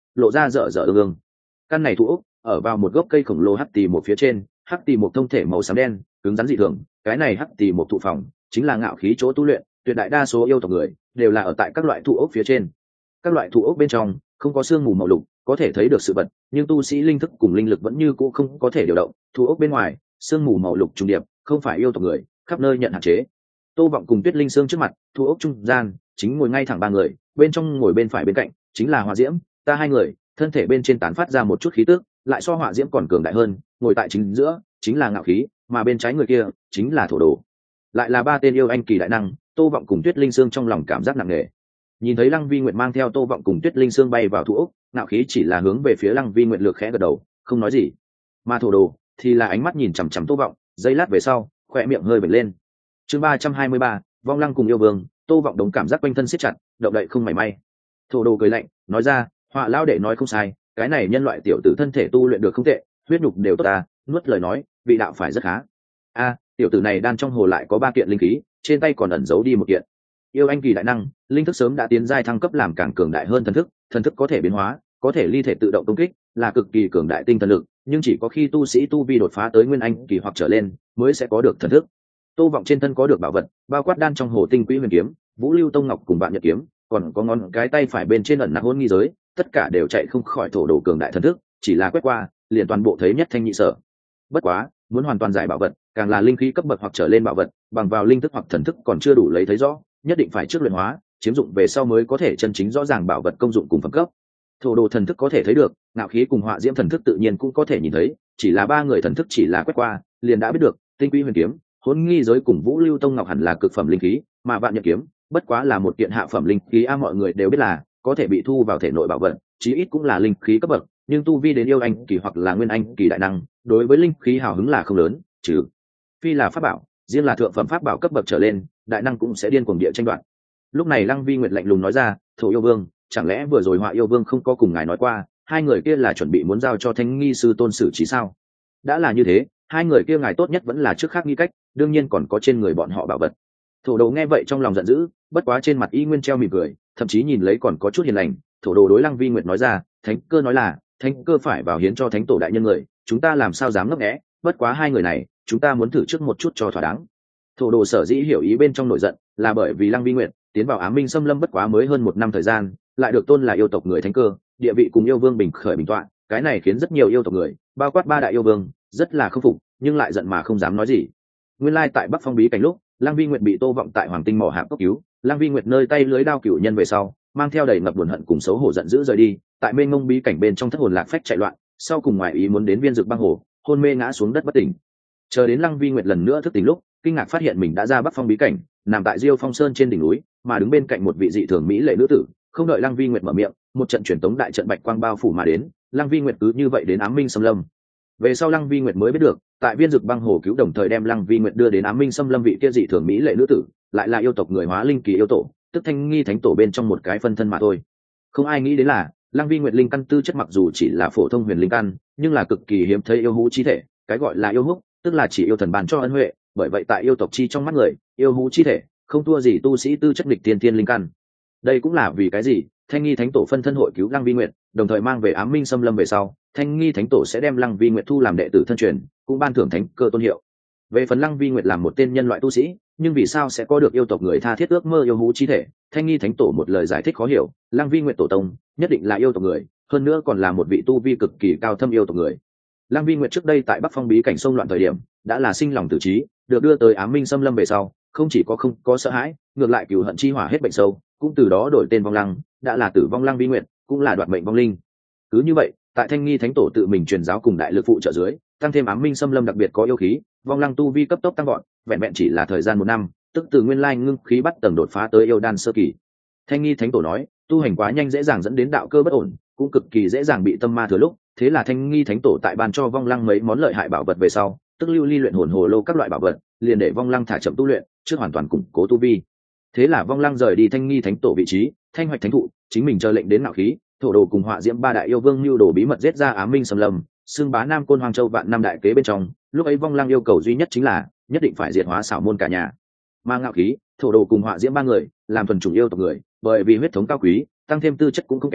lộ ra dở dở ương ương. Căn này thụ ốc ở vào một gốc cây khổng lồ hắc tỳ một phía trên, hắc tỳ một thông thể màu xám đen cứng rắn dị thường. Cái này hắc tỳ một thụ phòng chính là ngạo khí chỗ tu luyện, tuyệt đại đa số yêu tộc người đều là ở tại các loại thụ ốc phía trên. Các loại thụ ốc bên trong không có sương mù màu lục có thể thấy được sự vật, nhưng tu sĩ linh thức cùng linh lực vẫn như cũ không có thể điều động. Thụ ốc bên ngoài sương mù màu lục trùng điệp, không phải yêu tộc người khắp nơi nhận hạn chế. Tô Vọng cùng Tuyết Linh Sương trước mặt, thụ ốc trung gian chính ngồi ngay thẳng ba người, bên trong ngồi bên phải bên cạnh chính là Hỏa Diễm, ta hai người, thân thể bên trên tán phát ra một chút khí tức, lại so Hỏa Diễm còn cường đại hơn, ngồi tại chính giữa chính là ngạo khí, mà bên trái người kia chính là thổ đồ. Lại là ba tên yêu anh kỳ đại năng. Tô Vọng cùng Tuyết Linh Sương trong lòng cảm giác nặng nề. Nhìn thấy Lăng Vi Nguyệt mang theo Tô Vọng cùng Tuyết Linh Sương bay vào thụ ốc, ngạo khí chỉ là hướng về phía Lăng Vi Nguyệt lược khẽ gật đầu, không nói gì. Mà thổ đồ thì là ánh mắt nhìn chằm chằm Tô Vọng, giây lát về sau, khóe miệng hơi vểnh lên. Chương 323, Vong Lăng cùng yêu vương. Tô Vọng đống cảm giác quanh thân siết chặt, động đậy không mảy may. Thổ đồ cười lạnh, nói ra, Họa lão đệ nói không sai, cái này nhân loại tiểu tử thân thể tu luyện được không tệ, huyết nhục đều tốt ta, nuốt lời nói, vị đạo phải rất khá. A, tiểu tử này đan trong hồ lại có 3 kiện linh khí, trên tay còn ẩn giấu đi 1 kiện. Yêu anh kỳ đại năng, linh thức sớm đã tiến giai thăng cấp làm càng cường đại hơn thần thức có thể biến hóa, có thể ly thể tự động công kích, là cực kỳ cường đại tinh thần lực, nhưng chỉ có khi tu sĩ tu vi đột phá tới nguyên anh kỳ hoặc trở lên, mới sẽ có được thần thức. Tô Vọng trên thân có được bảo vật, bao quát đan trong hồ tinh quý huyền kiếm, Vũ Lưu Tông Ngọc cùng Vạn Nhật kiếm, còn có ngón cái tay phải bên trên ẩn nặc hôn nghi giới, tất cả đều chạy không khỏi thổ đồ cường đại thần thức, chỉ là quét qua, liền toàn bộ thấy nhất thanh nhị sở. Bất quá, muốn hoàn toàn giải bảo vật, càng là linh khí cấp bậc hoặc trở lên bảo vật, bằng vào linh thức hoặc thần thức còn chưa đủ lấy thấy rõ, nhất định phải trước luyện hóa, chiếm dụng về sau mới có thể chân chính rõ ràng bảo vật công dụng cùng phẩm cấp. Thổ đồ thần thức có thể thấy được, ngạo khí cùng Họa Diễm thần thức tự nhiên cũng có thể nhìn thấy, chỉ là ba người thần thức chỉ là quét qua, liền đã biết được, tinh quý huyền kiếm, hôn nghi giới cùng Vũ Lưu Tông Ngọc hẳn là cực phẩm linh khí, mà Vạn Nhật kiếm bất quá là một kiện hạ phẩm linh khí a, mọi người đều biết là có thể bị thu vào thể nội bảo vật, chí ít cũng là linh khí cấp bậc, nhưng tu vi đến yêu anh kỳ hoặc là nguyên anh kỳ đại năng, đối với linh khí hào hứng là không lớn, trừ phi là pháp bảo, riêng là thượng phẩm pháp bảo cấp bậc trở lên, đại năng cũng sẽ điên cuồng địa tranh đoạt. Lúc này Lăng Vi Nguyệt lạnh lùng nói ra, Thổ yêu vương, chẳng lẽ vừa rồi Họa yêu vương không có cùng ngài nói qua, hai người kia là chuẩn bị muốn giao cho Thánh nghi sư tôn xử trí sao? Đã là như thế, hai người kia ngài tốt nhất vẫn là trước khác nghi cách, đương nhiên còn có trên người bọn họ bảo vật. Thổ đồ nghe vậy trong lòng giận dữ, bất quá trên mặt y nguyên treo mỉm cười, thậm chí nhìn lấy còn có chút hiền lành. Thổ đồ đối Lăng Vi Nguyệt nói ra, thánh cơ nói là thánh cơ phải vào hiến cho thánh tổ đại nhân người, chúng ta làm sao dám ngấp nghé, bất quá hai người này chúng ta muốn thử trước một chút cho thỏa đáng. Thổ đồ sở dĩ hiểu ý bên trong nổi giận là bởi vì Lăng Vi Nguyệt tiến vào Ám Minh Xâm Lâm bất quá mới hơn 1 năm thời gian, lại được tôn là yêu tộc người thánh cơ, địa vị cùng yêu vương bình khởi bình tọa, cái này khiến rất nhiều yêu tộc người, bao quát 3 đại yêu vương, rất là không phục, nhưng lại giận mà không dám nói gì. Nguyên lai tại Bắc Phong bí cảnh lúc, Lăng Vi Nguyệt bị Tô Vọng tại Hoàng Tinh mỏ hạp cấp cứu, Lăng Vi Nguyệt nơi tay lưới đao cửu nhân về sau, mang theo đầy ngập buồn hận cùng xấu hổ giận dữ rời đi, tại mênh mông bí cảnh bên trong thất hồn lạc phách chạy loạn, sau cùng ngoại ý muốn đến viên dược băng hồ, hôn mê ngã xuống đất bất tỉnh. Chờ đến Lăng Vi Nguyệt lần nữa thức tỉnh lúc, kinh ngạc phát hiện mình đã ra Bắc Phong bí cảnh, nằm tại Diêu Phong Sơn trên đỉnh núi, mà đứng bên cạnh một vị dị thường mỹ lệ nữ tử. Không đợi Lăng Vi Nguyệt mở miệng, một trận truyền tống đại trận bạch quang bao phủ mà đến, Lăng Vi Nguyệt cứ như vậy đến Ám Minh Xâm Lâm. Về sau Lăng Vi Nguyệt mới biết được, tại viên dược băng hồ cứu đồng thời đem Lăng Vi Nguyệt đưa đến Ám Minh Xâm Lâm vị kia dị thường mỹ lệ nữ tử, lại là yêu tộc người hóa linh kỳ yêu tổ, tức Thanh nghi thánh tổ bên trong một cái phân thân mà thôi. Không ai nghĩ đến là Lăng Vi Nguyệt linh căn tư chất mặc dù chỉ là phổ thông huyền linh căn, nhưng là cực kỳ hiếm thấy yêu hữu chi thể, cái gọi là yêu hữu, tức là chỉ yêu thần ban cho ân huệ, bởi vậy tại yêu tộc chi trong mắt người, yêu hữu chi thể không thua gì tu sĩ tư chất nghịch tiên tiên linh căn. Đây cũng là vì cái gì Thanh nghi thánh tổ phân thân hội cứu Lăng Vi Nguyệt, đồng thời mang về Ám Minh Xâm Lâm về sau, Thanh nghi thánh tổ sẽ đem Lăng Vi Nguyệt thu làm đệ tử thân truyền, cũng ban thưởng thánh cơ tôn hiệu. Về phần Lăng Vi Nguyệt làm một tên nhân loại tu sĩ, nhưng vì sao sẽ có được yêu tộc người tha thiết ước mơ yêu hữu chi thể? Thanh nghi thánh tổ một lời giải thích khó hiểu, Lăng Vi Nguyệt tổ tông nhất định là yêu tộc người, hơn nữa còn là một vị tu vi cực kỳ cao thâm yêu tộc người. Lăng Vi Nguyệt trước đây tại Bắc Phong bí cảnh xông loạn thời điểm, đã là sinh lòng tử trí, được đưa tới Ám Minh Xâm Lâm về sau, không chỉ có không có sợ hãi, ngược lại cừu hận chi hỏa hết bệnh sâu, cũng từ đó đổi tên Vong Lăng, đã là tử vong Lăng Vi Nguyệt, cũng là đoạt mệnh vong linh. Cứ như vậy, tại Thanh nghi thánh tổ tự mình truyền giáo cùng đại lực phụ trợ dưới, tăng thêm Ám Minh Xâm Lâm đặc biệt có yêu khí, Vong Lăng tu vi cấp tốc tăng vọt, vẹn vẹn chỉ là thời gian 1 năm, tức từ nguyên lai ngưng khí bắt tầng đột phá tới yêu đan sơ kỳ. Thanh nghi thánh tổ nói, tu hành quá nhanh dễ dàng dẫn đến đạo cơ bất ổn, cũng cực kỳ dễ dàng bị tâm ma thừa lúc, thế là Thanh nghi thánh tổ tại ban cho Vong Lăng mấy món lợi hại bảo vật về sau, tức lưu ly luyện hồn hồ lô các loại bảo vật, liền để Vong Lăng thả chậm tu luyện, trước hoàn toàn củng cố tu vi. Thế là Vong Lăng rời đi Thanh nghi thánh tổ vị trí, thanh hoạch thánh thụ, chính mình chờ lệnh đến nạo khí, thổ đồ cùng Họa Diễm 3 đại yêu vương lưu đồ bí mật giết ra Ám Minh Xâm Lâm, xưng bá Nam Côn Hoàng Châu vạn năm đại kế bên trong. Lúc ấy Vong Lăng yêu cầu duy nhất chính là nhất định phải diệt hóa xảo môn cả nhà. Mà ngạo khí, thổ đồ cùng Họa Diễm 3 người làm thuần chủng yêu tộc người, bởi vì huyết thống cao quý, tăng thêm tư chất cũng không kém,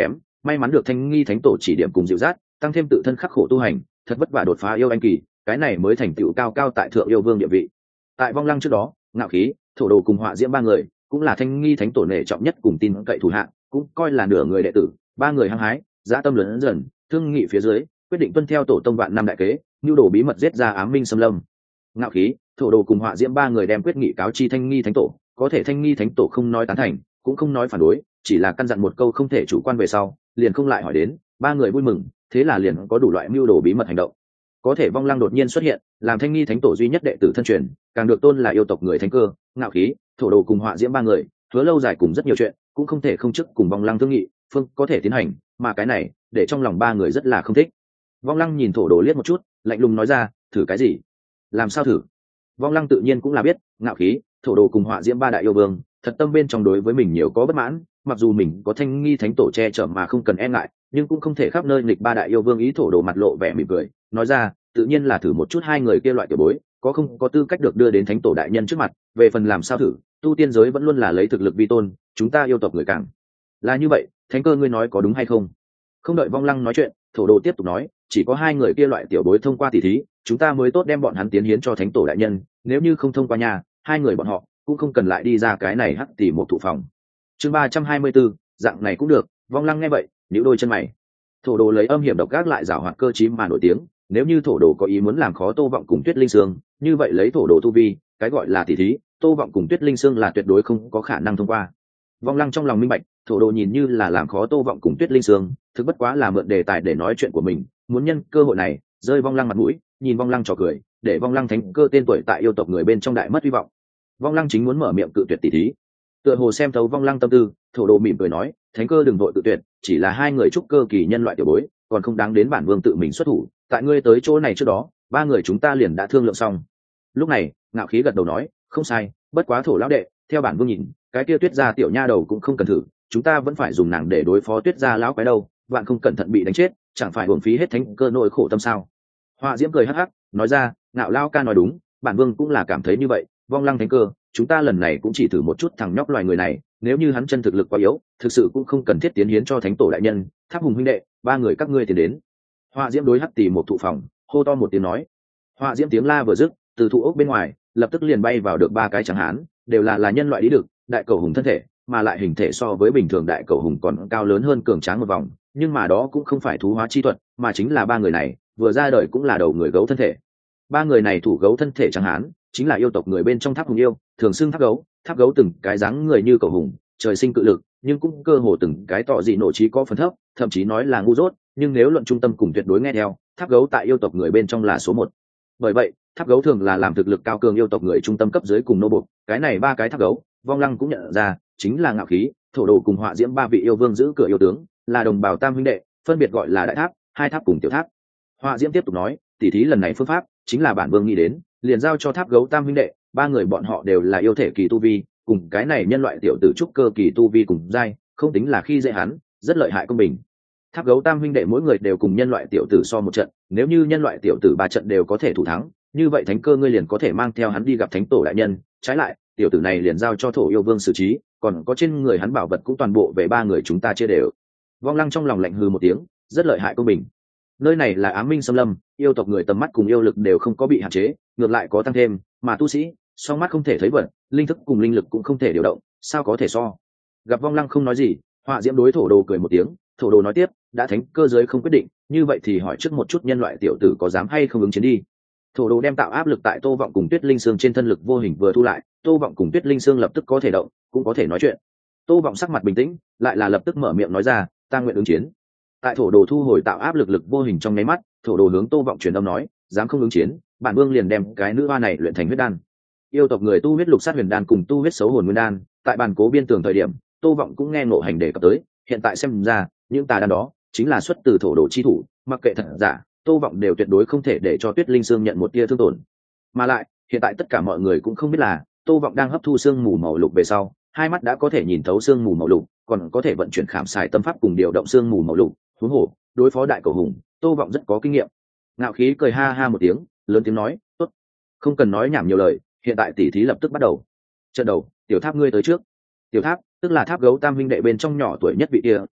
may mắn được thanh nghi thánh tổ chỉ điểm cùng dịu dắt, tăng thêm tự thân khắc khổ tu hành, thật vất vả đột phá yêu anh kỳ, cái này mới thành tựu cao cao tại thượng yêu vương địa vị. Tại vong lăng trước đó, ngạo khí, thổ đồ cùng họa diễm ba người cũng là thanh nghi thánh tổ nể trọng nhất cùng tin cậy thủ hạ, cũng coi là nửa người đệ tử. Ba người hăng hái, dã tâm lớn dần, thương nghị phía dưới, quyết định tuân theo tổ tông vạn năm đại kế, nhu đồ bí mật giết ra ám minh xâm lâm. Ngạo khí, thổ đồ cùng họa diễm ba người đem quyết nghị cáo chi thanh nghi thánh tổ, có thể thanh nghi thánh tổ không nói tán thành, cũng không nói phản đối, chỉ là căn dặn một câu không thể chủ quan về sau, liền không lại hỏi đến. Ba người vui mừng, thế là liền có đủ loại mưu đồ bí mật hành động. Có thể vong lăng đột nhiên xuất hiện, làm thanh nghi thánh tổ duy nhất đệ tử thân truyền, càng được tôn là yêu tộc người thánh cơ. Ngạo khí, thổ đồ cùng họa diễm ba người hứa lâu dài cùng rất nhiều chuyện, cũng không thể không chức cùng vong lăng thương nghị phương có thể tiến hành, mà cái này để trong lòng ba người rất là không thích. Vong lăng nhìn thổ đồ liếc một chút, lạnh lùng nói ra, thử cái gì? Làm sao thử? Vong lăng tự nhiên cũng là biết, ngạo khí, thổ đồ cùng họa diễm ba đại yêu vương thật tâm bên trong đối với mình nhiều có bất mãn, mặc dù mình có thanh nghi thánh tổ che chở mà không cần e ngại, nhưng cũng không thể khắp nơi nghịch ba đại yêu vương. Ý thổ đồ mặt lộ vẻ mỉm cười, nói ra, tự nhiên là thử một chút hai người kia loại tiểu bối có không có tư cách được đưa đến thánh tổ đại nhân trước mặt. Về phần làm sao thử, tu tiên giới vẫn luôn là lấy thực lực vi tôn, chúng ta yêu tộc người càng là như vậy. Thánh cơ, ngươi nói có đúng hay không? Không đợi vong lăng nói chuyện, thổ đồ tiếp tục nói, chỉ có hai người kia loại tiểu bối thông qua tỉ thí, chúng ta mới tốt đem bọn hắn tiến hiến cho thánh tổ đại nhân, nếu như không thông qua nhà, hai người bọn họ cũng không cần lại đi ra cái này hắc tỉ một thụ phòng. Chương 324, dạng này cũng được. Vong lăng nghe vậy, nhíu đôi chân mày. Thổ đồ lấy âm hiểm độc ác lại giảo hoạt cơ trí mà nổi tiếng, nếu như thổ đồ có ý muốn làm khó Tô Vọng cùng Tuyết Linh Sương, như vậy lấy thổ đồ tu vi, cái gọi là tỉ thí, Tô Vọng cùng Tuyết Linh Sương là tuyệt đối không có khả năng thông qua. Vong lăng trong lòng minh bạch, thổ đồ nhìn như là làm khó Tô Vọng cùng Tuyết Linh Sương, thực bất quá là mượn đề tài để nói chuyện của mình, muốn nhân cơ hội này rơi vong lăng mặt mũi, nhìn vong lăng trò cười, để vong lăng thánh cơ tên tuổi tại yêu tộc người bên trong đại mất hy vọng. Vong lăng chính muốn mở miệng cự tuyệt tỉ thí, tựa hồ xem thấu vong lăng tâm tư, thổ đồ mỉm cười nói, thánh cơ đừng vội cự tuyệt, chỉ là hai người trúc cơ kỳ nhân loại tiểu bối, còn không đáng đến bản vương tự mình xuất thủ. Tại ngươi tới chỗ này trước đó, ba người chúng ta liền đã thương lượng xong. Lúc này ngạo khí gật đầu nói, không sai, bất quá thổ lão đệ, theo bản vương nhìn, cái kia Tuyết gia tiểu nha đầu cũng không cần thử, chúng ta vẫn phải dùng nàng để đối phó Tuyết gia lão quái đâu, vạn không cẩn thận bị đánh chết, chẳng phải uổng phí hết thánh cơ nỗi khổ tâm sao? Họa diễm cười hắc hắc, nói ra, ngạo lao ca nói đúng, bản vương cũng là cảm thấy như vậy. Vong lăng thánh cơ, chúng ta lần này cũng chỉ thử một chút thằng nhóc loài người này, nếu như hắn chân thực lực quá yếu, thực sự cũng không cần thiết tiến hiến cho thánh tổ đại nhân. Tháp hùng huynh đệ, ba người các ngươi tiến đến. Họa diễm đối hắc tỷ một thụ phòng, hô to một tiếng nói. Họa diễm tiếng la vừa dứt, từ thụ ốc bên ngoài lập tức liền bay vào được ba cái tráng hán, đều là nhân loại lý được, đại cầu hùng thân thể, mà lại hình thể so với bình thường đại cầu hùng còn cao lớn hơn cường tráng một vòng, nhưng mà đó cũng không phải thú hóa chi thuật, mà chính là ba người này vừa ra đời cũng là đầu người gấu thân thể. Ba người này thủ gấu thân thể tráng hán, chính là yêu tộc người bên trong Tháp hùng yêu, thường xưng Tháp gấu. Tháp gấu từng cái dáng người như cầu hùng, trời sinh cự lực, nhưng cũng cơ hồ từng cái tỏ dị nộ trí có phần thấp, thậm chí nói là ngu dốt, nhưng nếu luận trung tâm cùng tuyệt đối nghe theo, Tháp gấu tại yêu tộc người bên trong là số một. Bởi vậy Tháp gấu thường là làm thực lực cao cường yêu tộc người trung tâm cấp dưới cùng nô buộc. Cái này ba cái Tháp gấu, vong lăng cũng nhận ra, chính là ngạo khí, thổ đồ cùng họa diễm ba vị yêu vương giữ cửa yêu tướng, là đồng bào tam huynh đệ, phân biệt gọi là đại tháp, hai tháp cùng tiểu tháp. Họa diễm tiếp tục nói, tỉ thí lần này phương pháp chính là bản vương nghĩ đến, liền giao cho Tháp gấu tam huynh đệ, ba người bọn họ đều là yêu thể kỳ tu vi, cùng cái này nhân loại tiểu tử trúc cơ kỳ tu vi cùng giai, không tính là khi dễ hắn, rất lợi hại công bình. Tháp gấu tam huynh đệ mỗi người đều cùng nhân loại tiểu tử so một trận, nếu như nhân loại tiểu tử ba trận đều có thể thủ thắng, như vậy thánh cơ ngươi liền có thể mang theo hắn đi gặp thánh tổ đại nhân. Trái lại tiểu tử này liền giao cho thổ yêu vương xử trí, còn có trên người hắn bảo vật cũng toàn bộ về ba người chúng ta chia đều. Vong lăng trong lòng lạnh hừ một tiếng, rất lợi hại công bình. Nơi này là ám minh xâm lâm, yêu tộc người tầm mắt cùng yêu lực đều không có bị hạn chế, ngược lại có tăng thêm, mà tu sĩ song mắt không thể thấy vật, linh thức cùng linh lực cũng không thể điều động, sao có thể so? Gặp vong lăng không nói gì, họa diễm đối thổ đồ cười một tiếng, thổ đồ nói tiếp, đã thánh cơ giới không quyết định, như vậy thì hỏi trước một chút nhân loại tiểu tử có dám hay không ứng chiến đi. Thổ đồ đem tạo áp lực tại Tô Vọng cùng Tuyết Linh Sương trên thân lực vô hình vừa thu lại, Tô Vọng cùng Tuyết Linh Sương lập tức có thể động, cũng có thể nói chuyện. Tô Vọng sắc mặt bình tĩnh, lại là lập tức mở miệng nói ra, ta nguyện ứng chiến. Tại thổ đồ thu hồi tạo áp lực vô hình trong nháy mắt, thổ đồ hướng Tô Vọng truyền âm nói, dám không ứng chiến, bản vương liền đem cái nữ hoa này luyện thành huyết đan. Yêu tộc người tu huyết lục sát huyền đan cùng tu huyết xấu hồn nguyên đan, tại bàn cố biên tường thời điểm, Tô Vọng cũng nghe ngộ hành đề cập tới, hiện tại xem ra, những tà đan đó chính là xuất từ thổ đồ chi thủ, mặc kệ thật giả, Tô Vọng đều tuyệt đối không thể để cho Tuyết Linh Sương nhận một tia thương tổn. Mà lại, hiện tại tất cả mọi người cũng không biết là, Tô Vọng đang hấp thu xương mù màu lục về sau, hai mắt đã có thể nhìn thấu xương mù màu lục, còn có thể vận chuyển khảm xài tâm pháp cùng điều động xương mù màu lục, huống hồ, đối phó đại cầu hùng, Tô Vọng rất có kinh nghiệm. Ngạo khí cười ha ha một tiếng, lớn tiếng nói, "Tốt, không cần nói nhảm nhiều lời, hiện tại tỉ thí lập tức bắt đầu." Trận đầu, tiểu tháp ngươi tới trước. Tiểu tháp, tức là Tháp gấu tam huynh đệ bên trong nhỏ tuổi nhất vị kia,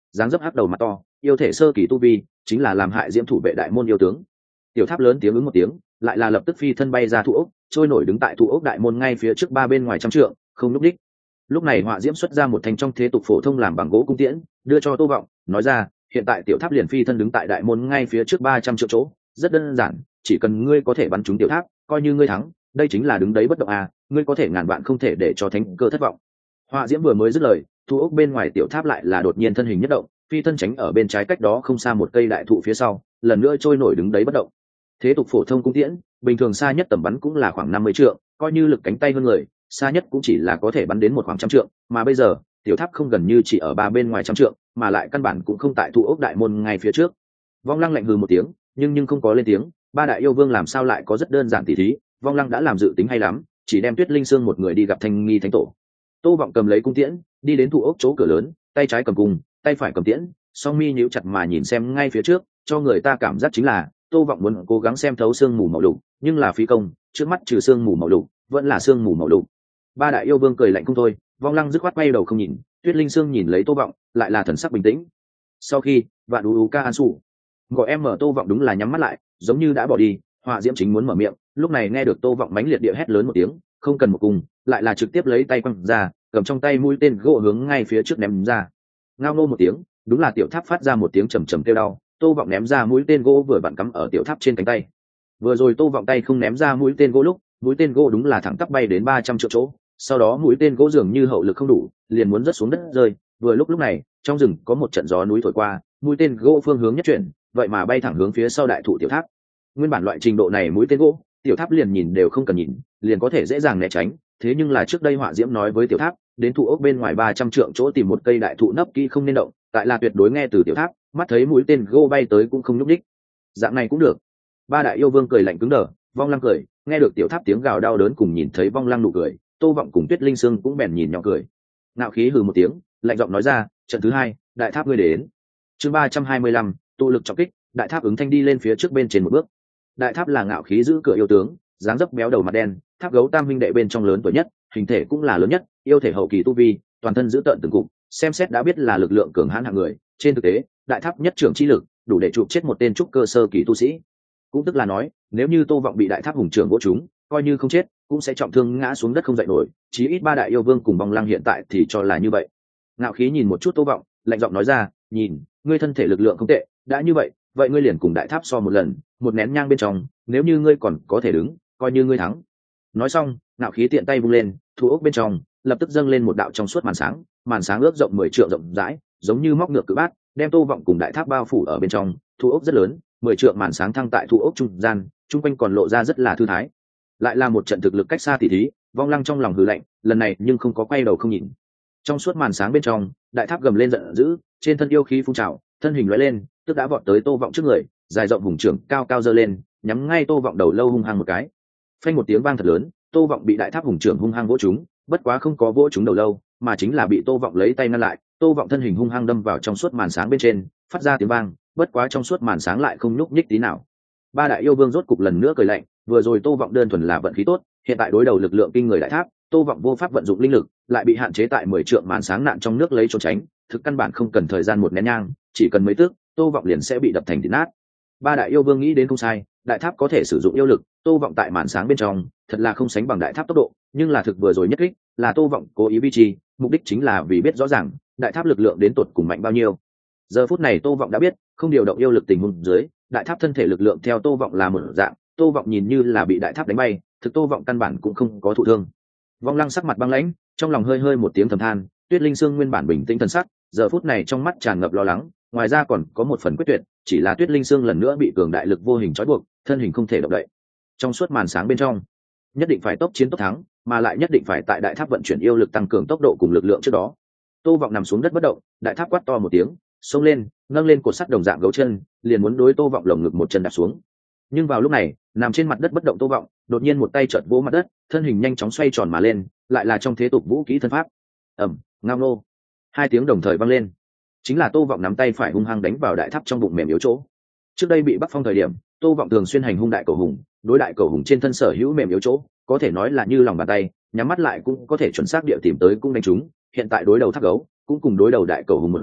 dáng dấp hắc đầu mặt to, yêu thể sơ kỳ tu vi, chính là làm hại diễm thủ vệ đại môn yêu tướng. Tiểu tháp lớn tiếng ứng một tiếng, lại là lập tức phi thân bay ra thụ ốc, trôi nổi đứng tại thụ ốc đại môn ngay phía trước ba bên ngoài trăm trượng, không lúc đích. Lúc này họa diễm xuất ra một thanh trong thế tục phổ thông làm bằng gỗ cung tiễn, đưa cho Tô Vọng, nói ra, hiện tại tiểu tháp liền phi thân đứng tại đại môn ngay phía trước 300 triệu chỗ, rất đơn giản, chỉ cần ngươi có thể bắn trúng tiểu tháp, coi như ngươi thắng, đây chính là đứng đấy bất động à, ngươi có thể ngàn vạn không thể để cho thánh cơ thất vọng. Họa diễm vừa mới dứt lời, thu ốc bên ngoài tiểu tháp lại là đột nhiên thân hình nhất động, phi thân tránh ở bên trái cách đó không xa một cây đại thụ phía sau, lần nữa trôi nổi đứng đấy bất động. Thế tục phổ thông cung tiễn, bình thường xa nhất tầm bắn cũng là khoảng 50 trượng, coi như lực cánh tay hơn người, xa nhất cũng chỉ là có thể bắn đến một khoảng trăm trượng, mà bây giờ, tiểu tháp không gần như chỉ ở ba bên ngoài trăm trượng, mà lại căn bản cũng không tại thụ ốc đại môn ngay phía trước. Vong Lăng lạnh hừ một tiếng, nhưng không có lên tiếng, ba đại yêu vương làm sao lại có rất đơn giản tỉ thí, Vong Lăng đã làm dự tính hay lắm, chỉ đem Tuyết Linh Sương một người đi gặp Thanh Nghi Thánh Tổ. Tô Vọng cầm lấy cung tiễn, đi đến thụ ốc chỗ cửa lớn, tay trái cầm cung, tay phải cầm tiễn, song mi nhíu chặt mà nhìn xem ngay phía trước, cho người ta cảm giác chính là Tô Vọng muốn cố gắng xem thấu sương mù màu lục, nhưng là phí công, trước mắt trừ sương mù màu lục, vẫn là sương mù màu lục. Ba đại yêu vương cười lạnh không thôi, Vong Lăng dứt khoát quay đầu không nhìn, Tuyết Linh Sương nhìn lấy Tô Vọng, lại là thần sắc bình tĩnh. Sau khi, vạn ú ca an sủ, gọi em mở Tô Vọng đúng là nhắm mắt lại, giống như đã bỏ đi. Họa diễm chính muốn mở miệng, lúc này nghe được Tô Vọng mãnh liệt địa hét lớn một tiếng, không cần một cùng, lại là trực tiếp lấy tay quăng ra, cầm trong tay mũi tên gỗ hướng ngay phía trước ném ra. Ngao nô một tiếng, đúng là tiểu tháp phát ra một tiếng trầm trầm kêu đau, Tô Vọng ném ra mũi tên gỗ vừa vặn cắm ở tiểu tháp trên cánh tay. Vừa rồi Tô Vọng tay không ném ra mũi tên gỗ lúc, mũi tên gỗ đúng là thẳng tắp bay đến 300 triệu chỗ, sau đó mũi tên gỗ dường như hậu lực không đủ, liền muốn rớt xuống đất rơi. Vừa lúc này, trong rừng có một trận gió núi thổi qua, mũi tên gỗ phương hướng nhất chuyển, vậy mà bay thẳng hướng phía sau đại thụ tiểu tháp. Nguyên bản loại trình độ này mũi tên gỗ, tiểu tháp liền nhìn đều không cần nhìn, liền có thể dễ dàng né tránh, thế nhưng là trước đây Họa Diễm nói với tiểu tháp, đến thụ ốc bên ngoài 300 trượng chỗ tìm một cây đại thụ nấp kỹ không nên động, tại là tuyệt đối nghe từ tiểu tháp, mắt thấy mũi tên gỗ bay tới cũng không nhúc nhích. Dạng này cũng được. Ba đại yêu vương cười lạnh cứng đờ, Vong Lăng cười, nghe được tiểu tháp tiếng gào đau đớn cùng nhìn thấy Vong Lăng nụ cười, Tô Vọng cùng Tuyết Linh Sương cũng bèn nhìn nhỏ cười. Ngạo khí hừ một tiếng, lạnh giọng nói ra, trận thứ hai, đại tháp ngươi đến. Chương 325, tụ lực trọng kích, đại tháp ứng thanh đi lên phía trước bên trên một bước. Đại tháp là ngạo khí giữ cửa yêu tướng, dáng dấp béo đầu mặt đen, tháp gấu tam huynh đệ bên trong lớn tuổi nhất, hình thể cũng là lớn nhất, yêu thể hậu kỳ tu vi, toàn thân giữ tợn từng cục, xem xét đã biết là lực lượng cường hãn hạng người. Trên thực tế, đại tháp nhất trưởng chi lực, đủ để chụp chết một tên trúc cơ sơ kỳ tu sĩ. Cũng tức là nói, nếu như Tô Vọng bị đại tháp hùng trưởng vỗ trúng, coi như không chết, cũng sẽ trọng thương ngã xuống đất không dậy nổi. Chí ít ba đại yêu vương cùng Vong Lăng hiện tại thì cho là như vậy. Ngạo khí nhìn một chút Tô Vọng, lạnh giọng nói ra, nhìn, ngươi thân thể lực lượng không tệ, đã như vậy, vậy ngươi liền cùng đại tháp so một lần, một nén nhang bên trong, nếu như ngươi còn có thể đứng, coi như ngươi thắng. Nói xong, Ngạo khí tiện tay vung lên, thu ốc bên trong lập tức dâng lên một đạo trong suốt màn sáng ước rộng 10 trượng rộng rãi, giống như móc ngược cự bát, đem Tô Vọng cùng đại tháp bao phủ ở bên trong. Thu ốc rất lớn, 10 trượng màn sáng thăng tại thu ốc trung gian, trung quanh còn lộ ra rất là thư thái. Lại là một trận thực lực cách xa tỉ thí, Vong Lăng trong lòng hừ lạnh, lần này nhưng không có quay đầu không nhìn. Trong suốt màn sáng bên trong, đại tháp gầm lên giận dữ, trên thân yêu khí phun trào, thân hình lóe lên, tức đã vọt tới Tô Vọng trước người, dài rộng hùng trưởng cao cao giơ lên, nhắm ngay Tô Vọng đầu lâu hung hăng một cái. Phanh một tiếng vang thật lớn, Tô Vọng bị đại tháp hùng trưởng hung hăng vỗ trúng, bất quá không có vỗ trúng đầu lâu, mà chính là bị Tô Vọng lấy tay ngăn lại. Tô Vọng thân hình hung hăng đâm vào trong suốt màn sáng bên trên, phát ra tiếng vang, bất quá trong suốt màn sáng lại không nhúc nhích tí nào. Ba đại yêu vương rốt cục lần nữa cười lạnh, vừa rồi Tô Vọng đơn thuần là vận khí tốt, hiện tại đối đầu lực lượng kinh người đại tháp, Tô Vọng vô pháp vận dụng linh lực, lại bị hạn chế tại 10 trượng màn sáng nạn trong nước lấy trốn tránh, thực căn bản không cần thời gian một nén nhang, chỉ cần mấy tước, Tô Vọng liền sẽ bị đập thành thịt nát. Ba đại yêu vương nghĩ đến không sai, đại tháp có thể sử dụng yêu lực, Tô Vọng tại màn sáng bên trong, thật là không sánh bằng đại tháp tốc độ, nhưng là thực vừa rồi nhất kích, là Tô Vọng cố ý vi trì, mục đích chính là vì biết rõ ràng, đại tháp lực lượng đến tột cùng mạnh bao nhiêu. Giờ phút này Tô Vọng đã biết, không điều động yêu lực tình huống dưới, đại tháp thân thể lực lượng theo Tô Vọng là một dạng, Tô Vọng nhìn như là bị đại tháp đánh bay, thực Tô Vọng căn bản cũng không có thụ thương. Vong Lăng sắc mặt băng lãnh, trong lòng hơi hơi một tiếng thầm than, Tuyết Linh Sương nguyên bản bình tĩnh thần sắc, giờ phút này trong mắt tràn ngập lo lắng, ngoài ra còn có một phần quyết tuyệt, chỉ là Tuyết Linh Sương lần nữa bị cường đại lực vô hình trói buộc, thân hình không thể động đậy. Trong suốt màn sáng bên trong, nhất định phải tốc chiến tốc thắng, mà lại nhất định phải tại đại tháp vận chuyển yêu lực tăng cường tốc độ cùng lực lượng trước đó. Tô Vọng nằm xuống đất bất động, đại tháp quát to một tiếng, xông lên, nâng lên cột sắt đồng dạng gấu chân, liền muốn đối Tô Vọng lồng ngực một chân đạp xuống. Nhưng vào lúc này, nằm trên mặt đất bất động Tô Vọng, đột nhiên một tay chợt vỗ mặt đất, thân hình nhanh chóng xoay tròn mà lên, lại là trong thế tục vũ kỹ thân pháp. Ngao nô. Hai tiếng đồng thời vang lên. Chính là Tô Vọng nắm tay phải hung hăng đánh vào đại tháp trong bụng mềm yếu chỗ. Trước đây bị Bắc Phong thời điểm, Tô Vọng thường xuyên hành hung đại cầu hùng, đối đại cầu hùng trên thân sở hữu mềm yếu chỗ, có thể nói là như lòng bàn tay, nhắm mắt lại cũng có thể chuẩn xác địa tìm tới cũng đánh trúng, hiện tại đối đầu tháp gấu, cũng cùng đối đầu đại cầu hùng một dạng,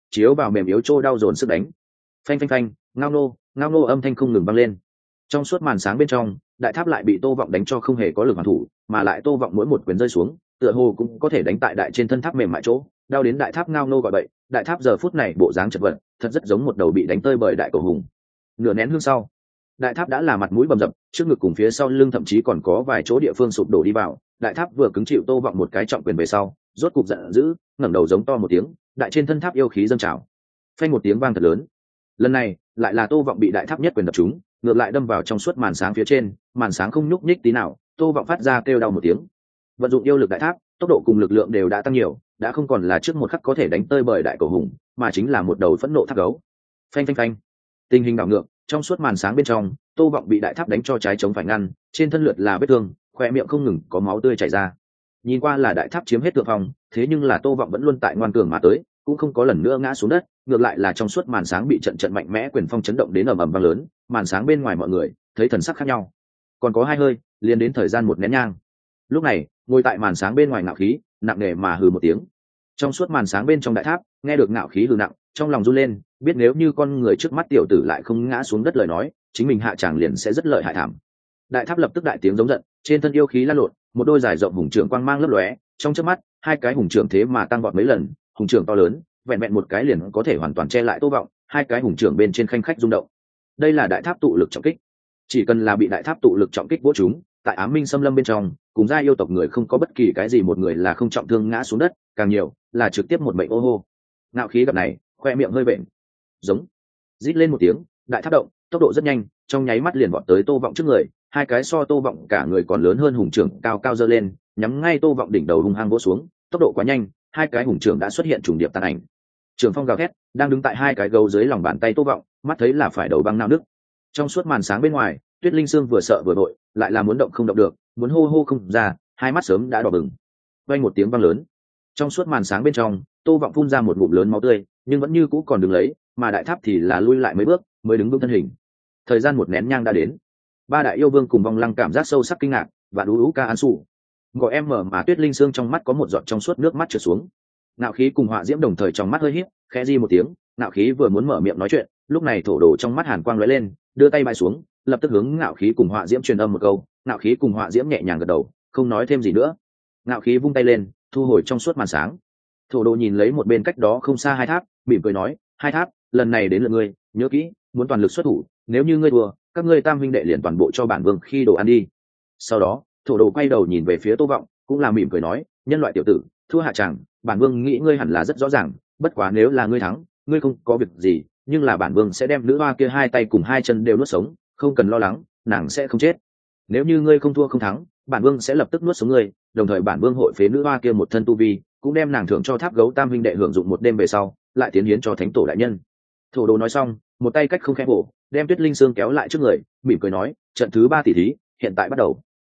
chiếu vào mềm yếu chỗ đau dồn sức đánh. Phanh phanh phanh, ngao nô âm thanh không ngừng vang lên. Trong suốt màn sáng bên trong, đại tháp lại bị Tô Vọng đánh cho không hề có lực hoàn thủ, mà lại Tô Vọng mỗi một quyền rơi xuống, tựa hồ cũng có thể đánh tại đại trên thân tháp mềm mại chỗ, đau đến đại tháp ngao nô gọi bậy. Đại tháp giờ phút này bộ dáng chật vật, thật rất giống một đầu bị đánh tơi bởi đại cầu hùng. Nửa nén hương sau, đại tháp đã là mặt mũi bầm dập, trước ngực cùng phía sau lưng thậm chí còn có vài chỗ địa phương sụp đổ đi vào. Đại tháp vừa cứng chịu Tô Vọng một cái trọng quyền về sau, rốt cục giận dữ, ngẩng đầu giống to một tiếng, đại trên thân tháp yêu khí dâng trào. Phanh một tiếng vang thật lớn. Lần này, lại là Tô Vọng bị đại tháp nhất quyền đập trúng, ngược lại đâm vào trong suốt màn sáng phía trên, màn sáng không nhúc nhích tí nào, Tô Vọng phát ra kêu đau một tiếng. Vận dụng yêu lực đại tháp, tốc độ cùng lực lượng đều đã tăng nhiều, đã không còn là trước một khắc có thể đánh tơi bởi đại cầu hùng, mà chính là một đầu phẫn nộ tháp gấu. Phanh phanh phanh. Tình hình đảo ngược, trong suốt màn sáng bên trong, Tô Vọng bị đại tháp đánh cho trái chống phải ngăn, trên thân lượt là vết thương, khóe miệng không ngừng có máu tươi chảy ra. Nhìn qua là đại tháp chiếm hết thượng phong, thế nhưng là Tô Vọng vẫn luôn tại ngoan cường mà tới, cũng không có lần nữa ngã xuống đất, ngược lại là trong suốt màn sáng bị trận mạnh mẽ quyền phong chấn động đến ầm ầm vang lớn, màn sáng bên ngoài mọi người thấy thần sắc khác nhau. Còn có hai hơi, liền đến thời gian một nén nhang. Lúc này, ngồi tại màn sáng bên ngoài Ngạo Khí, nặng nề mà hừ một tiếng. Trong suốt màn sáng bên trong đại tháp, nghe được Ngạo Khí hừ nặng, trong lòng run lên, biết nếu như con người trước mắt tiểu tử lại không ngã xuống đất lời nói, chính mình hạ tràng liền sẽ rất lợi hại thảm. Đại tháp lập tức đại tiếng giống giận, trên thân yêu khí lan lộn, một đôi dài rộng hùng trưởng quang mang lấp lóe, trong chớp mắt, hai cái hùng trưởng thế mà tăng vọt mấy lần, hùng trưởng to lớn, vẹn vẹn một cái liền có thể hoàn toàn che lại Tô Vọng, hai cái hùng trưởng bên trên khanh khách rung động. Đây là đại tháp tụ lực trọng kích. Chỉ cần là bị đại tháp tụ lực trọng kích vỗ chúng, tại Ám Minh Xâm Lâm bên trong, cùng gia yêu tộc người không có bất kỳ cái gì một người là không trọng thương ngã xuống đất, càng nhiều là trực tiếp một mệnh ô hô. Ngạo Khí gặp này, khoe miệng hơi vện. Giống. Rít lên một tiếng, đại tháp động, tốc độ rất nhanh, trong nháy mắt liền vọt tới Tô Vọng trước người, hai cái so Tô Vọng cả người còn lớn hơn hùng trưởng cao cao giơ lên, nhắm ngay Tô Vọng đỉnh đầu hung hăng vỗ xuống, tốc độ quá nhanh, hai cái hùng trưởng đã xuất hiện trùng điệp tàn ảnh. Trường phong gào thét, đang đứng tại hai cái gấu dưới lòng bàn tay Tô Vọng, mắt thấy là phải đầu băng nao nước. Trong suốt màn sáng bên ngoài, Tuyết Linh Sương vừa sợ vừa vội, lại là muốn động không động được, muốn hô hô không ra, hai mắt sớm đã đỏ bừng. Vang một tiếng vang lớn. Trong suốt màn sáng bên trong, Tô Vọng phun ra một ngụm lớn máu tươi, nhưng vẫn như cũ còn đứng lấy, mà đại tháp thì là lui lại mấy bước, mới đứng vững thân hình. Thời gian một nén nhang đã đến. Ba đại yêu vương cùng Vong Lăng cảm giác sâu sắc kinh ngạc, và ú ca an sủ. Gọi em mở mà Tuyết Linh Sương trong mắt có một giọt trong suốt nước mắt trượt xuống. Ngạo Khí cùng Họa Diễm đồng thời trong mắt hơi híp, khẽ di một tiếng, Ngạo Khí vừa muốn mở miệng nói chuyện, lúc này thổ đồ trong mắt hàn quang lóe lên, đưa tay bay xuống, lập tức hướng Ngạo Khí cùng Họa Diễm truyền âm một câu. Ngạo Khí cùng Họa Diễm nhẹ nhàng gật đầu, không nói thêm gì nữa. Ngạo Khí vung tay lên, thu hồi trong suốt màn sáng. Thổ đồ nhìn lấy một bên cách đó không xa hai tháp, mỉm cười nói, hai tháp, lần này đến lượt ngươi, nhớ kỹ, muốn toàn lực xuất thủ, nếu như ngươi thua, các ngươi tam huynh đệ liền toàn bộ cho bản vương khi đồ ăn đi. Sau đó, thổ đồ quay đầu nhìn về phía Tô Vọng, cũng là mỉm cười nói, nhân loại tiểu tử, thua hạ chẳng, bản vương nghĩ ngươi hẳn là rất rõ ràng, bất quá nếu là ngươi thắng, ngươi không có việc gì, nhưng là bản vương sẽ đem nữ hoa kia hai tay cùng hai chân đều nuốt sống, không cần lo lắng, nàng sẽ không chết. Nếu như ngươi không thua không thắng, bản vương sẽ lập tức nuốt sống ngươi, đồng thời bản vương hội phế nữ hoa kia một thân tu vi, cũng đem nàng thưởng cho tháp gấu tam huynh đệ hưởng dụng một đêm về sau, lại tiến hiến cho thánh tổ đại nhân. Thổ đồ nói xong, một tay cách không khẽ bổ, đem Tuyết Linh Sương kéo lại trước người, mỉm cười nói, trận thứ 3 tỷ thí hiện tại bắt đầu.